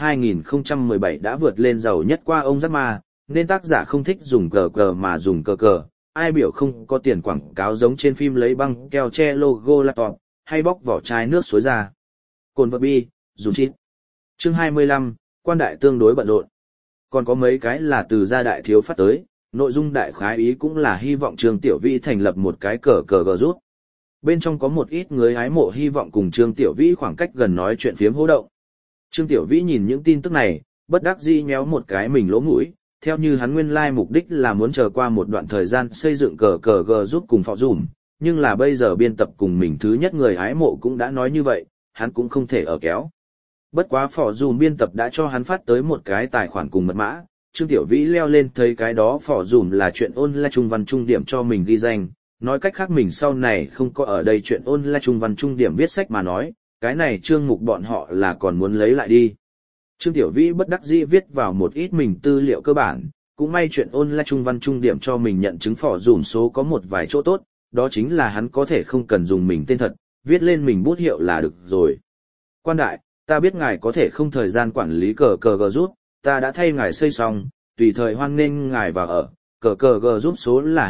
2017 đã vượt lên giàu nhất qua ông Jack Ma, nên tác giả không thích dùng cờ cờ mà dùng cờ cờ, ai biểu không có tiền quảng cáo giống trên phim lấy băng keo che logo laptop, hay bóc vỏ chai nước suối ra. Cồn vật bi, dùng chít. Chương 25, quan đại tương đối bận rộn. Còn có mấy cái là từ gia đại thiếu phát tới, nội dung đại khái ý cũng là hy vọng Trương Tiểu Vĩ thành lập một cái cờ cờ gờ rút. Bên trong có một ít người hái mộ hy vọng cùng Trương Tiểu Vĩ khoảng cách gần nói chuyện phiếm hô động. Trương Tiểu Vĩ nhìn những tin tức này, bất đắc dĩ nhéo một cái mình lỗ mũi, theo như hắn nguyên lai mục đích là muốn chờ qua một đoạn thời gian xây dựng cờ cờ gờ rút cùng phò dùm, nhưng là bây giờ biên tập cùng mình thứ nhất người hái mộ cũng đã nói như vậy, hắn cũng không thể ở kéo. Bất quá phò dùm biên tập đã cho hắn phát tới một cái tài khoản cùng mật mã, Trương Tiểu Vĩ leo lên thấy cái đó phò dùm là chuyện online trung văn trung điểm cho mình ghi danh, nói cách khác mình sau này không có ở đây chuyện online trung văn trung điểm viết sách mà nói, cái này chương mục bọn họ là còn muốn lấy lại đi. Trương Tiểu Vĩ bất đắc dĩ viết vào một ít mình tư liệu cơ bản, cũng may chuyện online trung văn trung điểm cho mình nhận chứng phò dùm số có một vài chỗ tốt, đó chính là hắn có thể không cần dùng mình tên thật, viết lên mình bút hiệu là được rồi. Quan đại, ta biết ngài có thể không thời gian quản lý cờ cờ g giúp, ta đã thay ngài xây xong, tùy thời hoan nghênh ngài vào ở, cờ cờ g giúp số là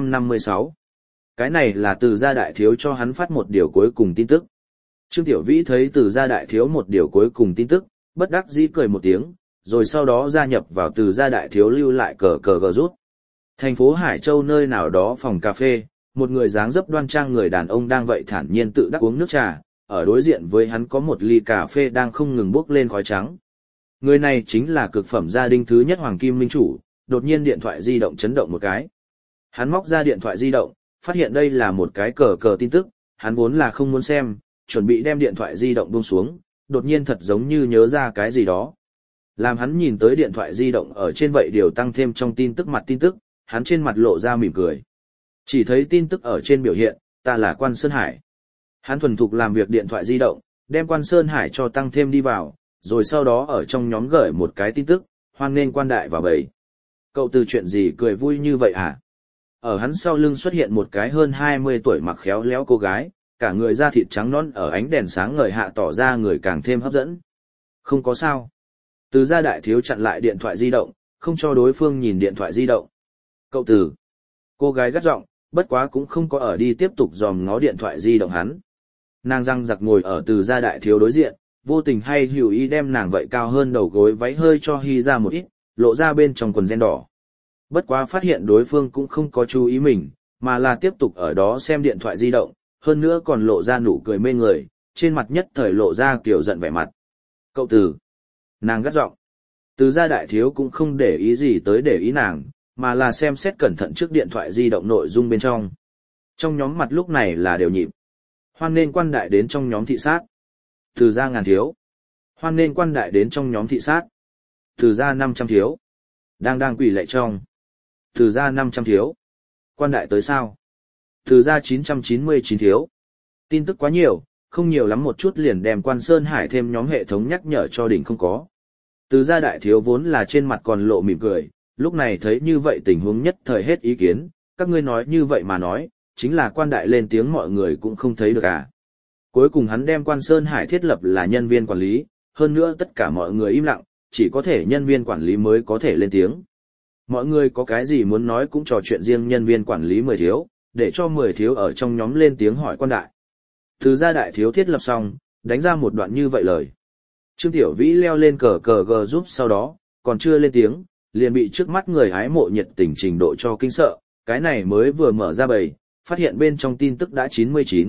256. Cái này là từ gia đại thiếu cho hắn phát một điều cuối cùng tin tức. Trương Tiểu Vĩ thấy từ gia đại thiếu một điều cuối cùng tin tức, bất đắc dĩ cười một tiếng, rồi sau đó gia nhập vào từ gia đại thiếu lưu lại cờ cờ g giúp. Thành phố Hải Châu nơi nào đó phòng cà phê, một người dáng dấp đoan trang người đàn ông đang vậy thản nhiên tự đắc uống nước trà, ở đối diện với hắn có một ly cà phê đang không ngừng bốc lên khói trắng. Người này chính là cực phẩm gia đình thứ nhất Hoàng Kim Minh Chủ, đột nhiên điện thoại di động chấn động một cái. Hắn móc ra điện thoại di động, phát hiện đây là một cái cờ cờ tin tức, hắn vốn là không muốn xem, chuẩn bị đem điện thoại di động buông xuống, đột nhiên thật giống như nhớ ra cái gì đó. Làm hắn nhìn tới điện thoại di động ở trên vậy điều tăng thêm trong tin tức mặt tin tức, hắn trên mặt lộ ra mỉm cười. Chỉ thấy tin tức ở trên biểu hiện, ta là Quan Sơn Hải. Hắn thuần thục làm việc điện thoại di động, đem Quan Sơn Hải cho tăng thêm đi vào, rồi sau đó ở trong nhóm gửi một cái tin tức, hoan nghênh quan đại vào bầy. Cậu từ chuyện gì cười vui như vậy hả? Ở hắn sau lưng xuất hiện một cái hơn 20 tuổi mặc khéo léo cô gái, cả người da thịt trắng nõn ở ánh đèn sáng ngời hạ tỏ ra người càng thêm hấp dẫn. Không có sao. Từ gia đại thiếu chặn lại điện thoại di động, không cho đối phương nhìn điện thoại di động. Cậu từ. Cô gái gắt giọng, bất quá cũng không có ở đi tiếp tục dòm ngó điện thoại di động hắn. Nàng răng giặc ngồi ở từ gia đại thiếu đối diện, vô tình hay hữu ý đem nàng vậy cao hơn đầu gối váy hơi cho hy ra một ít, lộ ra bên trong quần ren đỏ. Bất quá phát hiện đối phương cũng không có chú ý mình, mà là tiếp tục ở đó xem điện thoại di động, hơn nữa còn lộ ra nụ cười mê người, trên mặt nhất thời lộ ra kiểu giận vẻ mặt. Cậu từ. Nàng gắt giọng. Từ gia đại thiếu cũng không để ý gì tới để ý nàng, mà là xem xét cẩn thận trước điện thoại di động nội dung bên trong. Trong nhóm mặt lúc này là đều nhịp. Hoan nên quan đại đến trong nhóm thị sát. Từ gia ngàn thiếu. Hoan nên quan đại đến trong nhóm thị sát. Từ gia 500 thiếu. Đang quỳ lạy trong. Từ gia 500 thiếu. Quan đại tới sao? Từ gia 999 thiếu. Tin tức quá nhiều, không nhiều lắm một chút liền đem Quan Sơn Hải thêm nhóm hệ thống nhắc nhở cho đỉnh không có. Từ gia đại thiếu vốn là trên mặt còn lộ mỉm cười, lúc này thấy như vậy tình huống nhất thời hết ý kiến, các ngươi nói như vậy mà nói, chính là quan đại lên tiếng mọi người cũng không thấy được à. Cuối cùng hắn đem Quan Sơn Hải thiết lập là nhân viên quản lý, hơn nữa tất cả mọi người im lặng, chỉ có thể nhân viên quản lý mới có thể lên tiếng. Mọi người có cái gì muốn nói cũng trò chuyện riêng nhân viên quản lý 10 thiếu, để cho 10 thiếu ở trong nhóm lên tiếng hỏi quan đại. Từ gia đại thiếu thiết lập xong, đánh ra một đoạn như vậy lời. Trương Tiểu Vĩ leo lên cờ cờ g giúp sau đó, còn chưa lên tiếng, liền bị trước mắt người hái mộ nhiệt tình trình độ cho kinh sợ, cái này mới vừa mở ra bầy, phát hiện bên trong tin tức đã 99,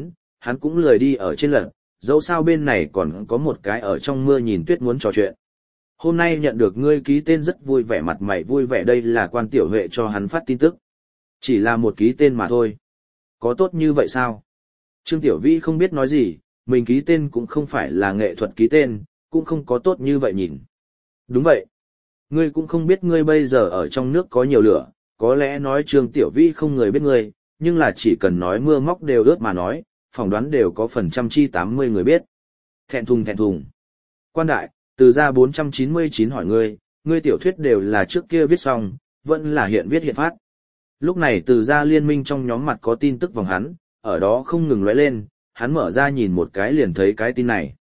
hắn cũng lười đi ở trên lật, dẫu sao bên này còn có một cái ở trong mưa nhìn tuyết muốn trò chuyện. Hôm nay nhận được ngươi ký tên rất vui vẻ, mặt mày vui vẻ, đây là Quan Tiểu Huệ cho hắn phát tin tức. Chỉ là một ký tên mà thôi. Có tốt như vậy sao? Trương Tiểu Vĩ không biết nói gì, mình ký tên cũng không phải là nghệ thuật ký tên, cũng không có tốt như vậy nhìn. Đúng vậy. Ngươi cũng không biết ngươi bây giờ ở trong nước có nhiều lửa, có lẽ nói Trương Tiểu Vĩ không người biết ngươi, nhưng là chỉ cần nói mưa móc đều ướt mà nói, phỏng đoán đều có phần trăm chi 80 người biết. Thẹn thùng. Quan đại, từ ra 499 hỏi ngươi tiểu thuyết đều là trước kia viết xong, vẫn là hiện viết hiện phát. Lúc này từ ra liên minh trong nhóm mặt có tin tức vòng hắn, ở đó không ngừng lóe lên, hắn mở ra nhìn một cái liền thấy cái tin này.